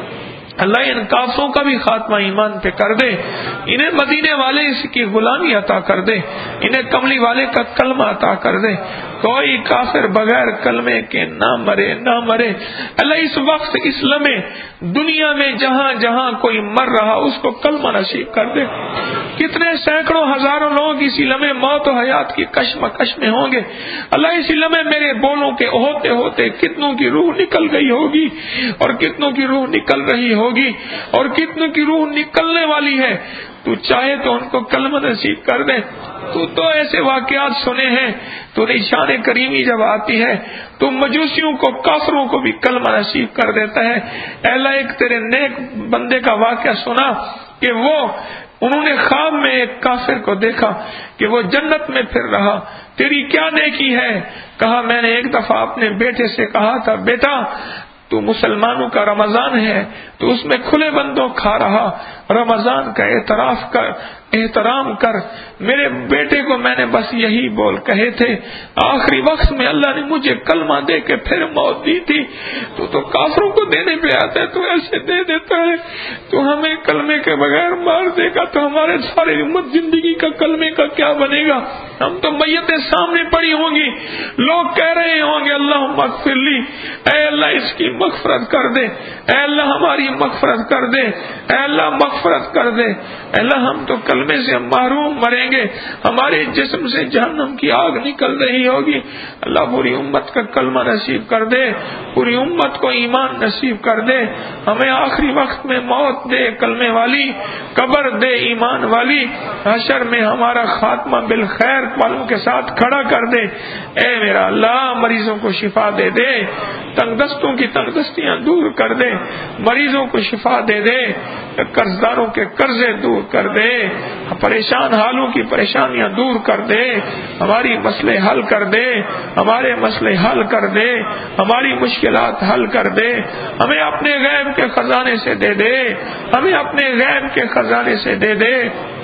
اللہ ان کافروں کا بھی خاتمہ ایمان پہ کر دے، انہیں مدینے والے اس کی غلامی عطا کر دے، انہیں کملی والے کا کلمہ عطا کر دے۔ کوئی کافر بغیر کلمے کے نہ مرے نہ مرے۔ اللہ اس وقت اس لمحے دنیا میں جہاں جہاں کوئی مر رہا اس کو کلمہ نصیب کر دے۔ کتنے سینکڑوں ہزاروں لوگ اسی لمحے موت و حیات کی کشمکش میں ہوں گے، اللہ اسی لمحے میرے بولوں کے ہوتے ہوتے کتنوں کی روح نکل گئی ہوگی، اور کتنوں کی روح نکل رہی ہوگی، اور کتنوں کی روح نکلنے والی ہے۔ تو چاہے تو ان کو کلمہ نصیب کر دے۔ تو تو ایسے واقعات سنے ہیں، تو نشان کریمی جب آتی ہے تو مجوسیوں کو کافروں کو بھی کلمہ نصیب کر دیتا ہے۔ اے اللہ ایک تیرے نیک بندے کا واقعہ سنا کہ وہ انہوں نے خواب میں ایک کافر کو دیکھا کہ وہ جنت میں پھر رہا، تیری کیا نیکی ہے؟ کہا میں نے ایک دفعہ اپنے بیٹے سے کہا تھا بیٹا تو مسلمانوں کا رمضان ہے تو اس میں کھلے بندوں کھا رہا، رمضان کا اعتراف کر، احترام کر۔ میرے بیٹے کو میں نے بس یہی بول کہے تھے، آخری وقت میں اللہ نے مجھے کلمہ دے کے پھر موت دی تھی۔ تو تو کافروں کو دینے پہ آتا ہے تو ایسے دے دیتا ہے، تو ہمیں کلمے کے بغیر مار دے گا تو ہمارے سارے امت زندگی کا کلمے کا کیا بنے گا؟ ہم تو میتیں سامنے پڑی ہوں گی، لوگ کہہ رہے ہوں گے اللہم اغفر لی، اے اللہ اس کی مغفرت کر دے، اے اللہ ہماری مغفرت کر دے، اے اللہ مغفرت کر دے۔ اے اللہ ہم تو کلمے سے محروم مریں گے، ہمارے جسم سے جہنم کی آگ نکل رہی ہوگی۔ اللہ پوری امت کا کلمہ نصیب کر دے، پوری امت کو ایمان نصیب کر دے، ہمیں آخری وقت میں موت دے کلمے والی، قبر دے ایمان والی، حشر میں ہمارا خاتمہ بالخیر والوں کے ساتھ کھڑا کر دے۔ اے میرا اللہ مریضوں کو شفا دے دے، تنگ دستوں کی تنگ دستیاں دور کر دے، مریضوں کو شفا دے دے، قرضداروں کے قرضے دور کر دے، پریشان حالوں کی پریشانیاں دور کر دے، ہماری مسئلے حل کر دے، ہمارے مسئلے حل کر دے، ہماری مشکلات حل کر دے، ہمیں اپنے غیب کے خزانے سے دے دے، ہمیں اپنے غیب کے خزانے سے دے دے،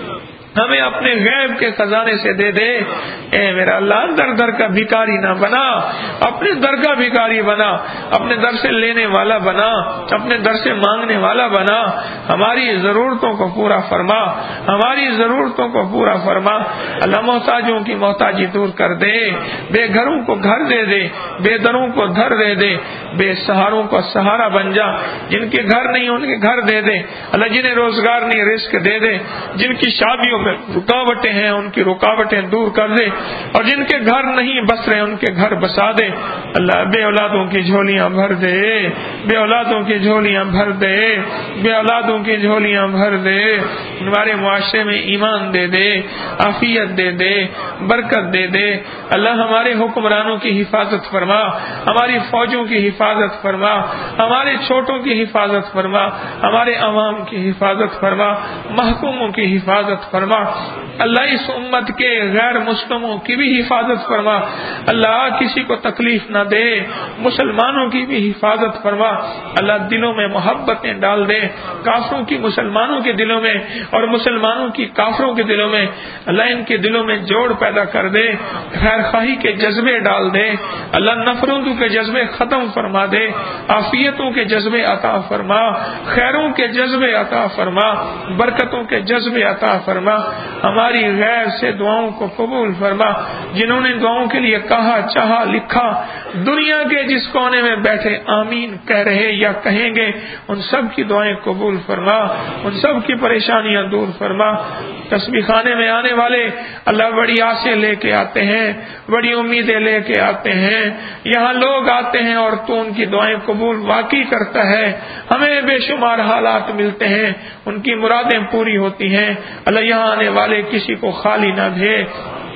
ہمیں اپنے غیب کے خزانے سے دے دے۔ اے میرا اللہ در در کا بھکاری نہ بنا، اپنے در کا بھکاری بنا، اپنے در سے لینے والا بنا، اپنے در سے مانگنے والا بنا، ہماری ضرورتوں کو پورا فرما، ہماری ضرورتوں کو پورا فرما۔ اللہ محتاجوں کی محتاجی دور کر دے، بے گھروں کو گھر دے دے، بے دروں کو دھر دے دے، بے سہاروں کو سہارا بن جا، جن کے گھر نہیں ان کے گھر دے دے، اللہ جنہیں روزگار نہیں رزق دے دے، جن کی شادیوں میں رکاوٹیں ہیں ان کی رکاوٹیں دور کر دے، اور جن کے گھر نہیں بس رہے ان کے گھر بسا دے۔ اللہ بے اولادوں کی جھولیاں بھر دے، بے اولادوں کی جھولیاں بھر دے، بے اولادوں کی جھولیاں بھر دے، ہمارے معاشرے میں ایمان دے دے، عافیت دے دے، برکت دے دے۔ اللہ ہمارے حکمرانوں کی حفاظت فرما، ہماری فوجوں کی حفاظت فرما، ہمارے چھوٹوں کی حفاظت فرما، ہمارے عوام کی حفاظت فرما، محکوموں کی حفاظت فرما۔ اللہ اس امت کے غیر مسلموں کی بھی حفاظت فرما، اللہ کسی کو تکلیف نہ دے، مسلمانوں کی بھی حفاظت فرما۔ اللہ دلوں میں محبتیں ڈال دے، کافروں کی مسلمانوں کے دلوں میں اور مسلمانوں کی کافروں کے دلوں میں، اللہ ان کے دلوں میں جوڑ پیدا کر دے، خیر خواہی کے جذبے ڈال دے، اللہ نفرتوں کے جذبے ختم فرما دے، عافیتوں کے جذبے عطا فرما، خیروں کے جذبے عطا فرما، برکتوں کے جذبے عطا فرما۔ ہماری غیر سے دعاؤں کو قبول فرما، جنہوں نے دعاؤں کے لیے کہا چاہا لکھا، دنیا کے جس کونے میں بیٹھے آمین کہہ رہے یا کہیں گے، ان سب کی دعائیں قبول فرما، ان سب کی پریشانیاں دور فرما۔ تسبیح خانے میں آنے والے اللہ بڑی آسیں لے کے آتے ہیں، بڑی امیدیں لے کے آتے ہیں، یہاں لوگ آتے ہیں اور تو ان کی دعائیں قبول واقعی کرتا ہے۔ ہمیں بے شمار حالات ملتے ہیں، ان کی مرادیں پوری ہوتی ہیں۔ اللہ یہاں آنے والے کسی کو خالی نہ بھیج،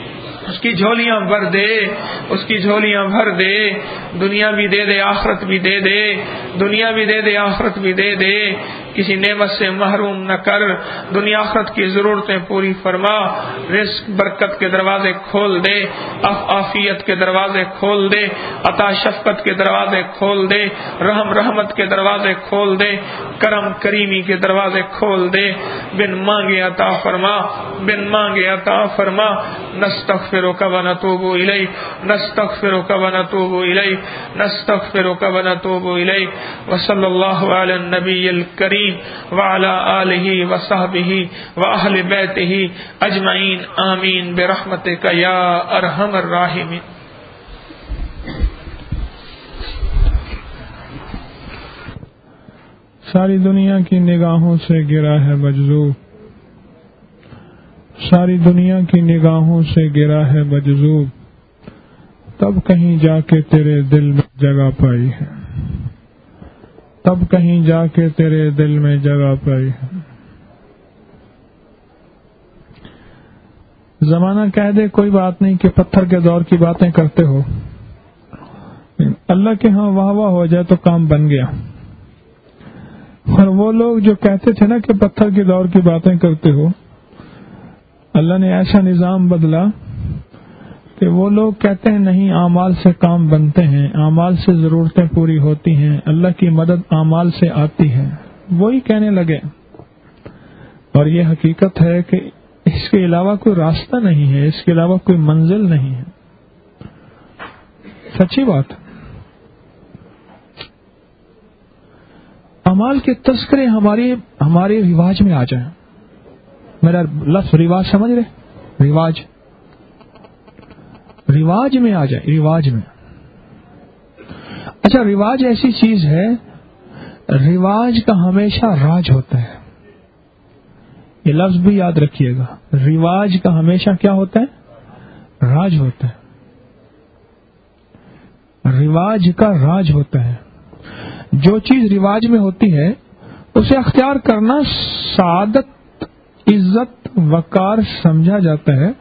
اس کی جھولیاں بھر دے، اس کی جھولیاں بھر دے، دنیا بھی دے دے آخرت بھی دے دے، دنیا بھی دے دے آخرت بھی دے دے، کسی نعمت سے محروم نہ کر، دنیا آخرت کی ضرورتیں پوری فرما، رزق برکت کے دروازے کھول دے، عافیت کے دروازے کھول دے، عطا شفقت کے دروازے کھول دے، رحم رحمت کے دروازے کھول دے، کرم کریمی کے دروازے کھول دے، بن مانگے عطا فرما، بن مانگے عطا فرما۔ نستغفرک ونتوب الیک، نستغفرک ونتوب الیک، نستغفرک ونتوب الیک، وصلی اللہ علی النبی الکریم وعلی آلہ وصحبہ واہل بیتہ اجمعین، آمین برحمتک یا ارحم الراحمین۔ ساری دنیا کی نگاہوں سے گرا ہے مجذوب، ساری دنیا کی نگاہوں سے گرا ہے مجذوب، تب کہیں جا کے تیرے دل میں جگہ پائی ہے، تب کہیں جا کے تیرے دل میں جگہ پائی ہے۔ زمانہ کہہ دے کوئی بات نہیں کہ پتھر کے دور کی باتیں کرتے ہو، اللہ کے ہاں واہ واہ ہو جائے تو کام بن گیا۔ اور وہ لوگ جو کہتے تھے نا کہ پتھر کے دور کی باتیں کرتے ہو، اللہ نے ایسا نظام بدلا کہ وہ لوگ کہتے ہیں نہیں، اعمال سے کام بنتے ہیں، اعمال سے ضرورتیں پوری ہوتی ہیں، اللہ کی مدد اعمال سے آتی ہے، وہی کہنے لگے۔ اور یہ حقیقت ہے کہ اس کے علاوہ کوئی راستہ نہیں ہے، اس کے علاوہ کوئی منزل نہیں ہے، سچی بات۔ اعمال کے تذکرے ہمارے ہمارے رواج میں آ جائیں، میرا لفظ رواج سمجھ رہے، رواج رواج میں آ جائے، رواج میں۔ اچھا، رواج ایسی چیز ہے، رواج کا ہمیشہ راج ہوتا ہے، یہ لفظ بھی یاد رکھیے گا، رواج کا ہمیشہ کیا ہوتا ہے؟ راج ہوتا ہے، رواج کا راج ہوتا ہے۔ جو چیز رواج میں ہوتی ہے اسے اختیار کرنا سعادت، عزت، وقار سمجھا جاتا ہے۔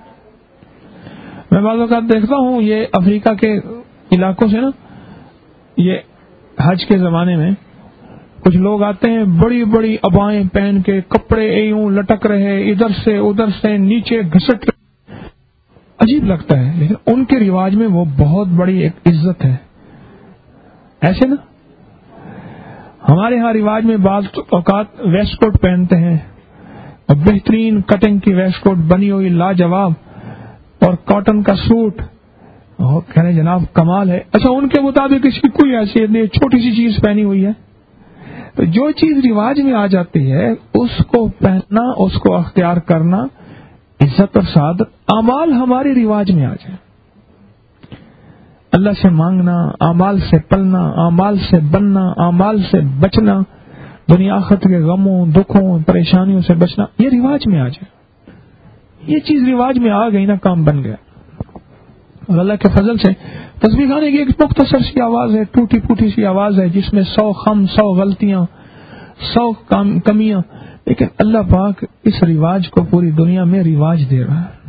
میں بعض اوقات دیکھتا ہوں یہ افریقہ کے علاقوں سے نا، یہ حج کے زمانے میں کچھ لوگ آتے ہیں بڑی بڑی ابائیں پہن کے، کپڑے یوں لٹک رہے، ادھر سے ادھر سے نیچے گھسٹ رہے، عجیب لگتا ہے، لیکن ان کے رواج میں وہ بہت بڑی ایک عزت ہے، ایسے نا۔ ہمارے ہاں رواج میں بعض اوقات ویسٹ کوٹ پہنتے ہیں، اور بہترین کٹنگ کی ویسٹ کوٹ بنی ہوئی لاجواب، اور کاٹن کا سوٹ، اور کہنے جناب کمال ہے۔ اچھا، ان کے مطابق اس کی کوئی حیثیت نہیں، چھوٹی سی چیز پہنی ہوئی ہے۔ تو جو چیز رواج میں آ جاتی ہے اس کو پہننا، اس کو اختیار کرنا عزت اور سعادت۔ اعمال ہمارے رواج میں آ جائے، اللہ سے مانگنا، اعمال سے پلنا، اعمال سے بننا، اعمال سے بچنا، دنیا آخرت کے غموں، دکھوں، پریشانیوں سے بچنا، یہ رواج میں آ جائے۔ یہ چیز رواج میں آ گئی نا، کام بن گیا۔ اور اللہ کے فضل سے تسبیح گانے کی ایک مختصر سی آواز ہے، ٹوٹی پھوٹی سی آواز ہے، جس میں سو خم، سو غلطیاں، سو کمیاں، لیکن اللہ پاک اس رواج کو پوری دنیا میں رواج دے رہا ہے۔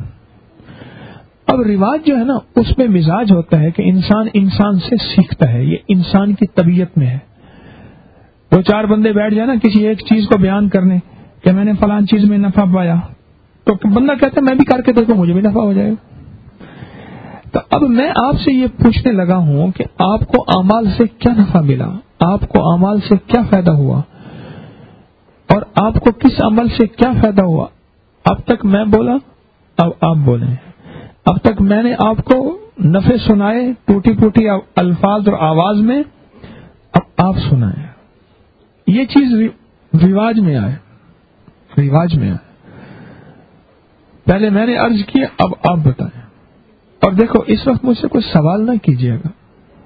اب رواج جو ہے نا، اس میں مزاج ہوتا ہے کہ انسان انسان سے سیکھتا ہے، یہ انسان کی طبیعت میں ہے۔ دو چار بندے بیٹھ جائیں نا کسی ایک چیز کو بیان کرنے کہ میں نے فلان چیز میں نفع پایا، تو بندہ کہتا ہے میں بھی کر کے دیکھوں، مجھے بھی نفع ہو جائے گا۔ تو اب میں آپ سے یہ پوچھنے لگا ہوں کہ آپ کو اعمال سے کیا نفع ملا، آپ کو اعمال سے کیا فائدہ ہوا، اور آپ کو کس عمل سے کیا فائدہ ہوا؟ اب تک میں بولا، اب آپ بولیں۔ اب تک میں نے آپ کو نفع سنائے ٹوٹی پھوٹی الفاظ اور آواز میں، اب آپ سنائیں۔ یہ چیز رواج میں آئے، رواج میں آئے۔ پہلے میں نے عرض کیا، اب آپ بتائیں۔ اور دیکھو، اس وقت مجھ سے کوئی سوال نہ کیجیے گا،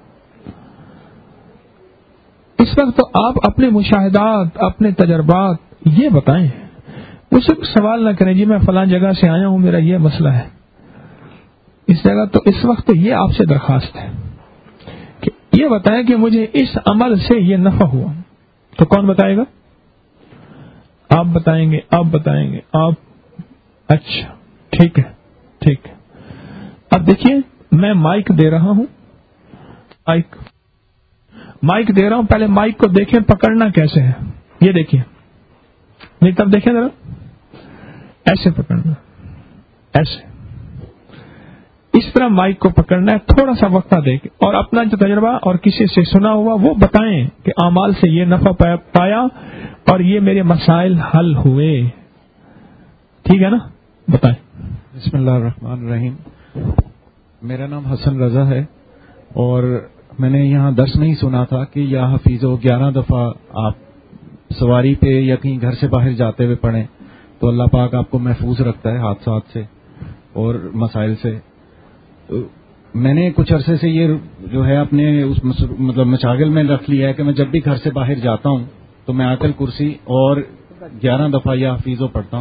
اس وقت تو آپ اپنے مشاہدات، اپنے تجربات یہ بتائیں، مجھ سے کوئی سوال نہ کریں جی میں فلاں جگہ سے آیا ہوں، میرا یہ مسئلہ ہے اس جگہ۔ تو اس وقت تو یہ آپ سے درخواست ہے کہ یہ بتائیں کہ مجھے اس عمل سے یہ نفع ہوا، تو کون بتائے گا؟ آپ بتائیں گے، آپ بتائیں گے، آپ۔ اچھا ٹھیک ہے، ٹھیک ہے۔ اب دیکھیے میں مائک دے رہا ہوں، مائک مائک دے رہا ہوں، پہلے مائک کو دیکھیں پکڑنا کیسے ہے، یہ دیکھیے، میری طرف دیکھیں ذرا، ایسے پکڑنا، ایسے اس طرح مائک کو پکڑنا ہے، تھوڑا سا وقفہ دے کے، اور اپنا جو تجربہ اور کسی سے سنا ہوا وہ بتائیں کہ اعمال سے یہ نفع پایا اور یہ میرے مسائل حل ہوئے، ٹھیک ہے نا؟ بتائیں۔ بسم اللہ الرحمن الرحیم۔ میرا نام حسن رضا ہے، اور میں نے یہاں درس میں ہی سنا تھا کہ یا حفیظو گیارہ دفعہ آپ سواری پہ یا کہیں گھر سے باہر جاتے ہوئے پڑھیں تو اللہ پاک آپ کو محفوظ رکھتا ہے حادثات سے اور مسائل سے۔ میں نے کچھ عرصے سے یہ جو ہے اپنے اس مطلب مشاغل میں رکھ لیا ہے کہ میں جب بھی گھر سے باہر جاتا ہوں تو میں آیت الکرسی اور گیارہ دفعہ یا حفیظو پڑھتا ہوں،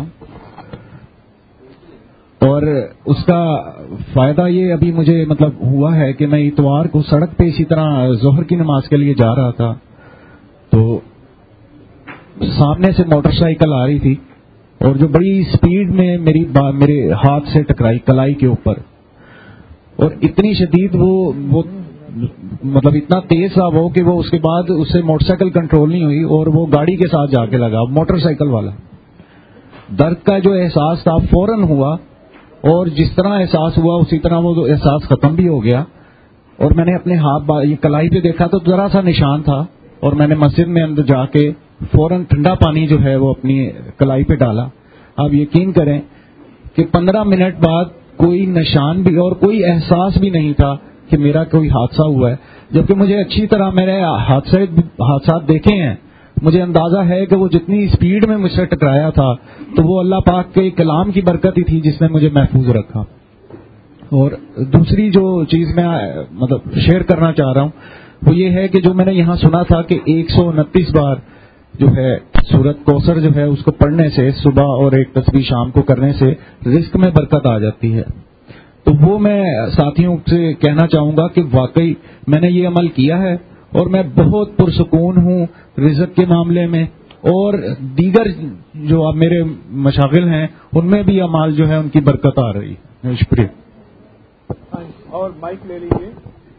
اور اس کا فائدہ یہ ابھی مجھے مطلب ہوا ہے کہ میں اتوار کو سڑک پہ اسی طرح ظہر کی نماز کے لیے جا رہا تھا تو سامنے سے موٹر سائیکل آ رہی تھی اور جو بڑی سپیڈ میں میری میرے ہاتھ سے ٹکرائی کلائی کے اوپر، اور اتنی شدید وہ وہ مطلب اتنا تیز تھا وہ کہ وہ اس کے بعد اس سے موٹر سائیکل کنٹرول نہیں ہوئی اور وہ گاڑی کے ساتھ جا کے لگا موٹر سائیکل والا۔ درد کا جو احساس تھا فوراً ہوا، اور جس طرح احساس ہوا اسی طرح وہ احساس ختم بھی ہو گیا، اور میں نے اپنے ہاتھ یہ کلائی پہ دیکھا تو ذرا سا نشان تھا، اور میں نے مسجد میں اندر جا کے فوراً ٹھنڈا پانی جو ہے وہ اپنی کلائی پہ ڈالا۔ آپ یقین کریں کہ پندرہ منٹ بعد کوئی نشان بھی اور کوئی احساس بھی نہیں تھا کہ میرا کوئی حادثہ ہوا ہے، جبکہ مجھے اچھی طرح میں نے حادثات دیکھے ہیں، مجھے اندازہ ہے کہ وہ جتنی اسپیڈ میں مجھ سے ٹکرایا تھا تو وہ اللہ پاک کے کلام کی برکت ہی تھی جس نے مجھے محفوظ رکھا۔ اور دوسری جو چیز میں مطلب شیئر کرنا چاہ رہا ہوں وہ یہ ہے کہ جو میں نے یہاں سنا تھا کہ ایک سو انتیس بار جو ہے سورت کوثر جو ہے اس کو پڑھنے سے صبح اور ایک تسبیح شام کو کرنے سے رزق میں برکت آ جاتی ہے، تو وہ میں ساتھیوں سے کہنا چاہوں گا کہ واقعی میں نے یہ عمل کیا ہے اور میں بہت پرسکون ہوں رزق کے معاملے میں، اور دیگر جو اب میرے مشاغل ہیں ان میں بھی اعمال جو ہے ان کی برکت آ رہی ہے۔ شکریہ۔ اور مائک لے لیجیے۔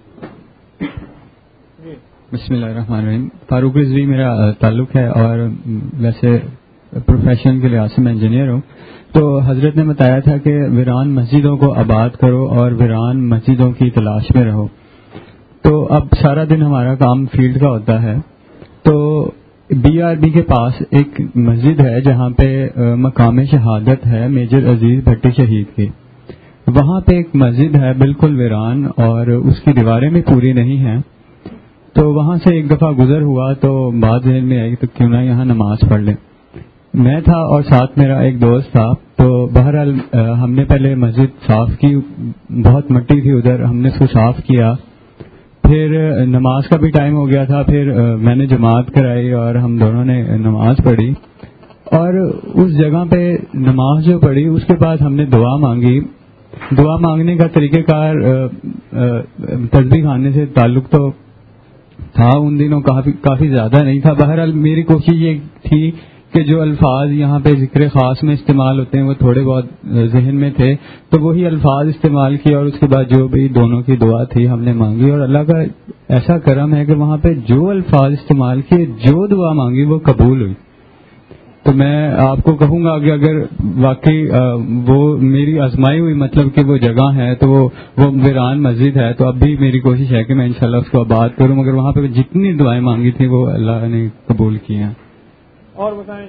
بسم اللہ الرحمن الرحیم۔ فاروق رضوی میرا تعلق ہے، اور ویسے پروفیشن کے لحاظ سے میں انجینئر ہوں۔ تو حضرت نے بتایا تھا کہ ویران مسجدوں کو آباد کرو اور ویران مسجدوں کی تلاش میں رہو۔ تو اب سارا دن ہمارا کام فیلڈ کا ہوتا ہے، تو بی آر بی کے پاس ایک مسجد ہے جہاں پہ مقام شہادت ہے میجر عزیز بھٹی شہید کی، وہاں پہ ایک مسجد ہے بالکل ویران اور اس کی دیواریں بھی پوری نہیں ہیں۔ تو وہاں سے ایک دفعہ گزر ہوا تو بات ذہن میں آئی تو کیوں نہ یہاں نماز پڑھ لیں۔ میں تھا اور ساتھ میرا ایک دوست تھا، تو بہرحال ہم نے پہلے مسجد صاف کی، بہت مٹی تھی ادھر، ہم نے اس کو صاف کیا، پھر نماز کا بھی ٹائم ہو گیا تھا، پھر میں نے جماعت کرائی اور ہم دونوں نے نماز پڑھی، اور اس جگہ پہ نماز جو پڑھی اس کے بعد ہم نے دعا مانگی۔ دعا مانگنے کا طریقہ کار تسبیح خانے سے تعلق تو تھا ان دنوں، کافی کافی زیادہ نہیں تھا۔ بہرحال میری کوشش یہ تھی کہ جو الفاظ یہاں پہ ذکر خاص میں استعمال ہوتے ہیں وہ تھوڑے بہت ذہن میں تھے، تو وہی الفاظ استعمال کیے، اور اس کے بعد جو بھی دونوں کی دعا تھی ہم نے مانگی، اور اللہ کا ایسا کرم ہے کہ وہاں پہ جو الفاظ استعمال کیے، جو دعا مانگی وہ قبول ہوئی۔ تو میں آپ کو کہوں گا کہ اگر واقعی وہ میری آزمائی ہوئی مطلب کہ وہ جگہ ہے تو وہ وہ ویران مسجد ہے، تو اب بھی میری کوشش ہے کہ میں انشاءاللہ اس کو آباد کروں، مگر وہاں پہ جتنی دعائیں مانگی تھی وہ اللہ نے قبول کی ہیں۔ اور بتائیں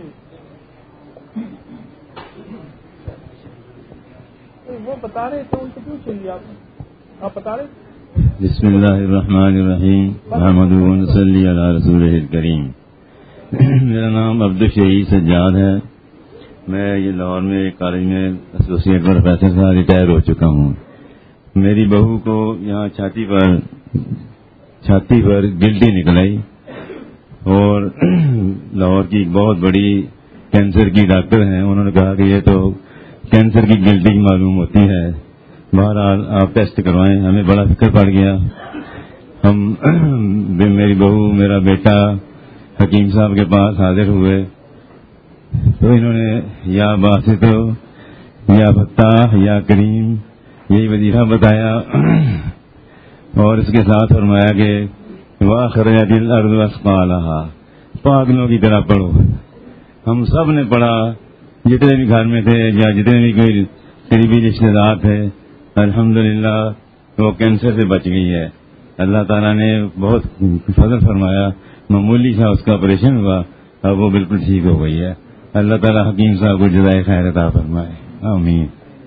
وہ بتا رہے تھے ان سے کیوں چاہیے آپ آپ بتا رہے؟ بسم اللہ الرحمن الرحیم، محمد صلی علی رسول الکریم۔ میرا نام عبدالشہید سجاد ہے، میں یہ لاہور میں ایک کالج میں ایسوسیٹ پروفیسر تھا، ریٹائر ہو چکا ہوں۔ میری بہو کو یہاں چھاتی پر چھاتی پر گلٹی نکل آئی، اور لاہور کی ایک بہت بڑی کینسر کی ڈاکٹر ہیں، انہوں نے کہا کہ یہ تو کینسر کی گلٹی معلوم ہوتی ہے، بہرحال آپ ٹیسٹ کروائیں۔ ہمیں بڑا فکر پڑ گیا، ہم میری بہو میرا بیٹا حکیم صاحب کے پاس حاضر ہوئے، تو انہوں نے یا باسط یا فتاح یا کریم یہی وظیفہ بتایا اور اس کے ساتھ فرمایا کہ وَأَخْرَجَتِ الْأَرْضُ أَثْقَالَهَا، پاگلوں کی طرح پڑھو. ہم سب نے پڑھا، جتنے بھی گھر میں تھے یا جتنے بھی کوئی قریبی رشتے دار تھے. الحمدللہ وہ کینسر سے بچ گئی ہے. اللہ تعالیٰ نے بہت فضل فرمایا، معمولی سا اس کا آپریشن ہوا اور وہ بالکل ٹھیک ہو گئی ہے. اللہ تعالیٰ حکیم صاحب کو جزائے خیر عطا فرمائے، آمین.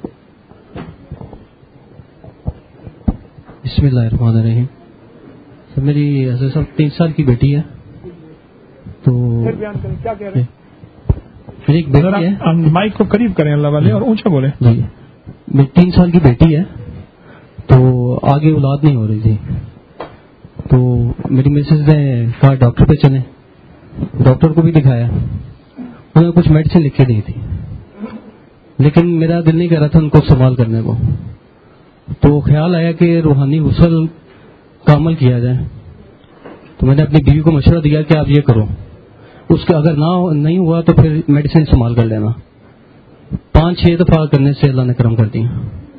بسم اللہ الرحمن الرحیم. سر میری حضرت صاحب تین سال کی بیٹی ہے، تو میری ایک بیٹی ہے. مائک کو قریب کریں اللہ والے اور اونچا بولے. جی میری تین سال کی بیٹی ہے، تو آگے اولاد نہیں ہو رہی تھی. تو میری مسز نے کہا ڈاکٹر پہ چلیں. ڈاکٹر کو بھی دکھایا، انہوں نے کچھ میڈیسن لکھ کے دی تھی، لیکن میرا دل نہیں کر رہا تھا ان کو استعمال کرنے کو. تو خیال آیا کہ روحانی غسل کا عمل کیا جائے. تو میں نے اپنی بیوی کو مشورہ دیا کہ آپ یہ کرو، اس کا اگر نہ نہیں ہوا تو پھر میڈیسن استعمال کر لینا. پانچ چھ دفعہ کرنے سے اللہ نے کرم کر دیا.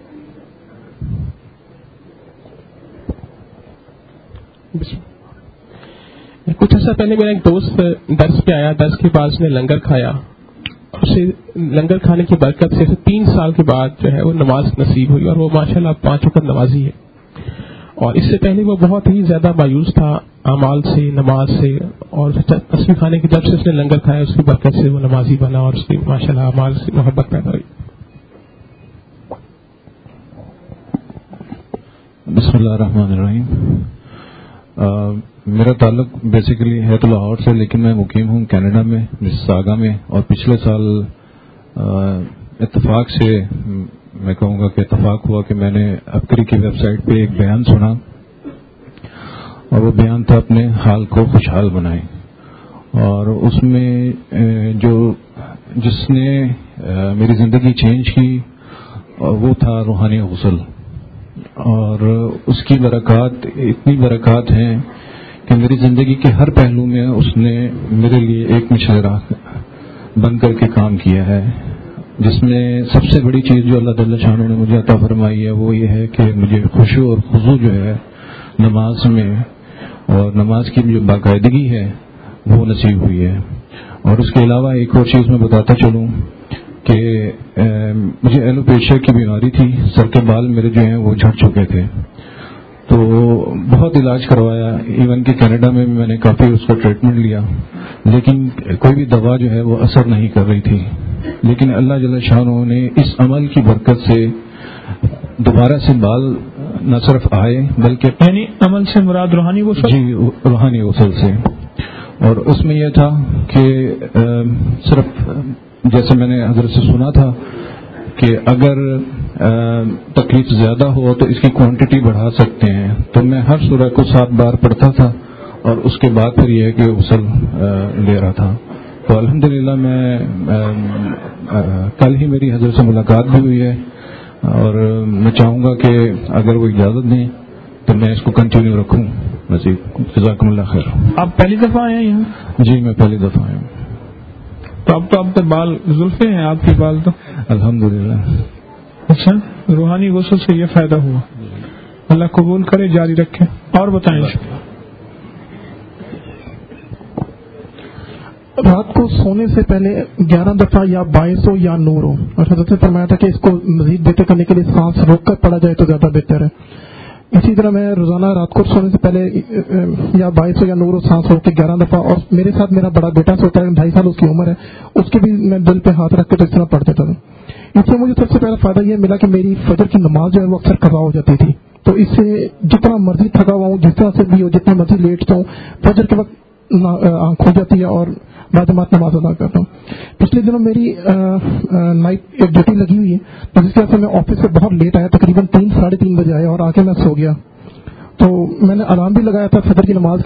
کچھ عرصہ پہلے میرا ایک دوست درس پہ آیا، درس کے بعد اس نے لنگر کھایا. اسے لنگر کھانے کی برکت سے تین سال کے بعد جو ہے وہ نماز نصیب ہوئی، اور وہ ماشاءاللہ پانچ وقت نمازی ہے. اور اس سے پہلے وہ بہت ہی زیادہ مایوس تھا اعمال سے، نماز سے، اور تصویر کھانے کی جب سے اس نے لنگر کھایا اس کی برکت سے وہ نمازی بنا اور اس کی ماشاءاللہ اعمال سے محبت پیدا ہوئی. بسم اللہ الرحمن الرحیم. میرا تعلق بیسیکلی ہے تو لاہور سے، لیکن میں مقیم ہوں کینیڈا میں، مساگا میں. اور پچھلے سال اتفاق سے میں کہوں گا کہ اتفاق ہوا کہ میں نے ابکری کی ویب سائٹ پہ ایک بیان سنا، اور وہ بیان تھا اپنے حال کو خوشحال بنائیں. اور اس میں جو جس نے میری زندگی چینج کی وہ تھا روحانی غسل. اور اس کی برکات اتنی برکات ہیں کہ میری زندگی کے ہر پہلو میں اس نے میرے لیے ایک مشورہ بن کر کے کام کیا ہے. جس میں سب سے بڑی چیز جو اللہ تعالی شاہ نے مجھے عطا فرمائی ہے وہ یہ ہے کہ مجھے خشوع اور خضوع جو ہے نماز میں اور نماز کی جو باقاعدگی ہے وہ نصیب ہوئی ہے. اور اس کے علاوہ ایک اور چیز میں بتاتا چلوں کہ مجھے ایلوپیشیا کی بیماری تھی، سر کے بال میرے جو ہیں وہ جھڑ چکے تھے. تو بہت علاج کروایا، ایون کہ کینیڈا میں بھی میں نے کافی اس کا ٹریٹمنٹ لیا، لیکن کوئی بھی دوا جو ہے وہ اثر نہیں کر رہی تھی. لیکن اللہ جل شانہ نے اس عمل کی برکت سے دوبارہ سے بال نہ صرف آئے بلکہ یعنی عمل سے مراد روحانی غسل؟ جی روحانی غسل سے. اور اس میں یہ تھا کہ صرف جیسے میں نے حضرت سے سنا تھا کہ اگر تکلیف زیادہ ہو تو اس کی کوانٹٹی بڑھا سکتے ہیں، تو میں ہر سورہ کو سات بار پڑھتا تھا اور اس کے بعد پھر یہ ہے کہ غسل لے رہا تھا. تو الحمدللہ میں کل ہی میری حضرت سے ملاقات بھی ہوئی ہے، اور میں چاہوں گا کہ اگر وہ اجازت دیں تو میں اس کو کنٹینیو رکھوں. مزید جزاکم اللہ خیر. آپ پہلی دفعہ آئے ہیں یہاں؟ جی میں پہلی دفعہ آیا ہوں. تو اب تو آپ کے بال زلفے ہیں، آپ کے بال تو الحمدللہ. اچھا، روحانی غسل سے یہ فائدہ ہوا، اللہ قبول کرے، جاری رکھے. اور بتائیں. رات کو سونے سے پہلے گیارہ دفعہ یا بائیس ہو یا نور ہو، اور حضرت نے فرمایا تھا کہ اس کو مزید بہتر کرنے کے لیے سانس روک کر پڑھا جائے تو زیادہ بہتر ہے. اسی طرح میں روزانہ رات کو سونے سے پہلے یا بائیس ہو یا نور ہو سانس روک کے گیارہ دفعہ. اور میرے ساتھ میرا بڑا بیٹا سوتا ہے، ڈھائی سال اس کی عمر ہے، اس کے بھی میں دل پہ ہاتھ رکھ کے تو اس طرح پڑھ دیتا تھا. اس سے مجھے سب سے پہلا فائدہ یہ ملا کہ میری فجر کی نماز جو ہے وہ اکثر قضا ہو جاتی تھی. تو اس سے جتنا مرضی تھکا ہوا ہوں، جس طرح سے بھی ہو، جتنا مرضی لیٹتا ہوں، فجر کے وقت آنکھ کھل جاتی ہے اور باجماعت نماز ادا کرتا ہوں. پچھلے دنوں میری نائٹ ایک ڈیوٹی لگی ہوئی ہے، تو جس کی وجہ سے میں آفس سے بہت لیٹ آیا، تقریباً تین ساڑھے تین بجے آیا اور آ کے میں سو گیا. تو میں نے الارم بھی لگایا تھا فجر کی نماز کے،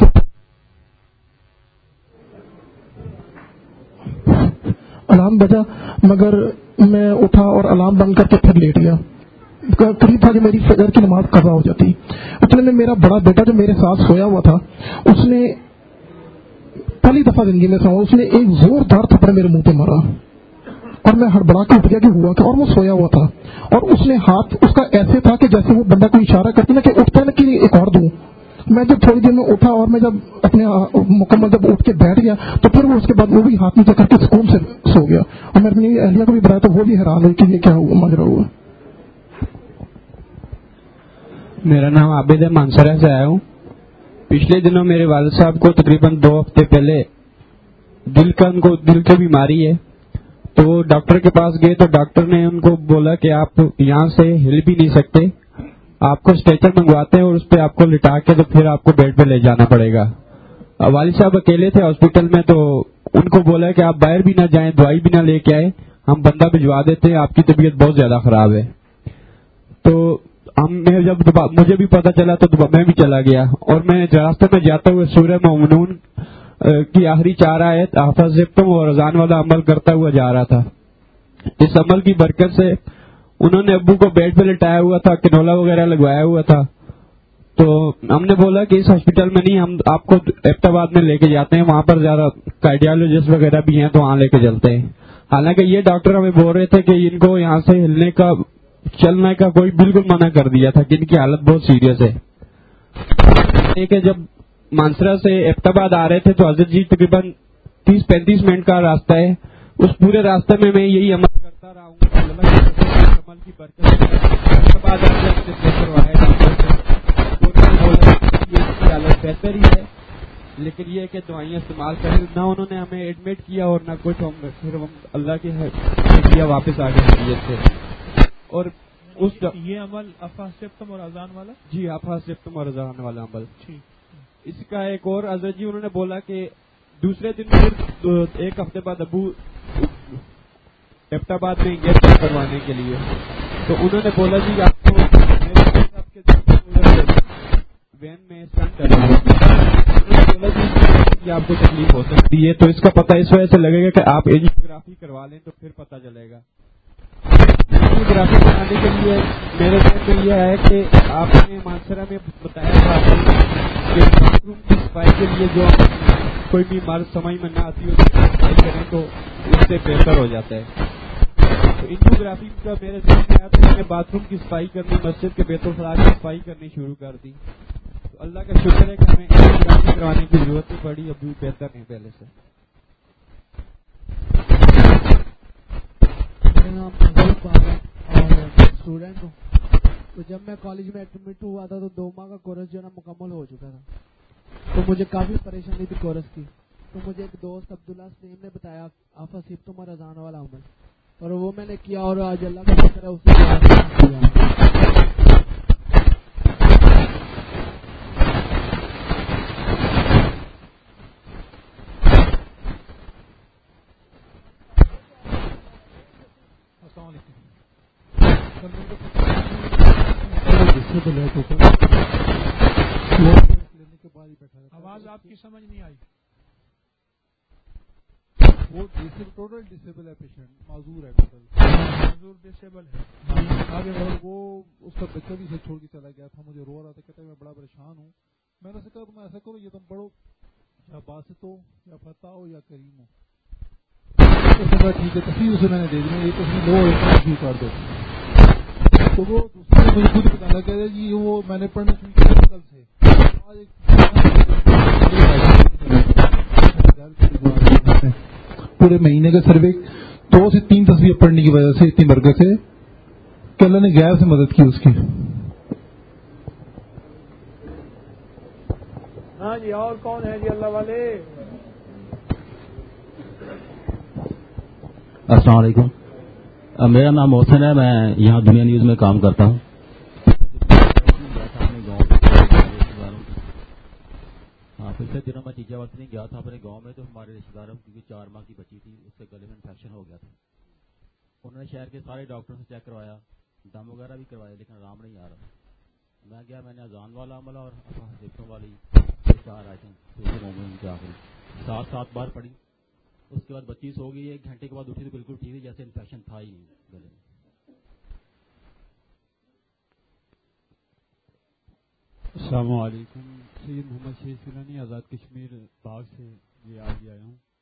الارم بجا مگر میں اٹھا اور الارم بند کر کے پھر لیٹ گیا. قریب تھا کہ میری فجر کی نماز قضا ہو جاتی. اتنے میں میرا بڑا بیٹا جو میرے ساتھ سویا ہوا تھا، اس نے پہلی دفعہ زندگی میں سنا، اس نے ایک زوردار تھپڑ میرے منہ پہ مارا. اور میں ہڑبڑا کے اٹھ گیا کہ ہوا کیا، اور وہ سویا ہوا تھا اور اس نے ہاتھ اس کا ایسے تھا کہ جیسے وہ بندہ کوئی اشارہ کرتی نا کہ اٹھتا ہے نا کہ ایک اور دوں. میں جب تھوڑی دیر میں اٹھا اور میں جب اپنے مکمل جب اٹھ کے بیٹھ گیا تو پھر وہ اس کے بعد وہ بھی ہاتھ نیچے کر کے سکون سے سو گیا. اور میں اپنی اہلیہ کو بھی بتایا تو وہ بھی حیران ہوئی کہ یہ کیا ماجرا ہوا. میرا نام عابد ہے، مانسرہ سے آیا ہوں. پچھلے دنوں میرے والد صاحب کو تقریباً دو ہفتے پہلے دل کا ان کو دل کی بیماری ہے. تو ڈاکٹر کے پاس گئے تو ڈاکٹر نے ان کو بولا کہ آپ یہاں سے ہل بھی نہیں سکتے، آپ کو اسٹریچر منگواتے ہیں اور اس پہ آپ کو لٹا کے تو پھر آپ کو بیڈ پہ لے جانا پڑے گا. والد صاحب اکیلے تھے ہاسپٹل میں، تو ان کو بولا کہ آپ باہر بھی نہ جائیں، دوائی بھی نہ لے کے آئے، ہم بندہ بھجوا دیتے ہیں، آپ کی طبیعت بہت زیادہ خراب ہے. تو ہم میں جب مجھے بھی پتا چلا تو میں بھی چلا گیا اور میں راستے میں جاتے ہوئے سورہ مومنون کی آخری چار آیت حفظتم اور اذان والا عمل کرتا ہوا جا رہا تھا. اس عمل کی برکت سے انہوں نے ابو کو بیڈ پہ لٹایا ہوا تھا، کنولا وغیرہ لگوایا ہوا تھا. تو ہم نے بولا کہ اس ہاسپٹل میں نہیں، ہم آپ کو ایبٹ میں لے کے جاتے ہیں، وہاں پر زیادہ کارڈیالوجسٹ وغیرہ بھی ہیں تو وہاں لے کے چلتے ہیں. حالانکہ یہ ڈاکٹر ہمیں بول رہے تھے کہ ان کو یہاں سے ہلنے کا چلنے کا کوئی بالکل منع کر دیا تھا کہ ان کی حالت بہت سیریس ہے. کہ جب مانسرا سے ایبٹ آ رہے تھے تو حضرت جی تقریباً تیس پینتیس منٹ کا راستہ ہے، اس پورے راستے میں میں یہی عمل کرتا رہا ہوں. عمل کی برکت حالت بہتر ہی ہے، لیکن یہ کہ دوائیاں استعمال کریں نہ. انہوں نے ہمیں ایڈمٹ کیا اور نہ کچھ، ہم پھر ہم اللہ کے کیا واپس آ گئے طبیعت سے. اور اس یہ عمل افاسپتم اور اذان والا، جی افاسپتم اور اذان والا عمل. اس کا ایک اور حضرت جی انہوں نے بولا کہ دوسرے دن پھر ایک ہفتے بعد ابو ایبٹ آباد میں انجیکشن کروانے کے لیے، تو انہوں نے بولا جی آپ کو آپ کے وین میں اسٹنٹ بولا جی آپ کو تکلیف ہو سکتی ہے، تو اس کا پتہ اس وجہ سے لگے گا کہ آپ اینجیوگرافی کروا لیں تو پھر پتہ چلے گا. اینجیوگرافی کرانے کے لیے میرے ذہن میں یہ ہے کہ آپ نے مانسرا میں بتایا تھا کہ باتھ روم کی صفائی کے لیے جو کوئی بھی مرض سمجھ میں نہ آتی ہو صفائی کریں تو اس سے بہتر ہو جاتا ہے. تو اینجیوگرافی کا میرے ذہن میں آیا تو میں نے باتھ روم کی صفائی کرنی، مسجد کے بیت الخلاء کی صفائی کرنی شروع کر دی. تو اللہ کا شکر ہے کہ ہمیں اینجیوگرافی کروانے کی ضرورت نہیں پڑی، ابھی بہتر نہیں پہلے سے. میرا نام اور اسٹوڈنٹ ہوں. تو جب میں کالج میں ایڈمٹ ہوا تھا تو دو ماہ کا کورس جو ہے نا مکمل ہو چکا تھا، تو مجھے کافی پریشانی تھی کورس کی. تو مجھے ایک دوست عبداللہ سلیم نے بتایا افاسپتم اور اذان والا عمل، اور وہ میں نے کیا اور آج اللہ کا شکر ہے اس نے. آواز آپ کی سمجھ نہیں آئی. وہ ٹوٹل ڈسیبل ہے، پیشنٹ معذور ہے، ٹوٹل معذور ڈسیبل ہے. آگے وہ اس کا بچہ بھی سے چھوڑ کے چلا گیا تھا، مجھے رو رہا تھا، کہتا ہے میں بڑا پریشان ہوں. میں نے کہا تم ایسا کرو، یہ تم پڑھو یا باسط ہو یا فتح ہو یا کریم ہو. ٹھیک ہے، تصویر اسے میں نے دے دی، یہ تصویر لو تصویر کر دو. تو وہ دوسرے مجھے خود بتانا کہہ رہے جی وہ میں نے پڑھنا شروع کیا کل سے. پورے مہینے کا سروے دو سے تین تصویر پڑھنے کی وجہ سے اتنی برکت ہے کہ اللہ نے غیر سے مدد کی اس کی. ہاں جی، اور کون ہے جی اللہ والے؟ السلام علیکم، میرا نام محسن ہے، میں یہاں دنیا نیوز میں کام کرتا ہوں. ہاں پچھلے دنوں میں تیجا وطنی گیا تھا اپنے گاؤں میں، تو ہمارے رشتے داروں کیونکہ چار ماہ کی بچی تھی، اس کے گلے میں انفیکشن ہو گیا تھا. انہوں نے شہر کے سارے ڈاکٹروں سے چیک کروایا، دم وغیرہ بھی کروایا، لیکن آرام نہیں آ رہا. میں گیا، میں نے اذان والا عمل اور افاسپتم والی چار آئٹم سورہ مومنون کے آخری سات سات بار پڑھی. اس کے بعد بچی سو گئی، ایک گھنٹے کے بعد اٹھی تو بالکل ٹھیک ہے، جیسے انفیکشن تھا ہی نہیں گلے میں. السلام علیکم، سید محمد شیخ سیلانی آزاد کشمیر باغ سے یہ آگے آیا ہوں.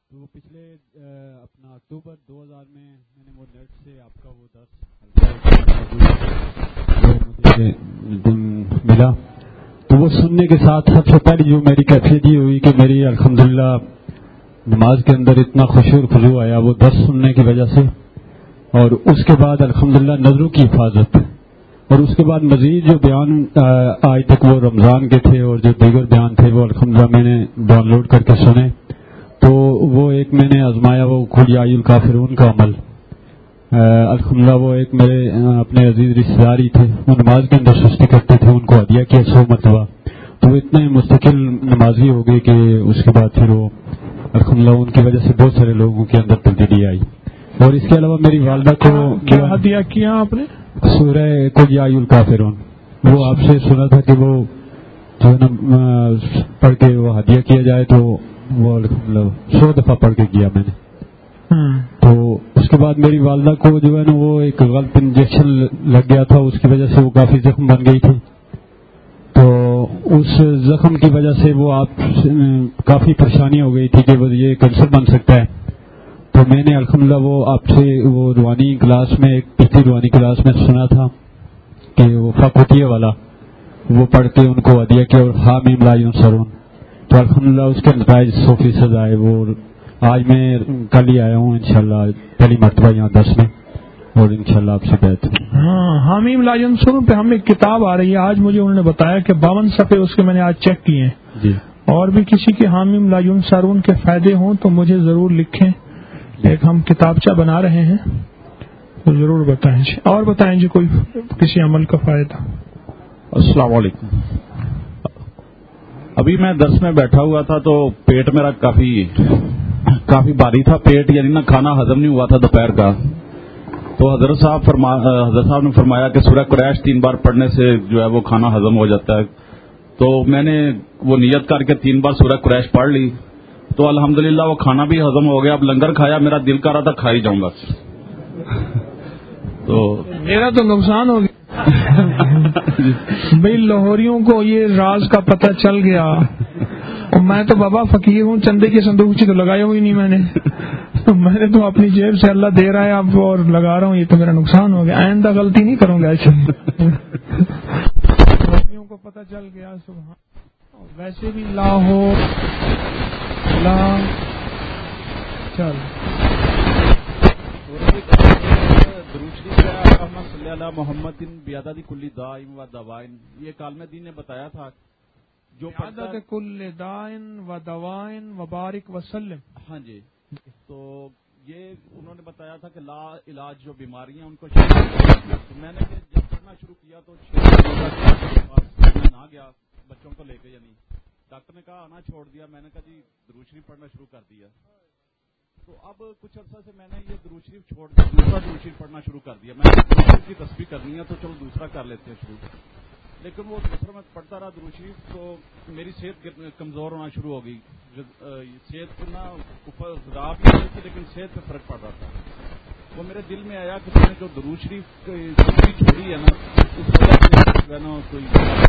تو پچھلے اپنا اکتوبر دو ہزار میں میں نے وہ نیٹ سے آپ کا وہ درس مجھے ملا، تو وہ سننے کے ساتھ سب سے پہلی جو میری کیفیت یہ ہوئی کہ میری الحمدللہ نماز کے اندر اتنا خشوع خضوع آیا وہ درس سننے کی وجہ سے، اور اس کے بعد الحمدللہ نظروں کی حفاظت، اور اس کے بعد مزید جو بیان آج تک وہ رمضان کے تھے اور جو دیگر بیان تھے وہ الحمدللہ میں نے ڈاؤن لوڈ کر کے سنے، تو وہ ایک میں نے آزمایا وہ قل یا ایھا الکافرون کا عمل، الحمدللہ وہ ایک میرے اپنے عزیز رشتہ دار ہی تھے، وہ نماز کے اندر سستی کرتے تھے، ان کو ہدیہ کیا سو مرتبہ، تو وہ اتنے مستقل نمازی ہو گئے کہ اس کے بعد پھر وہ الحمدللہ ان کی وجہ سے بہت سارے لوگوں کے اندر تبدیلی آئی۔ اور اس کے علاوہ میری والدہ کو کیا ہدیہ کیا آپ نے؟ سورہ قل یا ایھا الکافرون، وہ آپ سے سنا تھا کہ وہ جو ہے نا پڑھ کے وہ ہدیہ کیا جائے، تو وہ الحمدللہ سو دفعہ پڑھ کے کیا میں نے۔ تو اس کے بعد میری والدہ کو جو ہے نا وہ ایک غلط انجیکشن لگ گیا تھا، اس کی وجہ سے وہ کافی زخم بن گئی تھی، تو اس زخم کی وجہ سے وہ آپ کافی پریشانی ہو گئی تھی کہ وہ یہ کینسر بن سکتا ہے، تو میں نے الحمدللہ وہ آپ سے وہ روحانی کلاس میں ایک پچھلی روحانی کلاس میں سنا تھا کہ وہ فقوتیہ والا وہ پڑھ کے ان کو ہدیہ کیا، اور حامیم لا ینصرون، تو الحمدللہ اس کے نتائج سو فیصد آئے۔ وہ آج میں کل ہی آیا ہوں انشاءاللہ پہلی مرتبہ یہاں دس میں، اور انشاءاللہ آپ سے بیعت۔ ہاں حامیم لا ینصرون پہ ہمیں کتاب آ رہی ہے، آج مجھے انہوں نے بتایا کہ باون صفحے اس کے میں نے آج چیک کیے ہیں جی، اور بھی کسی کے حامیم لا ینصرون کے فائدے ہوں تو مجھے ضرور لکھیں، ایک ہم کتابچہ بنا رہے ہیں تو ضرور بتائیں جی۔ اور بتائیں جی کوئی کسی عمل کا فائدہ۔ السلام علیکم۔ ابھی میں درس میں بیٹھا ہوا تھا تو پیٹ میرا کافی کافی بھاری تھا، پیٹ یعنی نا کھانا ہضم نہیں ہوا تھا دوپہر کا، تو حضرت صاحب فرما حضرت صاحب نے فرمایا کہ سورہ قریش تین بار پڑھنے سے جو ہے وہ کھانا ہضم ہو جاتا ہے، تو میں نے وہ نیت کر کے تین بار سورہ قریش پڑھ لی، تو الحمدللہ وہ کھانا بھی ہضم ہو گیا، اب لنگر کھایا، میرا دل کر رہا تھا کھا ہی جاؤں گا، تو میرا تو نقصان ہو گیا بھئی لاہوریوں کو یہ راز کا پتہ چل گیا، اور میں تو بابا فقیر ہوں، چندے کی صندوقچی تو لگایا ہوئی نہیں میں نے، میں نے تو اپنی جیب سے اللہ دے رہا ہے اب اور لگا رہا ہوں، یہ تو میرا نقصان ہو گیا، آئندہ غلطی نہیں کروں گا ایسے۔ لاہوریوں کو پتہ چل گیا، سبحان، ویسے بھی لاہور لا چل محمد بیادہ کلی دائن و دوائن، یہ کالم دین نے بتایا تھا جو بیادہ کل دائن و دوائن وبارک وسلم، ہاں جی، تو یہ انہوں نے بتایا تھا کہ لا علاج جو بیماریاں ان کو تو میں نے جب پڑھنا شروع کیا تو میں نہ گیا بچوں کو لے کے، یعنی ڈاکٹر نے کہا آنا چھوڑ دیا، میں نے کہا جی درود شریف پڑھنا شروع کر دیا، تو اب کچھ عرصہ سے میں نے یہ درود شریف چھوڑ دیا، دوسرا درود شریف پڑھنا شروع کر دیا، میں نے درود شریف کی تسبیح کرنی ہے تو چلو دوسرا کر لیتے ہیں شروع، لیکن وہ دوسرا میں پڑھتا رہا درود شریف تو میری صحت کمزور ہونا شروع ہو گئی، صحت نہ اوپر خراب ہی ہوئی تھی لیکن صحت پہ فرق پڑ رہا تھا، وہ میرے دل میں آیا کہ میں نے جو درود شریف کی چھوڑی ہے نا اس وجہ سے جو ہے نا کوئی،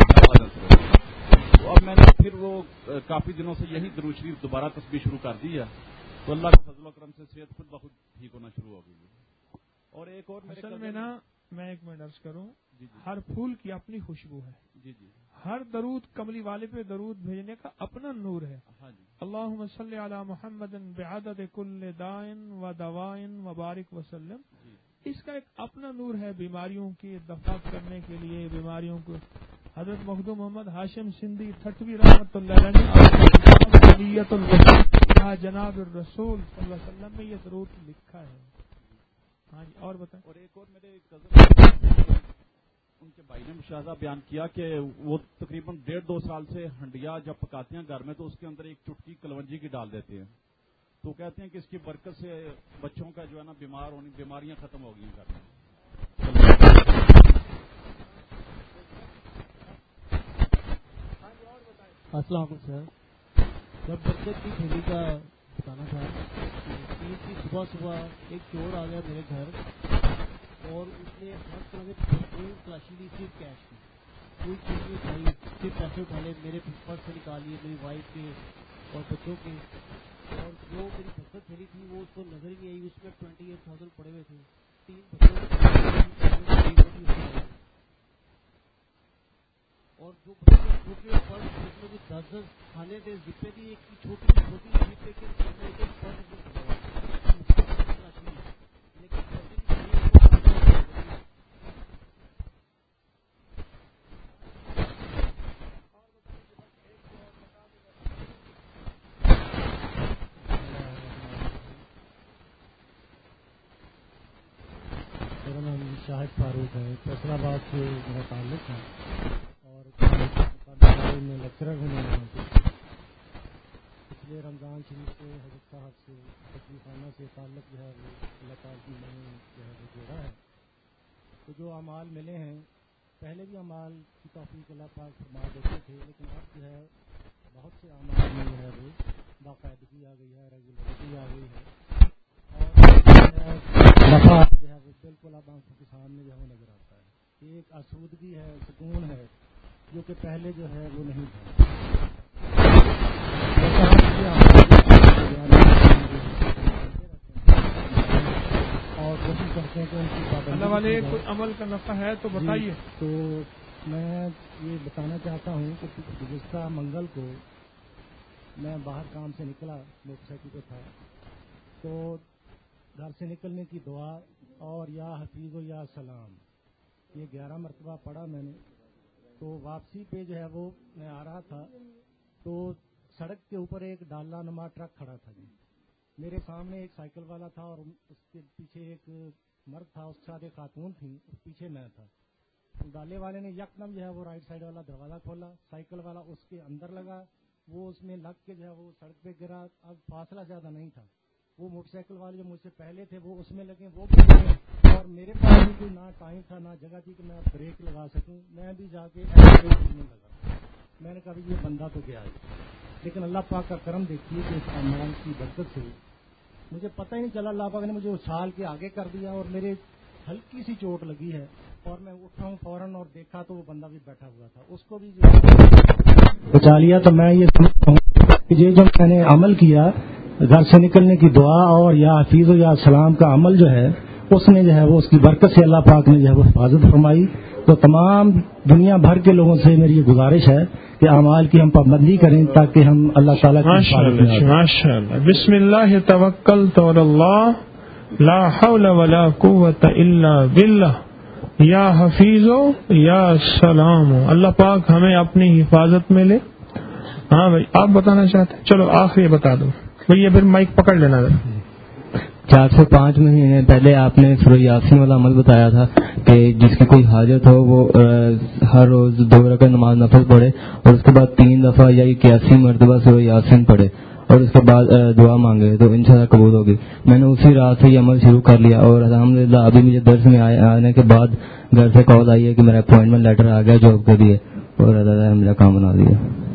تو اب میں نے پھر وہ کافی دنوں سے یہی درود شریف دوبارہ تسبیح شروع کر دی ہے، تو اللہ کے فضل و کرم سے صحت خود بخود ٹھیک ہونا شروع ہو گئی ہے۔ اور ایک اور میرے اصل میں نا میں ایک منٹ عرض کروں، جی جی، ہر پھول کی اپنی خوشبو ہے، جی جی، ہر درود کملی والے پہ درود بھیجنے کا اپنا نور ہے، ہاں جی، اللہم صلی علی محمد بعدد کل دائن و دوائن وبارک وسلم، اس کا ایک اپنا نور ہے بیماریوں کی دفع کرنے کے لیے، بیماریوں کو حضرت مخدوم محمد ہاشم سندھی تھٹوی رحمۃ اللہ علیہ جناب الرسول صلی اللہ علیہ وسلم میں یہ درود لکھا ہے۔ ہاں جی، اور بتائیں۔ اور ایک اور میرے کزن ان کے بھائی نے مشاہدہ بیان کیا کہ وہ تقریباً ڈیڑھ دو سال سے ہنڈیا جب پکاتے ہیں گھر میں تو اس کے اندر ایک چٹکی کلونجی کی ڈال دیتے ہیں، تو کہتے ہیں کہ اس کی برکت سے بچوں کا جو ہے نا بیمار ہونے بیماریاں ختم ہو گئی ہیں گھر میں۔ السلام علیکم سر، جب برکت کی تھیلی کا بتانا تھا کہ صبح صبح ایک چور آ گیا میرے گھر اور اس نے ہر طرح کے تلاشی لی، صرف کیش کی، کوئی چیز نہیں اٹھائی، صرف پیسے اٹھا لے، میرے پرس سے نکال لیے، میری وائف کے اور بچوں کے، اور جو میری بچت تھیلی تھی وہ اس کو نظر ہی نہیں آئی، اس میں ٹوینٹی ایٹ تھاؤزینڈ پڑے ہوئے تھے. تین اور جو چھوٹے پرس جس میں کچھ دس دس کھانے تھے، زپے بھی ایک چھوٹی چھوٹی زپ ایک ایک پرس میرا نام شاہد فاروق ہے، فیصلہ آباد سے میرا تعلق ہے اور میں لیکچرر ہوں. پچھلے رمضان شریف سے حضرت صاحب سے تقریب خانہ سے تعلق جو ہے وہ اللہ تعالیٰ کی میں نے جو ہے وہ جوڑا ہے. تو جو اعمال ملے ہیں، پہلے بھی اعمال کی توفیق اللہ پاک فرما دیتے تھے، لیکن اب جو ہے بہت سے اعمال میں جو ہے وہ باقاعدگی آ گئی ہے، ریگولرٹی آ گئی ہے اور نفع جو ہے وہ بالکل اب آنکھوں کے سامنے جو ہے نظر آتا ہے. ایک آسودگی ہے، سکون ہے جو کہ پہلے جو ہے وہ نہیں تھا. اور کوشش کرتے ہیں کہ ان کی اللہ والے کوئی عمل کا نفع ہے تو بتائیے. تو میں یہ بتانا چاہتا ہوں کہ گزشتہ منگل کو میں باہر کام سے نکلا، موٹر سائیکل پہ تھا، تو گھر سے نکلنے کی دعا اور یا حفیظ و یا سلام یہ گیارہ مرتبہ پڑھا میں نے. تو واپسی پہ جو ہے وہ میں آ رہا تھا تو سڑک کے اوپر ایک ڈالا نما ٹرک کھڑا تھا جی. میرے سامنے ایک سائیکل والا تھا اور اس کے پیچھے ایک مرد تھا، اس کے ساتھ ایک خاتون تھی، پیچھے میں تھا. ڈالے والے نے یکدم جو ہے وہ رائٹ سائڈ والا دروازہ کھولا، سائیکل والا اس کے اندر لگا، وہ اس میں لگ کے جو ہے وہ سڑک پہ گرا. اب فاصلہ زیادہ نہیں تھا، وہ موٹر سائیکل والے جو مجھ سے پہلے تھے وہ اس میں لگے، وہ بھی لگے اور میرے پاس بھی کوئی نہ ٹائم تھا نہ جگہ تھی کہ میں بریک لگا سکوں. میں بھی جا کے نہیں لگا. میں نے کہا یہ بندہ تو گیا ہے، لیکن اللہ پاک کا کرم دیکھیے کہ اس اعمال کی برکت سے مجھے پتہ ہی نہیں چلا. اللہ پاک نے مجھے اچھال کے آگے کر دیا اور میرے ہلکی سی چوٹ لگی ہے اور میں اٹھا ہوں فوراً اور دیکھا تو وہ بندہ بھی بیٹھا ہوا تھا، اس کو بھی بچا لیا. تو میں یہ سمجھتا ہوں کہ یہ جو میں نے عمل کیا، گھر سے نکلنے کی دعا اور یا حفیظ و یا سلام کا عمل جو ہے، اس نے جو ہے وہ اس کی برکت سے اللہ پاک نے جو ہے وہ حفاظت فرمائی. تو تمام دنیا بھر کے لوگوں سے میری یہ گزارش ہے کہ اعمال کی ہم پابندی کریں تاکہ ہم اللہ تعالیٰ کی ماشاء اللہ. بسم اللہ توکلت علی اللہ لا حول ولا قوت الا باللہ یا حفیظ یا سلام. اللہ پاک ہمیں اپنی حفاظت میں لے. ہاں بھائی آپ بتانا چاہتے ہیں؟ چلو آخری بتا دو بھائی، پھر مائک پکڑ لینا. چار سے پانچ مہینے پہلے آپ نے سورہ یاسین والا عمل بتایا تھا کہ جس کی کوئی حاجت ہو وہ ہر روز دو رکعت نماز نفل پڑھے اور اس کے بعد تین دفعہ یا اکیاسی مرتبہ سورہ یاسین پڑھے اور اس کے بعد دعا مانگے تو انشاءاللہ قبول ہوگی. میں نے اسی رات سے یہ عمل شروع کر لیا اور الحمدللہ ابھی مجھے درس میں آنے کے بعد گھر سے کال آئی ہے کہ میرا اپوائنٹمنٹ لیٹر آ گیا جاب کے لیے اور اللہ نے میرا کام بنا دیا.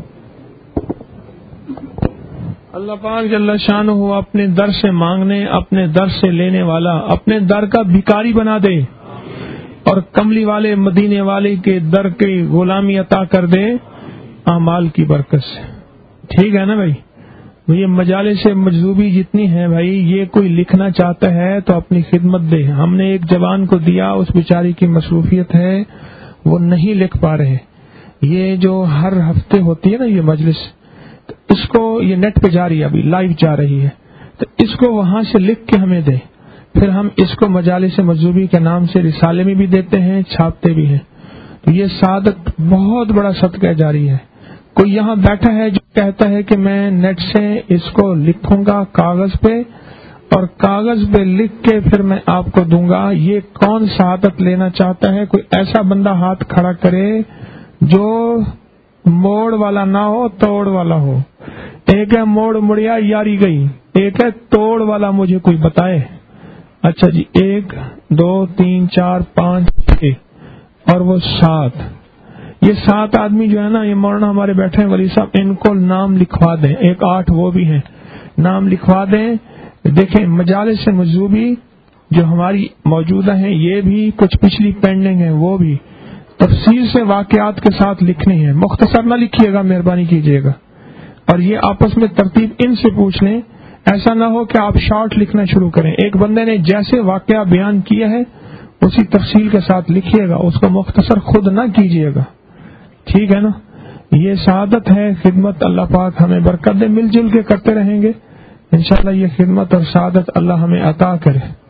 اللہ پاک جل شانہ ہو اپنے در سے مانگنے، اپنے در سے لینے والا، اپنے در کا بھکاری بنا دے اور کملی والے مدینے والے کے در کی غلامی عطا کر دے اعمال کی برکت سے. ٹھیک ہے نا بھائی؟ یہ مجالس مجذوبی جتنی ہیں بھائی، یہ کوئی لکھنا چاہتا ہے تو اپنی خدمت دے. ہم نے ایک جوان کو دیا، اس بیچاری کی مصروفیت ہے، وہ نہیں لکھ پا رہے. یہ جو ہر ہفتے ہوتی ہے نا یہ مجلس، اس کو یہ نیٹ پہ جا رہی ہے، ابھی لائیو جا رہی ہے، تو اس کو وہاں سے لکھ کے ہمیں دے. پھر ہم اس کو مجالس مجذوبی کے نام سے رسالے میں بھی دیتے ہیں، چھاپتے بھی ہیں. تو یہ سعادت بہت بڑا صدقہ جاری ہے. کوئی یہاں بیٹھا ہے جو کہتا ہے کہ میں نیٹ سے اس کو لکھوں گا کاغذ پہ اور کاغذ پہ لکھ کے پھر میں آپ کو دوں گا، یہ کون سعادت لینا چاہتا ہے؟ کوئی ایسا بندہ ہاتھ کھڑا کرے جو موڑ والا نہ ہو، توڑ والا ہو. ایک ہے موڑ مڑیا یاری گئی، ایک ہے توڑ والا. مجھے کوئی بتائے. اچھا جی، ایک دو تین چار پانچ چھ اور وہ سات. یہ سات آدمی جو ہے نا، یہ مولانا ہمارے بیٹھے ہیں ولی صاحب، ان کو نام لکھوا دیں. ایک آٹھ وہ بھی ہیں، نام لکھوا دیں. دیکھیں مجالس مجذوبی جو ہماری موجودہ ہیں، یہ بھی کچھ پچھلی پینڈنگ ہیں، وہ بھی تفصیل سے واقعات کے ساتھ لکھنی ہے. مختصر نہ لکھیے گا، مہربانی کیجیے گا. اور یہ آپس میں ترتیب ان سے پوچھ لیں ایسا نہ ہو کہ آپ شارٹ لکھنا شروع کریں. ایک بندے نے جیسے واقعہ بیان کیا ہے اسی تفصیل کے ساتھ لکھیے گا, اس کو مختصر خود نہ کیجیے گا. ٹھیک ہے نا؟ یہ سعادت ہے خدمت. اللہ پاک ہمیں برکت دے, مل جل کے کرتے رہیں گے انشاءاللہ. یہ خدمت اور سعادت اللہ ہمیں عطا کرے.